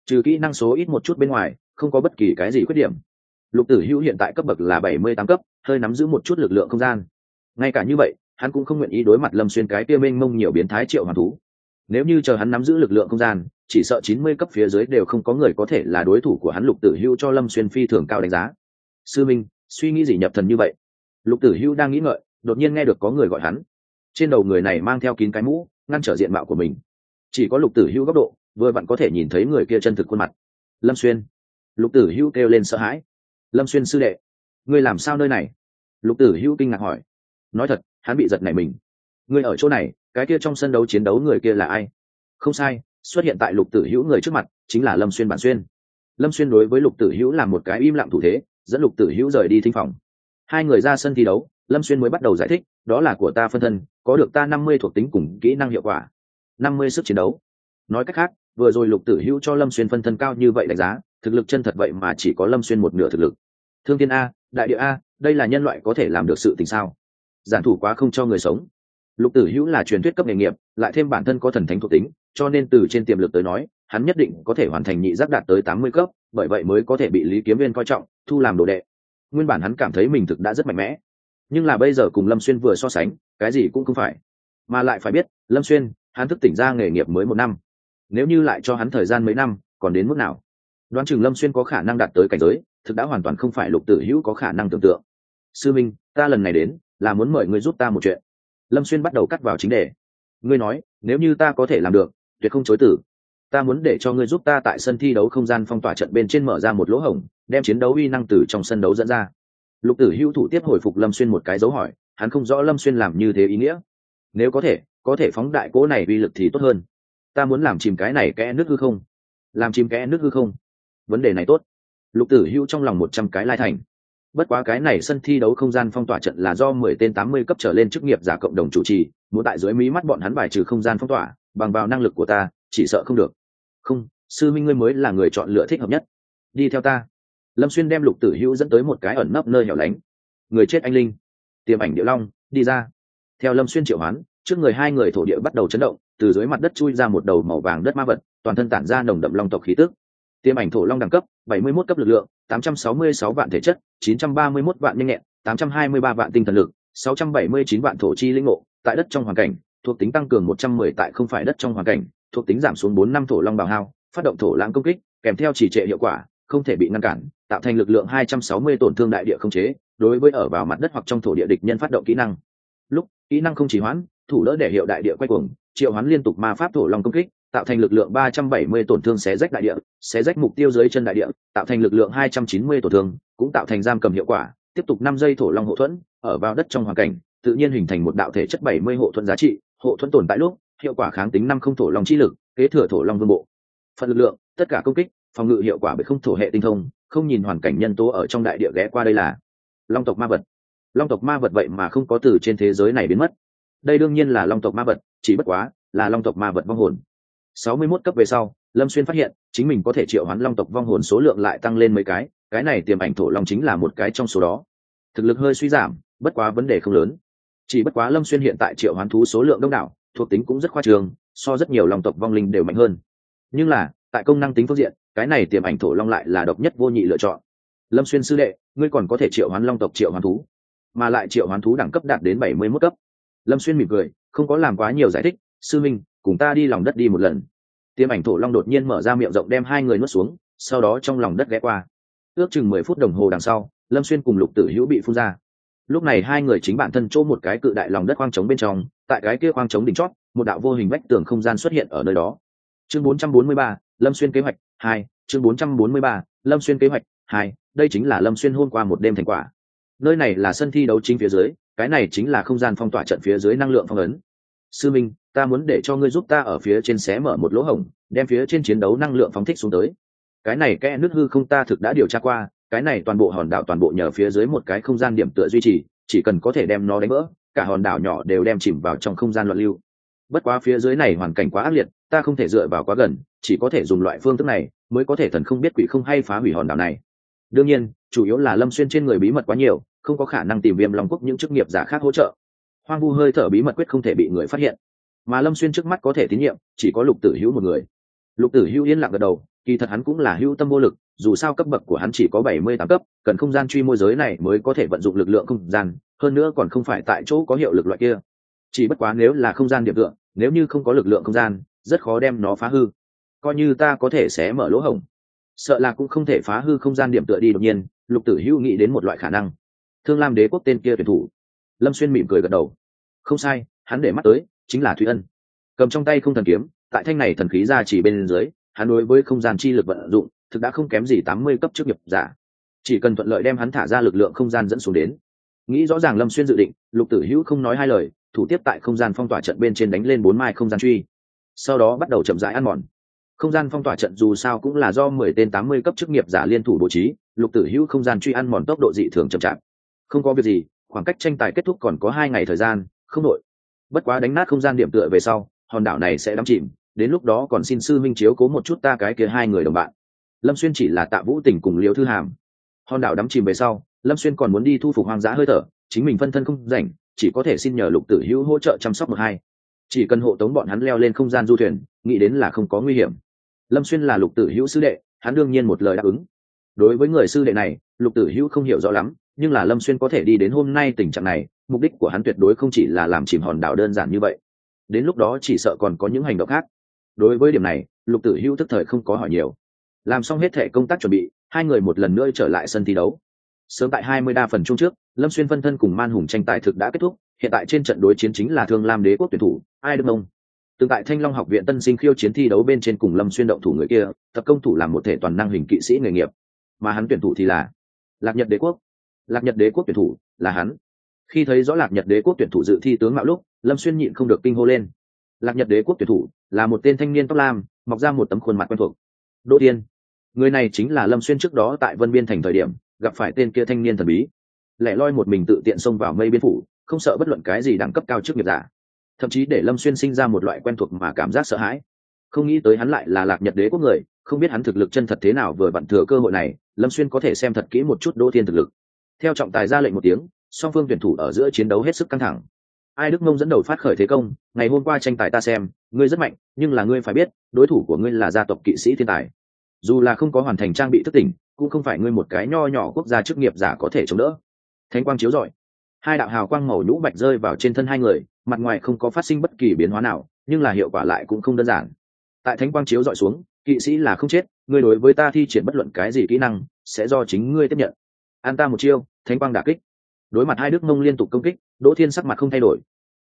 Speaker 1: trừ kỹ năng số ít một chút bên ngoài không có bất kỳ cái gì khuyết điểm. Lục Tử Hữu hiện tại cấp bậc là 78 cấp, hơi nắm giữ một chút lực lượng không gian. Ngay cả như vậy hắn cũng không nguyện ý đối mặt Lâm Xuyên cái kia mênh mông nhiều biến thái triệu hoàn thú. Nếu như chờ hắn nắm giữ lực lượng không gian, chỉ sợ 90 cấp phía dưới đều không có người có thể là đối thủ của hắn. Lục Tử Hữu cho Lâm Xuyên phi thường cao đánh giá. Sư minh, suy nghĩ gì nhập thần như vậy? Lục Tử Hữu đang nghĩ ngợi, đột nhiên nghe được có người gọi hắn. Trên đầu người này mang theo kín cái mũ, ngăn trở diện mạo của mình. Chỉ có Lục Tử Hữu góc độ, vừa vặn có thể nhìn thấy người kia chân thực khuôn mặt. Lâm Xuyên. Lục Tử Hữu kêu lên sợ hãi. Lâm Xuyên sư đệ, ngươi làm sao nơi này? Lục Tử Hữu kinh ngạc hỏi. Nói thật, hắn bị giật nảy mình. Ngươi ở chỗ này, cái kia trong sân đấu chiến đấu người kia là ai? Không sai, xuất hiện tại Lục Tử Hữu người trước mặt chính là Lâm Xuyên bản xuyên. Lâm Xuyên đối với Lục Tử Hữu làm một cái im lặng thủ thế, dẫn Lục Tử Hữu rời đi thính phòng. Hai người ra sân thi đấu, Lâm Xuyên mới bắt đầu giải thích, đó là của ta phân thân, có được ta 50 thuộc tính cùng kỹ năng hiệu quả, 50 sức chiến đấu. Nói cách khác, vừa rồi Lục Tử Hữu cho Lâm Xuyên phân thân cao như vậy đánh giá, thực lực chân thật vậy mà chỉ có Lâm Xuyên một nửa thực lực. Thương thiên a, đại địa a, đây là nhân loại có thể làm được sự tình sao? Giản thủ quá không cho người sống. Lục Tử Hữu là truyền thuyết cấp nghề nghiệp, lại thêm bản thân có thần thánh thuộc tính, cho nên từ trên tiềm lực tới nói, hắn nhất định có thể hoàn thành nhị giác đạt tới 80 cấp, bởi vậy mới có thể bị Lý Kiếm Viên coi trọng, thu làm đồ đệ. Nguyên bản hắn cảm thấy mình thực đã rất mạnh mẽ, nhưng là bây giờ cùng Lâm Xuyên vừa so sánh, cái gì cũng không phải. Mà lại phải biết, Lâm Xuyên, hắn thức tỉnh ra nghề nghiệp mới 1 năm. Nếu như lại cho hắn thời gian mấy năm, còn đến mức nào? Đoán chừng Lâm Xuyên có khả năng đạt tới cảnh giới, thực đã hoàn toàn không phải Lục Tử Hữu có khả năng tưởng tượng. Sư minh, ta lần này đến là muốn mời ngươi giúp ta một chuyện. Lâm Xuyên bắt đầu cắt vào chính đề. Ngươi nói, nếu như ta có thể làm được, tuyệt không chối từ. Ta muốn để cho ngươi giúp ta tại sân thi đấu không gian phong tỏa trận bên trên mở ra một lỗ hổng, đem chiến đấu uy năng từ trong sân đấu dẫn ra. Lục Tử Hữu thủ tiếp hồi phục Lâm Xuyên một cái dấu hỏi, hắn không rõ Lâm Xuyên làm như thế ý nghĩa. Nếu có thể phóng đại cỗ này uy lực thì tốt hơn. Ta muốn làm chìm cái này kẽ nước hư không. Làm chìm kẽ nước hư không. Vấn đề này tốt. Lục Tử Hữu trong lòng 100 cái lai thành. Bất quá cái này sân thi đấu không gian phong tỏa trận là do 10 tên 80 cấp trở lên chức nghiệp giả cộng đồng chủ trì, muốn tại dưới mí mắt bọn hắn bài trừ không gian phong tỏa, bằng vào năng lực của ta, chỉ sợ không được. Không, sư minh ngươi mới là người chọn lựa thích hợp nhất. Đi theo ta. Lâm Xuyên đem Lục Tử Hữu dẫn tới một cái ẩn nấp nơi hẻo lánh. Người chết anh linh, tiềm ảnh Điệu Long, đi ra. Theo Lâm Xuyên triệu hoán, trước người hai người thổ địa bắt đầu chấn động, từ dưới mặt đất chui ra một đầu màu vàng đất ma vật, toàn thân tản ra nồng đậm long tộc khí tức. Tiềm ảnh thổ long đẳng cấp 71 cấp lực lượng, 866 vạn thể chất, 931 vạn nhanh nhẹn, 823 vạn tinh thần lực, 679 vạn thổ chi linh ngộ, tại đất trong hoàn cảnh, thuộc tính tăng cường 110 tại không phải đất trong hoàn cảnh, thuộc tính giảm xuống 4 năm thổ long bào hao, phát động thổ lãng công kích, kèm theo chỉ trệ hiệu quả, không thể bị ngăn cản, tạo thành lực lượng 260 tổn thương đại địa không chế, đối với ở vào mặt đất hoặc trong thổ địa địch nhân phát động kỹ năng. Lúc kỹ năng không chỉ hoãn, thủ đỡ để hiệu đại địa quay cuồng, triệu hoán liên tục ma pháp thổ long công kích, tạo thành lực lượng 370 tổn thương xé rách đại địa, xé rách mục tiêu dưới chân đại địa, tạo thành lực lượng 290 tổn thương, cũng tạo thành giam cầm hiệu quả, tiếp tục 5 giây thổ long hộ thuẫn, ở vào đất trong hoàn cảnh, tự nhiên hình thành một đạo thể chất 70 hộ thuẫn giá trị, hộ thuẫn tồn tại lúc, hiệu quả kháng tính 50 thổ long chi lực, kế thừa thổ long vương bộ. Phần lực lượng, tất cả công kích, phòng ngự hiệu quả bởi không thổ hệ tinh thông, không nhìn hoàn cảnh nhân tố ở trong đại địa ghé qua đây là long tộc ma vật. Long tộc ma vật vậy mà không có từ trên thế giới này biến mất. Đây đương nhiên là long tộc ma vật, chỉ bất quá là long tộc ma vật vong hồn. 61 cấp về sau, Lâm Xuyên phát hiện chính mình có thể triệu hoán long tộc vong hồn số lượng lại tăng lên mấy cái này tiềm ảnh thổ long chính là một cái trong số đó. Thực lực hơi suy giảm, bất quá vấn đề không lớn. Chỉ bất quá Lâm Xuyên hiện tại triệu hoán thú số lượng đông đảo, thuộc tính cũng rất khoa trương, so rất nhiều long tộc vong linh đều mạnh hơn. Nhưng là, tại công năng tính phương diện, cái này tiềm ảnh thổ long lại là độc nhất vô nhị lựa chọn. Lâm Xuyên sư đệ, ngươi còn có thể triệu hoán long tộc triệu hoán thú, mà lại triệu hoán thú đẳng cấp đạt đến 71 cấp. Lâm Xuyên mỉm cười, không có làm quá nhiều giải thích, sư minh, cùng ta đi lòng đất đi một lần. Tiềm ảnh thổ long đột nhiên mở ra miệng rộng đem hai người nuốt xuống, sau đó trong lòng đất ghé qua. Ước chừng 10 phút đồng hồ đằng sau, Lâm Xuyên cùng Lục Tử Hữu bị phun ra. Lúc này hai người chính bản thân chỗ một cái cự đại lòng đất khoang trống bên trong, tại cái kia khoang trống đỉnh chót, một đạo vô hình vách tường không gian xuất hiện ở nơi đó. Chương 443, Lâm Xuyên kế hoạch 2, chương 443, Lâm Xuyên kế hoạch 2, đây chính là Lâm Xuyên hôm qua một đêm thành quả. Nơi này là sân thi đấu chính phía dưới, cái này chính là không gian phong tỏa trận phía dưới năng lượng phong ấn. Sư minh, ta muốn để cho ngươi giúp ta ở phía trên xé mở một lỗ hổng, đem phía trên chiến đấu năng lượng phóng thích xuống tới. Cái này kẽ nước hư không ta thực đã điều tra qua, cái này toàn bộ hòn đảo toàn bộ nhờ phía dưới một cái không gian điểm tựa duy trì, chỉ cần có thể đem nó đánh vỡ, cả hòn đảo nhỏ đều đem chìm vào trong không gian loạn lưu. Bất quá phía dưới này hoàn cảnh quá ác liệt, ta không thể dựa vào quá gần, chỉ có thể dùng loại phương thức này mới có thể thần không biết quỷ không hay phá hủy hòn đảo này. Đương nhiên, chủ yếu là Lâm Xuyên trên người bí mật quá nhiều, không có khả năng tìm Viêm Long Quốc những chức nghiệp giả khác hỗ trợ. Hoang vu hơi thở bí mật quyết không thể bị người phát hiện, mà Lâm Xuyên trước mắt có thể tín nhiệm chỉ có Lục Tử Hữu một người. Lục Tử Hữu yên lặng gật đầu, kỳ thật hắn cũng là hữu tâm vô lực, dù sao cấp bậc của hắn chỉ có 78 cấp, cần không gian truy môi giới này mới có thể vận dụng lực lượng không gian, hơn nữa còn không phải tại chỗ có hiệu lực loại kia. Chỉ bất quá nếu là không gian điểm tựa, nếu như không có lực lượng không gian, rất khó đem nó phá hư. Coi như ta có thể xé mở lỗ hổng, sợ là cũng không thể phá hư không gian điểm tựa đi. Đột nhiên, Lục Tử Hữu nghĩ đến một loại khả năng. Thương Lam Đế quốc tên kia tuyển thủ. Lâm Xuyên mỉm cười gật đầu. Không sai, hắn để mắt tới chính là Thúy Ân. Cầm trong tay không thần kiếm, tại thanh này thần khí ra chỉ bên dưới, hắn đối với không gian chi lực vận dụng, thực đã không kém gì 80 cấp chức nghiệp giả. Chỉ cần thuận lợi đem hắn thả ra lực lượng không gian dẫn xuống đến. Nghĩ rõ ràng Lâm Xuyên dự định, Lục Tử Hữu không nói hai lời, thủ tiếp tại không gian phong tỏa trận bên trên đánh lên 4 mai không gian truy. Sau đó bắt đầu chậm rãi ăn mòn. Không gian phong tỏa trận dù sao cũng là do 10 tên 80 cấp chức nghiệp giả liên thủ bố trí, Lục Tử Hữu không gian truy ăn mòn tốc độ dị thường chậm chạp. Không có việc gì, khoảng cách tranh tài kết thúc còn có 2 ngày thời gian, không đội. Bất quá đánh nát không gian điểm tựa về sau, hòn đảo này sẽ đắm chìm, đến lúc đó còn xin sư minh chiếu cố một chút ta cái kia 2 người đồng bạn. Lâm Xuyên chỉ là Tạ Vũ Tình cùng Liễu Thư Hàm. Hòn đảo đắm chìm về sau, Lâm Xuyên còn muốn đi thu phục hoang dã hơi thở, chính mình phân thân không rảnh, chỉ có thể xin nhờ Lục Tử Hữu hỗ trợ chăm sóc một hai. Chỉ cần hộ tống bọn hắn leo lên không gian du thuyền, nghĩ đến là không có nguy hiểm. Lâm Xuyên là Lục Tử Hữu sư đệ, hắn đương nhiên một lời đáp ứng. Đối với người sư đệ này, Lục Tử Hữu không hiểu rõ lắm, nhưng là Lâm Xuyên có thể đi đến hôm nay tình trạng này, mục đích của hắn tuyệt đối không chỉ là làm chìm hòn đảo đơn giản như vậy. Đến lúc đó chỉ sợ còn có những hành động khác. Đối với điểm này, Lục Tử Hữu tức thời không có hỏi nhiều. Làm xong hết thể công tác chuẩn bị, hai người một lần nữa trở lại sân thi đấu. Sớm tại 20 đa phần chung trước, Lâm Xuyên phân thân cùng Man Hùng tranh tài thực đã kết thúc, hiện tại trên trận đối chiến chính là Thương Lam Đế quốc tuyển thủ, Ai Đức Mông. Từng tại Thanh Long học viện tân sinh khiêu chiến thi đấu bên trên cùng Lâm Xuyên động thủ người kia, tập công thủ làm một thể toàn năng hình kỵ sĩ nghề nghiệp, mà hắn tuyển thủ thì là Lạc Nhật Đế quốc. Lạc Nhật Đế quốc tuyển thủ là hắn. Khi thấy rõ Lạc Nhật Đế quốc tuyển thủ dự thi tướng mạo lúc, Lâm Xuyên nhịn không được kinh hô lên. Lạc Nhật Đế quốc tuyển thủ là một tên thanh niên tóc lam, mọc ra một tấm khuôn mặt quen thuộc. Đỗ Thiên. Người này chính là Lâm Xuyên trước đó tại Vân Biên thành thời điểm gặp phải tên kia thanh niên thần bí, lẻ loi một mình tự tiện xông vào Mây Biên phủ, không sợ bất luận cái gì đẳng cấp cao chức nghiệp giả, thậm chí để Lâm Xuyên sinh ra một loại quen thuộc mà cảm giác sợ hãi. Không nghĩ tới hắn lại là Lạc Nhật Đế quốc người, không biết hắn thực lực chân thật thế nào, vừa vặn thừa cơ hội này, Lâm Xuyên có thể xem thật kỹ một chút Đỗ Thiên thực lực. Theo trọng tài ra lệnh một tiếng, song phương tuyển thủ ở giữa chiến đấu hết sức căng thẳng. Ai Đức Mông dẫn đầu phát khởi thế công, ngày hôm qua tranh tài ta xem, ngươi rất mạnh, nhưng là ngươi phải biết, đối thủ của ngươi là gia tộc kỵ sĩ thiên tài. Dù là không có hoàn thành trang bị thức tỉnh, cũng không phải ngươi một cái nho nhỏ quốc gia chức nghiệp giả có thể chống đỡ. Thánh quang chiếu rọi, hai đạo hào quang màu nhũ bạch rơi vào trên thân hai người, mặt ngoài không có phát sinh bất kỳ biến hóa nào, nhưng là hiệu quả lại cũng không đơn giản. Tại thánh quang chiếu rọi xuống, kỵ sĩ là không chết, ngươi đối với ta thi triển bất luận cái gì kỹ năng, sẽ do chính ngươi tiếp nhận. An ta một chiêu, thánh quang đả kích. Đối mặt hai Đức Mông liên tục công kích, Đỗ Thiên sắc mặt không thay đổi.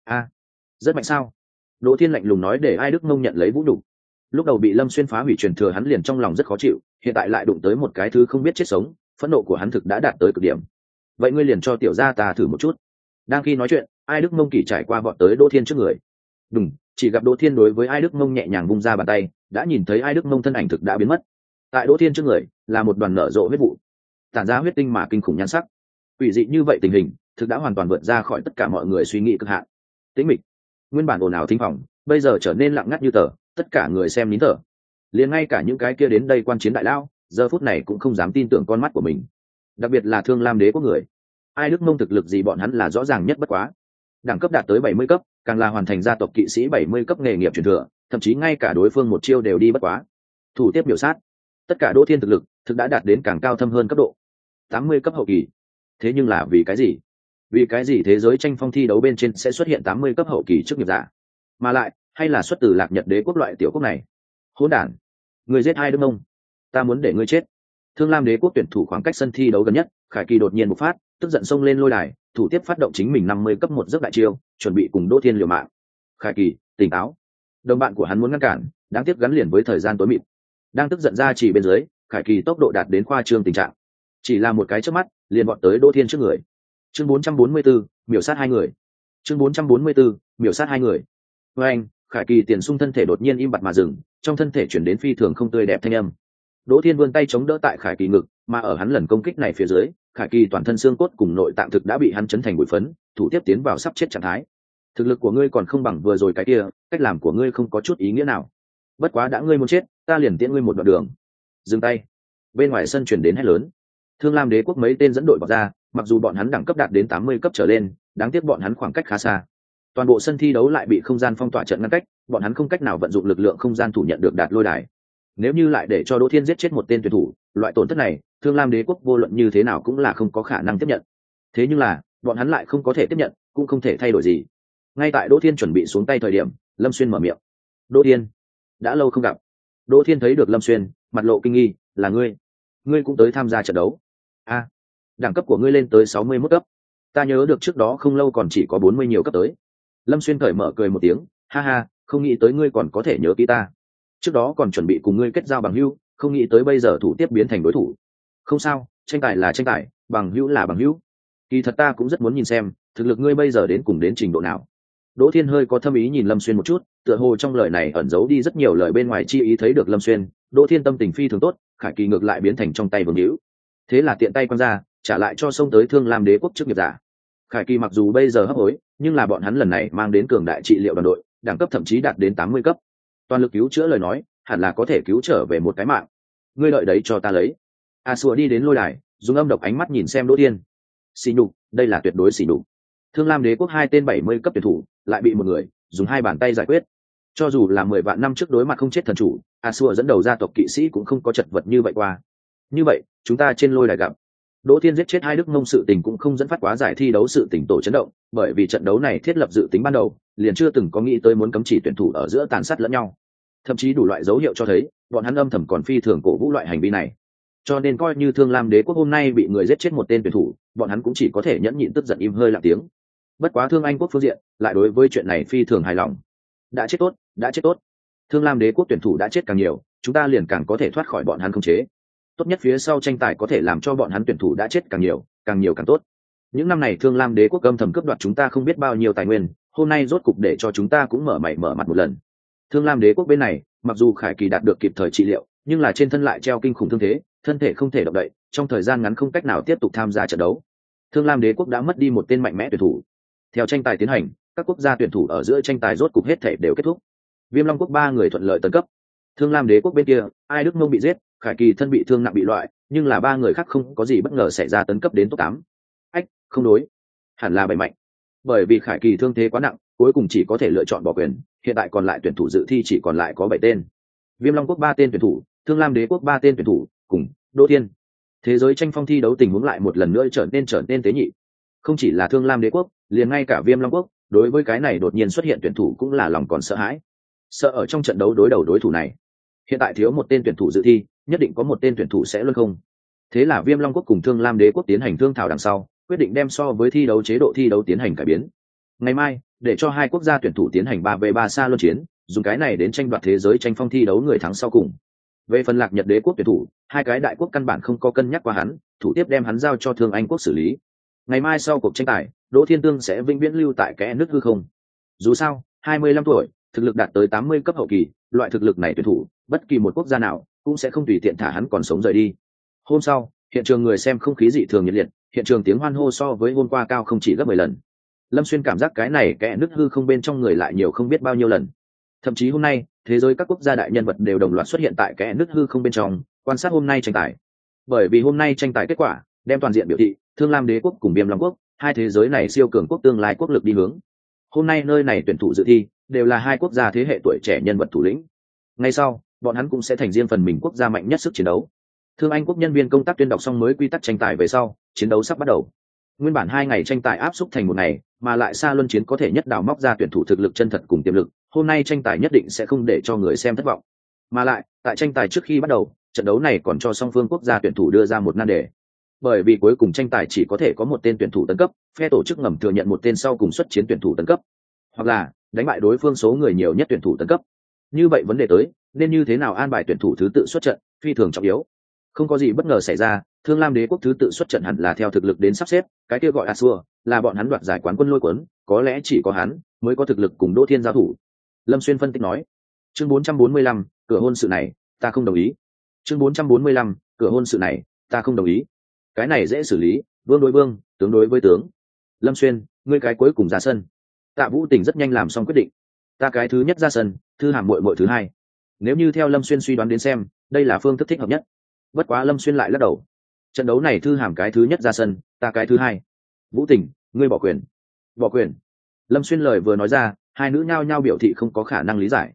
Speaker 1: Rất mạnh sao? Đỗ Thiên lạnh lùng nói để Ai Đức Mông nhận lấy vũ nhục. Lúc đầu bị Lâm Xuyên phá hủy truyền thừa, hắn liền trong lòng rất khó chịu, hiện tại lại đụng tới một cái thứ không biết chết sống, phẫn nộ của hắn thực đã đạt tới cực điểm. Vậy ngươi liền cho tiểu gia ta thử một chút. Đang khi nói chuyện, Ai Đức Mông kỳ trải qua vọt tới Đỗ Thiên trước người. Đùng, chỉ gặp Đỗ Thiên đối với Ai Đức Mông nhẹ nhàng vung ra bàn tay, đã nhìn thấy Ai Đức Mông thân ảnh thực đã biến mất. Tại Đỗ Thiên trước người là một đoàn nở rộ huyết vụ, tản ra huyết tinh mà kinh khủng nhan sắc. Quỷ dị như vậy tình hình, thực đã hoàn toàn vượt ra khỏi tất cả mọi người suy nghĩ cực hạn. Tĩnh mịch, nguyên bản ồn ào thính phòng, bây giờ trở nên lặng ngắt như tờ, tất cả người xem nín thở. Liền ngay cả những cái kia đến đây quan chiến đại lao, giờ phút này cũng không dám tin tưởng con mắt của mình. Đặc biệt là Thương Lam Đế quốc người, Ai Đức Mông thực lực gì bọn hắn là rõ ràng nhất bất quá. Đẳng cấp đạt tới 70 cấp, càng là hoàn thành gia tộc kỵ sĩ 70 cấp nghề nghiệp truyền thừa, thậm chí ngay cả đối phương một chiêu đều đi bất quá. Thủ tiếp biểu sát, tất cả Đỗ Thiên thực lực thực đã đạt đến càng cao thâm hơn cấp độ 80 cấp hậu kỳ. Thế nhưng là vì cái gì? Vì cái gì thế giới tranh phong thi đấu bên trên sẽ xuất hiện 80 cấp hậu kỳ chức nghiệp giả, mà lại hay là xuất từ Lạc Nhật Đế quốc loại tiểu quốc này? Hỗn đản, người giết Ai Đức Mông, ta muốn để ngươi chết. Thương Lam Đế quốc tuyển thủ khoảng cách sân thi đấu gần nhất, Khải Kỳ đột nhiên bộc phát, tức giận xông lên lôi đài, thủ tiếp phát động chính mình 50 cấp một giấc đại chiêu, chuẩn bị cùng Đỗ Thiên liều mạng. Khải Kỳ, tỉnh táo. Đồng bạn của hắn muốn ngăn cản, đáng tiếc gắn liền với thời gian tối mịt. Đang tức giận ra chỉ bên dưới, Khải Kỳ tốc độ đạt đến khoa trương tình trạng. Chỉ là một cái chớp mắt, liền vọt tới Đỗ Thiên trước người. Chương 444, miểu sát hai người. Chương 444, miểu sát hai người. Với anh, Khải Kỳ tiền sung thân thể đột nhiên im bặt mà dừng, trong thân thể chuyển đến phi thường không tươi đẹp thanh âm. Đỗ Thiên vươn tay chống đỡ tại Khải Kỳ ngực, mà ở hắn lần công kích này phía dưới, Khải Kỳ toàn thân xương cốt cùng nội tạng thực đã bị hắn chấn thành bụi phấn, thủ tiếp tiến vào sắp chết trạng thái. Thực lực của ngươi còn không bằng vừa rồi cái kia, cách làm của ngươi không có chút ý nghĩa nào. Bất quá đã ngươi muốn chết, ta liền tiễn ngươi một đoạn đường. Dừng tay. Bên ngoài sân truyền đến hét lớn. Thương Lam Đế quốc mấy tên dẫn đội vào ra, mặc dù bọn hắn đẳng cấp đạt đến 80 cấp trở lên, đáng tiếc bọn hắn khoảng cách khá xa. Toàn bộ sân thi đấu lại bị không gian phong tỏa trận ngăn cách, bọn hắn không cách nào vận dụng lực lượng không gian thủ nhận được đạt lôi đài. Nếu như lại để cho Đỗ Thiên giết chết một tên tuyển thủ, loại tổn thất này Thương Lam Đế quốc vô luận như thế nào cũng là không có khả năng tiếp nhận. Thế nhưng là bọn hắn lại không có thể tiếp nhận, cũng không thể thay đổi gì. Ngay tại Đỗ Thiên chuẩn bị xuống tay thời điểm, Lâm Xuyên mở miệng. Đỗ Thiên, đã lâu không gặp. Đỗ Thiên thấy được Lâm Xuyên, mặt lộ kinh nghi. Là ngươi cũng tới tham gia trận đấu? A, đẳng cấp của ngươi lên tới 61 cấp. Ta nhớ được trước đó không lâu còn chỉ có 40 nhiều cấp tới. Lâm Xuyên cởi mở cười một tiếng. Ha ha, không nghĩ tới ngươi còn có thể nhớ kỹ ta. Trước đó còn chuẩn bị cùng ngươi kết giao bằng hữu, không nghĩ tới bây giờ thủ tiếp biến thành đối thủ. Không sao, tranh tài là tranh tài, bằng hữu là bằng hữu. Kỳ thật ta cũng rất muốn nhìn xem thực lực ngươi bây giờ đến cùng đến trình độ nào. Đỗ Thiên hơi có thâm ý nhìn Lâm Xuyên một chút, tựa hồ trong lời này ẩn giấu đi rất nhiều lời bên ngoài chi ý. Thấy được Lâm Xuyên, Đỗ Thiên tâm tình phi thường tốt, Khải Kỳ ngược lại biến thành trong tay vương hữu. Thế là tiện tay quăng ra, trả lại cho xông tới Thương Lam Đế quốc chức nghiệp giả. Khải Kỳ mặc dù bây giờ hấp hối, nhưng là bọn hắn lần này mang đến cường đại trị liệu đoàn đội, đẳng cấp thậm chí đạt đến 80 cấp. Toàn lực cứu chữa lời nói, hẳn là có thể cứu trở về một cái mạng. Ngươi đợi đấy cho ta lấy. A Sùa đi đến lôi đài, dùng âm độc ánh mắt nhìn xem Đỗ Thiên. Xỉ nhục, đây là tuyệt đối xỉ nhục. Thương Lam Đế quốc 2 tên 70 cấp tuyển thủ, lại bị một người dùng 2 bàn tay giải quyết. Cho dù là 10 vạn năm trước đối mặt không chết thần chủ, A Sùa dẫn đầu gia tộc kỵ sĩ cũng không có chật vật như vậy qua. Như vậy, chúng ta trên lôi đài gặp. Đỗ Thiên giết chết 2 đức mông sự tình cũng không dẫn phát quá giải thi đấu sự tình tổ chấn động, bởi vì trận đấu này thiết lập dự tính ban đầu, liền chưa từng có nghĩ tới muốn cấm chỉ tuyển thủ ở giữa tàn sát lẫn nhau. Thậm chí đủ loại dấu hiệu cho thấy, bọn hắn âm thầm còn phi thường cổ vũ loại hành vi này. Cho nên coi như Thương Lam Đế quốc hôm nay bị người giết chết một tên tuyển thủ, bọn hắn cũng chỉ có thể nhẫn nhịn tức giận im hơi lặng tiếng. Bất quá Thương Anh quốc phương diện lại đối với chuyện này phi thường hài lòng. Đã chết tốt, đã chết tốt. Thương Lam Đế quốc tuyển thủ đã chết càng nhiều, chúng ta liền càng có thể thoát khỏi bọn hắn khống chế. Tốt nhất phía sau tranh tài có thể làm cho bọn hắn tuyển thủ đã chết càng nhiều càng tốt. Những năm này Thương Lam Đế quốc âm thầm cướp đoạt chúng ta không biết bao nhiêu tài nguyên, hôm nay rốt cục để cho chúng ta cũng mở mày mở mặt một lần. Thương Lam Đế quốc bên này, mặc dù Khải Kỳ đạt được kịp thời trị liệu, nhưng là trên thân lại treo kinh khủng thương thế, thân thể không thể động đậy, trong thời gian ngắn không cách nào tiếp tục tham gia trận đấu. Thương Lam Đế quốc đã mất đi một tên mạnh mẽ tuyển thủ. Theo tranh tài tiến hành, các quốc gia tuyển thủ ở giữa tranh tài rốt cục hết thể đều kết thúc. Viêm Long quốc 3 người thuận lợi tấn cấp. Thương Lam Đế quốc bên kia, Ai Đức Mông bị giết, Khải Kỳ thân bị thương nặng bị loại, nhưng là 3 người khác không có gì bất ngờ xảy ra tấn cấp đến top 8. Ách, không đối, hẳn là 7 mạnh. Bởi vì Khải Kỳ thương thế quá nặng, cuối cùng chỉ có thể lựa chọn bỏ quyền, hiện tại còn lại tuyển thủ dự thi chỉ còn lại có 7 tên. Viêm Long quốc 3 tên tuyển thủ, Thương Lam Đế quốc 3 tên tuyển thủ, cùng Đỗ Thiên. Thế giới tranh phong thi đấu tình huống lại một lần nữa trở nên tế nhị. Không chỉ là Thương Lam Đế quốc, liền ngay cả Viêm Long quốc, đối với cái này đột nhiên xuất hiện tuyển thủ cũng là lòng còn sợ hãi. Sợ ở trong trận đấu đối đầu đối thủ này, hiện tại thiếu một tên tuyển thủ dự thi, nhất định có một tên tuyển thủ sẽ luân không. Thế là Viêm Long quốc cùng Thương Lam Đế quốc tiến hành thương thảo đằng sau, quyết định đem so với thi đấu chế độ thi đấu tiến hành cải biến. Ngày mai, để cho 2 quốc gia tuyển thủ tiến hành 3v3 xa luân chiến, dùng cái này đến tranh đoạt thế giới tranh phong thi đấu người thắng sau cùng. Về phần Lạc Nhật Đế quốc tuyển thủ, 2 cái đại quốc căn bản không có cân nhắc qua hắn, thủ tiếp đem hắn giao cho Thương Anh quốc xử lý. Ngày mai sau cuộc tranh tài, Đỗ Thiên Tương sẽ vĩnh viễn lưu tại kẽ nước hư không. Dù sao, 25 tuổi, thực lực đạt tới 80 cấp hậu kỳ, loại thực lực này tuyển thủ, bất kỳ một quốc gia nào cũng sẽ không tùy tiện thả hắn còn sống rời đi. Hôm sau, hiện trường người xem không khí dị thường nhiệt liệt, hiện trường tiếng hoan hô so với hôm qua cao không chỉ gấp 10 lần. Lâm Xuyên cảm giác cái này kẽ nứt hư không bên trong người lại nhiều không biết bao nhiêu lần. Thậm chí hôm nay, thế giới các quốc gia đại nhân vật đều đồng loạt xuất hiện tại kẽ nứt hư không bên trong, quan sát hôm nay tranh tài. Bởi vì hôm nay tranh tài kết quả, đem toàn diện biểu thị, Thương Lam Đế quốc cùng Viêm Long quốc, 2 thế giới này siêu cường quốc tương lai quốc lực đi hướng. Hôm nay nơi này tuyển thủ dự thi đều là 2 quốc gia thế hệ tuổi trẻ nhân vật thủ lĩnh. Ngay sau, bọn hắn cũng sẽ thành riêng phần mình quốc gia mạnh nhất sức chiến đấu. Thương Anh quốc nhân viên công tác tuyên đọc xong mới quy tắc tranh tài về sau, chiến đấu sắp bắt đầu. Nguyên bản 2 ngày tranh tài áp xúc thành một ngày, mà lại xa luân chiến có thể nhất đào móc ra tuyển thủ thực lực chân thật cùng tiềm lực, hôm nay tranh tài nhất định sẽ không để cho người xem thất vọng. Mà lại, tại tranh tài trước khi bắt đầu, trận đấu này còn cho song phương quốc gia tuyển thủ đưa ra một nan đề. Bởi vì cuối cùng tranh tài chỉ có thể có một tên tuyển thủ tấn cấp, phe tổ chức ngầm thừa nhận một tên sau cùng xuất chiến tuyển thủ tấn cấp, hoặc là đánh bại đối phương số người nhiều nhất tuyển thủ tấn cấp. Như vậy vấn đề tới, nên như thế nào an bài tuyển thủ thứ tự xuất trận, phi thường trọng yếu. Không có gì bất ngờ xảy ra, Thương Lam Đế quốc thứ tự xuất trận hẳn là theo thực lực đến sắp xếp, cái kia gọi Asua, là bọn hắn đoạt giải quán quân lôi cuốn, có lẽ chỉ có hắn mới có thực lực cùng Đỗ Thiên giao thủ. Lâm Xuyên phân tích nói. Chương 445, cửa hôn sự này, ta không đồng ý. Chương 445, cửa hôn sự này, ta không đồng ý. Cái này dễ xử lý, vương đối vương, tướng đối với tướng. Lâm Xuyên, ngươi cái cuối cùng ra sân. Tạ Vũ Tình rất nhanh làm xong quyết định. Ta cái thứ nhất ra sân, Thư Hàm muội muội thứ hai. Nếu như theo Lâm Xuyên suy đoán đến xem, đây là phương thức thích hợp nhất. Bất quá Lâm Xuyên lại lắc đầu. Trận đấu này Thư Hàm cái thứ nhất ra sân, ta cái thứ hai. Vũ Tình, ngươi bỏ quyền. Bỏ quyền. Lâm Xuyên lời vừa nói ra, 2 nữ nhao nhao biểu thị không có khả năng lý giải.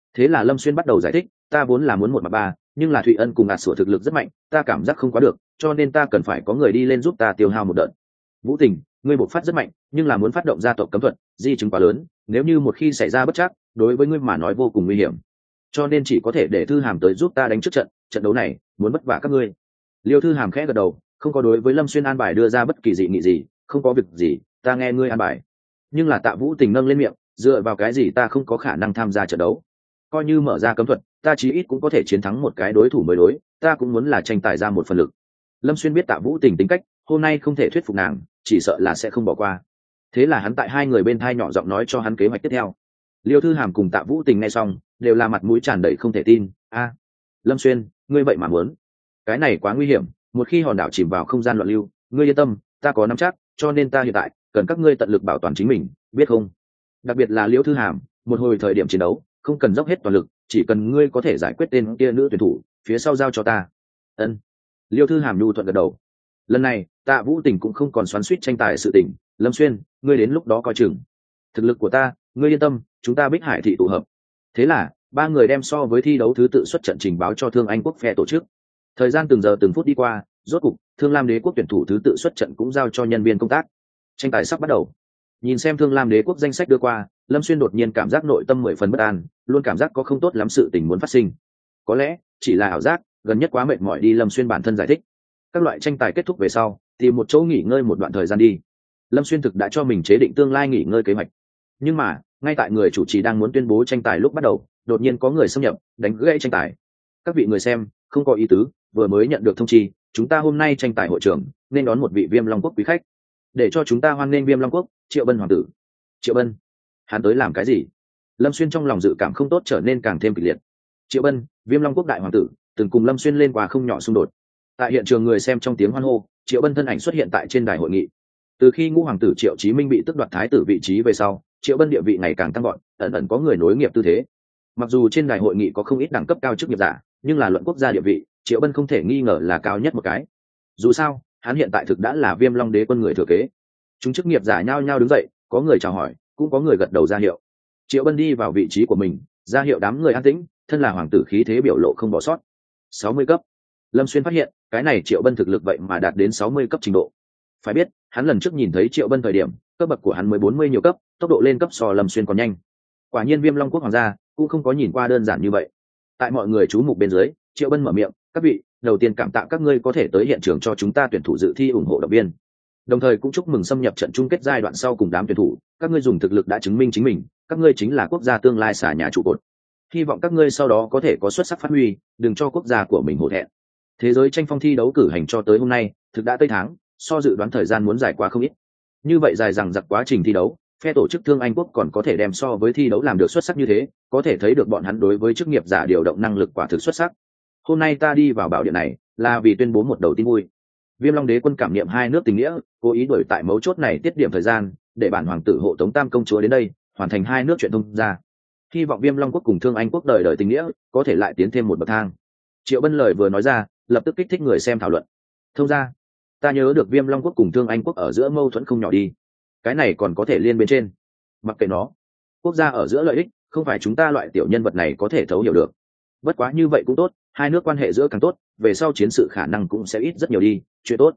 Speaker 1: Thế là Lâm Xuyên bắt đầu giải thích, ta vốn là muốn 1 mà 3, nhưng là Thụy Ân cùng ạt sủa thực lực rất mạnh, ta cảm giác không quá được, cho nên ta cần phải có người đi lên giúp ta tiêu hao một đợt. Vũ Tình, ngươi bộc phát rất mạnh, nhưng là muốn phát động gia tộc cấm thuật, di chứng quá lớn, nếu như một khi xảy ra bất trắc, đối với ngươi mà nói vô cùng nguy hiểm, cho nên chỉ có thể để Thư Hàm tới giúp ta đánh trước trận, trận đấu này muốn vất vả các ngươi. Liêu Thư Hàm khẽ gật đầu, không có đối với Lâm Xuyên an bài đưa ra bất kỳ dị nghị gì, không có việc gì, ta nghe ngươi an bài. Nhưng là Tạ Vũ Tình nâng lên miệng, dựa vào cái gì ta không có khả năng tham gia trận đấu? Coi như mở ra cấm thuật, ta chí ít cũng có thể chiến thắng một cái đối thủ mới đối, ta cũng muốn là tranh tài ra một phần lực. Lâm Xuyên biết Tạ Vũ Tình tính cách, hôm nay không thể thuyết phục nàng, chỉ sợ là sẽ không bỏ qua. Thế là hắn tại hai người bên thai nhỏ giọng nói cho hắn kế hoạch tiếp theo. Liêu Thư Hàm cùng Tạ Vũ Tình nghe xong, đều là mặt mũi tràn đầy không thể tin. Lâm Xuyên, ngươi vậy mà muốn? Cái này quá nguy hiểm, một khi hòn đảo chìm vào không gian loạn lưu, ngươi yên tâm, ta có nắm chắc, cho nên ta hiện tại cần các ngươi tận lực bảo toàn chính mình, biết không? Đặc biệt là Liêu Thư Hàm, một hồi thời điểm chiến đấu, không cần dốc hết toàn lực, chỉ cần ngươi có thể giải quyết tên kia nữ tuyển thủ, phía sau giao cho ta. Ân. Liêu Thư Hàm nhu thuận gật đầu. Lần này Tạ Vũ Tình cũng không còn xoắn xuýt tranh tài sự tình. Lâm Xuyên, ngươi đến lúc đó coi chừng thực lực của ta, ngươi yên tâm, chúng ta Bích Hải thị tụ hợp. Thế là ba người đem so với thi đấu thứ tự xuất trận trình báo cho Thương Anh quốc phe tổ chức. Thời gian từng giờ từng phút đi qua, rốt cục Thương Lam Đế quốc tuyển thủ thứ tự xuất trận cũng giao cho nhân viên công tác. Tranh tài sắp bắt đầu. Nhìn xem Thương Lam Đế quốc danh sách đưa qua, Lâm Xuyên đột nhiên cảm giác nội tâm 10 phần bất an, luôn cảm giác có không tốt lắm sự tình muốn phát sinh. Có lẽ chỉ là ảo giác, gần nhất quá mệt mỏi đi. Lâm Xuyên bản thân giải thích, các loại tranh tài kết thúc về sau, tìm một chỗ nghỉ ngơi một đoạn thời gian đi. Lâm Xuyên thực đã cho mình chế định tương lai nghỉ ngơi kế hoạch. Nhưng mà ngay tại người chủ trì đang muốn tuyên bố tranh tài lúc bắt đầu, đột nhiên có người xâm nhập, đánh gãy tranh tài. Các vị người xem, không có ý tứ, vừa mới nhận được thông chi, chúng ta hôm nay tranh tài hội trưởng nên đón một vị Viêm Long quốc quý khách, để cho chúng ta hoan nghênh Viêm Long quốc Triệu Bân hoàng tử. Triệu Bân? Hắn tới làm cái gì? Lâm Xuyên trong lòng dự cảm không tốt trở nên càng thêm kịch liệt. Triệu Bân, Viêm Long quốc đại hoàng tử, từng cùng Lâm Xuyên lên qua không nhỏ xung đột. Tại hiện trường người xem trong tiếng hoan hô, Triệu Bân thân ảnh xuất hiện tại trên đài hội nghị. Từ khi ngũ hoàng tử Triệu Chí Minh bị tước đoạt thái tử vị trí về sau, Triệu Bân địa vị ngày càng tăng vọt, ẩn ẩn có người nối nghiệp tư thế. Mặc dù trên đài hội nghị có không ít đẳng cấp cao chức nghiệp giả, nhưng là luận quốc gia địa vị, Triệu Bân không thể nghi ngờ là cao nhất một cái. Dù sao, hắn hiện tại thực đã là Viêm Long đế quân người thừa kế. Chúng chức nghiệp giả nhao nhao đứng dậy, có người chào hỏi, cũng có người gật đầu ra hiệu. Triệu Bân đi vào vị trí của mình, ra hiệu đám người an tĩnh, thân là hoàng tử khí thế biểu lộ không bỏ sót. 60 cấp. Lâm Xuyên phát hiện, cái này Triệu Bân thực lực vậy mà đạt đến 60 cấp trình độ. Phải biết, hắn lần trước nhìn thấy Triệu Bân thời điểm, cấp bậc của hắn mới 40 nhiều cấp, tốc độ lên cấp so Lâm Xuyên còn nhanh. Quả nhiên Viêm Long quốc hoàng gia cũng không có nhìn qua đơn giản như vậy. Tại mọi người chú mục bên dưới, Triệu Bân mở miệng, các vị, đầu tiên cảm tạ các ngươi có thể tới hiện trường cho chúng ta tuyển thủ dự thi ủng hộ động viên. Đồng thời cũng chúc mừng xâm nhập trận chung kết giai đoạn sau cùng đám tuyển thủ, các ngươi dùng thực lực đã chứng minh chính mình, các ngươi chính là quốc gia tương lai xả nhà trụ cột. Hy vọng các ngươi sau đó có thể có xuất sắc phát huy, đừng cho quốc gia của mình hổ thẹn. Thế giới tranh phong thi đấu cử hành cho tới hôm nay, thực đã tới tháng, so dự đoán thời gian muốn dài quá không ít. Như vậy dài dằng dặc quá trình thi đấu, phe tổ chức Thương Anh quốc còn có thể đem so với thi đấu làm được xuất sắc như thế, có thể thấy được bọn hắn đối với chức nghiệp giả điều động năng lực quả thực xuất sắc. Hôm nay ta đi vào bảo điện này là vì tuyên bố một đầu tin vui. Viêm Long đế quân cảm niệm hai nước tình nghĩa, cố ý đuổi tại mấu chốt này tiết điểm thời gian, để bản hoàng tử hộ tống Tam công chúa đến đây, hoàn thành hai nước chuyện thông ra. Hy vọng Viêm Long quốc cùng Thương Anh quốc đời đời tình nghĩa có thể lại tiến thêm một bậc thang. Triệu Bân lời vừa nói ra, lập tức kích thích người xem thảo luận. Thông ra, ta nhớ được Viêm Long quốc cùng Thương Anh quốc ở giữa mâu thuẫn không nhỏ đi. Cái này còn có thể liên bên trên. Mặc kệ nó, quốc gia ở giữa lợi ích, không phải chúng ta loại tiểu nhân vật này có thể thấu hiểu được. Bất quá như vậy cũng tốt, hai nước quan hệ giữa càng tốt, về sau chiến sự khả năng cũng sẽ ít rất nhiều đi, chuyện tốt.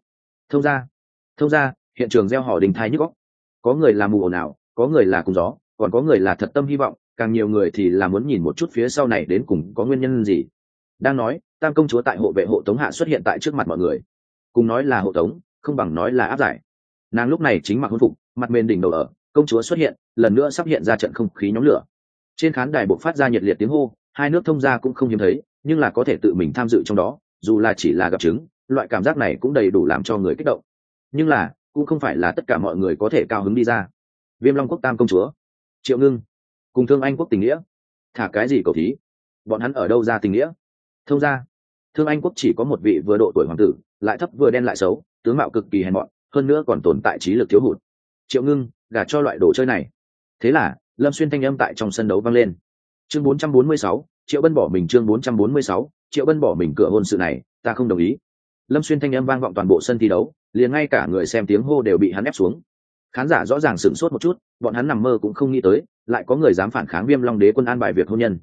Speaker 1: Thông ra, hiện trường gieo hò đình thai nhức óc. Có người là mù ồn ào, có người là cùng gió, còn có người là thật tâm hy vọng, càng nhiều người thì là muốn nhìn một chút phía sau này đến cùng có nguyên nhân gì. Đang nói, Tam công chúa tại hộ vệ hộ tống hạ xuất hiện tại trước mặt mọi người. Cùng nói là hộ tống, không bằng nói là áp giải. Nàng lúc này chính mặc hôn phục, mặt mền đỉnh đầu ở, công chúa xuất hiện, lần nữa sắp hiện ra trận không khí nhóm lửa. Trên khán đài bộc phát ra nhiệt liệt tiếng hô, hai nước thông gia cũng không hiếm thấy, nhưng là có thể tự mình tham dự trong đó, dù là chỉ là gặp chứng, loại cảm giác này cũng đầy đủ làm cho người kích động. Nhưng là, cũng không phải là tất cả mọi người có thể cao hứng đi ra. Viêm Long quốc Tam công chúa, Triệu Ngưng, cùng Thương Anh quốc tình nghĩa, thả cái gì cầu thí? Bọn hắn ở đâu ra tình nghĩa? Thông gia, Thương Anh quốc chỉ có một vị vừa độ tuổi hoàng tử, lại thấp vừa đen lại xấu, tướng mạo cực kỳ hèn mọn, hơn nữa còn tồn tại trí lực thiếu hụt. Triệu Ngưng, gả cho loại đồ chơi này. Thế là, Lâm Xuyên thanh âm tại trong sân đấu vang lên. Chương 446, Triệu Bân bỏ mình. Chương 446, Triệu Bân bỏ mình. Cửa hôn sự này, ta không đồng ý. Lâm Xuyên thanh âm vang vọng toàn bộ sân thi đấu, liền ngay cả người xem tiếng hô đều bị hắn ép xuống. Khán giả rõ ràng sửng sốt một chút, bọn hắn nằm mơ cũng không nghĩ tới, lại có người dám phản kháng Viêm Long đế quân an bài việc hôn nhân.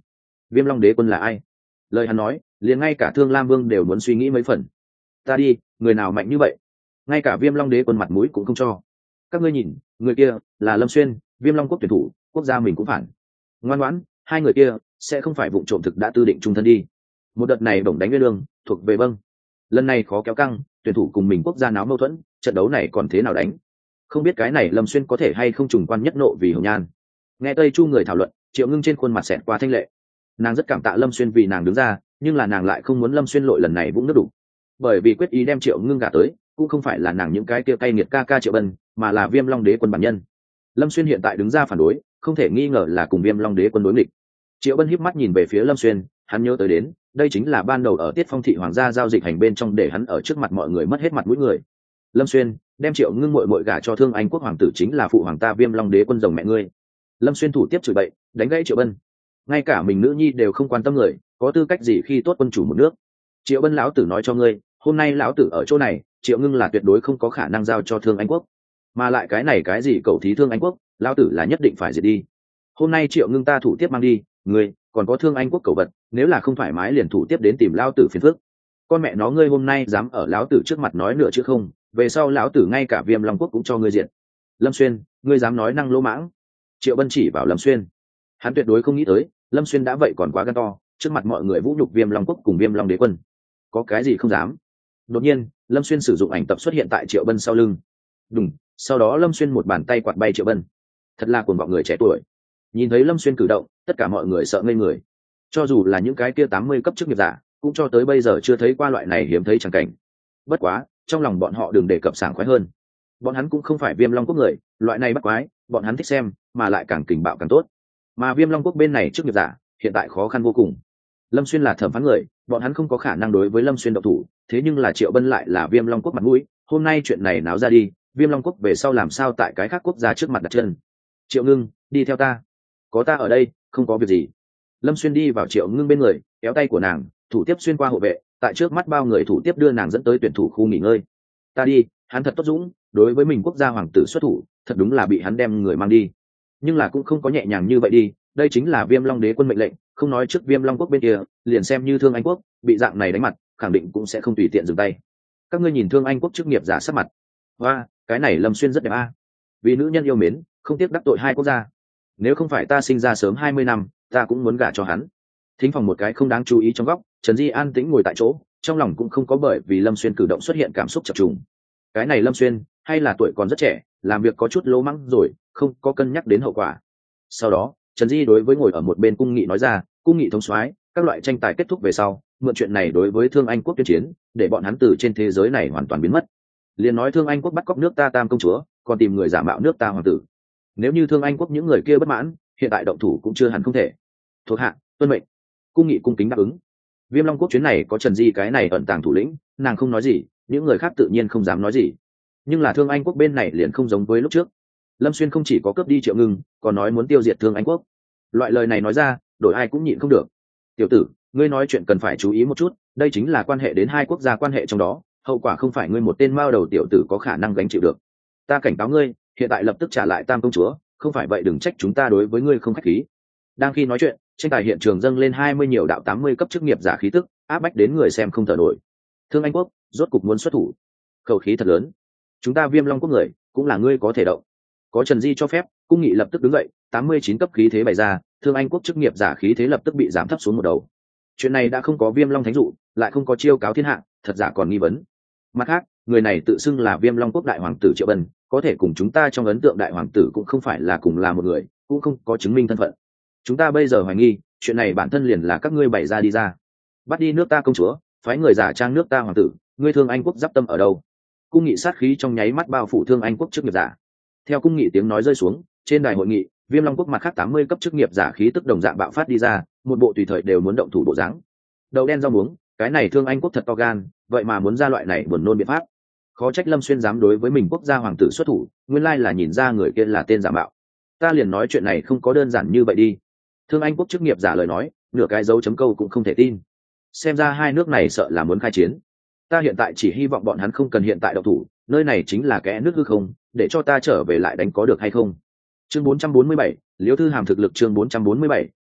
Speaker 1: Viêm Long Đế Quân là ai? Lời hắn nói liền ngay cả Thương Lam Vương đều muốn suy nghĩ mấy phần. Ta đi, người nào mạnh như vậy, ngay cả Viêm Long Đế Quân mặt mũi cũng không cho. Các ngươi nhìn, người kia là Lâm Xuyên, Viêm Long quốc tuyển thủ, quốc gia mình cũng phản. Ngoan ngoãn, hai người kia sẽ không phải vụng trộm thực đã tư định trung thân đi. Một đợt này bổng đánh nguyên lương thuộc về vâng. Lần này khó kéo căng, tuyển thủ cùng mình quốc gia náo mâu thuẫn, trận đấu này còn thế nào đánh? Không biết cái này Lâm Xuyên có thể hay không trùng quan nhất nộ vì Hồng Nhan. Nghe Tây Chu người thảo luận, Triệu Ngưng trên khuôn mặt xẹt qua thanh lệ. Nàng rất cảm tạ Lâm Xuyên vì nàng đứng ra, nhưng là nàng lại không muốn Lâm Xuyên lội lần này vũng nước đủ. Bởi vì quyết ý đem Triệu Ngưng gả tới, cũng không phải là nàng những cái kia cay nghiệt ca ca Triệu Bân, mà là Viêm Long Đế Quân bản nhân. Lâm Xuyên hiện tại đứng ra phản đối, không thể nghi ngờ là cùng Viêm Long Đế Quân đối nghịch. Triệu Bân híp mắt nhìn về phía Lâm Xuyên, hắn nhớ tới đến, đây chính là ban đầu ở Tiết Phong thị hoàng gia giao dịch hành bên trong để hắn ở trước mặt mọi người mất hết mặt mũi người. Lâm Xuyên đem Triệu Ngưng muội muội gả cho Thương Anh quốc hoàng tử chính là phụ hoàng ta Viêm Long Đế Quân rồng mẹ ngươi. Lâm Xuyên thủ tiếp chửi bậy, đánh gãy Triệu Bân. Ngay cả mình nữ nhi đều không quan tâm người, có tư cách gì khi tốt quân chủ một nước? Triệu Bân lão tử nói cho ngươi, hôm nay lão tử ở chỗ này, Triệu Ngưng là tuyệt đối không có khả năng giao cho Thương Anh quốc, mà lại cái này cái gì cầu thí Thương Anh quốc, lão tử là nhất định phải diệt đi. Hôm nay Triệu Ngưng ta thủ tiếp mang đi, ngươi còn có Thương Anh quốc cầu vật, nếu là không thoải mái liền thủ tiếp đến tìm lão tử phiền phức. Con mẹ nó ngươi hôm nay dám ở lão tử trước mặt nói nửa chữ không, về sau lão tử ngay cả Viêm Long quốc cũng cho ngươi diệt. Lâm Xuyên, ngươi dám nói năng lỗ mãng? Triệu Bân chỉ vào Lâm Xuyên, hắn tuyệt đối không nghĩ tới Lâm Xuyên đã vậy còn quá gan to, trước mặt mọi người vũ nhục Viêm Long quốc cùng Viêm Long Đế Quân. Có cái gì không dám? Đột nhiên Lâm Xuyên sử dụng ảnh tập xuất hiện tại Triệu Bân sau lưng. Đùng, sau đó Lâm Xuyên một bàn tay quạt bay Triệu Bân. Thật là cuồng vọng người trẻ tuổi. Nhìn thấy Lâm Xuyên cử động, tất cả mọi người sợ ngây người. Cho dù là những cái kia 80 cấp chức nghiệp giả, cũng cho tới bây giờ chưa thấy qua loại này hiếm thấy chẳng cảnh. Bất quá, trong lòng bọn họ đừng đề cập sảng khoái hơn. Bọn hắn cũng không phải Viêm Long quốc người, loại này bắt quái, bọn hắn thích xem, mà lại càng kình bạo càng tốt. Mà Viêm Long quốc bên này chức nghiệp giả, hiện tại khó khăn vô cùng. Lâm Xuyên là thẩm phán người, bọn hắn không có khả năng đối với Lâm Xuyên động thủ, thế nhưng là Triệu Bân lại là Viêm Long quốc mặt mũi, hôm nay chuyện này náo ra đi, Viêm Long quốc về sau làm sao tại cái khác quốc gia trước mặt đặt chân. Triệu Ngưng, đi theo ta. Có ta ở đây, không có việc gì. Lâm Xuyên đi vào Triệu Ngưng bên người, kéo tay của nàng, thủ tiếp xuyên qua hộ vệ, tại trước mắt bao người thủ tiếp đưa nàng dẫn tới tuyển thủ khu nghỉ ngơi. Ta đi, hắn thật tốt dũng, đối với mình quốc gia hoàng tử xuất thủ, thật đúng là bị hắn đem người mang đi. Nhưng là cũng không có nhẹ nhàng như vậy đi, đây chính là Viêm Long Đế Quân mệnh lệnh, không nói trước Viêm Long quốc bên kia, liền xem như Thương Anh quốc bị dạng này đánh mặt, khẳng định cũng sẽ không tùy tiện dừng tay. Các ngươi nhìn Thương Anh quốc chức nghiệp giả sắc mặt. Và, cái này Lâm Xuyên rất đẹp a. Vì nữ nhân yêu mến, không tiếc đắc tội hai quốc gia. Nếu không phải ta sinh ra sớm 20 năm, ta cũng muốn gả cho hắn. Thính phòng một cái không đáng chú ý trong góc, Trần Di an tĩnh ngồi tại chỗ, trong lòng cũng không có bởi vì Lâm Xuyên cử động xuất hiện cảm xúc chập trùng. Cái này Lâm Xuyên, hay là tuổi còn rất trẻ, làm việc có chút lỗ mãng rồi, không có cân nhắc đến hậu quả. Sau đó, Trần Di đối với ngồi ở một bên cung nghị nói ra, cung nghị thống soái, các loại tranh tài kết thúc về sau, mượn chuyện này đối với Thương Anh quốc tuyên chiến, để bọn hắn từ trên thế giới này hoàn toàn biến mất. Liền nói Thương Anh quốc bắt cóc nước ta Tam công chúa, còn tìm người giả mạo nước ta hoàng tử. Nếu như Thương Anh quốc những người kia bất mãn, hiện tại động thủ cũng chưa hẳn không thể. Thuộc hạ tuân mệnh. Cung nghị cung kính đáp ứng. Viêm Long quốc chuyến này có Trần Di cái này ẩn tàng thủ lĩnh, nàng không nói gì, những người khác tự nhiên không dám nói gì. Nhưng là Thương Anh quốc bên này liền không giống với lúc trước. Lâm Xuyên không chỉ có cướp đi Triệu Ngưng, còn nói muốn tiêu diệt Thương Anh quốc. Loại lời này nói ra, đổi ai cũng nhịn không được. Tiểu tử, ngươi nói chuyện cần phải chú ý một chút, đây chính là quan hệ đến hai quốc gia quan hệ trong đó, hậu quả không phải ngươi một tên mao đầu tiểu tử có khả năng gánh chịu được. Ta cảnh cáo ngươi, hiện tại lập tức trả lại Tam công chúa, không phải vậy đừng trách chúng ta đối với ngươi không khách khí. Đang khi nói chuyện, tranh tài hiện trường dâng lên 20 nhiều đạo 80 cấp chức nghiệp giả khí tức, áp bách đến người xem không thở nổi. Thương Anh quốc rốt cục muốn xuất thủ, khẩu khí thật lớn. Chúng ta Viêm Long quốc người, cũng là ngươi có thể động. Có Trần Di cho phép, cung nghị lập tức đứng dậy, 89 cấp khí thế bày ra, Thương Anh quốc chức nghiệp giả khí thế lập tức bị giảm thấp xuống một đầu. Chuyện này đã không có Viêm Long thánh dụ, lại không có chiêu cáo thiên hạ, thật giả còn nghi vấn. Mặt khác, người này tự xưng là Viêm Long quốc đại hoàng tử Triệu Bân, có thể cùng chúng ta trong ấn tượng đại hoàng tử cũng không phải là cùng là một người, cũng không có chứng minh thân phận. Chúng ta bây giờ hoài nghi, chuyện này bản thân liền là các ngươi bày ra đi ra. Bắt đi nước ta công chúa, phái người giả trang nước ta hoàng tử, ngươi Thương Anh quốc giáp tâm ở đâu? Cung nghị sát khí trong nháy mắt bao phủ Thương Anh quốc chức nghiệp giả. Theo cung nghị tiếng nói rơi xuống, trên đài hội nghị, Viêm Long quốc mặt khác 80 cấp chức nghiệp giả khí tức đồng dạng bạo phát đi ra, một bộ tùy thời đều muốn động thủ bộ dáng. Đầu đen rau muống, cái này Thương Anh quốc thật to gan, vậy mà muốn ra loại này buồn nôn biện pháp. Khó trách Lâm Xuyên dám đối với mình quốc gia hoàng tử xuất thủ, nguyên lai là nhìn ra người kia là tên giả mạo. Ta liền nói chuyện này không có đơn giản như vậy đi. Thương Anh quốc chức nghiệp giả lời nói, nửa cái dấu chấm câu cũng không thể tin. Xem ra hai nước này sợ là muốn khai chiến. Ta hiện tại chỉ hy vọng bọn hắn không cần hiện tại động thủ, nơi này chính là kẽ nước hư không, để cho ta trở về lại đánh có được hay không. Chương 447, Liễu Thư Hàm thực lực chương 447,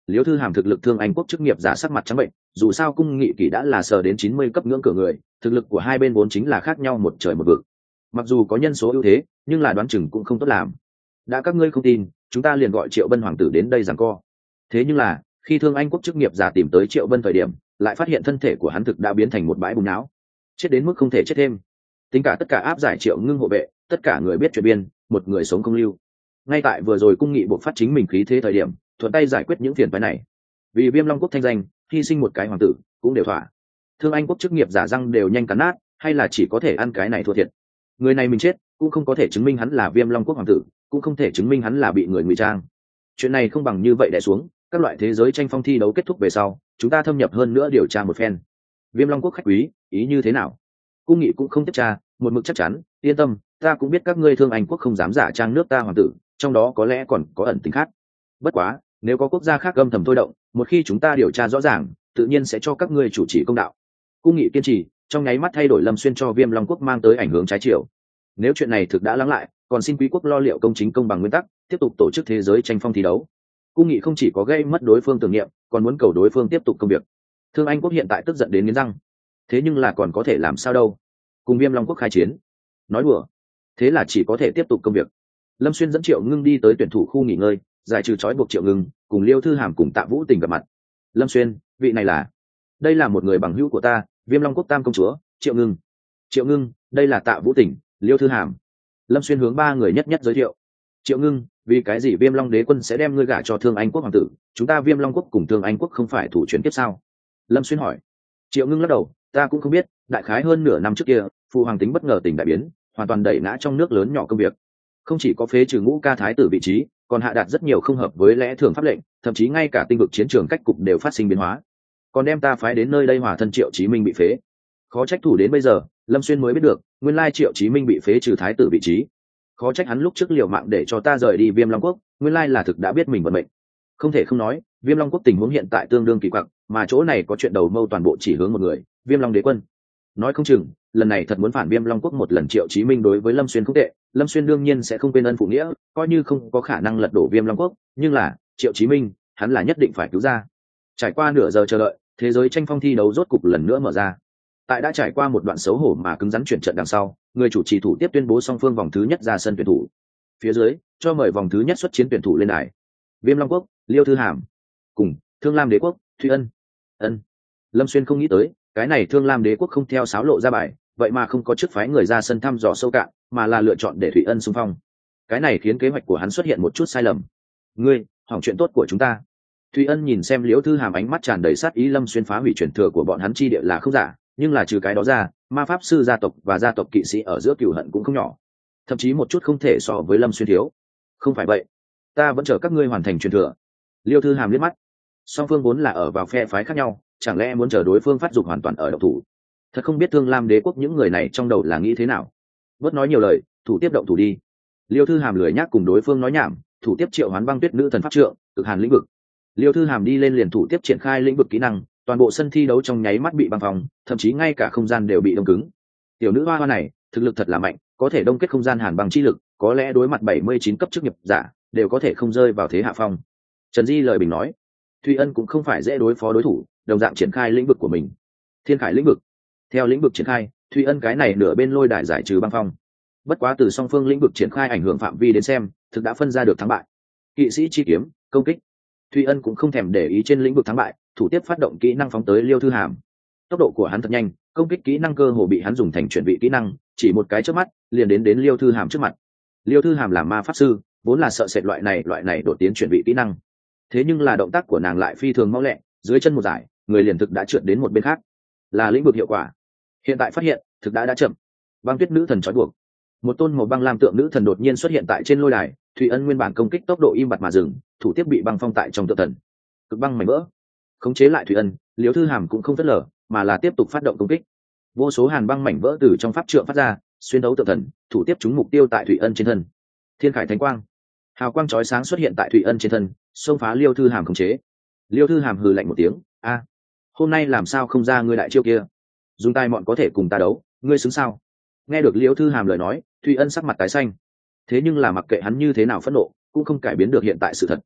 Speaker 1: Liễu Thư Hàm thực lực Thương Anh quốc chức nghiệp giả sắc mặt trắng bệnh, dù sao cung nghị kỷ đã là sờ đến 90 cấp ngưỡng cửa người, thực lực của hai bên vốn chính là khác nhau một trời một vực. Mặc dù có nhân số ưu thế, nhưng là đoán chừng cũng không tốt làm. Đã các ngươi không tin, chúng ta liền gọi Triệu Bân hoàng tử đến đây giằng co. Thế nhưng là, khi Thương Anh quốc chức nghiệp giả tìm tới Triệu Bân thời điểm, lại phát hiện thân thể của hắn thực đã biến thành một bãi bùn não, chết đến mức không thể chết thêm. Tính cả tất cả áp giải Triệu Ngưng hộ vệ, tất cả người biết chuyện biên, một người sống không lưu. Ngay tại vừa rồi cung nghị buộc phát chính mình khí thế thời điểm, thuận tay giải quyết những phiền phức này. Vì Viêm Long quốc thanh danh, hy sinh một cái hoàng tử cũng đều thỏa. Thương Anh quốc chức nghiệp giả răng đều nhanh cắn nát, hay là chỉ có thể ăn cái này thua thiệt. Người này mình chết, cũng không có thể chứng minh hắn là Viêm Long quốc hoàng tử, cũng không thể chứng minh hắn là bị người ngụy trang. Chuyện này không bằng như vậy đè xuống, các loại thế giới tranh phong thi đấu kết thúc về sau, chúng ta thâm nhập hơn nữa điều tra một phen. Viêm Long quốc khách quý, ý như thế nào? Cung nghị cũng không tiếp tra, một mực chắc chắn, yên tâm, ta cũng biết các ngươi Thương Anh quốc không dám giả trang nước ta hoàng tử, trong đó có lẽ còn có ẩn tình khác. Bất quá, nếu có quốc gia khác âm thầm thôi động, một khi chúng ta điều tra rõ ràng, tự nhiên sẽ cho các ngươi chủ trì công đạo. Cung nghị kiên trì, trong nháy mắt thay đổi Lâm Xuyên cho Viêm Long quốc mang tới ảnh hưởng trái chiều. Nếu chuyện này thực đã lắng lại, còn xin quý quốc lo liệu công chính công bằng nguyên tắc, tiếp tục tổ chức thế giới tranh phong thi đấu. Cung nghị không chỉ có gây mất đối phương tưởng niệm, còn muốn cầu đối phương tiếp tục công việc. Thương Anh quốc hiện tại tức giận đến nghiến răng, thế nhưng là còn có thể làm sao đâu? Cùng Viêm Long quốc khai chiến? Nói đùa. Thế là chỉ có thể tiếp tục công việc. Lâm Xuyên dẫn Triệu Ngưng đi tới tuyển thủ khu nghỉ ngơi, giải trừ trói buộc Triệu Ngưng, cùng Liêu Thư Hàm cùng Tạ Vũ Tình gặp mặt. Lâm Xuyên, vị này là? Đây là một người bằng hữu của ta, Viêm Long quốc tam công chúa, Triệu Ngưng. Triệu Ngưng, đây là Tạ Vũ Tình, Liêu Thư Hàm. Lâm Xuyên hướng ba người nhất nhất giới thiệu. Triệu Ngưng, vì cái gì Viêm Long đế quân sẽ đem ngươi gả cho Thương Anh quốc hoàng tử? Chúng ta Viêm Long quốc cùng Thương Anh quốc không phải thủ chuyển tiếp sao? Lâm Xuyên hỏi. Triệu Ngưng lắc đầu, ta cũng không biết, đại khái hơn nửa năm trước kia, phụ hoàng tính bất ngờ tình đại biến, hoàn toàn đẩy ngã trong nước lớn nhỏ công việc. Không chỉ có phế trừ Ngũ Ca thái tử vị trí, còn hạ đạt rất nhiều không hợp với lẽ thường pháp lệnh, thậm chí ngay cả tinh vực chiến trường cách cục đều phát sinh biến hóa. Còn đem ta phái đến nơi đây hòa thân Triệu Chí Minh bị phế. Khó trách thủ đến bây giờ, Lâm Xuyên mới biết được, nguyên lai Triệu Chí Minh bị phế trừ thái tử vị trí. Khó trách hắn lúc trước liều mạng để cho ta rời đi Viêm Long quốc, nguyên lai là thực đã biết mình vận mệnh. Không thể không nói, Viêm Long quốc tình huống hiện tại tương đương kỳ quặc, mà chỗ này có chuyện đầu mâu toàn bộ chỉ hướng một người, Viêm Long đế quân. Nói không chừng, lần này thật muốn phản Viêm Long quốc một lần. Triệu Chí Minh đối với Lâm Xuyên không tệ, Lâm Xuyên đương nhiên sẽ không quên ân phụ nghĩa, coi như không có khả năng lật đổ Viêm Long quốc, nhưng là Triệu Chí Minh, hắn là nhất định phải cứu ra. Trải qua nửa giờ chờ đợi, thế giới tranh phong thi đấu rốt cục lần nữa mở ra. Tại đã trải qua một đoạn xấu hổ mà cứng rắn chuyển trận đằng sau, người chủ trì thủ tiếp tuyên bố song phương vòng thứ nhất ra sân tuyển thủ. Phía dưới, cho mời vòng thứ nhất xuất chiến tuyển thủ lên đài. Viêm Long quốc, Liêu Thư Hàm, cùng Thương Lam đế quốc, Thụy Ân. Ân. Lâm Xuyên không nghĩ tới, cái này Thương Lam đế quốc không theo sáo lộ ra bài, vậy mà không có chức phái người ra sân thăm dò sâu cạn, mà là lựa chọn để Thụy Ân xung phong. Cái này khiến kế hoạch của hắn xuất hiện một chút sai lầm. Ngươi, hỏng chuyện tốt của chúng ta. Thụy Ân nhìn xem Liễu Thư Hàm ánh mắt tràn đầy sát ý. Lâm Xuyên phá hủy truyền thừa của bọn hắn chi địa là không giả, nhưng là trừ cái đó ra, ma pháp sư gia tộc và gia tộc kỵ sĩ ở giữa cửu hận cũng không nhỏ, thậm chí một chút không thể so với Lâm Xuyên thiếu. Không phải vậy, ta vẫn chờ các ngươi hoàn thành truyền thừa. Liêu Thư Hàm liếc mắt, song phương vốn là ở vào phe phái khác nhau, chẳng lẽ muốn chờ đối phương phát dục hoàn toàn ở độc thủ? Thật không biết Thương Lam đế quốc những người này trong đầu là nghĩ thế nào. Bớt nói nhiều lời, thủ tiếp động thủ đi. Liêu Thư Hàm lười nhác cùng đối phương nói nhảm, thủ tiếp triệu hoán băng tuyết nữ thần pháp trượng, cực hàn lĩnh vực. Liêu Thư Hàm đi lên liền thủ tiếp triển khai lĩnh vực kỹ năng, toàn bộ sân thi đấu trong nháy mắt bị băng phòng, thậm chí ngay cả không gian đều bị đông cứng. Tiểu nữ hoa hoa này, thực lực thật là mạnh, có thể đông kết không gian hàn băng chi lực, có lẽ đối mặt 79 cấp chức nghiệp giả, đều có thể không rơi vào thế hạ phong. Trần Di lời bình nói, Thụy Ân cũng không phải dễ đối phó đối thủ, đồng dạng triển khai lĩnh vực của mình. Thiên Khải lĩnh vực. Theo lĩnh vực triển khai, Thụy Ân cái này nửa bên lôi đài giải trừ băng phong. Bất quá từ song phương lĩnh vực triển khai ảnh hưởng phạm vi đến xem, thực đã phân ra được thắng bại. Kỵ sĩ chi kiếm, công kích. Thụy Ân cũng không thèm để ý trên lĩnh vực thắng bại, thủ tiếp phát động kỹ năng phóng tới Liêu Thư Hàm. Tốc độ của hắn thật nhanh, công kích kỹ năng cơ hồ bị hắn dùng thành chuyển vị kỹ năng, chỉ một cái chớp mắt, liền đến Liêu Thư Hàm trước mặt. Liêu Thư Hàm làm ma pháp sư, vốn là sợ sệt loại này đột tiến chuyển vị kỹ năng. Thế nhưng là động tác của nàng lại phi thường mau lẹ, dưới chân một giải, người liền thực đã trượt đến một bên khác. Là lĩnh vực hiệu quả. Hiện tại phát hiện, thực đã chậm. Băng tuyết nữ thần trói buộc. Một tôn màu băng lam tượng nữ thần đột nhiên xuất hiện tại trên lôi đài, Thụy Ân nguyên bản công kích tốc độ im bặt mà dừng, thủ tiếp bị băng phong tại trong tượng thần. Cực băng mảnh vỡ. Khống chế lại Thụy Ân, Liêu Thư Hàm cũng không phớt lờ, mà là tiếp tục phát động công kích. Vô số hàn băng mảnh vỡ từ trong pháp trượng phát ra, xuyên đấu tượng thần, thủ tiếp trúng mục tiêu tại Thụy Ân trên thân. Thiên Khải Thánh Quang. Hào quang chói sáng xuất hiện tại Thụy Ân trên thân, xông phá Liêu Thư Hàm khống chế. Liêu Thư Hàm hừ lạnh một tiếng, a, hôm nay làm sao không ra ngươi đại chiêu kia? Dùng tai mọn có thể cùng ta đấu, ngươi xứng sao? Nghe được Liêu Thư Hàm lời nói, Thụy Ân sắc mặt tái xanh. Thế nhưng là mặc kệ hắn như thế nào phẫn nộ, cũng không cải biến được hiện tại sự thật.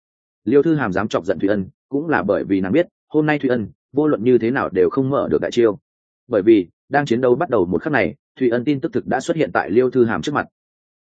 Speaker 1: Liêu Thư Hàm dám chọc giận Thủy Ân cũng là bởi vì nàng biết hôm nay Thủy Ân vô luận như thế nào đều không mở được đại chiêu, bởi vì đang chiến đấu bắt đầu một khắc này Thủy Ân tin tức thực đã xuất hiện tại Liêu Thư Hàm trước mặt.